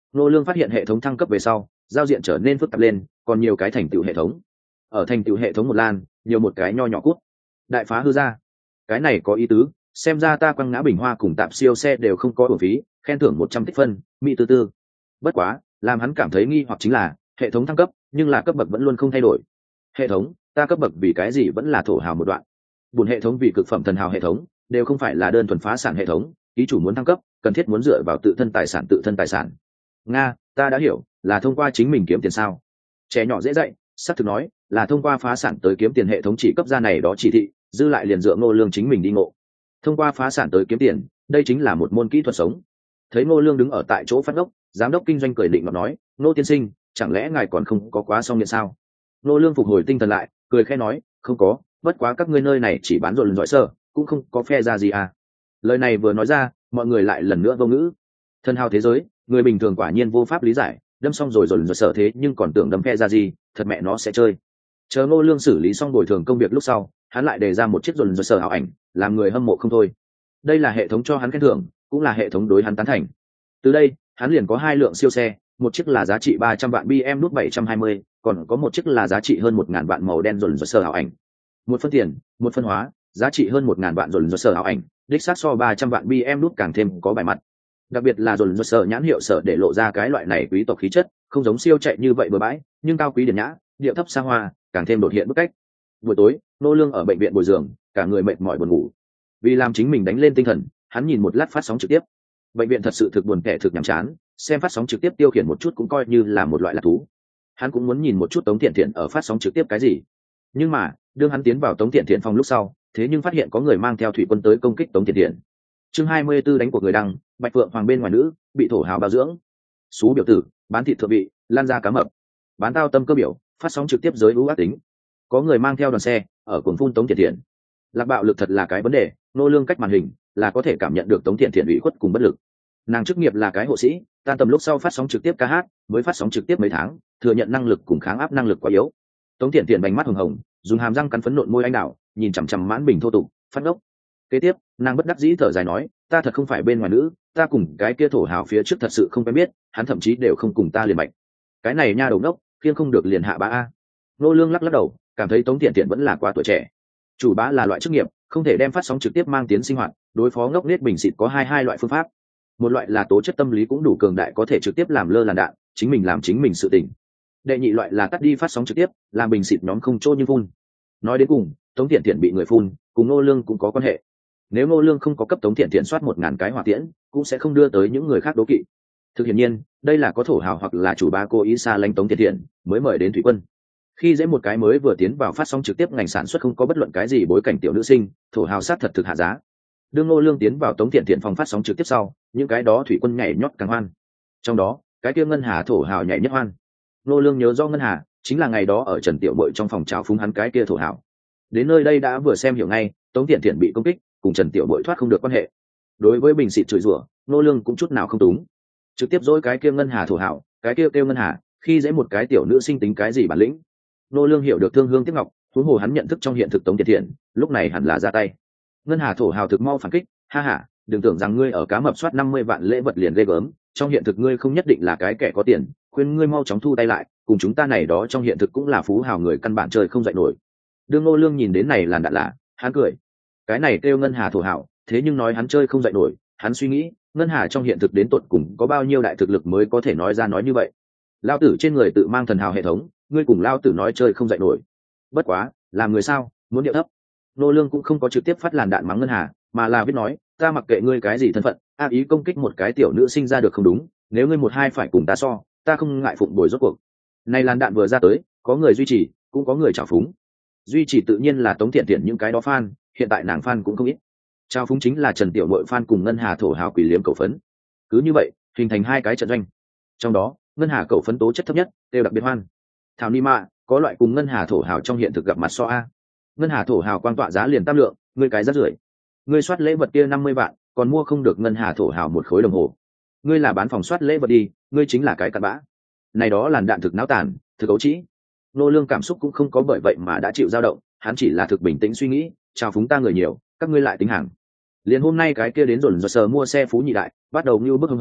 Ngô Lương phát hiện hệ thống thăng cấp về sau, giao diện trở nên phức tạp lên, còn nhiều cái thành tựu hệ thống. Ở thành tựu hệ thống một lan, nhiều một cái nho nhỏ cút. Đại phá hư ra. Cái này có ý tứ, xem ra ta quăng ngã bình hoa cùng tạm siêu xe đều không có uổng phí, khen thưởng 100 tích phân, mỹ tư tư. Bất quá, làm hắn cảm thấy nghi hoặc chính là, hệ thống thăng cấp, nhưng là cấp bậc vẫn luôn không thay đổi. Hệ thống, ta cấp bậc vì cái gì vẫn là thổ hào một đoạn. Buồn hệ thống vì cực phẩm thần hào hệ thống, đều không phải là đơn thuần phá sản hệ thống, ký chủ muốn thăng cấp, cần thiết muốn dựa vào tự thân tài sản. Nga, ta đã hiểu, là thông qua chính mình kiếm tiền sao? Trẻ nhỏ dễ dạy, xác thực nói, là thông qua phá sản tới kiếm tiền hệ thống chỉ cấp ra này đó chỉ thị, dư lại liền dựa Ngô Lương chính mình đi ngộ. Thông qua phá sản tới kiếm tiền, đây chính là một môn kỹ thuật sống. Thấy Ngô Lương đứng ở tại chỗ phát ngốc, giám đốc kinh doanh cười định mà nói, Ngô tiên sinh, chẳng lẽ ngài còn không có quá xong nghiện sao? Ngô Lương phục hồi tinh thần lại, cười khẽ nói, không có, bất quá các ngươi nơi này chỉ bán rồi giỏi sơ, cũng không có phe ra gì à. Lời này vừa nói ra, mọi người lại lần nữa vô ngữ. Thân hào thế giới, người bình thường quả nhiên vô pháp lý giải, đâm xong rồi sở thế nhưng còn tưởng đâm phe ra gì, thật mẹ nó sẽ chơi. Chờ Ngô Lương xử lý xong bồi thường công việc lúc sau, hắn lại đề ra một chiếc sở ảo ảnh, làm người hâm mộ không thôi. Đây là hệ thống cho hắn khen thưởng, cũng là hệ thống đối hắn tán thành. Từ đây, hắn liền có 2 lượng siêu xe, một chiếc là giá trị 300 vạn BM nút 720, còn có một chiếc là giá trị hơn 1000 vạn màu đen sở ảo ảnh. Một phân tiền, một phân hóa, giá trị hơn 1000 vạn sở ảo ảnh, đích xác so 300 vạn BM nút càng thêm có bài mặt. Đặc biệt là sở nhãn hiệu sở để lộ ra cái loại này quý tộc khí chất, không giống siêu chạy như vậy bừa bãi, nhưng cao quý điển nhã, điệu thấp xa hoa, càng thêm đột hiện bức cách. Buổi tối, Nô Lương ở bệnh viện bồi giường, cả người mệt mỏi buồn ngủ. Vì làm chính mình đánh lên tinh thần, hắn nhìn một lát phát sóng trực tiếp. Bệnh viện thật sự thực buồn tẻ thực nhàm chán, xem phát sóng trực tiếp tiêu khiển một chút cũng coi như là một loại lạc thú. Hắn cũng muốn nhìn một chút Tống Thiện Thiện ở phát sóng trực tiếp cái gì. Nhưng mà, đương hắn tiến vào Tống Thiện Thiện phòng lúc sau, thế nhưng phát hiện có người mang theo thủy quân tới công kích Tống Thiện Thiện. Chương 24 đánh của người đăng, Bạch Phượng Hoàng bên ngoài nữ, bị thổ hào bao dưỡng. Sú biểu tử, bán thịt thượng vị, lan ra cá mập. Bán tao tâm cơ biểu, phát sóng trực tiếp giới ưu ác tính. Có người mang theo đoàn xe, ở cuồng phun Tống Thiện Thiện. Lạc bạo lực thật là cái vấn đề, Nô Lương cách màn hình, là có thể cảm nhận được Tống Thiện Thiện ủy khuất cùng bất lực. Nàng chức nghiệp là cái hộ sĩ, tan tầm lúc sau phát sóng trực tiếp ca hát, mới phát sóng trực tiếp mấy tháng, thừa nhận năng lực cùng kháng áp năng lực quá yếu. Tống Thiện Thiện bành mắt hồng hồng, dùng hàm răng cắn phấn nộn môi anh đào, nhìn chằm chằm mãn bình thô tục, phát ngốc. Kế tiếp, nàng bất đắc dĩ thở dài nói, ta thật không phải bên ngoài nữ, ta cùng cái kia thổ hào phía trước thật sự không quen biết, hắn thậm chí đều không cùng ta liền mạch. Cái này nha đầu ngốc, khiêng không được liền hạ bá a. Nô Lương lắc đầu, cảm thấy Tống Thiện Thiện vẫn là quá tuổi trẻ. Chủ bá là loại chức nghiệp, không thể đem phát sóng trực tiếp mang tiến sinh hoạt, đối phó ngốc nết bình xịt có hai loại phương pháp. Một loại là tố chất tâm lý cũng đủ cường đại có thể trực tiếp làm lơ làn đạn, chính mình làm chính mình sự tình. Đệ nhị loại là tắt đi phát sóng trực tiếp, làm bình xịt nhóm không trô như phun. Nói đến cùng, Tống Thiện Thiện bị người phun, cùng Nô Lương cũng có quan hệ. Nếu Nô Lương không có cấp Tống Thiện Thiện soát 1000 cái hỏa tiễn, cũng sẽ không đưa tới những người khác đố kỵ. Thực hiện nhiên, đây là có thổ hào hoặc là chủ bá cố ý xa lánh Tống Thiện Thiện, mới mời đến thủy quân. Khi dễ một cái mới vừa tiến vào phát sóng trực tiếp ngành sản xuất không có bất luận cái gì bối cảnh tiểu nữ sinh, thổ hào sát thật thực hạ giá. Đương Nô Lương tiến vào Tống Thiện Thiện phòng phát sóng trực tiếp sau, những cái đó thủy quân nhảy nhót càng hoan. Trong đó, cái kia Ngân Hà thổ hào nhảy nhất hoan. Nô Lương nhớ do Ngân Hà, chính là ngày đó ở Trần Tiểu Bội trong phòng trào phúng hắn cái kia thổ hào. Đến nơi đây đã vừa xem hiểu ngay, Tống Thiện Thiện bị công kích, cùng Trần Tiểu Bội thoát không được quan hệ. Đối với bình xịt chửi rủa, Nô Lương cũng chút nào không túng. Trực tiếp dỗi cái kia Ngân Hà thổ hào, cái kia kêu Ngân Hà, khi dễ một cái tiểu nữ sinh tính cái gì bản lĩnh. Nô Lương hiểu được thương hương tiếc ngọc, huống hồ hắn nhận thức trong hiện thực Tống Thiện Thiện, lúc này hẳn là ra tay. Ngân Hà thổ hào thực mau phản kích, ha ha, đừng tưởng rằng ngươi ở cá mập soát 50 vạn lễ vật liền ghê gớm, trong hiện thực ngươi không nhất định là cái kẻ có tiền, khuyên ngươi mau chóng thu tay lại, cùng chúng ta này đó trong hiện thực cũng là phú hào người căn bản chơi không dậy nổi. Đương Nô Lương nhìn đến này làn đạn lạ, hắn cười. Cái này kêu Ngân Hà thổ hào, thế nhưng nói hắn chơi không dậy nổi, hắn suy nghĩ, Ngân Hà trong hiện thực đến tột cùng có bao nhiêu đại thực lực mới có thể nói ra nói như vậy. Lao tử trên người tự mang thần hào hệ thống, ngươi cùng lao tử nói chơi không dậy nổi. Bất quá, làm người sao, muốn điệu thấp. Nô Lương cũng không có trực tiếp phát làn đạn mắng Ngân Hà, mà là viết nói, ta mặc kệ ngươi cái gì thân phận, ác ý công kích một cái tiểu nữ sinh ra được không đúng, nếu ngươi một hai phải cùng ta so, ta không ngại phụng bồi rốt cuộc. Này làn đạn vừa ra tới, có người duy trì, cũng có người trào phúng. Duy trì tự nhiên là Tống Thiện Thiện những cái đó fan, hiện tại nàng fan cũng không ít. Trào phúng chính là Trần Tiểu Bội fan cùng Ngân Hà thổ hào quỷ liếm cầu phấn. Cứ như vậy, hình thành hai cái trận doanh. Trong đó, Ngân Hà cầu phấn tố chất thấp nhất, đều đặc biệt hoan. Thảo ni mạ, có loại cùng Ngân Hà thổ hào trong hiện thực gặp mặt so a. Ngân Hà thổ hào quang tọa giá liền tam lượng, ngươi cái rất rưởi. Ngươi soát lễ vật kia 50 vạn, còn mua không được Ngân Hà thổ hào một khối đồng hồ. Ngươi là bán phòng soát lễ vật đi, ngươi chính là cái cặn bã. Này đó làn đạn thực náo tàn, thực ấu trĩ. Nô Lương cảm xúc cũng không có bởi vậy mà đã chịu dao động, hắn chỉ là thực bình tĩnh suy nghĩ, chào phúng ta người nhiều, các ngươi lại tính hàng. Liền hôm nay cái kia đến rồi sờ mua xe phú nhị đại, bắt đầu như bức hưng hống,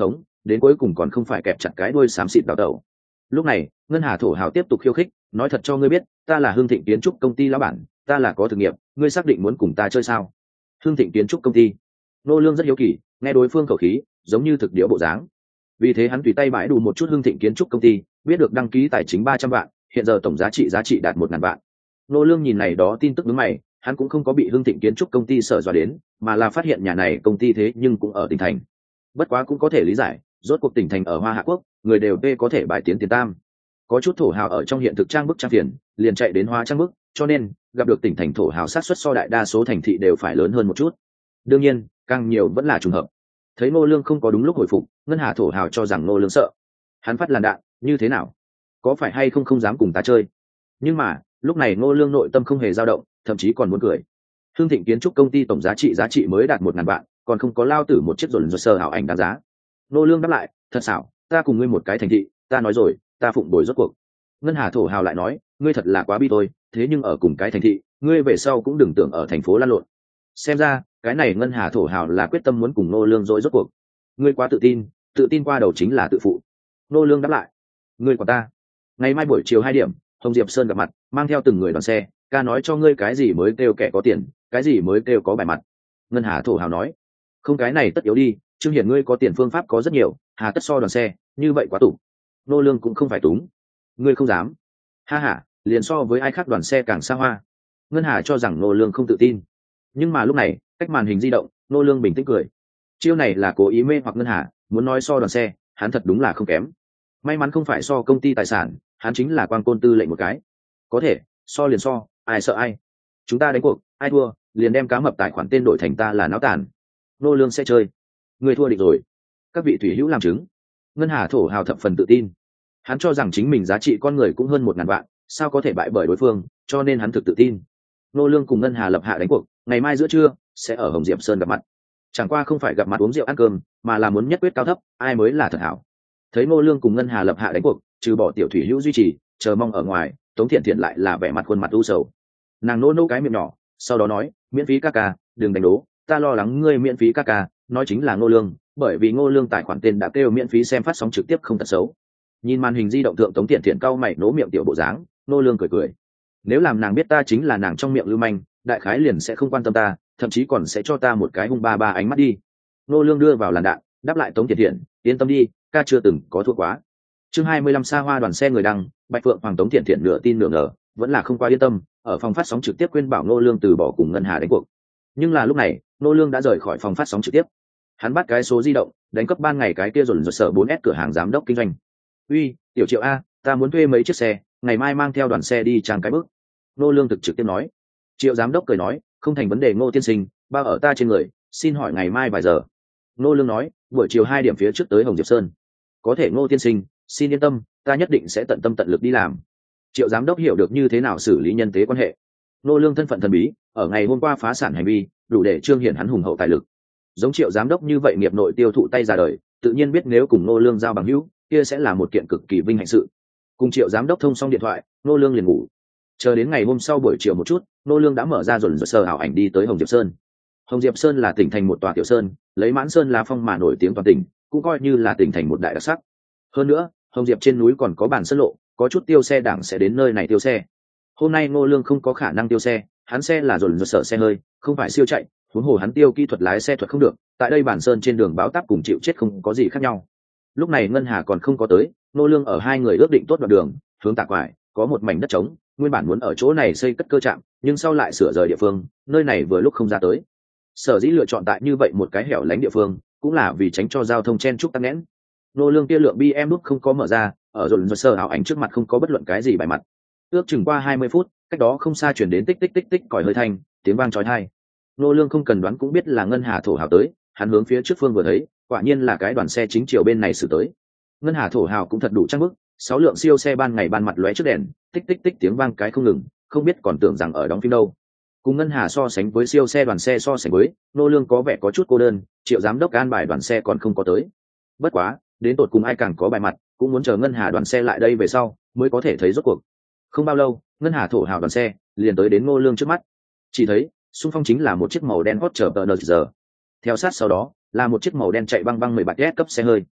đến cuối cùng còn không phải kẹp chặt cái đuôi xám xịt đào tẩu. Lúc này ngân hà thổ hào tiếp tục khiêu khích, nói thật cho ngươi biết, ta là Hưng Thịnh Kiến Trúc công ty lão bản, ta là có thực nghiệp, ngươi xác định muốn cùng ta chơi sao? Hưng Thịnh Kiến Trúc công ty. Nô Lương rất hiếu kỳ, nghe đối phương khẩu khí giống như thực địa bộ dáng, vì thế hắn tùy tay bãi đủ một chút Hưng Thịnh Kiến Trúc công ty, biết được đăng ký tài chính 300 vạn, hiện giờ tổng giá trị đạt 1.000 vạn. Nô Lương nhìn này đó tin tức đứng mày, hắn cũng không có bị Hưng Thịnh Kiến Trúc công ty sợ dọa đến, mà là phát hiện nhà này công ty thế nhưng cũng ở tỉnh thành. Bất quá cũng có thể lý giải, rốt cuộc tỉnh thành ở Hoa Hạ Quốc, người đều về có thể bài tiến tiền tam. Có chút thổ hào ở trong hiện thực trang bức trang phiền, liền chạy đến Hoa trang bức, cho nên gặp được tỉnh thành thổ hào sát suất so đại đa số thành thị đều phải lớn hơn một chút. Đương nhiên, càng nhiều vẫn là trùng hợp. Thấy Ngô Lương không có đúng lúc hồi phục, ngân hà thổ hào cho rằng Ngô Lương sợ. Hắn phát làn đạn, như thế nào? Có phải hay không dám cùng ta chơi? Nhưng mà, lúc này Ngô Lương nội tâm không hề dao động, thậm chí còn muốn cười. Hưng Thịnh Kiến Trúc công ty tổng giá trị mới đạt 1.000 vạn, còn không có lao tử một chiếc rồn sơ hảo ảnh đáng giá. Ngô Lương đáp lại, thật xảo, ta cùng ngươi một cái thành thị, ta nói rồi, ta phụng bồi rốt cuộc. Ngân hà thổ hào lại nói, ngươi thật là quá bi tôi, thế nhưng ở cùng cái thành thị, ngươi về sau cũng đừng tưởng ở thành phố lăn lộn. Xem ra, cái này ngân hà thổ hào là quyết tâm muốn cùng Ngô Lương dỗi rốt cuộc. Ngươi quá tự tin qua đầu chính là tự phụ. Ngô Lương đáp lại, ngươi của ta. Ngày mai buổi chiều 2 điểm, Hồng Diệp Sơn gặp mặt, mang theo từng người đoàn xe, ca nói cho ngươi cái gì mới kêu kẻ có tiền, cái gì mới kêu có bài mặt. Ngân hà thổ hào nói, không, cái này tất yếu đi, Trương Hiển ngươi có tiền phương pháp có rất nhiều, hà tất so đoàn xe, như vậy quá tủ. Ngô Lương cũng không phải túng. Ngươi không dám. Ha ha, liền so với ai khác đoàn xe càng xa hoa. Ngân hà cho rằng Ngô Lương không tự tin. Nhưng mà lúc này, cách màn hình di động, Ngô Lương bình tĩnh cười. Chiêu này là cố ý mê hoặc ngân hà, muốn nói so đoàn xe, hắn thật đúng là không kém. May mắn không phải so công ty tài sản, hắn chính là quan côn tư lệnh một cái. Có thể, so liền so, ai sợ ai. Chúng ta đánh cuộc, ai thua, liền đem cá mập tài khoản tên đổi thành ta là náo tàn. Ngô Lương sẽ chơi. Người thua định rồi. Các vị thủy hữu làm chứng. Ngân hà thổ hào thập phần tự tin. Hắn cho rằng chính mình giá trị con người cũng hơn 1.000 vạn, sao có thể bại bởi đối phương, cho nên hắn thực tự tin. Ngô Lương cùng ngân hà lập hạ đánh cuộc, ngày mai giữa trưa sẽ ở Hồng Diệp Sơn gặp mặt. Chẳng qua không phải gặp mặt uống rượu ăn cơm, mà là muốn nhất quyết cao thấp, ai mới là thật hảo. Thấy Ngô Lương cùng ngân hà lập hạ đánh cuộc, trừ bỏ tiểu thủy hữu duy trì, chờ mong ở ngoài, Tống Thiện Thiện lại là vẻ mặt khuôn mặt u sầu. Nàng nô cái miệng nhỏ, sau đó nói, miễn phí ca ca, đừng đánh đố, ta lo lắng ngươi miễn phí ca ca, nói chính là Ngô Lương, bởi vì Ngô Lương tài khoản tên đã kêu miễn phí xem phát sóng trực tiếp không tật xấu. Nhìn màn hình di động thượng Tống Thiện Thiện cau mày nố miệng tiểu bộ dáng, Ngô Lương cười. Nếu làm nàng biết ta chính là nàng trong miệng lưu manh, đại khái liền sẽ không quan tâm ta, thậm chí còn sẽ cho ta một cái hung ba ánh mắt đi. Ngô Lương đưa vào làn đạn, đáp lại Tống Thiện Thiện, yên tâm đi, ca chưa từng có thua quá. Chương 25 xa hoa đoàn xe người đăng, Bạch Phượng Hoàng Tống Thiện Thiện nửa tin nửa ngờ, vẫn là không quá yên tâm, ở phòng phát sóng trực tiếp khuyên bảo Ngô Lương từ bỏ cùng ngân hà đánh cuộc. Nhưng là lúc này, Ngô Lương đã rời khỏi phòng phát sóng trực tiếp. Hắn bắt cái số di động, đánh cấp ban ngày cái kia rồi sở 4S cửa hàng giám đốc kinh doanh. Uy, tiểu Triệu a, ta muốn thuê mấy chiếc xe, ngày mai mang theo đoàn xe đi trang cái bước. Ngô Lương thực trực tiếp nói. Triệu giám đốc cười nói, không thành vấn đề Ngô tiên sinh, bao ở ta trên người, xin hỏi ngày mai vài giờ. Ngô Lương nói, buổi chiều 2 điểm phía trước tới Hồng Diệp Sơn. Có thể Ngô tiên sinh, xin yên tâm, ta nhất định sẽ tận tâm tận lực đi làm. Triệu giám đốc hiểu được như thế nào xử lý nhân tế quan hệ. Ngô Lương thân phận thần bí, ở ngày hôm qua phá sản hành vi, đủ để trương hiển hắn hùng hậu tài lực. Giống Triệu giám đốc như vậy nghiệp nội tiêu thụ tay ra đời, tự nhiên biết nếu cùng Ngô Lương giao bằng hữu, kia sẽ là một kiện cực kỳ vinh hạnh sự. Cùng Triệu giám đốc thông xong điện thoại, Ngô Lương liền ngủ. Chờ đến ngày hôm sau buổi chiều một chút, Ngô Lương đã mở ra rồi sờ ảo ảnh đi tới Hồng Diệp Sơn. Hồng Diệp Sơn là tỉnh thành một tòa tiểu sơn, lấy Mãn Sơn là phong mà nổi tiếng toàn tỉnh, cũng coi như là tỉnh thành một đại đặc sắc. Hơn nữa, Hồng Diệp trên núi còn có bản sơn lộ, có chút tiêu xe đảng sẽ đến nơi này tiêu xe. Hôm nay Ngô Lương không có khả năng tiêu xe, hắn xe là rồi sở xe hơi, không phải siêu chạy, huống hồ hắn tiêu kỹ thuật lái xe thuật không được, tại đây bản sơn trên đường báo táp cùng chịu chết không có gì khác nhau. Lúc này ngân hà còn không có tới, Ngô Lương ở hai người ước định tốt đoạn đường, hướng Tạc Quải, có một mảnh đất trống, nguyên bản muốn ở chỗ này xây cất cơ trạm, nhưng sau lại sửa rời địa phương, nơi này vừa lúc không ra tới. Sở dĩ lựa chọn tại như vậy một cái hẻo lánh địa phương, cũng là vì tránh cho giao thông chen chúc tắc nghẽn. Ngô Lương kia lượng BM nút không có mở ra, ở rồi sơ ảo ảnh trước mặt không có bất luận cái gì bài mặt. Ước chừng qua 20 phút, cách đó không xa chuyển đến tích tích tích tích còi hơi thanh, tiếng vang chói tai. Ngô Lương không cần đoán cũng biết là ngân hà thổ hào tới, hắn hướng phía trước phương vừa thấy, quả nhiên là cái đoàn xe chính chiều bên này xử tới. Ngân hà thổ hào cũng thật đủ trang bức, 6 lượng siêu xe ban ngày ban mặt lóe trước đèn, tích tích tích tiếng vang cái không ngừng, không biết còn tưởng rằng ở đóng phim đâu. Cùng ngân hà so sánh với siêu xe đoàn xe so sánh với, Ngô Lương có vẻ có chút cô đơn, Triệu giám đốc an bài đoàn xe còn không có tới. Bất quá, đến tột cùng ai càng có bài mặt, cũng muốn chờ ngân hà đoàn xe lại đây về sau mới có thể thấy rốt cuộc. Không bao lâu, ngân hà thổ hào đoàn xe liền tới đến Ngô Lương trước mắt. Chỉ thấy, xung phong chính là một chiếc màu đen hot chở giờ. Theo sát sau đó, là một chiếc màu đen chạy băng băng 17S cấp xe hơi.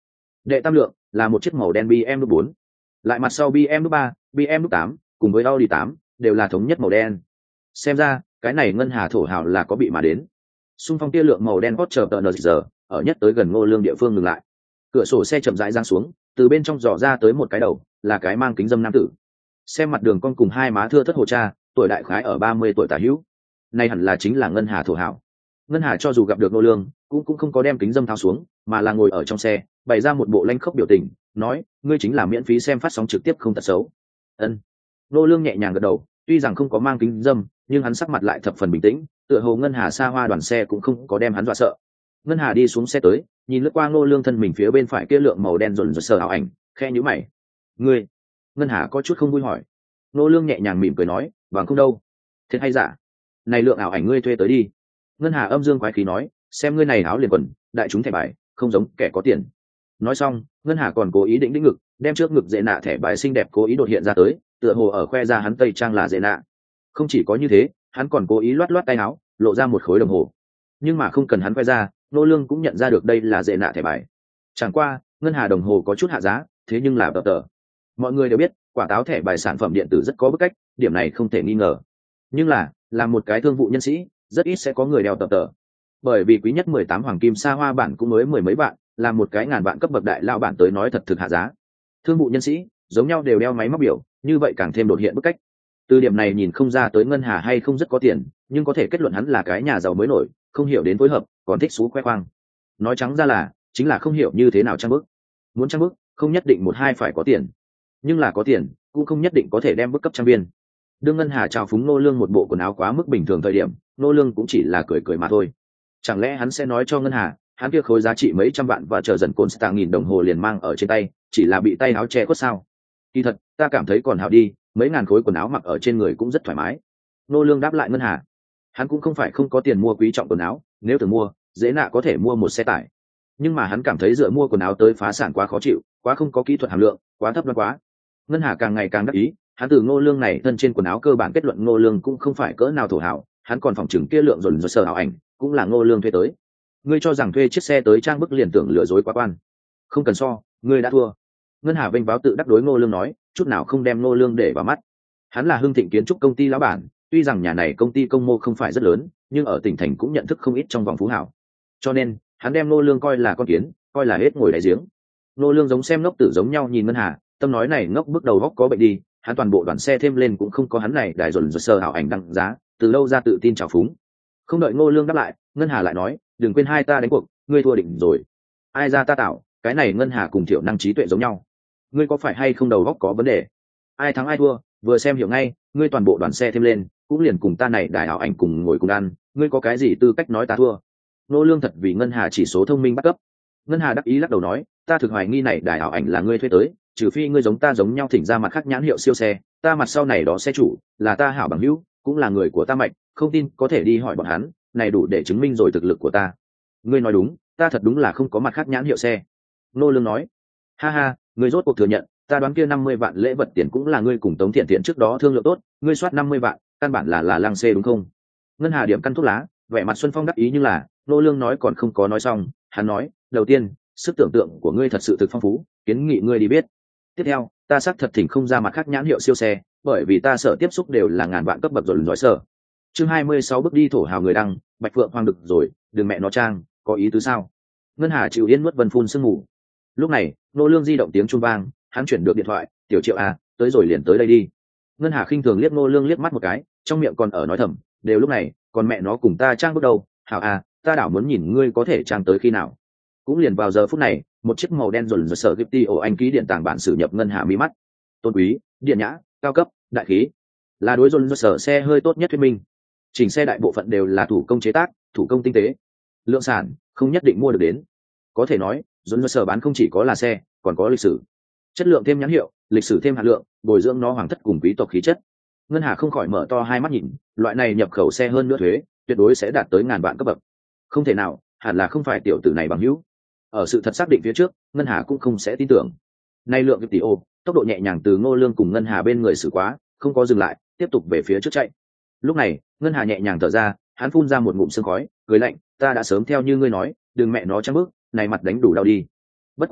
Đệ tam lượng là một chiếc màu đen BMW 4, lại mặt sau BMW 3, BMW 8 cùng với Audi 8 đều là thống nhất màu đen. Xem ra cái này ngân hà thổ hào là có bị mà đến. Xung phong tia lượng màu đen Porsche TNZ ở nhất tới gần Ngô Lương địa phương ngừng lại. Cửa sổ xe chậm rãi giang xuống, từ bên trong dò ra tới một cái đầu, là cái mang kính dâm nam tử. Xem mặt đường con cùng hai má thưa thất hồ cha, tuổi đại khái ở 30 tuổi tả hữu. Này hẳn là chính là ngân hà thổ hào. Ngân hà cho dù gặp được Ngô Lương, cũng không có đem kính dâm tháo xuống, mà là ngồi ở trong xe, bày ra một bộ lanh khốc biểu tình, nói: ngươi chính là miễn phí xem phát sóng trực tiếp không tật xấu. Ân. Ngô Lương nhẹ nhàng gật đầu, tuy rằng không có mang kính dâm, nhưng hắn sắc mặt lại thập phần bình tĩnh, tựa hồ ngân hà xa hoa đoàn xe cũng không có đem hắn dọa sợ. Ngân hà đi xuống xe tới, nhìn lướt qua Ngô Lương thân mình phía bên phải kia lượng màu đen rồn rợn sờ ảo ảnh, khe nhíu mày. Ngươi? Ngân hà có chút không vui hỏi. Ngô Lương nhẹ nhàng mỉm cười nói: bằng không đâu. Thiệt hay giả? Này lượng ảo ảnh ngươi thuê tới đi. Ngân hà âm dương quái khí nói: xem ngươi này áo liền quần, đại chúng thẻ bài, không giống kẻ có tiền. Nói xong, ngân hà còn cố ý định ngực, đem trước ngực dễ nạ thẻ bài xinh đẹp cố ý đột hiện ra tới, tựa hồ ở khoe ra hắn tây trang là dễ nạ. Không chỉ có như thế, hắn còn cố ý loát loát tay áo, lộ ra một khối đồng hồ. Nhưng mà không cần hắn khoe ra, Nô Lương cũng nhận ra được đây là dễ nạ thẻ bài. Chẳng qua ngân hà đồng hồ có chút hạ giá, thế nhưng là tờ. Mọi người đều biết quả táo thẻ bài sản phẩm điện tử rất có bức cách, điểm này không thể nghi ngờ. Nhưng là làm một cái thương vụ nhân sĩ, rất ít sẽ có người đeo tờ. Bởi vì quý nhất 18 hoàng kim sa hoa bản cũng mới mười mấy bạn, làm một cái ngàn vạn cấp bậc đại lao bản tới nói thật thực hạ giá. Thương vụ nhân sĩ giống nhau đều đeo máy móc biểu, như vậy càng thêm đột hiện bức cách. Từ điểm này nhìn không ra tới ngân hà hay không rất có tiền, nhưng có thể kết luận hắn là cái nhà giàu mới nổi, không hiểu đến phối hợp, còn thích xú khoe khoang. Nói trắng ra là chính là không hiểu như thế nào trang bức. Muốn trang bức không nhất định một hai phải có tiền, nhưng là có tiền cũng không nhất định có thể đem bức cấp trang viên. Đương ngân hà chào phúng Nô Lương một bộ quần áo quá mức bình thường thời điểm, Nô Lương cũng chỉ là cười cười mà thôi. Chẳng lẽ hắn sẽ nói cho ngân hà hắn kia khối giá trị mấy trăm vạn và chờ dần côn stạ nghìn đồng hồ liền mang ở trên tay, chỉ là bị tay áo che khuất sao? Kỳ thật ta cảm thấy còn hảo đi, mấy ngàn khối quần áo mặc ở trên người cũng rất thoải mái. Nô Lương đáp lại ngân hà. Hắn cũng không phải không có tiền mua quý trọng quần áo, nếu tưởng mua dễ nạ có thể mua một xe tải, nhưng mà hắn cảm thấy dựa mua quần áo tới phá sản quá khó chịu, quá không có kỹ thuật hàm lượng, quá thấp đoan quá. Ngân hà càng ngày càng đắc ý, hắn từ Ngô Lương này thân trên quần áo cơ bản kết luận Ngô Lương cũng không phải cỡ nào thổ hảo, hắn còn phỏng chừng kia lượng rồi sờ ảo ảnh cũng là Ngô Lương thuê tới. Ngươi cho rằng thuê chiếc xe tới trang bức liền tưởng lừa dối quá quan? Không cần so, ngươi đã thua. Ngân hà vênh váo tự đắc đối Ngô Lương nói, chút nào không đem Ngô Lương để vào mắt. Hắn là Hưng Thịnh kiến trúc công ty lão bản, tuy rằng nhà này công ty công mô không phải rất lớn, nhưng ở tỉnh thành cũng nhận thức không ít trong vòng phú hảo, cho nên hắn đem Ngô Lương coi là con kiến, coi là hết ngồi đáy giếng. Ngô Lương giống xem ngốc tử giống nhau nhìn ngân hà, tâm nói này ngốc bước đầu góc có bệnh đi, hắn toàn bộ đoàn xe thêm lên cũng không có hắn này đại dồn sờ ảo ảnh đăng giá, từ lâu ra tự tin trào phúng. Không đợi Ngô Lương đáp lại, ngân hà lại nói, đừng quên hai ta đánh cuộc, ngươi thua định rồi. Ai ra ta tạo, cái này ngân hà cùng Thiệu Năng trí tuệ giống nhau, ngươi có phải hay không đầu góc có vấn đề? Ai thắng ai thua vừa xem hiểu ngay, ngươi toàn bộ đoàn xe thêm lên cũng liền cùng ta này đại ảo ảnh cùng ngồi cùng ăn, ngươi có cái gì tư cách nói ta thua? Ngô Lương thật vì ngân hà chỉ số thông minh bắt cấp. Ngân hà đắc ý lắc đầu nói, ta thực hoài nghi này đại ảo ảnh là ngươi thuê tới, trừ phi ngươi giống ta giống nhau thỉnh ra mặt khác nhãn hiệu siêu xe, ta mặt sau này đó xe chủ là ta hảo bằng hữu, cũng là người của ta mạnh, không tin có thể đi hỏi bọn hắn, này đủ để chứng minh rồi thực lực của ta. Ngươi nói đúng, ta thật đúng là không có mặt khác nhãn hiệu xe. Ngô Lương nói, ha ha, ngươi rốt cuộc thừa nhận, ta đoán kia 50 vạn lễ vật tiền cũng là ngươi cùng Tống Thiện Thiện trước đó thương lượng tốt, ngươi soát 50 vạn, căn bản là lăng xê đúng không? Ngân hà điểm căn thuốc lá, vẻ mặt Xuân Phong đắc ý, nhưng là Ngô Lương nói còn không có nói xong, hắn nói, đầu tiên, sức tưởng tượng của ngươi thật sự thực phong phú, kiến nghị ngươi đi biết. Tiếp theo, ta xác thật thỉnh không ra mặt khác nhãn hiệu siêu xe, bởi vì ta sợ tiếp xúc đều là ngàn vạn cấp bậc rồi giỏi sở. Chương 26 bước đi thổ hào người đăng, Bạch Phượng Hoàng được rồi, đừng mẹ nó trang, có ý tứ sao? Ngân hà chịu yên nuốt vân phun sương ngủ. Lúc này, Ngô Lương di động tiếng chuông vang, hắn chuyển được điện thoại, tiểu Triệu à, tới rồi liền tới đây đi. Ngân hà khinh thường liếc Ngô Lương liếc mắt một cái, trong miệng còn ở nói thầm, đều lúc này, còn mẹ nó cùng ta trang bước đầu, hảo à, ta đảo muốn nhìn ngươi có thể trang tới khi nào. Cũng liền vào giờ phút này, một chiếc màu đen rồn rợn sở Gipti ổ anh ký điện tàng bản sử nhập ngân hà mi mắt. Tôn quý, điện nhã, cao cấp, đại khí, là đối rồn rợn sở xe hơi tốt nhất thuyết minh. Chỉnh xe đại bộ phận đều là thủ công chế tác, thủ công tinh tế, lượng sản không nhất định mua được đến. Có thể nói, rồn rợn sở bán không chỉ có là xe, còn có lịch sử, chất lượng thêm nhãn hiệu, lịch sử thêm hạt lượng, bồi dưỡng nó hoàng thất cùng quý tộc khí chất. Ngân hà không khỏi mở to hai mắt nhìn, loại này nhập khẩu xe hơn nữa thuế, tuyệt đối sẽ đạt tới ngàn vạn cấp bậc. Không thể nào, hẳn là không phải tiểu tử này bằng hữu. Ở sự thật xác định phía trước, ngân hà cũng không sẽ tin tưởng. Nay lượng tỷ ô, tốc độ nhẹ nhàng từ Ngô Lương cùng ngân hà bên người xử quá, không có dừng lại, tiếp tục về phía trước chạy. Lúc này, ngân hà nhẹ nhàng thở ra, hắn phun ra một ngụm sương khói, cười lạnh, ta đã sớm theo như ngươi nói, đừng mẹ nó trăng bước, này mặt đánh đủ đau đi. Bất quá,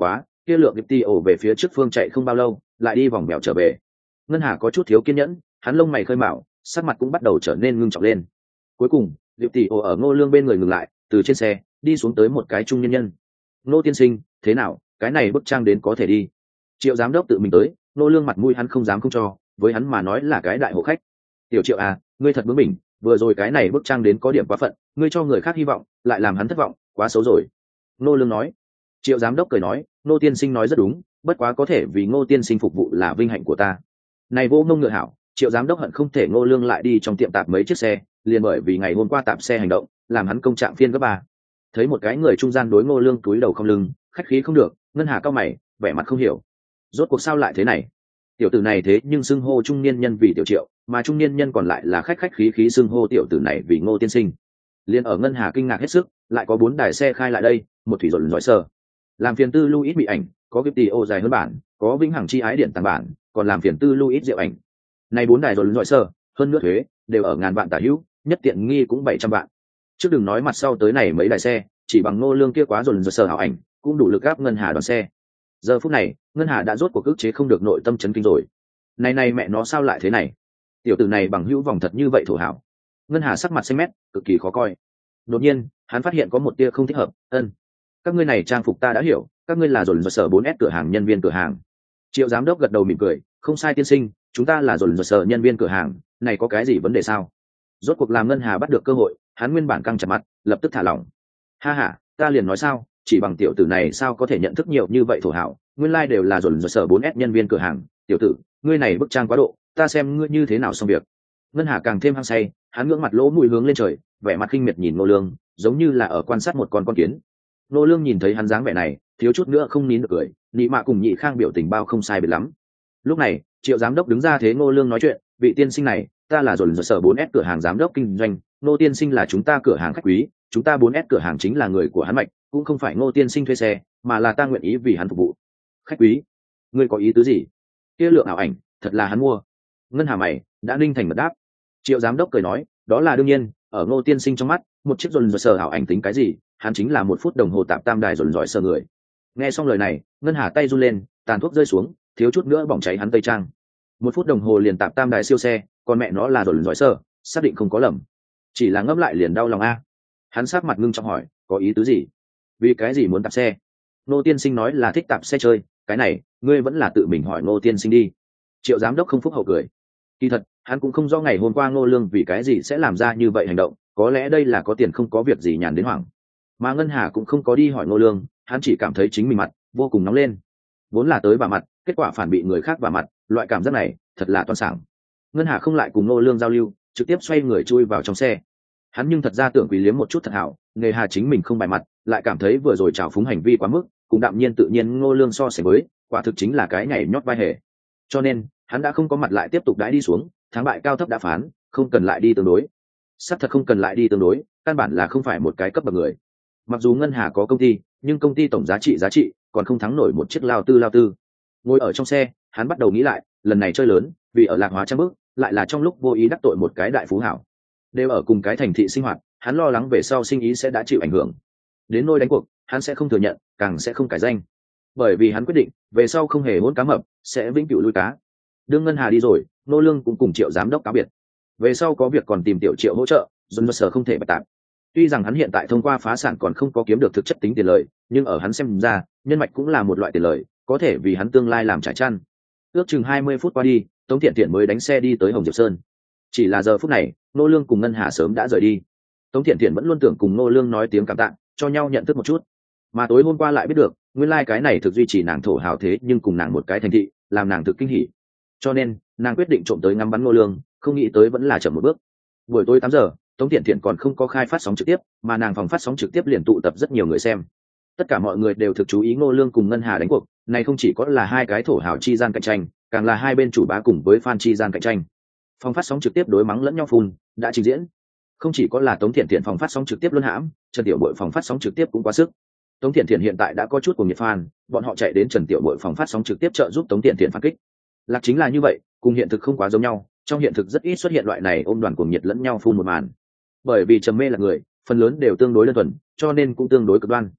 kia lượng điệp ti ổ về phía trước phương chạy không bao lâu lại đi vòng bèo trở về. Ngân Hà có chút thiếu kiên nhẫn, hắn lông mày khơi mào, sắc mặt cũng bắt đầu trở nên ngưng trọng lên. Cuối cùng điệp ti ổ ở Ngô Lương bên người ngừng lại, từ trên xe đi xuống tới một cái trung nhân nhân. Ngô tiên sinh, thế nào, cái này bức trang đến có thể đi? Triệu giám đốc tự mình tới, Ngô Lương mặt mũi hắn không dám không cho, với hắn mà nói là cái đại hộ khách. Tiểu Triệu à, ngươi thật bướng bỉnh, vừa rồi cái này bức trang đến có điểm quá phận, ngươi cho người khác hy vọng lại làm hắn thất vọng, quá xấu rồi. Ngô Lương nói. Triệu giám đốc cười nói, Ngô tiên sinh nói rất đúng, bất quá có thể vì Ngô tiên sinh phục vụ là vinh hạnh của ta. Này vô ngông ngựa hảo, Triệu giám đốc hận không thể Ngô Lương lại đi trong tiệm tạp mấy chiếc xe, liền bởi vì ngày hôm qua tạp xe hành động làm hắn công trạng phiên gấp ba. Thấy một cái người trung gian đối Ngô Lương cúi đầu không lưng, khách khí không được. Ngân Hà cao mày, vẻ mặt không hiểu, rốt cuộc sao lại thế này? Tiểu tử này thế nhưng xưng hô trung niên nhân vì Tiểu Triệu, mà trung niên nhân còn lại là khách khách khí khí xưng hô tiểu tử này vì Ngô tiên sinh. Liên ở Ngân Hà kinh ngạc hết sức, lại có 4 đài xe khai lại đây, một thủy dồn dõi sơ làm phiền tư Louis bị ảnh, có cái tì ô dài hơn bản, có vĩnh hằng chi ái điện tàng bản, còn làm phiền tư Louis rượu ảnh. Này 4 đài dồn dõi sơ, hơn nữa thuế đều ở ngàn vạn tả hữu, nhất tiện nghi cũng 700 vạn. Trước đừng nói mặt sau tới này mấy đài xe, chỉ bằng Ngô Lương kia quá dồn dõi sơ hảo ảnh, cũng đủ lực áp Ngân Hà đoàn xe. Giờ phút này, Ngân Hà đã rốt cuộc ức chế không được nội tâm chấn kinh rồi. Này mẹ nó sao lại thế này? Tiểu tử này bằng hữu vòng thật như vậy thổ hảo. Ngân Hà sắc mặt xanh mét, cực kỳ khó coi. Đột nhiên, hắn phát hiện có một tia không thích hợp. Các ngươi này trang phục ta đã hiểu, các ngươi là dồn dồn sở 4S cửa hàng nhân viên cửa hàng. Triệu giám đốc gật đầu mỉm cười, không sai tiên sinh, chúng ta là dồn dồn sở nhân viên cửa hàng, này có cái gì vấn đề sao? Rốt cuộc làm Ngân Hà bắt được cơ hội, hắn nguyên bản căng chặt mặt, lập tức thả lỏng. Ha ha, ta liền nói sao, chỉ bằng tiểu tử này sao có thể nhận thức nhiều như vậy thổ hảo, nguyên lai đều là dồn dồn sở 4S nhân viên cửa hàng. Tiểu tử, ngươi này bức trang quá độ, ta xem ngươi như thế nào xong việc. Ngân Hà càng thêm hăng say, hắn ngưỡng mặt lỗ mũi hướng lên trời, vẻ mặt khinh miệt nhìn Ngô Lương, giống như là ở quan sát một con kiến. Ngô Lương nhìn thấy hắn dáng vẻ này, thiếu chút nữa không nín được cười, Nhị Mạ cùng Nhị Khang biểu tình bao không sai biệt lắm. Lúc này, Triệu giám đốc đứng ra thế Ngô Lương nói chuyện, vị tiên sinh này, ta là dồn dồn sở 4S cửa hàng giám đốc kinh doanh, Ngô tiên sinh là chúng ta cửa hàng khách quý, chúng ta 4S cửa hàng chính là người của hắn mạch, cũng không phải Ngô tiên sinh thuê xe, mà là ta nguyện ý vì hắn phục vụ. Khách quý? Ngươi có ý tứ gì? Kia lượng ảo ảnh, thật là hắn mua. Ngân Hà mày đã ninh thành mật đáp. Triệu giám đốc cười nói, đó là đương nhiên, ở Ngô tiên sinh trong mắt, một chiếc dồn dồn sở ảo ảnh tính cái gì, hắn chính là 1 phút đồng hồ tạp tam đài dồn dõi sơ người. Nghe xong lời này, Ngân Hà tay run lên, tàn thuốc rơi xuống, thiếu chút nữa bỏng cháy hắn tây trang. 1 phút đồng hồ liền tạp tam đài siêu xe, còn mẹ nó là dồn dõi sơ, xác định không có lầm. Chỉ là ngấp lại liền đau lòng a. Hắn sát mặt ngưng trọng hỏi, có ý tứ gì? Vì cái gì muốn tạp xe? Ngô tiên sinh nói là thích tạp xe chơi, cái này ngươi vẫn là tự mình hỏi Ngô tiên sinh đi. Triệu giám đốc không phúc hậu cười. Kỳ thật, hắn cũng không rõ ngày hôm qua Ngô Lương vì cái gì sẽ làm ra như vậy hành động, có lẽ đây là có tiền không có việc gì nhàn đến hoảng. Mà Ngân Hà cũng không có đi hỏi Ngô Lương, hắn chỉ cảm thấy chính mình mặt vô cùng nóng lên. Vốn là tới vả mặt, kết quả phản bị người khác vả mặt, loại cảm giác này thật là toan sảng. Ngân Hà không lại cùng Ngô Lương giao lưu, trực tiếp xoay người chui vào trong xe. Hắn nhưng thật ra tưởng quý liếm một chút thật hảo, nghề hà chính mình không bài mặt, lại cảm thấy vừa rồi trào phúng hành vi quá mức, cùng đạm nhiên tự nhiên Ngô Lương so sánh với, quả thực chính là cái nhảy nhót vai hề. Cho nên, hắn đã không có mặt lại tiếp tục đãi đi xuống, thắng bại cao thấp đã phán, không cần lại đi tương đối. Sắp thật không cần lại đi tương đối, căn bản là không phải một cái cấp bậc người. Mặc dù Ngân Hà có công ty, nhưng công ty tổng giá trị còn không thắng nổi một chiếc lao tư. Ngồi ở trong xe, hắn bắt đầu nghĩ lại, lần này chơi lớn, vì ở Lạc Hóa trăm bước, lại là trong lúc vô ý đắc tội một cái đại phú hảo. Đều ở cùng cái thành thị sinh hoạt, hắn lo lắng về sau sinh ý sẽ đã chịu ảnh hưởng. Đến nôi đánh cuộc, hắn sẽ không thừa nhận, càng sẽ không cải danh. Bởi vì hắn quyết định, về sau không hề hôn cá mập, sẽ vĩnh cửu lui cá. Đương Ngân Hà đi rồi, Nô Lương cũng cùng Triệu giám đốc cáo biệt. Về sau có việc còn tìm Tiểu Triệu hỗ trợ, John Mercer không thể bạch tạm. Tuy rằng hắn hiện tại thông qua phá sản còn không có kiếm được thực chất tính tiền lợi, nhưng ở hắn xem ra, nhân mạch cũng là một loại tiền lợi, có thể vì hắn tương lai làm trải chăn. Ước chừng 20 phút qua đi, Tống Thiện Thiện mới đánh xe đi tới Hồng Diệp Sơn. Chỉ là giờ phút này, Nô Lương cùng Ngân Hà sớm đã rời đi. Tống Thiện Thiện vẫn luôn tưởng cùng Nô Lương nói tiếng cảm tạ, cho nhau nhận thức một chút. Mà tối hôm qua lại biết được, nguyên lai cái này thực duy trì nàng thổ hào thế nhưng cùng nàng một cái thành thị, làm nàng thực kinh hỉ. Cho nên, nàng quyết định trộm tới ngắm bắn Nô Lương, không nghĩ tới vẫn là chậm một bước. Buổi tối 8 giờ, Tống Thiện Thiện còn không có khai phát sóng trực tiếp, mà nàng phòng phát sóng trực tiếp liền tụ tập rất nhiều người xem. Tất cả mọi người đều thực chú ý Ngô Lương cùng Ngân Hà đánh cuộc, này không chỉ có là hai cái thổ hào chi gian cạnh tranh, càng là hai bên chủ bá cùng với fan chi gian cạnh tranh. Phòng phát sóng trực tiếp đối mắng lẫn nhau phun, đã trình diễn. Không chỉ có là Tống Thiện Thiện phòng phát sóng trực tiếp luân hãm, Trần Tiểu Bội phòng phát sóng trực tiếp cũng quá sức. Tống Thiện Thiện hiện tại đã có chút cuồng nhiệt fan, bọn họ chạy đến Trần Tiểu Bội phòng phát sóng trực tiếp trợ giúp Tống Thiện Thiện phản kích. Lạc chính là như vậy, cùng hiện thực không quá giống nhau, trong hiện thực rất ít xuất hiện loại này ôm đoàn cuồng nhiệt lẫn nhau phun một màn. Bởi vì trầm mê là người, phần lớn đều tương đối đơn thuần, cho nên cũng tương đối cực đoan.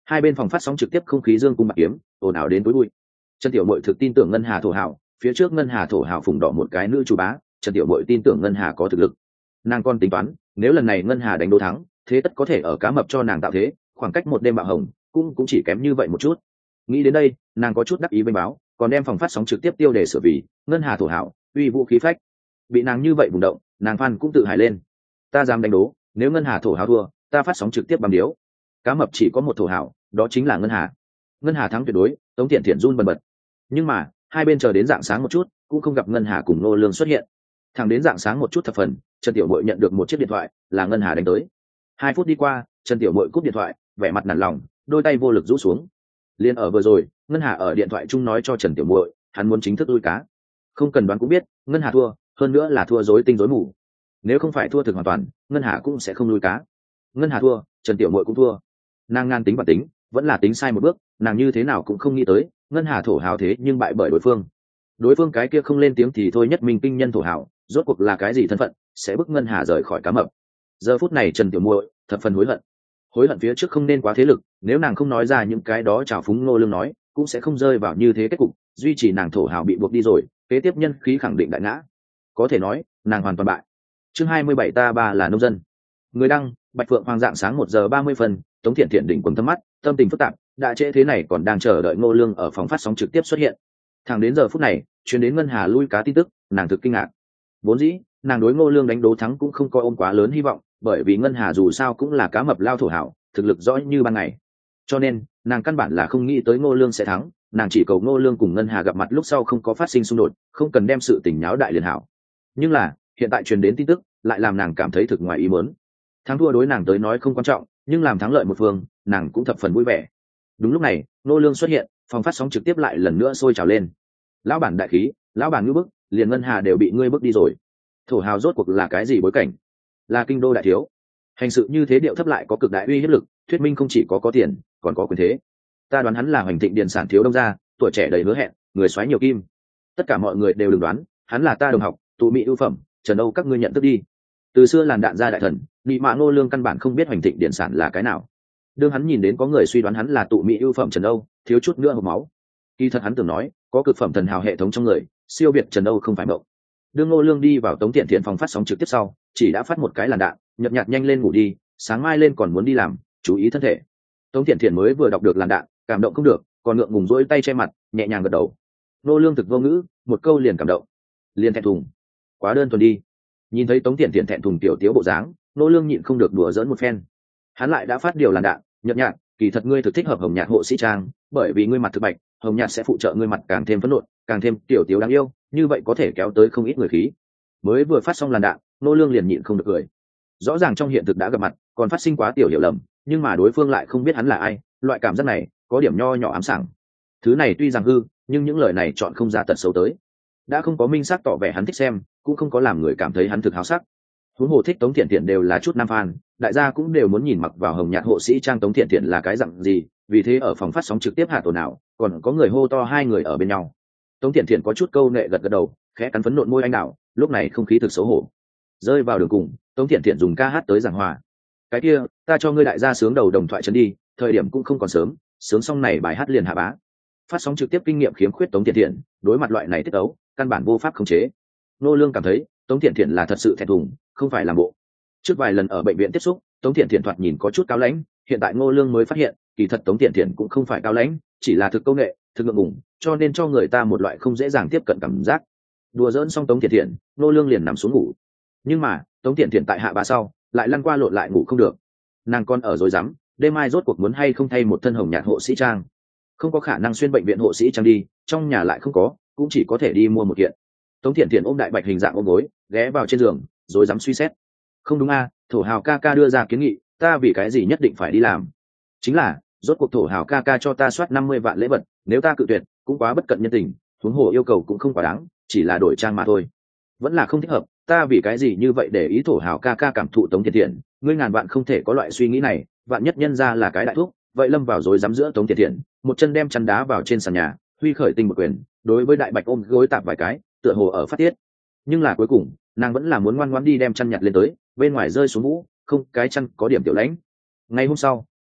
Hai bên phòng phát sóng trực tiếp không khí dương cung bạc kiếm, ồn ào đến tối bụi. Trần Tiểu Mội thực tin tưởng Ngân Hà thổ hào, phía trước Ngân Hà thổ hào phủng đỏ một cái nữ chủ bá, Trần Tiểu Mội tin tưởng Ngân Hà có thực lực. Nàng còn tính toán, nếu lần này Ngân Hà đánh đố thắng, thế tất có thể ở cá mập cho nàng tạo thế, khoảng cách một đêm bạo hồng, cũng chỉ kém như vậy một chút. Nghĩ đến đây, nàng có chút đắc ý bên báo, còn đem phòng phát sóng trực tiếp tiêu đề sửa vì Ngân Hà thổ hào, uy vũ khí phách. Bị nàng như vậy vùng động, nàng fan cũng tự hài lên. Ta dám đánh đố, nếu Ngân Hà thổ hào thua, ta phát sóng trực tiếp bằng điếu. Cá mập chỉ có một thổ hào, đó chính là Ngân Hà. Ngân Hà thắng tuyệt đối, Tống Thiện Thiện run bần bật. Nhưng mà hai bên chờ đến rạng sáng một chút cũng không gặp Ngân Hà cùng Nô Lương xuất hiện. Thẳng đến rạng sáng một chút thập phần, Trần Tiểu Mội nhận được một chiếc điện thoại, là Ngân Hà đánh tới. 2 phút đi qua, Trần Tiểu Mội cúp điện thoại, vẻ mặt nản lòng, đôi tay vô lực rũ xuống. Liên ở vừa rồi, Ngân Hà ở điện thoại chung nói cho Trần Tiểu Mội, hắn muốn chính thức lui cá. Không cần đoán cũng biết, Ngân Hà thua, hơn nữa là thua rối tinh rối mù. Nếu không phải thua thực hoàn toàn, Ngân Hà cũng sẽ không lui cá. Ngân Hà thua, Trần Tiểu Mội cũng thua. Nàng ngang tính bản tính, vẫn là tính sai một bước, nàng như thế nào cũng không nghĩ tới, Ngân Hà thổ hào thế nhưng bại bởi đối phương cái kia không lên tiếng thì thôi nhất minh kinh nhân thổ hào, rốt cuộc là cái gì thân phận sẽ bức Ngân Hà rời khỏi cá mập. Giờ phút này Trần Tiểu Muội thập phần hối hận phía trước không nên quá thế lực, nếu nàng không nói ra những cái đó trào phúng Ngô Lương nói, cũng sẽ không rơi vào như thế kết cục, duy trì nàng thổ hào bị buộc đi rồi, kế tiếp nhân khí khẳng định đại ngã. Có thể nói, nàng hoàn toàn bại. Chương 27 ta ba là nông dân. Người đăng, Bạch Phượng Hoàng dạng sáng 1:30 phân, Tống Thiện Thiện đỉnh quần thâm mắt, tâm tình phức tạp, đã trễ thế này còn đang chờ đợi Ngô Lương ở phòng phát sóng trực tiếp xuất hiện. Thẳng đến giờ phút này, truyền đến Ngân Hà lui cá tin tức, nàng thực kinh ngạc. Vốn dĩ, nàng đối Ngô Lương đánh đố thắng cũng không có ôm quá lớn hy vọng, bởi vì Ngân Hà dù sao cũng là cá mập lao thổ hảo, thực lực rõ như ban ngày. Cho nên, nàng căn bản là không nghĩ tới Ngô Lương sẽ thắng, nàng chỉ cầu Ngô Lương cùng Ngân Hà gặp mặt lúc sau không có phát sinh xung đột, không cần đem sự tình nháo đại liền hảo. Nhưng là, hiện tại truyền đến tin tức, lại làm nàng cảm thấy thực ngoài ý muốn. Thắng thua đối nàng tới nói không quan trọng, nhưng làm thắng lợi một phương, nàng cũng thập phần vui vẻ. Đúng lúc này, Ngô Lương xuất hiện, phòng phát sóng trực tiếp lại lần nữa sôi trào lên. Lão bản đại khí, lão bản ngưu bức, liền Ngân Hà đều bị ngươi bức đi rồi. Thổ hào rốt cuộc là cái gì bối cảnh? Là kinh đô đại thiếu. Hành sự như thế điệu thấp lại có cực đại uy hiếp lực, thuyết minh không chỉ có tiền, còn có quyền thế. Ta đoán hắn là Hoành Thịnh Điền sản thiếu đông gia, tuổi trẻ đầy hứa hẹn, người xoáy nhiều kim. Tất cả mọi người đều đừng đoán, hắn là ta đồng học, tụ mỹ ưu phẩm, Trần Âu các ngươi nhận thức đi. Từ xưa làn đạn gia đại thần, Nị Mạ Ngô Lương căn bản không biết Hoành Thịnh Điền sản là cái nào. Đương hắn nhìn đến có người suy đoán hắn là tụ mỹ ưu phẩm Trần Âu, thiếu chút nữa hộc máu. Kỳ thật hắn tưởng nói, có cực phẩm thần hào hệ thống trong người, siêu việt Trần Âu không phải mộng. Đương Ngô Lương đi vào Tống Thiện Thiện phòng phát sóng trực tiếp sau, chỉ đã phát một cái làn đạn, nhợt nhạt nhanh lên ngủ đi, sáng mai lên còn muốn đi làm, chú ý thân thể. Tống Thiện Thiện mới vừa đọc được làn đạn, cảm động không được, còn ngượng ngùng rỗi tay che mặt, nhẹ nhàng gật đầu. Ngô Lương thực vô ngữ, một câu liền cảm động, liền thẹn thùng, quá đơn thuần đi. Nhìn thấy Tống Thiện Thiện thẹn thùng tiểu tiếu bộ dáng, Ngô Lương nhịn không được đùa giỡn một phen. Hắn lại đã phát điều làn đạn, nhợt nhạt, kỳ thật ngươi thực thích hợp hồng nhạt hộ sĩ trang, bởi vì ngươi mặt thực bạch, hồng nhạt sẽ phụ trợ ngươi mặt càng thêm phấn nộn, càng thêm tiểu tiếu đáng yêu, như vậy có thể kéo tới không ít người khí. Mới vừa phát xong làn đạn, Ngô Lương liền nhịn không được cười. Rõ ràng trong hiện thực đã gặp mặt, còn phát sinh quá tiểu hiểu lầm, nhưng mà đối phương lại không biết hắn là ai, loại cảm giác này có điểm nho nhỏ ám sảng. Thứ này tuy rằng hư, nhưng những lời này chọn không ra tật xấu tới. Đã không có minh xác tỏ vẻ hắn thích xem, cũng không có làm người cảm thấy hắn thực háo sắc. Huống hồ thích Tống Thiện Thiện đều là chút nam fan, đại gia cũng đều muốn nhìn mặc vào hồng nhạt hộ sĩ trang Tống Thiện Thiện là cái dạng gì, vì thế ở phòng phát sóng trực tiếp hạ tổ nào, còn có người hô to hai người ở bên nhau. Tống Thiện Thiện có chút câu nệ gật gật đầu, khẽ cắn phấn nộn môi anh đào, lúc này không khí thực xấu hổ. Rơi vào đường cùng, Tống Thiện Thiện dùng ca hát tới giảng hòa. Cái kia, ta cho ngươi đại gia sướng đầu đồng thoại chân đi, thời điểm cũng không còn sớm, sướng xong này bài hát liền hạ bá. Phát sóng trực tiếp kinh nghiệm khiếm khuyết Tống Thiện Thiện, đối mặt loại này tiết ấu, căn bản vô pháp khống chế. Nô Lương cảm thấy, Tống Thiện Thiện là thật sự thẹn thùng, không phải làm bộ. Trước vài lần ở bệnh viện tiếp xúc, Tống Thiện Thiện thoạt nhìn có chút cao lãnh, hiện tại Ngô Lương mới phát hiện, kỳ thật Tống Thiện Thiện cũng không phải cao lãnh, chỉ là thực công nghệ, thực ngượng ngùng, cho nên cho người ta một loại không dễ dàng tiếp cận cảm giác. Đùa giỡn xong Tống Thiện Thiện, Ngô Lương liền nằm xuống ngủ. Nhưng mà, Tống Thiện Thiện tại hạ bá sau, lại lăn qua lộn lại ngủ không được. Nàng còn ở rối rắm, đêm mai rốt cuộc muốn hay không thay một thân hồng nhạt hộ sĩ trang. Không có khả năng xuyên bệnh viện hộ sĩ trang đi, trong nhà lại không có, cũng chỉ có thể đi mua một kiện. Tống Thiện Thiện ôm đại bạch hình dạng ôm gối, ghé vào trên giường, rồi dám suy xét. Không đúng a, thổ hào ca ca đưa ra kiến nghị, ta vì cái gì nhất định phải đi làm? Chính là, rốt cuộc thổ hào ca ca cho ta soát 50 vạn lễ vật, nếu ta cự tuyệt, cũng quá bất cận nhân tình, huống hồ yêu cầu cũng không quá đáng, chỉ là đổi trang mà thôi. Vẫn là không thích hợp, ta vì cái gì như vậy để ý thổ hào ca ca cảm thụ Tống Thiện Thiện, ngươi ngàn vạn không thể có loại suy nghĩ này, vạn nhất nhân ra là cái đại thúc, vậy lâm vào rồi dám giữa Tống Thiện Thiện, một chân đem chắn đá vào trên sàn nhà, huy khởi tình một quyền, đối với đại bạch ôm gối tạp vài cái, tựa hồ ở phát tiết. Nhưng là cuối cùng, nàng vẫn là muốn ngoan ngoãn đi đem chăn nhặt lên tới, bên ngoài rơi xuống vũ, không cái chăn có điểm tiểu lãnh. Ngày hôm sau,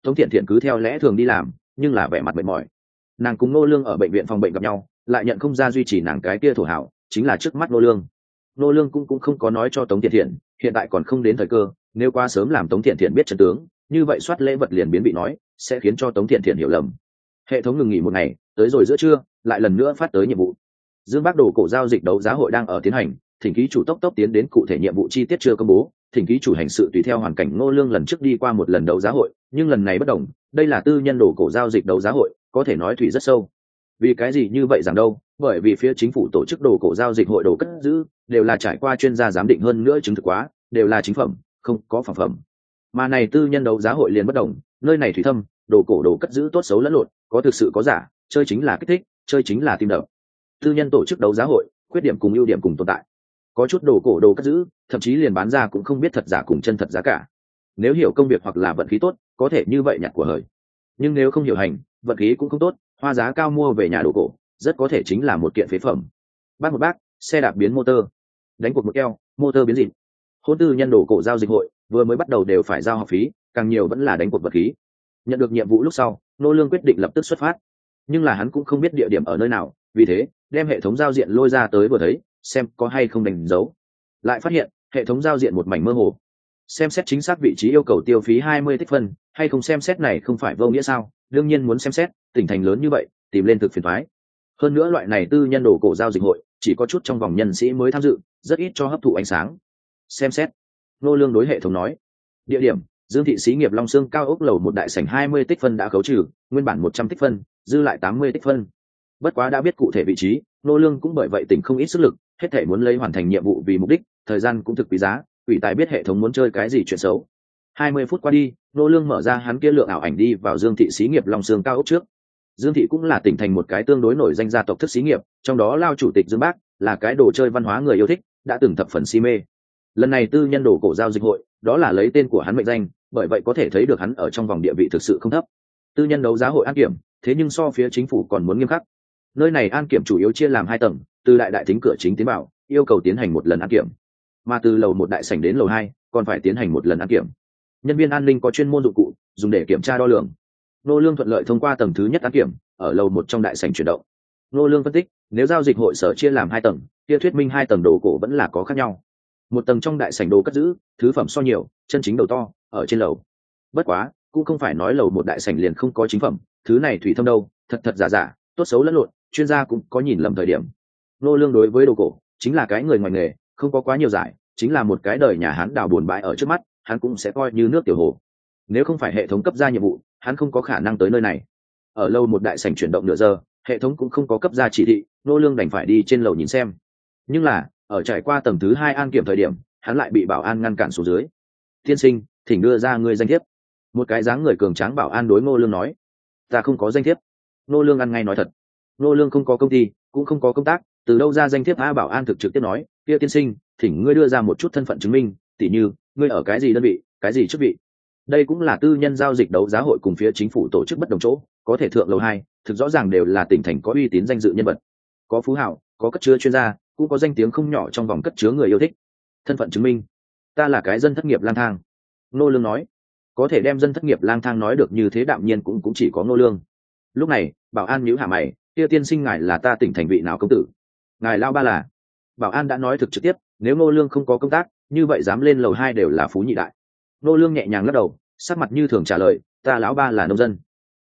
Tống Thiện Thiện cứ theo lẽ thường đi làm, nhưng là vẻ mặt mệt mỏi. Nàng cùng Ngô Lương ở bệnh viện phòng bệnh gặp nhau, lại nhận không ra duy trì nàng cái kia thổ hảo, chính là trước mắt Ngô Lương. Ngô Lương cũng không có nói cho Tống Thiện Thiện, hiện tại còn không đến thời cơ, nếu quá sớm làm Tống Thiện Thiện biết chân tướng, như vậy soát lễ vật liền biến bị nói, sẽ khiến cho Tống Thiện Thiện hiểu lầm. Hệ thống ngừng nghỉ một ngày, tới rồi giữa trưa, lại lần nữa phát tới nhiệm vụ. Dương Bắc Đồ cổ giao dịch đấu giá hội đang ở tiến hành, thỉnh ký chủ tốc tiến đến, cụ thể nhiệm vụ chi tiết chưa công bố, thỉnh ký chủ hành sự tùy theo hoàn cảnh. Ngô Lương lần trước đi qua một lần đấu giá hội, nhưng lần này bất đồng, đây là tư nhân đồ cổ giao dịch đấu giá hội, có thể nói thủy rất sâu. Vì cái gì như vậy rằng đâu? Bởi vì phía chính phủ tổ chức đồ cổ giao dịch hội đồ cất giữ đều là trải qua chuyên gia giám định, hơn nữa chứng thực quá, đều là chính phẩm, không có phản phẩm. Mà này tư nhân đấu giá hội liền bất đồng, nơi này thủy thâm, đồ cổ đồ cất giữ tốt xấu lẫn lộn, có thực sự có giả, chơi chính là kích thích, chơi chính là tim đập. Tư nhân tổ chức đấu giá hội, khuyết điểm cùng ưu điểm cùng tồn tại. Có chút đồ cổ đồ cất giữ, thậm chí liền bán ra cũng không biết thật giả cùng chân thật giá cả. Nếu hiểu công việc hoặc là vận khí tốt, có thể như vậy nhặt của hời. Nhưng nếu không hiểu hành, vận khí cũng không tốt, hoa giá cao mua về nhà đồ cổ, rất có thể chính là một kiện phế phẩm. Bác một bác, xe đạp biến motor, đánh cuộc một keo, motor biến dịt. Hôn tư nhân đồ cổ giao dịch hội, vừa mới bắt đầu đều phải giao học phí, càng nhiều vẫn là đánh cuộc vật khí. Nhận được nhiệm vụ lúc sau, Nô Lương quyết định lập tức xuất phát. Nhưng là hắn cũng không biết địa điểm ở nơi nào, vì thế đem hệ thống giao diện lôi ra tới vừa thấy, xem có hay không đánh dấu. Lại phát hiện hệ thống giao diện một mảnh mơ hồ. Xem xét chính xác vị trí yêu cầu tiêu phí 20 tích phân, hay không xem xét này không phải vô nghĩa sao? Đương nhiên muốn xem xét, tỉnh thành lớn như vậy, tìm lên thực phiền toái. Hơn nữa loại này tư nhân đồ cổ giao dịch hội, chỉ có chút trong vòng nhân sĩ mới tham dự, rất ít cho hấp thụ ánh sáng. Xem xét. Nô Lương đối hệ thống nói. Địa điểm: Dương thị xí nghiệp Long Xương cao ốc lầu 1 đại sảnh, 20 tích phân đã khấu trừ, nguyên bản 100 tích phân, dư lại 80 tích phân. Bất quá đã biết cụ thể vị trí, Nô Lương cũng bởi vậy tỉnh không ít sức lực, hết thảy muốn lấy hoàn thành nhiệm vụ vì mục đích, thời gian cũng thực quý giá, ủy tài biết hệ thống muốn chơi cái gì chuyện xấu. 20 phút qua đi, Nô Lương mở ra hắn kia lượng ảo ảnh đi vào Dương thị xí nghiệp Long Xương cao ốc trước. Dương thị cũng là tỉnh thành một cái tương đối nổi danh gia tộc thức xí nghiệp, trong đó lao chủ tịch Dương Bác là cái đồ chơi văn hóa người yêu thích, đã từng thập phần si mê. Lần này tư nhân đồ cổ giao dịch hội, đó là lấy tên của hắn mệnh danh, bởi vậy có thể thấy được hắn ở trong vòng địa vị thực sự không thấp. Tư nhân đấu giá hội an kiểm, thế nhưng so phía chính phủ còn muốn nghiêm khắc. Nơi này an kiểm chủ yếu chia làm 2 tầng, từ đại thính cửa chính tiến vào, yêu cầu tiến hành một lần an kiểm, mà từ lầu 1 đại sảnh đến lầu 2, còn phải tiến hành một lần an kiểm. Nhân viên an ninh có chuyên môn dụng cụ dùng để kiểm tra đo lường. Nô Lương thuận lợi thông qua tầng thứ nhất an kiểm, ở lầu 1 trong đại sảnh chuyển động. Nô Lương phân tích, nếu giao dịch hội sở chia làm 2 tầng, kia thuyết minh 2 tầng đồ cổ vẫn là có khác nhau. Một tầng trong đại sảnh đồ cất giữ, thứ phẩm so nhiều, chân chính đầu to ở trên lầu. Bất quá, cũng không phải nói lầu 1 đại sảnh liền không có chính phẩm, thứ này thủy thâm đâu, thật giả, tốt xấu lẫn lộn, chuyên gia cũng có nhìn lầm thời điểm. Nô Lương đối với đồ cổ chính là cái người ngoài nghề, không có quá nhiều giải, chính là một cái đời nhà Hán đào buồn bãi ở trước mắt, hắn cũng sẽ coi như nước tiểu hồ. Nếu không phải hệ thống cấp ra nhiệm vụ, hắn không có khả năng tới nơi này. Ở lâu 1 đại sảnh chuyển động nửa giờ, hệ thống cũng không có cấp ra chỉ thị, Nô Lương đành phải đi trên lầu nhìn xem. Nhưng là, ở trải qua tầng thứ 2 an kiểm thời điểm, hắn lại bị bảo an ngăn cản xuống dưới. "Tiên sinh, thỉnh đưa ra người danh thiếp." Một cái dáng người cường tráng bảo an đối Ngô Lương nói. "Ta không có danh thiếp." Ngô Lương ăn ngay nói thật. Ngô Lương không có công ty, cũng không có công tác, từ đâu ra danh thiếp? Bảo an trực tiếp nói, "Kia tiên sinh, thỉnh ngươi đưa ra một chút thân phận chứng minh, tỉ như ngươi ở cái gì đơn vị, cái gì chức vị." Đây cũng là tư nhân giao dịch đấu giá hội cùng phía chính phủ tổ chức bất đồng chỗ, có thể thượng lầu 2, thực rõ ràng đều là tỉnh thành có uy tín danh dự nhân vật, có phú hào, có cất chứa chuyên gia, cũng có danh tiếng không nhỏ trong vòng cất chứa người yêu thích. Thân phận chứng minh: "Ta là cái dân thất nghiệp lang thang." Ngô Lương nói. Có thể đem dân thất nghiệp lang thang nói được như thế đạm nhiên cũng chỉ có Ngô Lương. Lúc này, bảo an nhíu hạ mày, "Kia tiên sinh ngài là ta tỉnh thành vị nào công tử?" "Ngài lao ba là." Bảo an đã nói thực trực tiếp, nếu Ngô Lương không có công tác, như vậy dám lên lầu 2 đều là phú nhị đại. Ngô Lương nhẹ nhàng lắc đầu, sắc mặt như thường trả lời, "Ta lão ba là nông dân."